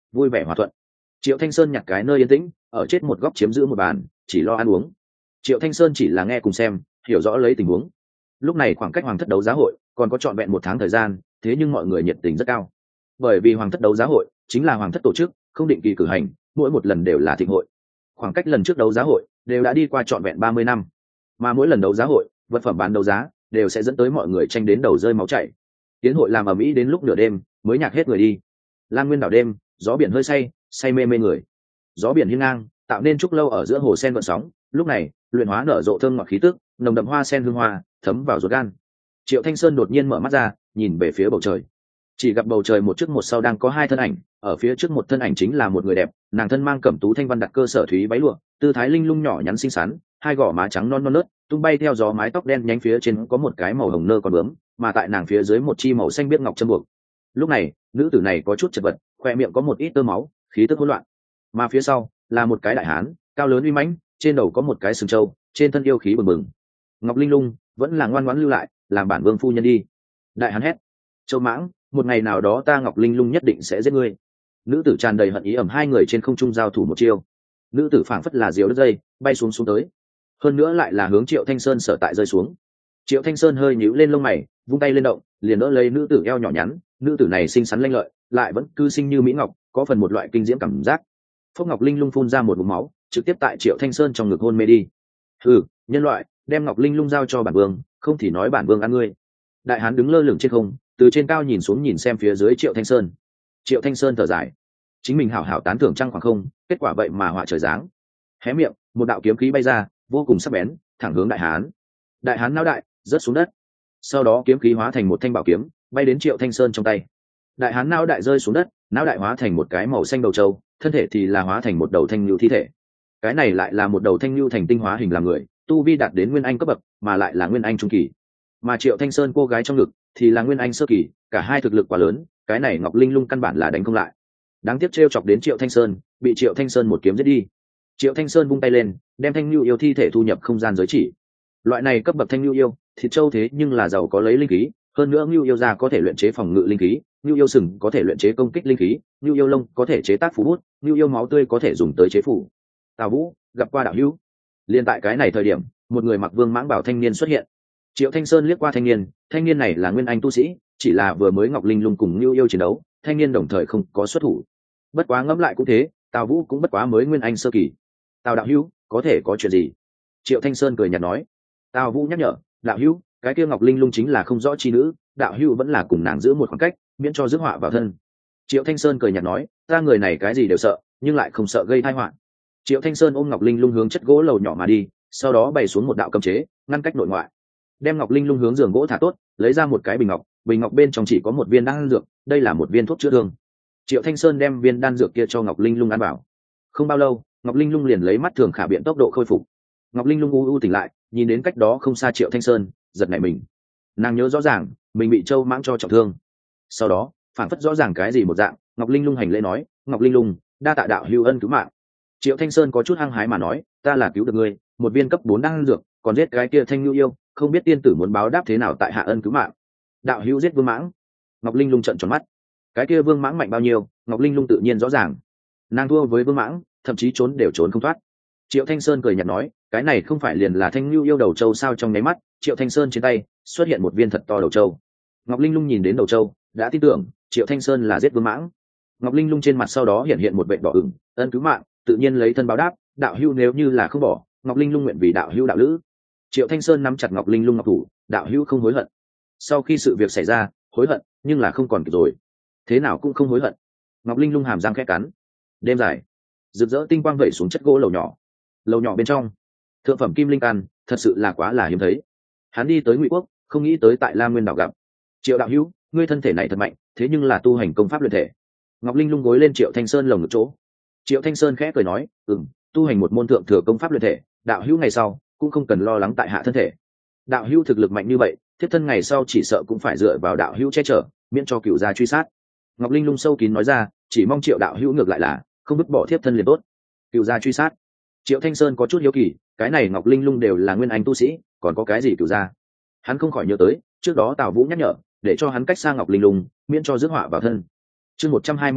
A: vui vẻ hòa thuận. Triệu Thanh Sơn nhặt cái nơi yên tĩnh, ở chết một góc chiếm giữ một bàn, chỉ lo ăn uống. Triệu Thanh Sơn chỉ là nghe cùng xem, hiểu rõ lấy tình huống. Lúc này khoảng cách hoàng thất đấu giá hội còn có trọn vẹn một tháng thời gian, thế nhưng mọi người nhiệt tình rất cao. Bởi vì hoàng thất đấu giá hội chính là hoàng thất tổ chức, không định kỳ cử hành, mỗi một lần đều là thịnh hội. Khoảng cách lần trước đấu giá hội đều đã đi qua trọn vẹn ba mươi năm, mà mỗi lần đấu giá hội, vật phẩm bán đấu giá đều sẽ dẫn tới mọi người tranh đến đầu rơi máu chảy. Tiến hội làm ầm ĩ đến lúc nửa đêm mới nhạc hết người đi. Lam nguyên đảo đêm, gió biển hơi say, say mê mê người. Gió biển hiên ngang, tạo nên trúc lâu ở giữa hồ sen gợn sóng. Lúc này, luyện hóa nở rộ thơm ngọt khí tức, nồng đậm hoa sen hương hoa thấm vào ruột gan. Triệu Thanh Sơn đột nhiên mở mắt ra, nhìn về phía bầu trời. Chỉ gặp bầu trời một trước một sau đang có hai thân ảnh, ở phía trước một thân ảnh chính là một người đẹp, nàng thân mang cẩm tú thanh văn đặt cơ sở thúy váy lụa, tư thái linh lung nhỏ nhắn xinh xắn, hai gò má trắng non non nớt, tung bay theo gió, mái tóc đen nhánh phía trên có một cái màu hồng nơ con bướm, mà tại nàng phía dưới một chi màu xanh biếc ngọc châm buộc. Lúc này, nữ tử này có chút chật vật, khoe miệng có một ít tơ máu, khí tức hỗn loạn. Mà phía sau là một cái đại hán, cao lớn uy mãnh, trên đầu có một cái sừng trâu, trên thân yêu khí bừng bừng. Ngọc Linh Lung vẫn là ngoan ngoãn lưu lại, làm bản vương phu nhân đi. Đại hán hét: Châu Mãng, một ngày nào đó ta Ngọc Linh Lung nhất định sẽ giết ngươi. Nữ tử tràn đầy hận ý ẩm hai người trên không trung giao thủ một chiêu. Nữ tử phảng phất là diều đứt dây, bay xuống xuống tới. Hơn nữa lại là hướng Triệu Thanh Sơn sở tại rơi xuống. Triệu Thanh Sơn hơi nhíu lên lông mày, vung tay lên động, liền đỡ lấy nữ tử eo nhỏ nhắn. Nữ tử này xinh xắn lanh lợi, lại vẫn cư sinh như mỹ ngọc, có phần một loại kinh diễm cảm giác. Phốc Ngọc Linh Lung phun ra một ngụm máu, trực tiếp tại Triệu Thanh Sơn trong ngực hôn mê đi. Hừ, nhân loại, đem Ngọc Linh Lung giao cho bản vương, không thì nói bản vương ăn ngươi. Đại hán đứng lơ lửng trên không, từ trên cao nhìn xuống nhìn xem phía dưới Triệu Thanh Sơn. Triệu Thanh Sơn thở dài, chính mình hảo hảo tán thưởng trăng khoảng không, kết quả vậy mà họa trời giáng. Hé miệng, một đạo kiếm khí bay ra, vô cùng sắc bén, thẳng hướng đại hán. Đại hán náo đại, rớt xuống đất. Sau đó kiếm khí hóa thành một thanh bảo kiếm, bay đến Triệu Thanh Sơn trong tay. Đại hán náo đại rơi xuống đất, náo đại hóa thành một cái màu xanh đầu trâu, thân thể thì là hóa thành một đầu thanh lưu thi thể. Cái này lại là một đầu thanh lưu thành tinh hóa hình làm người, tu vi đạt đến nguyên anh cấp bậc, mà lại là nguyên anh trung kỳ. Mà Triệu Thanh Sơn cô gái trong ngực thì là nguyên anh sơ kỳ, cả hai thực lực quá lớn, cái này Ngọc Linh Lung căn bản là đánh không lại. Đáng tiếc trêu chọc đến Triệu Thanh Sơn, bị Triệu Thanh Sơn một kiếm giết đi. Triệu Thanh Sơn vung tay lên, đem thanh lưu yêu thi thể thu nhập không gian giới chỉ. Loại này cấp bậc thanh lưu yêu, thịt châu thế nhưng là giàu có lấy linh khí, hơn nữa lưu yêu da có thể luyện chế phòng ngự linh khí, lưu yêu sừng có thể luyện chế công kích linh khí, lưu yêu lông có thể chế tác phù bút, lưu yêu máu tươi có thể dùng tới chế phủ. Tào Vũ gặp qua đạo hữu. Liên tại cái này thời điểm, một người mặc vương mãng bảo thanh niên xuất hiện. Triệu Thanh Sơn liếc qua thanh niên, thanh niên này là nguyên anh tu sĩ, chỉ là vừa mới Ngọc Linh Lung cùng lưu yêu chiến đấu, thanh niên đồng thời không có xuất thủ. Bất quá ngẫm lại cũng thế, Tào Vũ cũng bất quá mới nguyên anh sơ kỳ. Tào đạo hữu, có thể có chuyện gì? Triệu Thanh Sơn cười nhạt nói. Tào Vũ nhắc nhở, đạo hữu, cái kia Ngọc Linh Lung chính là không rõ chi nữ, đạo hữu vẫn là cùng nàng giữ một khoảng cách, miễn cho rước họa vào thân. Triệu Thanh Sơn cười nhạt nói, ta người này cái gì đều sợ, nhưng lại không sợ gây tai họa. Triệu Thanh Sơn ôm Ngọc Linh Lung hướng chất gỗ lầu nhỏ mà đi, sau đó bày xuống một đạo cấm chế, ngăn cách nội ngoại. Đem Ngọc Linh Lung hướng giường gỗ thả tốt, lấy ra một cái bình ngọc, bình ngọc bên trong chỉ có một viên đan dược, đây là một viên thuốc chữa thương. Triệu Thanh Sơn đem viên đan dược kia cho Ngọc Linh Lung ăn vào. Không bao lâu, Ngọc Linh Lung liền lấy mắt thường khả biện tốc độ khôi phục. Ngọc Linh Lung u u tỉnh lại, nhìn đến cách đó không xa Triệu Thanh Sơn, giật nảy mình. Nàng nhớ rõ ràng, mình bị Châu Mãng cho trọng thương. Sau đó, phản phất rõ ràng cái gì một dạng, Ngọc Linh Lung hành lễ nói, Ngọc Linh Lung, đa tạ đạo hữu ân cứu mạng. Triệu Thanh Sơn có chút hăng hái mà nói, ta là cứu được ngươi, một viên cấp bốn đan dược, còn giết cái kia Thanh Nhu yêu, không biết tiên tử muốn báo đáp thế nào tại hạ ân cứu mạng. Đạo hữu giết Vương Mãng. Ngọc Linh Lung trợn tròn mắt. Cái kia Vương Mãng mạnh bao nhiêu, Ngọc Linh Lung tự nhiên rõ ràng. Nàng thua với Vương Mãng, thậm chí trốn đều trốn không thoát. Triệu Thanh Sơn cười nhạt nói, cái này không phải liền là Thanh Nhu yêu đầu châu sao? Trong nháy mắt, Triệu Thanh Sơn trên tay xuất hiện một viên thật to đầu châu. Ngọc Linh Lung nhìn đến đầu châu, đã tin tưởng Triệu Thanh Sơn là giết Vương Mãng. Ngọc Linh Lung trên mặt sau đó hiện hiện một vệt đỏ ửng, ân cứu mạng, tự nhiên lấy thân báo đáp, đạo hữu nếu như là không bỏ, Ngọc Linh Lung nguyện vì đạo hữu đạo lữ. Triệu Thanh Sơn nắm chặt Ngọc Linh Lung ngọc thủ, đạo hữu không hối hận. Sau khi sự việc xảy ra, hối hận, nhưng là không còn kịp rồi. Thế nào cũng không hối hận. Ngọc Linh Lung hàm răng khẽ cắn. Đêm dài, rực rỡ tinh quang vẩy xuống chất gỗ lầu nhỏ. Lầu nhỏ bên trong, thượng phẩm kim linh căn, thật sự là quá là hiếm thấy. Hắn đi tới Ngụy Quốc, không nghĩ tới tại Lam Nguyên đảo gặp. Triệu đạo hữu, ngươi thân thể này thật mạnh, thế nhưng là tu hành công pháp luyện thể. Ngọc Linh Lung gối lên Triệu Thanh Sơn lồng ngực chỗ. Triệu Thanh Sơn khẽ cười nói, ừm, tu hành một môn thượng thừa công pháp luyện thể, đạo hữu ngày sau cũng không cần lo lắng tại hạ thân thể. Đạo hữu thực lực mạnh như vậy, thiếp thân ngày sau chỉ sợ cũng phải dựa vào đạo hữu che chở, miễn cho cửu gia truy sát. Ngọc Linh Lung sâu kín nói ra, chỉ mong Triệu đạo hữu ngược lại là không vứt bỏ thiếp thân liền tốt. Cửu gia truy sát. Triệu Thanh Sơn có chút hiếu kỳ, cái này Ngọc Linh Lung đều là nguyên anh tu sĩ, còn có cái gì cửu gia? Hắn không khỏi nhớ tới, trước đó Tào Vũ nhắc nhở, để cho hắn cách xa Ngọc Linh Lung, miễn cho rước họa vào thân. Chương một trăm hai mươi lăm,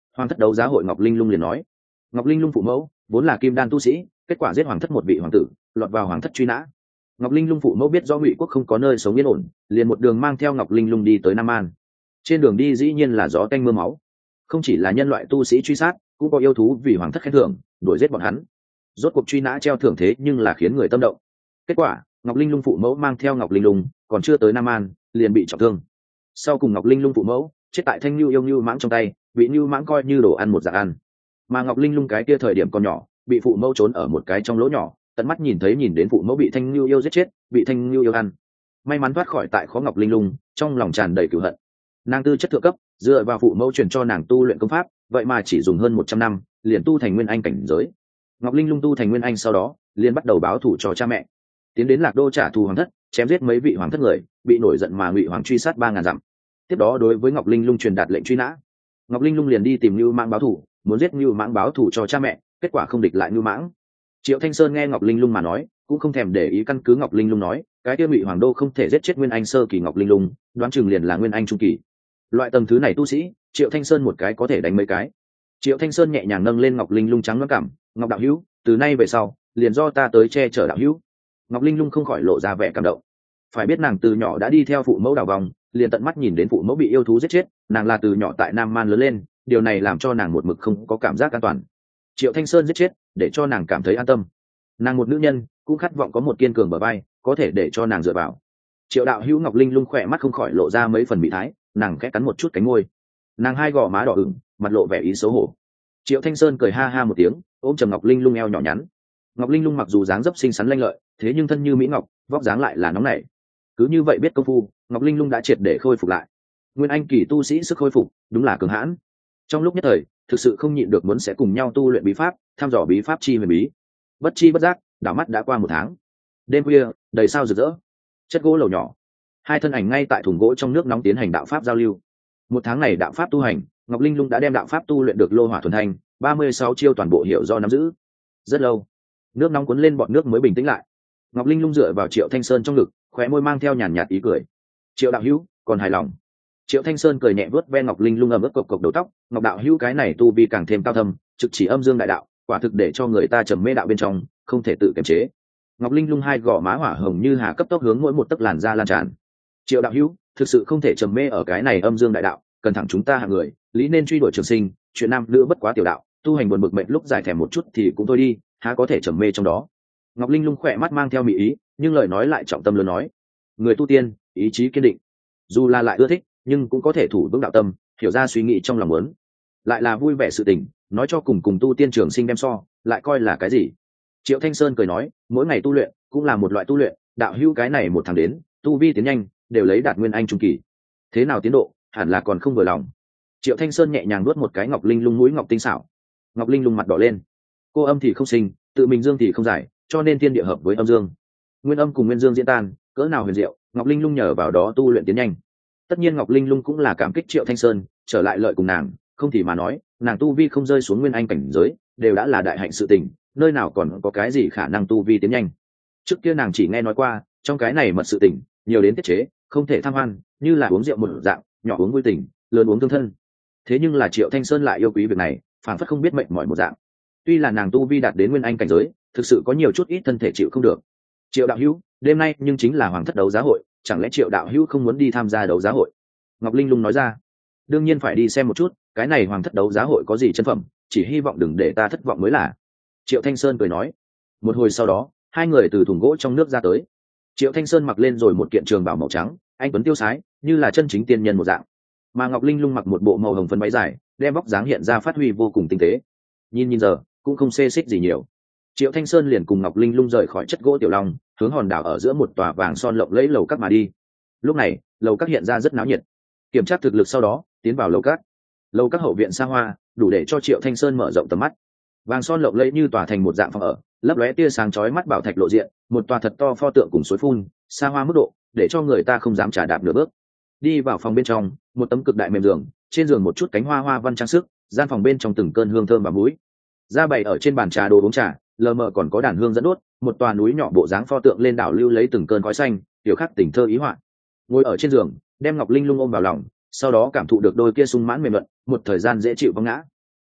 A: Hoàng thất đấu giá hội Ngọc Linh Lung liền nói, Ngọc Linh Lung phụ mẫu vốn là kim đan tu sĩ, kết quả giết hoàng thất một vị hoàng tử, lọt vào hoàng thất truy nã. Ngọc Linh Lung phụ mẫu biết do Ngụy quốc không có nơi sống yên ổn, liền một đường mang theo Ngọc Linh Lung đi tới Nam An. Trên đường đi dĩ nhiên là gió tanh mưa máu, không chỉ là nhân loại tu sĩ truy sát, cũng có yêu thú vì hoàng thất khen thưởng đuổi giết bọn hắn. Rốt cuộc truy nã treo thưởng thế nhưng là khiến người tâm động. Kết quả Ngọc Linh Lung phụ mẫu mang theo Ngọc Linh Lung còn chưa tới Nam An liền bị trọng thương. Sau cùng Ngọc Linh Lung phụ mẫu chết tại thanh lưu yêu lưu mãng trong tay, bị lưu mãng coi như đồ ăn một dạng ăn. Mà Ngọc Linh Lung cái kia thời điểm còn nhỏ, bị phụ mẫu trốn ở một cái trong lỗ nhỏ, tận mắt nhìn thấy nhìn đến phụ mẫu bị thanh lưu yêu giết chết, bị thanh lưu yêu ăn. May mắn thoát khỏi tại khó Ngọc Linh Lung trong lòng tràn đầy cửu hận. Nàng tư chất thượng cấp, dựa vào phụ mẫu truyền cho nàng tu luyện công pháp, vậy mà chỉ dùng hơn một trăm năm liền tu thành nguyên anh cảnh giới. Ngọc Linh Lung tu thành nguyên anh sau đó liền bắt đầu báo thù cho cha mẹ, tiến đến Lạc Đô trả thù hoàng thất, chém giết mấy vị hoàng thất người, bị nổi giận mà Ngụy hoàng truy sát ba ngàn dặm. Tiếp đó đối với Ngọc Linh Lung truyền đạt lệnh truy nã. Ngọc Linh Lung liền đi tìm Nưu Mãng báo thù, muốn giết Nưu Mãng báo thù cho cha mẹ, kết quả không địch lại Nưu Mãng. Triệu Thanh Sơn nghe Ngọc Linh Lung mà nói, cũng không thèm để ý, căn cứ Ngọc Linh Lung nói, cái kia Ngụy hoàng đô không thể giết chết nguyên anh sơ kỳ Ngọc Linh Lung, đoán chừng liền là nguyên anh trung kỳ. Loại tầng thứ này tu sĩ, Triệu Thanh Sơn một cái có thể đánh mấy cái. Triệu Thanh Sơn nhẹ nhàng nâng lên Ngọc Linh Lung trắng nõn cảm, Ngọc đạo hữu, từ nay về sau liền do ta tới che chở đạo hữu. Ngọc Linh Lung không khỏi lộ ra vẻ cảm động. Phải biết nàng từ nhỏ đã đi theo phụ mẫu đào vòng, liền tận mắt nhìn đến phụ mẫu bị yêu thú giết chết, nàng là từ nhỏ tại Nam Man lớn lên, điều này làm cho nàng một mực không có cảm giác an toàn. Triệu Thanh Sơn giết chết để cho nàng cảm thấy an tâm. Nàng một nữ nhân cũng khát vọng có một kiên cường bờ vai có thể để cho nàng dựa vào. Triệu đạo hữu, Ngọc Linh Lung khỏe mắt không khỏi lộ ra mấy phần bị thái, nàng khẽ cắn một chút cánh môi, nàng hai gò má đỏ ửng, mặt lộ vẻ ý xấu hổ. Triệu Thanh Sơn cười ha ha một tiếng, ôm chầm Ngọc Linh Lung eo nhỏ nhắn. Ngọc Linh Lung mặc dù dáng dấp xinh xắn lanh lợi, thế nhưng thân như mỹ ngọc, vóc dáng lại là nóng nảy. Cứ như vậy biết công phu, Ngọc Linh Lung đã triệt để khôi phục lại. Nguyên anh kỳ tu sĩ sức khôi phục đúng là cường hãn. Trong lúc nhất thời, thực sự không nhịn được muốn sẽ cùng nhau tu luyện bí pháp, thăm dò bí pháp chi huyền bí. Bất chi bất giác, đảo mắt đã qua một tháng. Đêm khuya, đầy sao rực rỡ. Chất gỗ lầu nhỏ, hai thân ảnh ngay tại thùng gỗ trong nước nóng tiến hành đạo pháp giao lưu. Một tháng này đạo pháp tu hành, Ngọc Linh Lung đã đem đạo pháp tu luyện được lô hỏa thuần thanh, ba mươi sáu chiêu toàn bộ hiểu do nắm giữ. Rất lâu, nước nóng cuốn lên bọt nước mới bình tĩnh lại. Ngọc Linh Lung dựa vào Triệu Thanh Sơn trong ngực, khóe môi mang theo nhàn nhạt ý cười. Triệu đạo hữu, còn hài lòng? Triệu Thanh Sơn cười nhẹ vuốt ve Ngọc Linh Lung ẩm ướt cộc cộc đầu tóc. Ngọc đạo hữu cái này tu vi càng thêm cao thâm, trực chỉ âm dương đại đạo, quả thực để cho người ta trầm mê đạo bên trong, không thể tự kiềm chế. Ngọc Linh Lung hai gò má hỏa hồng như hà cấp tốc hướng mỗi một tấc làn da lan tràn. Triệu đạo hữu, thực sự không thể trầm mê ở cái này âm dương đại đạo, cần thẳng chúng ta hạng người, lý nên truy đuổi trường sinh, chuyện nam nữ bất quá tiểu đạo, tu hành buồn bực mệnh lúc dài thèm một chút thì cũng thôi đi, há có thể trầm mê trong đó. Ngọc Linh Lung khỏe mắt mang theo mỹ ý, nhưng lời nói lại trọng tâm lớn nói, người tu tiên ý chí kiên định, dù là lại ưa thích nhưng cũng có thể thủ vững đạo tâm, hiểu ra suy nghĩ trong lòng muốn, lại là vui vẻ sự tình, nói cho cùng cùng tu tiên trường sinh đem so, lại coi là cái gì. Triệu Thanh Sơn cười nói, mỗi ngày tu luyện cũng là một loại tu luyện, đạo hữu cái này một tháng đến tu vi tiến nhanh, đều lấy đạt nguyên anh trung kỳ, thế nào tiến độ hẳn là còn không vừa lòng. Triệu Thanh Sơn nhẹ nhàng nuốt một cái Ngọc Linh Lung mũi ngọc tinh xảo. Ngọc Linh Lung mặt đỏ lên, cô âm thì không sinh, tự mình dương thì không giải, cho nên thiên địa hợp với âm dương, nguyên âm cùng nguyên dương diễn tan, cỡ nào huyền diệu, Ngọc Linh Lung nhờ vào đó tu luyện tiến nhanh. Tất nhiên Ngọc Linh Lung cũng là cảm kích Triệu Thanh Sơn trở lại lợi cùng nàng, không thì mà nói nàng tu vi không rơi xuống nguyên anh cảnh giới đều đã là đại hạnh sự tình, nơi nào còn có cái gì khả năng tu vi tiến nhanh. Trước kia nàng chỉ nghe nói qua, trong cái này mật sự tình nhiều đến tiết chế, không thể tham hoan, như là uống rượu một dạng, nhỏ uống vui tình, lớn uống thương thân. Thế nhưng là Triệu Thanh Sơn lại yêu quý việc này, phản phất không biết mệnh mỏi một dạng. Tuy là nàng tu vi đạt đến nguyên anh cảnh giới, thực sự có nhiều chút ít thân thể chịu không được. Triệu đạo hữu, đêm nay nhưng chính là hoàng thất đấu giá hội, chẳng lẽ Triệu đạo hữu không muốn đi tham gia đấu giá hội? Ngọc Linh Lung nói ra, đương nhiên phải đi xem một chút, cái này hoàng thất đấu giá hội có gì chân phẩm, chỉ hy vọng đừng để ta thất vọng mới là. Triệu Thanh Sơn cười nói. Một hồi sau đó, hai người từ thùng gỗ trong nước ra tới. Triệu Thanh Sơn mặc lên rồi một kiện trường bào màu trắng, anh tuấn tiêu sái, như là chân chính tiên nhân một dạng. Mà Ngọc Linh Lung mặc một bộ màu hồng phấn váy dài, đem vóc dáng hiện ra phát huy vô cùng tinh tế. Nhìn nhìn giờ, cũng không xê xích gì nhiều. Triệu Thanh Sơn liền cùng Ngọc Linh Lung rời khỏi chất gỗ tiểu long, hướng hòn đảo ở giữa một tòa vàng son lộng lẫy lầu các mà đi. Lúc này, lầu các hiện ra rất náo nhiệt. Kiểm tra thực lực sau đó, tiến vào lầu các. Lầu các hậu viện xa hoa, đủ để cho Triệu Thanh Sơn mở rộng tầm mắt. Vàng son lộng lẫy như tòa thành một dạng phòng ở, lấp lóe tia sáng chói mắt bảo thạch lộ diện, một tòa thật to pho tượng cùng suối phun, xa hoa mức độ, để cho người ta không dám trà đạp nửa bước. Đi vào phòng bên trong, một tấm cực đại mềm giường, trên giường một chút cánh hoa hoa văn trang sức, gian phòng bên trong từng cơn hương thơm và mũi. Ra bày ở trên bàn trà đồ uống trà, lờ mờ còn có đàn hương dẫn đốt, một tòa núi nhỏ bộ dáng pho tượng lên đảo lưu lấy từng cơn khói xanh, tiểu khắc tình thơ ý họa. Ngồi ở trên giường, đem Ngọc Linh Lung ôm vào lòng, sau đó cảm thụ được đôi kia sung mãn mềm mượt, một thời gian dễ chịu vắng ngã.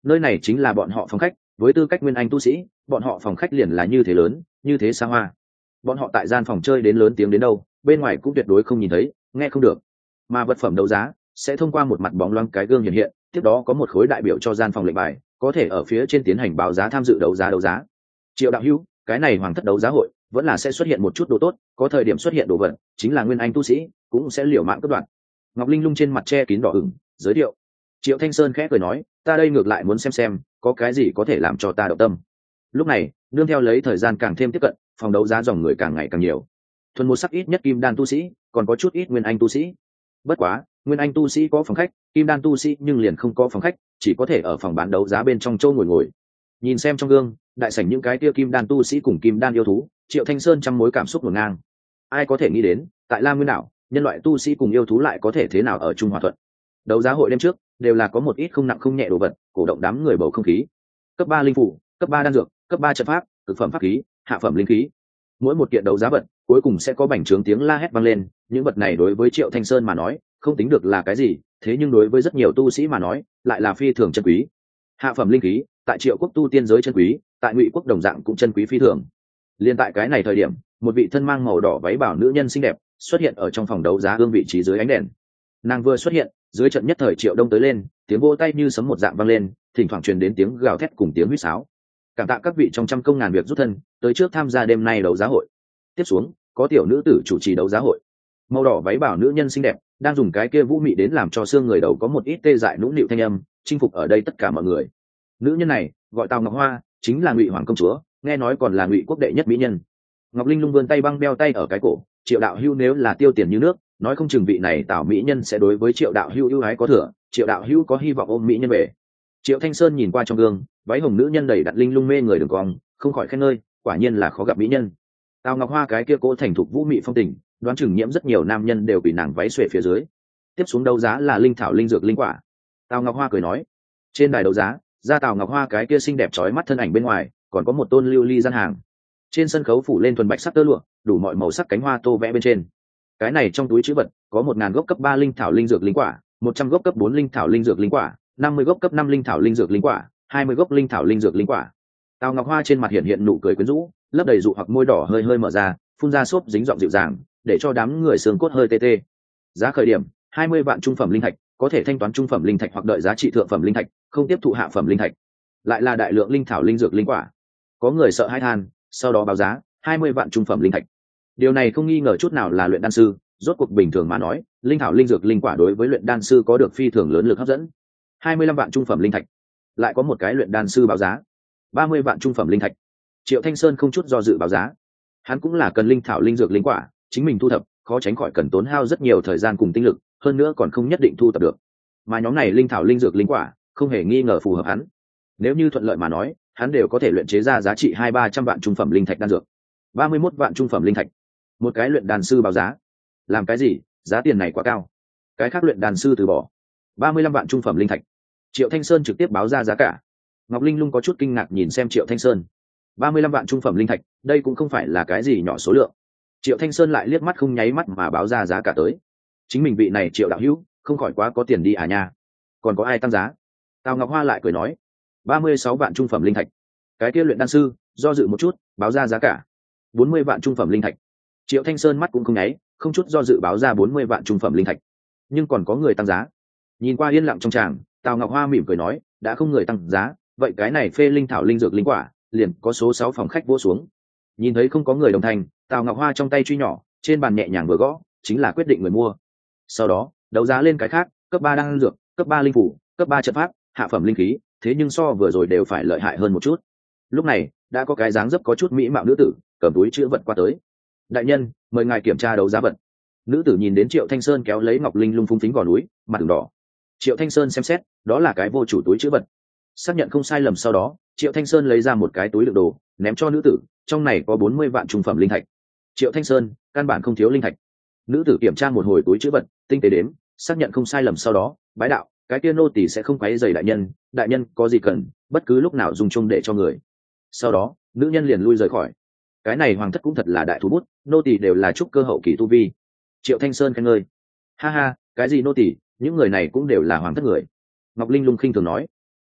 A: nơi này chính là bọn họ phòng khách, với tư cách nguyên anh tu sĩ bọn họ phòng khách liền là như thế lớn, như thế xa hoa. Bọn họ tại gian phòng chơi đến lớn tiếng đến đâu, bên ngoài cũng tuyệt đối không nhìn thấy, nghe không được. Mà vật phẩm đấu giá sẽ thông qua một mặt bóng loáng cái gương hiện hiện, tiếp đó có một khối đại biểu cho gian phòng lệnh bài, có thể ở phía trên tiến hành báo giá tham dự đấu giá đấu giá. Triệu đạo hữu, cái này hoàng thất đấu giá hội vẫn là sẽ xuất hiện một chút đồ tốt, có thời điểm xuất hiện đồ vật chính là nguyên anh tu sĩ cũng sẽ liều mạng cất đoạn. Ngọc Linh Lung trên mặt che kín đỏ ửng, giới thiệu. Triệu Thanh Sơn khẽ cười nói, ta đây ngược lại muốn xem xem có cái gì có thể làm cho ta động tâm. Lúc này nương theo lấy thời gian càng thêm tiếp cận, phòng đấu giá dòng người càng ngày càng nhiều. Thuần một sắc ít nhất kim đan tu sĩ, còn có chút ít nguyên anh tu sĩ. Bất quá nguyên anh tu sĩ có phòng khách, kim đan tu sĩ nhưng liền không có phòng khách, chỉ có thể ở phòng bán đấu giá bên trong châu ngồi ngồi. Nhìn xem trong gương đại sảnh những cái tia kim đan tu sĩ cùng kim đan yêu thú, Triệu Thanh Sơn trăm mối cảm xúc ngổn ngang. Ai có thể nghĩ đến tại Lam Nguyên đảo, nhân loại tu sĩ cùng yêu thú lại có thể thế nào ở chung hòa thuận. Đấu giá hội đêm trước đều là có một ít không nặng không nhẹ đồ vật, cổ động đám người bầu không khí. Cấp ba linh phủ, cấp ba đan dược, cấp ba trận pháp, cực phẩm pháp khí, hạ phẩm linh khí. Mỗi một kiện đấu giá vật cuối cùng sẽ có bành trướng tiếng la hét vang lên, những vật này đối với Triệu Thanh Sơn mà nói không tính được là cái gì, thế nhưng đối với rất nhiều tu sĩ mà nói lại là phi thường chân quý. Hạ phẩm linh khí tại Triệu quốc tu tiên giới chân quý, tại Ngụy quốc đồng dạng cũng chân quý phi thường. Liên tại cái này thời điểm, một vị thân mang màu đỏ váy bảo nữ nhân xinh đẹp xuất hiện ở trong phòng đấu giá hương vị trí dưới ánh đèn. Nàng vừa xuất hiện, dưới trận nhất thời Triệu Đông tới lên, tiếng vỗ tay như sấm một dạng vang lên, thỉnh thoảng truyền đến tiếng gào thét cùng tiếng huýt sáo. Cảm tạ các vị trong trăm công ngàn việc rút thân tới trước tham gia đêm nay đấu giá hội. Tiếp xuống có tiểu nữ tử chủ trì đấu giá hội. Màu đỏ váy bảo nữ nhân xinh đẹp đang dùng cái kia vũ mị đến làm cho xương người đầu có một ít tê dại nũng nịu thanh âm, chinh phục ở đây tất cả mọi người. Nữ nhân này gọi Tào Ngọc Hoa, chính là Ngụy hoàng công chúa, nghe nói còn là Ngụy quốc đệ nhất mỹ nhân. Ngọc Linh Lung vươn tay băng beo tay ở cái cổ, Triệu đạo hữu nếu là tiêu tiền như nước, nói không chừng vị này Tào mỹ nhân sẽ đối với Triệu đạo hữu ưu ái có thừa, Triệu đạo hữu có hy vọng ôm mỹ nhân về. Triệu Thanh Sơn nhìn qua trong gương, váy hồng nữ nhân đầy đặn linh lung mê người đường cong, không khỏi khen ngợi, quả nhiên là khó gặp mỹ nhân. Tào Ngọc Hoa cái kia cố thành thục vũ mị phong tình, đoán chừng nhiễm rất nhiều nam nhân đều bị nàng váy xuề phía dưới. Tiếp xuống đấu giá là linh thảo linh dược linh quả. Tào Ngọc Hoa cười nói, trên đài đấu giá, ra Tào Ngọc Hoa cái kia xinh đẹp chói mắt thân ảnh bên ngoài, còn có một tôn lưu ly gian hàng. Trên sân khấu phủ lên thuần bạch sắc tơ lụa, đủ mọi màu sắc cánh hoa tô vẽ bên trên. Cái này trong túi trữ vật có một ngàn gốc cấp ba linh thảo linh dược linh quả, một trăm gốc cấp bốn linh thảo linh dược linh quả, năm mươi gốc cấp năm linh thảo linh dược linh quả, hai mươi gốc linh thảo linh dược linh quả. Tào Ngọc Hoa trên mặt hiện hiện nụ cười quyến rũ, lấp đầy dụ hoặc môi đỏ hơi hơi mở ra, phun ra xốp dính giọng dịu dàng, để cho đám người xương cốt hơi tê tê. Giá khởi điểm hai mươi vạn trung phẩm linh thạch, có thể thanh toán trung phẩm linh thạch hoặc đợi giá trị thượng phẩm linh thạch, không tiếp thụ hạ phẩm linh thạch. Lại là đại lượng linh thảo linh dược linh quả. Có người sợ hãi than, sau đó báo giá hai mươi vạn trung phẩm linh thạch. Điều này không nghi ngờ chút nào là luyện đan sư, rốt cuộc bình thường mà nói, linh thảo linh dược linh quả đối với luyện đan sư có được phi thường lớn lực hấp dẫn. hai mươi lăm vạn trung phẩm linh thạch. Lại có một cái luyện đan sư báo giá ba mươi vạn trung phẩm linh thạch. Triệu Thanh Sơn không chút do dự báo giá. Hắn cũng là cần linh thảo linh dược linh quả, chính mình thu thập, khó tránh khỏi cần tốn hao rất nhiều thời gian cùng tinh lực, hơn nữa còn không nhất định thu thập được. Mà nhóm này linh thảo linh dược linh quả, không hề nghi ngờ phù hợp hắn. Nếu như thuận lợi mà nói, hắn đều có thể luyện chế ra giá trị hai ba trăm vạn trung phẩm linh thạch đan dược. ba mươi mốt vạn trung phẩm linh thạch. Một cái luyện đan sư báo giá. Làm cái gì? Giá tiền này quá cao. Cái khác luyện đan sư từ bỏ. ba mươi lăm vạn trung phẩm linh thạch. Triệu Thanh Sơn trực tiếp báo ra giá cả. Ngọc Linh Lung có chút kinh ngạc nhìn xem Triệu Thanh Sơn. ba mươi lăm vạn trung phẩm linh thạch, đây cũng không phải là cái gì nhỏ số lượng. Triệu Thanh Sơn lại liếc mắt không nháy mắt mà báo ra giá cả tới. Chính mình vị này Triệu đạo hữu, không khỏi quá có tiền đi à nha. Còn có ai tăng giá? Tào Ngọc Hoa lại cười nói, ba mươi sáu vạn trung phẩm linh thạch. Cái kia luyện đan sư do dự một chút, báo ra giá cả bốn mươi vạn trung phẩm linh thạch. Triệu Thanh Sơn mắt cũng không nháy, không chút do dự báo ra bốn mươi vạn trung phẩm linh thạch. Nhưng còn có người tăng giá. Nhìn qua yên lặng trong tràng, Tào Ngọc Hoa mỉm cười nói, đã không người tăng giá, vậy cái này phê linh thảo linh dược linh quả, liền có số sáu phòng khách vỗ xuống. Nhìn thấy không có người đồng thành, Tào Ngọc Hoa trong tay truy nhỏ, trên bàn nhẹ nhàng vừa gõ, chính là quyết định người mua. Sau đó, đấu giá lên cái khác, cấp ba đan dược, cấp ba linh phủ, cấp ba trận pháp, hạ phẩm linh khí, thế nhưng so vừa rồi đều phải lợi hại hơn một chút. Lúc này, đã có cái dáng dấp có chút mỹ mạo nữ tử, cầm túi chữ vật qua tới. Đại nhân, mời ngài kiểm tra đấu giá vật. Nữ tử nhìn đến Triệu Thanh Sơn kéo lấy Ngọc Linh Lung phúng phính gò núi, mặt ửng đỏ. Triệu Thanh Sơn xem xét, đó là cái vô chủ túi chữ vật. Xác nhận không sai lầm sau đó, Triệu Thanh Sơn lấy ra một cái túi đựng đồ, ném cho nữ tử, trong này có bốn mươi vạn trung phẩm linh thạch. Triệu Thanh Sơn, căn bản không thiếu linh thạch. Nữ tử kiểm tra một hồi túi chữ vật, tinh tế đếm, xác nhận không sai lầm sau đó, bái đạo, cái kia nô tỳ sẽ không quấy rầy đại nhân, đại nhân có gì cần, bất cứ lúc nào dùng chung để cho người. Sau đó, nữ nhân liền lui rời khỏi. Cái này hoàng thất cũng thật là đại thú bút, nô tỳ đều là trúc cơ hậu kỳ tu vi. Triệu Thanh Sơn khen ngợi. Ha ha, cái gì nô tỳ, những người này cũng đều là hoàng thất người. Ngọc Linh Lung khinh thường nói.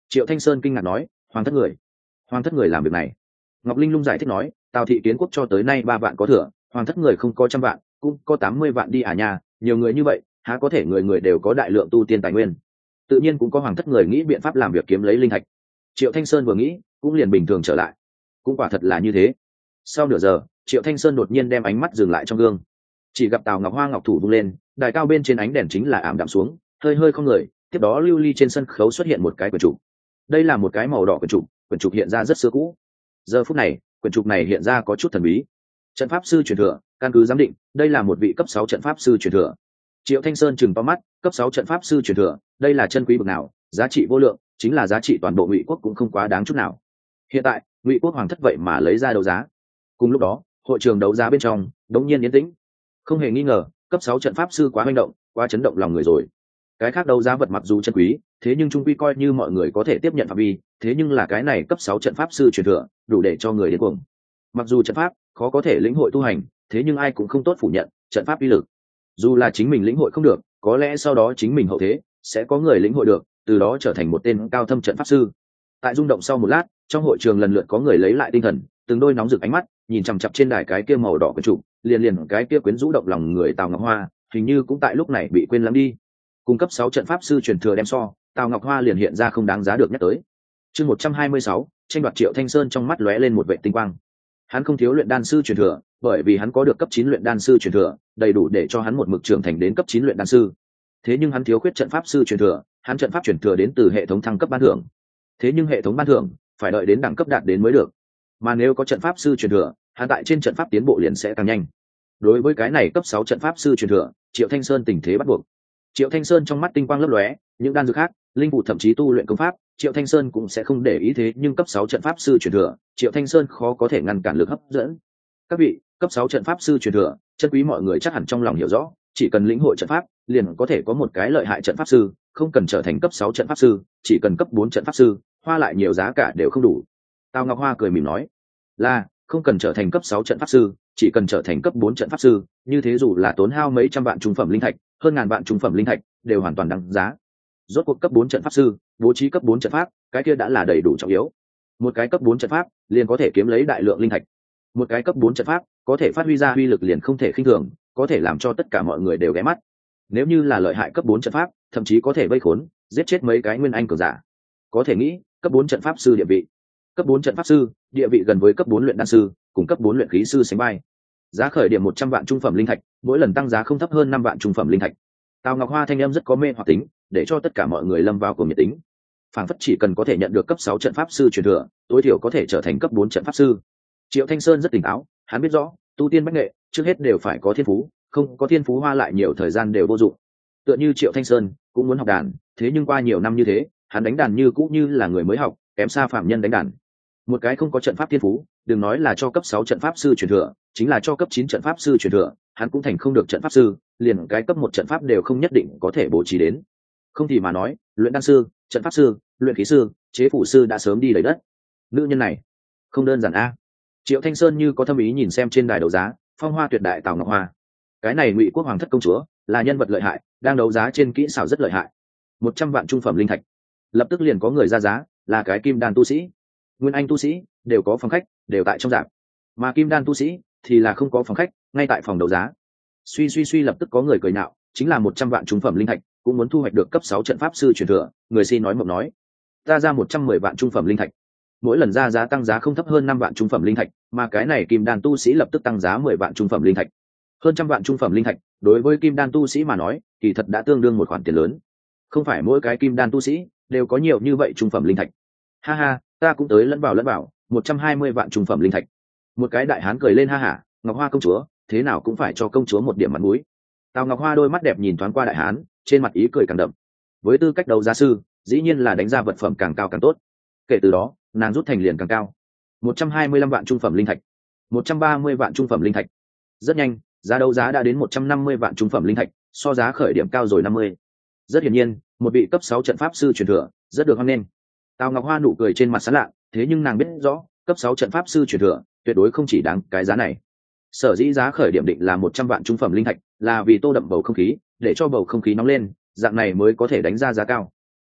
A: Triệu Thanh Sơn kinh ngạc nói, hoàng thất người hoàng thất người làm việc này. Ngọc Linh Lung giải thích nói, Tào thị kiến quốc cho tới nay ba vạn có thừa, hoàng thất người không có trăm vạn, cũng có tám mươi vạn đi à nhà, nhiều người như vậy há có thể người người đều có đại lượng tu tiên tài nguyên. Tự nhiên cũng có hoàng thất người nghĩ biện pháp làm việc kiếm lấy linh thạch. Triệu Thanh Sơn vừa nghĩ cũng liền bình thường trở lại, cũng quả thật là như thế. Sau nửa giờ, Triệu Thanh Sơn đột nhiên đem ánh mắt dừng lại trong gương, chỉ gặp Tào Ngọc Hoa ngọc thủ vung lên, đài cao bên trên ánh đèn chính là ảm đạm xuống, hơi hơi không người. Tiếp đó lưu ly trên sân khấu xuất hiện một cái quyển trục. Đây là một cái màu đỏ quyển trục, quyển trục hiện ra rất xưa cũ. Giờ phút này, quyển trục này hiện ra có chút thần bí. Trận pháp sư truyền thừa, căn cứ giám định, đây là một vị cấp sáu trận pháp sư truyền thừa. Triệu Thanh Sơn chừng to mắt, cấp sáu trận pháp sư truyền thừa, đây là chân quý bậc nào, giá trị vô lượng, chính là giá trị toàn bộ Ngụy quốc cũng không quá đáng chút nào. Hiện tại, Ngụy quốc hoàng thất vậy mà lấy ra đấu giá. Cùng lúc đó, hội trường đấu giá bên trong đống nhiên yên tĩnh. Không hề nghi ngờ, cấp sáu trận pháp sư quá manh động, quá chấn động lòng người rồi. Cái khác đấu giá vật mặc dù chân quý, thế nhưng trung quy coi như mọi người có thể tiếp nhận phạm vi, thế nhưng là cái này cấp sáu trận pháp sư truyền thừa, đủ để cho người điên cuồng. Mặc dù trận pháp khó có thể lĩnh hội tu hành, thế nhưng ai cũng không tốt phủ nhận trận pháp uy lực. Dù là chính mình lĩnh hội không được, có lẽ sau đó chính mình hậu thế sẽ có người lĩnh hội được, từ đó trở thành một tên cao thâm trận pháp sư. Tại rung động sau một lát, trong hội trường lần lượt có người lấy lại tinh thần, từng đôi nóng rực ánh mắt nhìn chằm chằm trên đài cái kia màu đỏ quyển trục, liền liền cái kia quyến rũ động lòng người Tào Ngọc Hoa, hình như cũng tại lúc này bị quên lãng đi. Cung cấp sáu trận pháp sư truyền thừa đem so, Tào Ngọc Hoa liền hiện ra không đáng giá được nhắc tới. Chương một trăm hai mươi sáu, tranh đoạt. Triệu Thanh Sơn trong mắt lóe lên một vệ tinh quang. Hắn không thiếu luyện đan sư truyền thừa, bởi vì hắn có được cấp chín luyện đan sư truyền thừa, đầy đủ để cho hắn một mực trưởng thành đến cấp chín luyện đan sư. Thế nhưng hắn thiếu khuyết trận pháp sư truyền thừa, hắn trận pháp truyền thừa đến từ hệ thống thăng cấp ban thưởng. Thế nhưng hệ thống ban thưởng phải đợi đến đẳng cấp đạt đến mới được. Mà nếu có trận pháp sư truyền thừa, hắn tại trên trận pháp tiến bộ liền sẽ càng nhanh. Đối với cái này cấp sáu trận pháp sư truyền thừa, Triệu Thanh Sơn tình thế bắt buộc. Triệu Thanh Sơn trong mắt tinh quang lấp lóe, những đan dược khác, linh vụ thậm chí tu luyện công pháp, Triệu Thanh Sơn cũng sẽ không để ý, thế nhưng cấp sáu trận pháp sư truyền thừa, Triệu Thanh Sơn khó có thể ngăn cản lực hấp dẫn. Các vị, cấp sáu trận pháp sư truyền thừa, chân quý mọi người chắc hẳn trong lòng hiểu rõ, chỉ cần lĩnh hội trận pháp, liền có thể có một cái lợi hại trận pháp sư, không cần trở thành cấp sáu trận pháp sư, chỉ cần cấp bốn trận pháp sư, hoa lại nhiều giá cả đều không đủ. Tào Ngọc Hoa cười mỉm nói, là, không cần trở thành cấp sáu trận pháp sư, chỉ cần trở thành cấp bốn trận pháp sư, như thế dù là tốn hao mấy trăm vạn trung phẩm linh thạch, hơn ngàn vạn trung phẩm linh thạch, đều hoàn toàn đáng giá. Rốt cuộc cấp bốn trận pháp sư, bố trí cấp bốn trận pháp, cái kia đã là đầy đủ trọng yếu. Một cái cấp bốn trận pháp, liền có thể kiếm lấy đại lượng linh thạch. Một cái cấp bốn trận pháp, có thể phát huy ra uy lực liền không thể khinh thường, có thể làm cho tất cả mọi người đều ghé mắt. Nếu như là lợi hại cấp bốn trận pháp, thậm chí có thể vây khốn, giết chết mấy cái nguyên anh cường giả. Có thể nghĩ, cấp bốn trận pháp sư địa vị. Cấp bốn trận pháp sư, địa vị gần với cấp bốn luyện đan sư, cùng cấp bốn luyện khí sư sánh vai. Giá khởi điểm một trăm vạn trung phẩm linh thạch, mỗi lần tăng giá không thấp hơn năm vạn trung phẩm linh thạch. Tào Ngọc Hoa thanh âm rất có mê hoặc tính, để cho tất cả mọi người lâm vào cuồng nhiệt tính. Phản phất chỉ cần có thể nhận được cấp sáu trận pháp sư truyền thừa, tối thiểu có thể trở thành cấp bốn trận pháp sư. Triệu Thanh Sơn rất tỉnh táo, hắn biết rõ, tu tiên bách nghệ, trước hết đều phải có thiên phú, không có thiên phú hoa lại nhiều thời gian đều vô dụng. Tựa như Triệu Thanh Sơn cũng muốn học đàn, thế nhưng qua nhiều năm như thế, hắn đánh đàn như cũ như là người mới học, kém xa phạm nhân đánh đàn. Một cái không có trận pháp thiên phú, đừng nói là cho cấp sáu trận pháp sư truyền thừa, chính là cho cấp chín trận pháp sư truyền thừa, hắn cũng thành không được trận pháp sư, liền cái cấp một trận pháp đều không nhất định có thể bố trí đến. Không thì mà nói, luyện đan sư, trận pháp sư, luyện khí sư, chế phủ sư đã sớm đi đầy đất. Nữ nhân này, không đơn giản a. Triệu Thanh Sơn như có thâm ý nhìn xem trên đài đấu giá, phong hoa tuyệt đại Tào Ngọc Hoa. Cái này Ngụy quốc hoàng thất công chúa, là nhân vật lợi hại, đang đấu giá trên kỹ xảo rất lợi hại. Một trăm vạn trung phẩm linh thạch. Lập tức liền có người ra giá, là cái kim đan tu sĩ. Nguyên anh tu sĩ đều có phòng khách, đều tại trong rạp. Mà kim đan tu sĩ thì là không có phòng khách, ngay tại phòng đấu giá. Suy suy suy lập tức có người cười nhạo, chính là một trăm vạn trung phẩm linh thạch, cũng muốn thu hoạch được cấp sáu trận pháp sư truyền thừa, người xin nói mộng nói. Ta ra một trăm mười vạn trung phẩm linh thạch. Mỗi lần ra giá tăng giá không thấp hơn năm vạn trung phẩm linh thạch, mà cái này kim đan tu sĩ lập tức tăng giá mười vạn trung phẩm linh thạch. Hơn trăm vạn trung phẩm linh thạch, đối với kim đan tu sĩ mà nói, thì thật đã tương đương một khoản tiền lớn. Không phải mỗi cái kim đan tu sĩ đều có nhiều như vậy trung phẩm linh thạch. Ha ha, ta cũng tới lẫn vào lẫn vào, một trăm hai mươi vạn trung phẩm linh thạch. Một cái đại hán cười lên ha hả, Ngọc Hoa công chúa, thế nào cũng phải cho công chúa một điểm mặt mũi. Tào Ngọc Hoa đôi mắt đẹp nhìn thoáng qua đại hán, trên mặt ý cười càng đậm. Với tư cách đấu giá sư, dĩ nhiên là đánh ra vật phẩm càng cao càng tốt. Kể từ đó, nàng rút thành liền càng cao. một trăm hai mươi lăm vạn trung phẩm linh thạch, một trăm ba mươi vạn trung phẩm linh thạch. Rất nhanh, giá đấu giá đã đến một trăm năm mươi vạn trung phẩm linh thạch, so giá khởi điểm cao rồi năm mươi. Rất hiển nhiên, một vị cấp sáu trận pháp sư truyền thừa, rất được hoan nghênh. Tào Ngọc Hoa nụ cười trên mặt sán lạ, thế nhưng nàng biết rõ, cấp sáu trận pháp sư truyền thừa, tuyệt đối không chỉ đáng cái giá này. Sở dĩ giá khởi điểm định là một trăm vạn trung phẩm linh thạch, là vì tô đậm bầu không khí, để cho bầu không khí nóng lên, dạng này mới có thể đánh ra giá cao.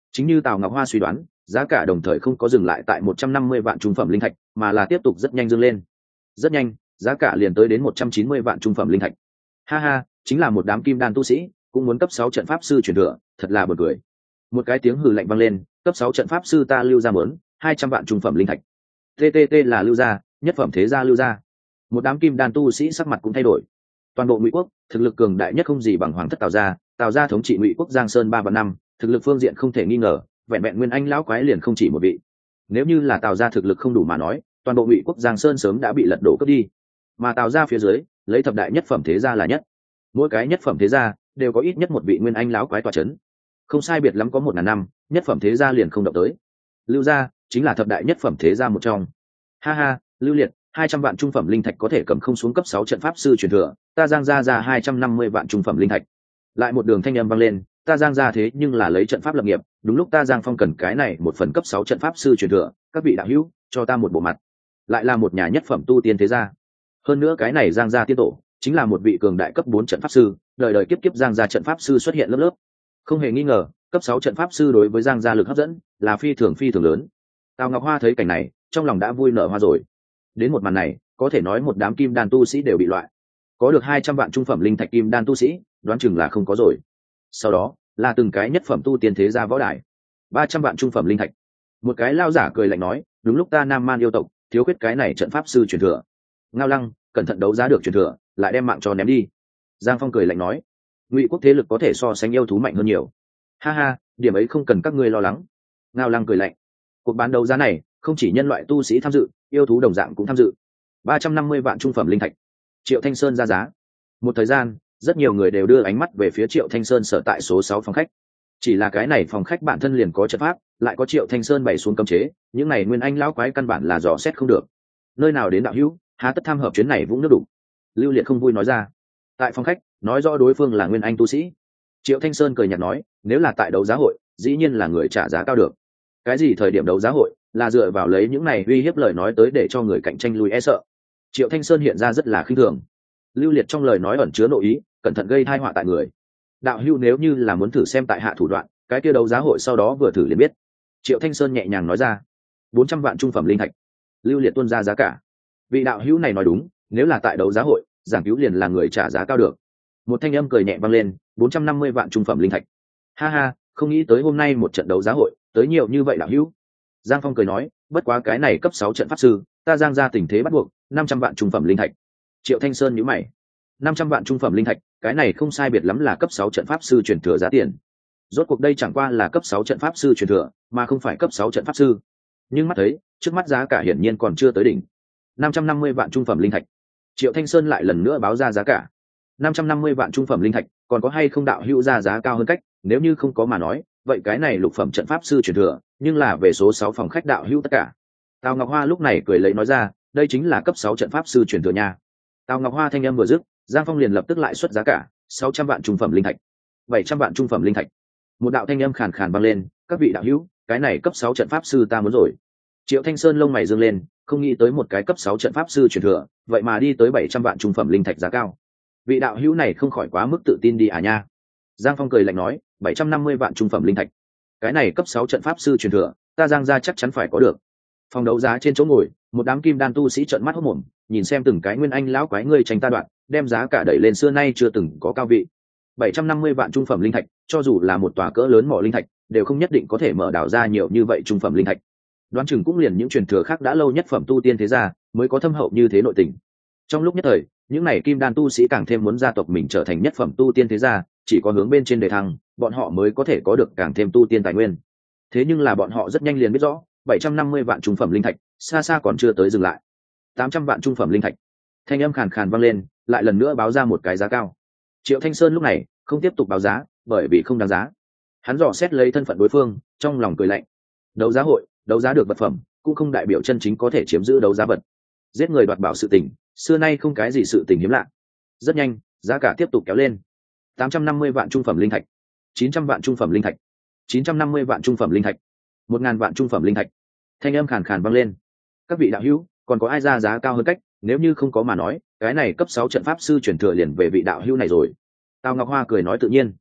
A: Chính như Tào Ngọc Hoa suy đoán, giá cả đồng thời không có dừng lại tại một trăm năm mươi vạn trung phẩm linh thạch, mà là tiếp tục rất nhanh dâng lên. Rất nhanh, giá cả liền tới đến một trăm chín mươi vạn trung phẩm linh thạch. Ha ha, chính là một đám kim đan tu sĩ, cũng muốn cấp sáu trận pháp sư truyền thừa, thật là buồn cười. Một cái tiếng hừ lạnh vang lên, cấp sáu trận pháp sư ta lưu ra muốn hai trăm vạn trung phẩm linh thạch. tê tê tê là lưu gia, nhất phẩm thế gia lưu gia. Một đám kim đan tu sĩ sắc mặt cũng thay đổi. Toàn bộ Ngụy quốc, thực lực cường đại nhất không gì bằng Hoàng thất Tào gia, Tào gia thống trị Ngụy quốc Giang Sơn ba vạn năm, thực lực phương diện không thể nghi ngờ, vẹn vẹn nguyên anh lão quái liền không chỉ một vị. Nếu như là Tào gia thực lực không đủ mà nói, toàn bộ Ngụy quốc Giang Sơn sớm đã bị lật đổ cướp đi. Mà Tào gia phía dưới, lấy thập đại nhất phẩm thế gia là nhất. Mỗi cái nhất phẩm thế gia đều có ít nhất một vị nguyên anh lão quái tọa chấn. Không sai biệt lắm có một ngàn năm, nhất phẩm thế gia liền không động tới. Lưu gia chính là thập đại nhất phẩm thế gia một trong. Ha ha, Lưu Liệt, hai trăm vạn trung phẩm linh thạch có thể cầm không xuống cấp sáu trận pháp sư truyền thừa, ta Giang gia ra hai trăm năm mươi vạn trung phẩm linh thạch. Lại một đường thanh âm vang lên, ta Giang gia thế nhưng là lấy trận pháp lập nghiệp, đúng lúc ta Giang Phong cần cái này một phần cấp sáu trận pháp sư truyền thừa, các vị đạo hữu, cho ta một bộ mặt. Lại là một nhà nhất phẩm tu tiên thế gia. Hơn nữa cái này Giang gia tiên tổ, chính là một vị cường đại cấp bốn trận pháp sư, đời đời kiếp kiếp Giang gia trận pháp sư xuất hiện lớp lớp. Không hề nghi ngờ, cấp sáu trận pháp sư đối với Giang gia lực hấp dẫn là phi thường phi thường lớn. Tào Ngọc Hoa thấy cảnh này, trong lòng đã vui nở hoa rồi. Đến một màn này, có thể nói một đám kim đan tu sĩ đều bị loại. Có được hai trăm vạn trung phẩm linh thạch kim đan tu sĩ, đoán chừng là không có rồi. Sau đó, là từng cái nhất phẩm tu tiên thế gia võ đài. ba trăm vạn trung phẩm linh thạch. Một cái lao giả cười lạnh nói, đúng lúc ta Nam Man yêu tộc, thiếu khuyết cái này trận pháp sư truyền thừa. Ngao Lăng, cẩn thận đấu giá được truyền thừa, lại đem mạng cho ném đi. Giang Phong cười lạnh nói, Ngụy quốc thế lực có thể so sánh yêu thú mạnh hơn nhiều. Ha ha, điểm ấy không cần các ngươi lo lắng. Ngao Lăng cười lạnh. Cuộc bán đấu giá này, không chỉ nhân loại tu sĩ tham dự, yêu thú đồng dạng cũng tham dự. ba trăm năm mươi vạn trung phẩm linh thạch. Triệu Thanh Sơn ra giá. Một thời gian, rất nhiều người đều đưa ánh mắt về phía Triệu Thanh Sơn sở tại số sáu phòng khách. Chỉ là cái này phòng khách bản thân liền có trận pháp, lại có Triệu Thanh Sơn bày xuống cấm chế, những này nguyên anh lão quái căn bản là dò xét không được. Nơi nào đến đạo hữu, há tất tham hợp chuyến này vũng nước đủ. Lưu Liệt không vui nói ra. Tại phòng khách, nói rõ đối phương là nguyên anh tu sĩ. Triệu Thanh Sơn cười nhạt nói, nếu là tại đấu giá hội, dĩ nhiên là người trả giá cao được. Cái gì thời điểm đấu giá hội, là dựa vào lấy những này uy hiếp lời nói tới để cho người cạnh tranh lùi e sợ. Triệu Thanh Sơn hiện ra rất là khinh thường. Lưu Liệt trong lời nói ẩn chứa nội ý, cẩn thận gây tai họa tại người. Đạo hữu nếu như là muốn thử xem tại hạ thủ đoạn, cái kia đấu giá hội sau đó vừa thử liền biết. Triệu Thanh Sơn nhẹ nhàng nói ra. bốn trăm vạn trung phẩm linh thạch. Lưu Liệt tuôn ra giá cả. Vị đạo hữu này nói đúng, nếu là tại đấu giá hội, giảng cứu liền là người trả giá cao được. Một thanh âm cười nhẹ vang lên, bốn trăm năm mươi vạn trung phẩm linh thạch. Ha ha, không nghĩ tới hôm nay một trận đấu giá hội, tới nhiều như vậy đạo hữu. Giang Phong cười nói, bất quá cái này cấp sáu trận pháp sư, ta Giang gia tình thế bắt buộc, năm trăm vạn trung phẩm linh thạch. Triệu Thanh Sơn nhíu mày. năm trăm vạn trung phẩm linh thạch, cái này không sai biệt lắm là cấp sáu trận pháp sư truyền thừa giá tiền. Rốt cuộc đây chẳng qua là cấp sáu trận pháp sư truyền thừa, mà không phải cấp sáu trận pháp sư. Nhưng mắt thấy, trước mắt giá cả hiển nhiên còn chưa tới đỉnh. năm trăm năm mươi vạn trung phẩm linh thạch. Triệu Thanh Sơn lại lần nữa báo ra giá cả. năm trăm năm mươi vạn trung phẩm linh thạch, còn có hay không đạo hữu ra giá cao hơn cách, nếu như không có mà nói, vậy cái này lục phẩm trận pháp sư truyền thừa, nhưng là về số sáu phòng khách đạo hữu tất cả. Tào Ngọc Hoa lúc này cười lấy nói ra, đây chính là cấp sáu trận pháp sư truyền thừa nha. Tào Ngọc Hoa thanh âm vừa dứt, Giang Phong liền lập tức lại xuất giá cả, sáu trăm vạn trung phẩm linh thạch, bảy trăm vạn trung phẩm linh thạch. Một đạo thanh âm khàn khàn vang lên, các vị đạo hữu, cái này cấp sáu trận pháp sư ta muốn rồi. Triệu Thanh Sơn lông mày dương lên, không nghĩ tới một cái cấp sáu trận pháp sư truyền thừa, vậy mà đi tới bảy trăm vạn trung phẩm linh thạch giá cao. Vị đạo hữu này không khỏi quá mức tự tin đi à nha. Giang Phong cười lạnh nói, bảy trăm năm mươi vạn trung phẩm linh thạch. Cái này cấp sáu trận pháp sư truyền thừa, ta Giang gia chắc chắn phải có được. Phòng đấu giá trên chỗ ngồi, một đám kim đan tu sĩ trợn mắt hốt mồm, nhìn xem từng cái nguyên anh lão quái ngươi tranh ta đoạn, đem giá cả đẩy lên xưa nay chưa từng có cao vị. bảy trăm năm mươi vạn trung phẩm linh thạch, cho dù là một tòa cỡ lớn mỏ linh thạch, đều không nhất định có thể mở đào ra nhiều như vậy trung phẩm linh thạch. Đoán chừng cũng liền những truyền thừa khác đã lâu nhất phẩm tu tiên thế gia mới có thâm hậu như thế nội tình. Trong lúc nhất thời, những này kim đan tu sĩ càng thêm muốn gia tộc mình trở thành nhất phẩm tu tiên thế gia, chỉ có hướng bên trên đề thăng, bọn họ mới có thể có được càng thêm tu tiên tài nguyên. Thế nhưng là bọn họ rất nhanh liền biết rõ, bảy trăm năm mươi vạn trung phẩm linh thạch, xa xa còn chưa tới dừng lại. tám trăm vạn trung phẩm linh thạch. Thanh âm khàn khàn vang lên, lại lần nữa báo ra một cái giá cao. Triệu Thanh Sơn lúc này không tiếp tục báo giá, bởi vì không đáng giá. Hắn dò xét lấy thân phận đối phương, trong lòng cười lạnh. Đấu giá hội, đấu giá được vật phẩm, cũng không đại biểu chân chính có thể chiếm giữ đấu giá vật. Giết người đoạt bảo sự tình, xưa nay không cái gì sự tình hiếm lạ. Rất nhanh, giá cả tiếp tục kéo lên. tám trăm năm mươi vạn trung phẩm linh thạch, chín trăm vạn trung phẩm linh thạch, chín trăm năm mươi vạn trung phẩm linh thạch, một ngàn vạn trung phẩm linh thạch. Thanh âm khàn khàn vang lên. Các vị đạo hữu, còn có ai ra giá cao hơn cách, nếu như không có mà nói, cái này cấp sáu trận pháp sư chuyển thừa liền về vị đạo hữu này rồi. Tào Ngọc Hoa cười nói tự nhiên.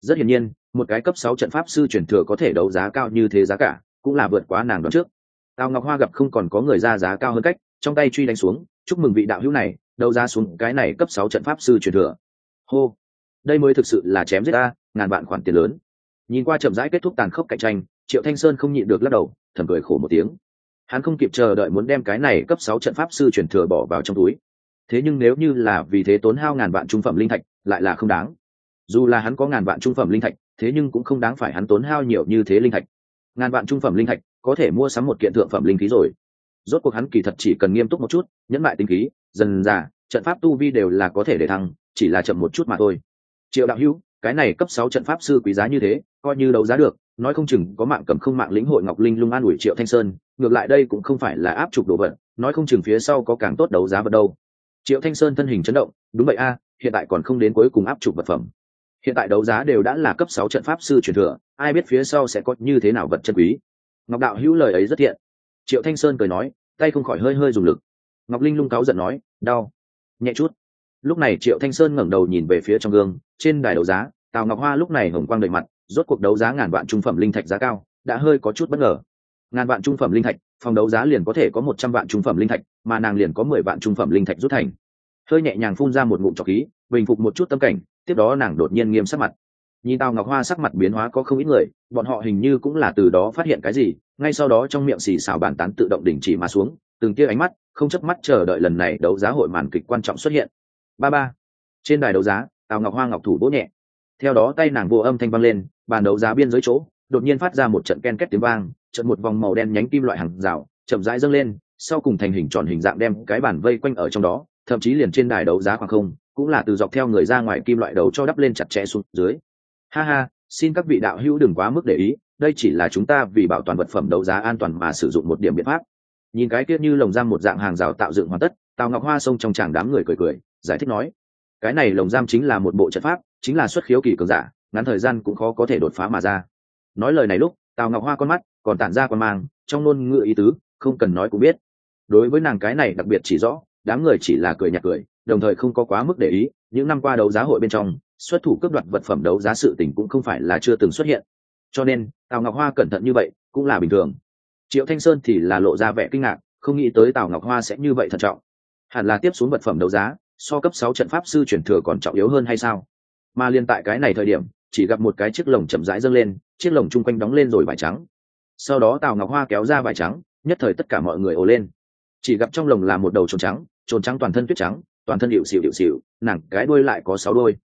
A: Rất hiển nhiên một cái cấp sáu trận pháp sư truyền thừa có thể đấu giá cao như thế giá cả cũng là vượt quá nàng đoán trước. Tào Ngọc Hoa gặp không còn có người ra giá cao hơn cách, trong tay truy đánh xuống, chúc mừng vị đạo hữu này đấu giá xuống cái này cấp sáu trận pháp sư truyền thừa. Hô, đây mới thực sự là chém giết ta, ngàn vạn khoản tiền lớn. Nhìn qua chậm rãi kết thúc tàn khốc cạnh tranh, Triệu Thanh Sơn không nhịn được lắc đầu, thầm cười khổ một tiếng. Hắn không kịp chờ đợi muốn đem cái này cấp sáu trận pháp sư truyền thừa bỏ vào trong túi. Thế nhưng nếu như là vì thế tốn hao ngàn vạn trung phẩm linh thạch, lại là không đáng. Dù là hắn có ngàn vạn trung phẩm linh thạch, thế nhưng cũng không đáng phải hắn tốn hao nhiều như thế linh thạch. Ngàn vạn trung phẩm linh thạch có thể mua sắm một kiện thượng phẩm linh khí rồi. Rốt cuộc hắn kỳ thật chỉ cần nghiêm túc một chút, nhẫn mại tinh khí, dần dà, trận pháp tu vi đều là có thể để thăng, chỉ là chậm một chút mà thôi. Triệu đạo hữu, cái này cấp sáu trận pháp sư quý giá như thế, coi như đấu giá được, nói không chừng có mạng cầm không mạng lĩnh hội Ngọc Linh Lung an ủi Triệu Thanh Sơn, ngược lại đây cũng không phải là áp trục đồ vật, nói không chừng phía sau có càng tốt đấu giá vật đâu. Triệu Thanh Sơn thân hình chấn động, đúng vậy a, hiện tại còn không đến cuối cùng áp trục vật phẩm. Hiện tại đấu giá đều đã là cấp sáu trận pháp sư truyền thừa, ai biết phía sau sẽ có như thế nào vật chân quý. Ngọc đạo hữu lời ấy rất thiện. Triệu Thanh Sơn cười nói, tay không khỏi hơi hơi dùng lực. Ngọc Linh Lung cáu giận nói, đau. Nhẹ chút. Lúc này Triệu Thanh Sơn ngẩng đầu nhìn về phía trong gương, trên đài đấu giá, Tào Ngọc Hoa lúc này hồng quang đầy mặt, rốt cuộc đấu giá ngàn vạn trung phẩm linh thạch giá cao, đã hơi có chút bất ngờ. Ngàn vạn trung phẩm linh thạch, phòng đấu giá liền có thể có một trăm vạn trung phẩm linh thạch, mà nàng liền có mười vạn trung phẩm linh thạch rút thành. Hơi nhẹ nhàng phun ra một ngụm trọc khí, bình phục một chút tâm cảnh, tiếp đó nàng đột nhiên nghiêm sắc mặt. Nhìn Tào Ngọc Hoa sắc mặt biến hóa có không ít người, bọn họ hình như cũng là từ đó phát hiện cái gì, ngay sau đó trong miệng xì xào bàn tán tự động đình chỉ mà xuống, từng tia ánh mắt không chớp mắt chờ đợi lần này đấu giá hội màn kịch quan trọng xuất hiện. Ba ba. Trên đài đấu giá, Tào Ngọc Hoa ngọc thủ vỗ nhẹ, theo đó tay nàng vô âm thanh vang lên, bàn đấu giá biên giới chỗ đột nhiên phát ra một trận ken két tiếng vang, trận một vòng màu đen nhánh kim loại hàng rào chậm rãi dâng lên, sau cùng thành hình tròn hình dạng đem cái bàn vây quanh ở trong đó, thậm chí liền trên đài đấu giá khoảng không cũng là từ dọc theo người ra ngoài kim loại đầu cho đắp lên chặt chẽ xuống dưới. Ha ha, xin các vị đạo hữu đừng quá mức để ý, đây chỉ là chúng ta vì bảo toàn vật phẩm đấu giá an toàn mà sử dụng một điểm biện pháp. Nhìn cái kia như lồng giam một dạng hàng rào tạo dựng hoàn tất, Tào Ngọc Hoa xông trong tràng đám người cười cười giải thích nói, cái này lồng giam chính là một bộ trận pháp, chính là xuất khiếu kỳ cường giả, ngắn thời gian cũng khó có thể đột phá mà ra. Nói lời này lúc, Tào Ngọc Hoa con mắt còn tản ra quan mang, trong ngôn ngữ ý tứ không cần nói cũng biết. Đối với nàng cái này đặc biệt chỉ rõ, đám người chỉ là cười nhạt cười, đồng thời không có quá mức để ý. Những năm qua đấu giá hội bên trong, xuất thủ cướp đoạt vật phẩm đấu giá sự tình cũng không phải là chưa từng xuất hiện, cho nên Tào Ngọc Hoa cẩn thận như vậy cũng là bình thường. Triệu Thanh Sơn thì là lộ ra vẻ kinh ngạc, không nghĩ tới Tào Ngọc Hoa sẽ như vậy thận trọng. Hẳn là tiếp xuống vật phẩm đấu giá so cấp sáu trận pháp sư truyền thừa còn trọng yếu hơn hay sao? Mà liên tại cái này thời điểm, chỉ gặp một cái chiếc lồng chậm rãi dâng lên, chiếc lồng chung quanh đóng lên rồi vải trắng. Sau đó Tào Ngọc Hoa kéo ra vải trắng, nhất thời tất cả mọi người ồ lên. Chỉ gặp trong lồng là một đầu trồn trắng, trồn trắng toàn thân tuyết trắng, toàn thân điệu xỉu điệu xỉu, nàng cái đuôi lại có sáu đuôi,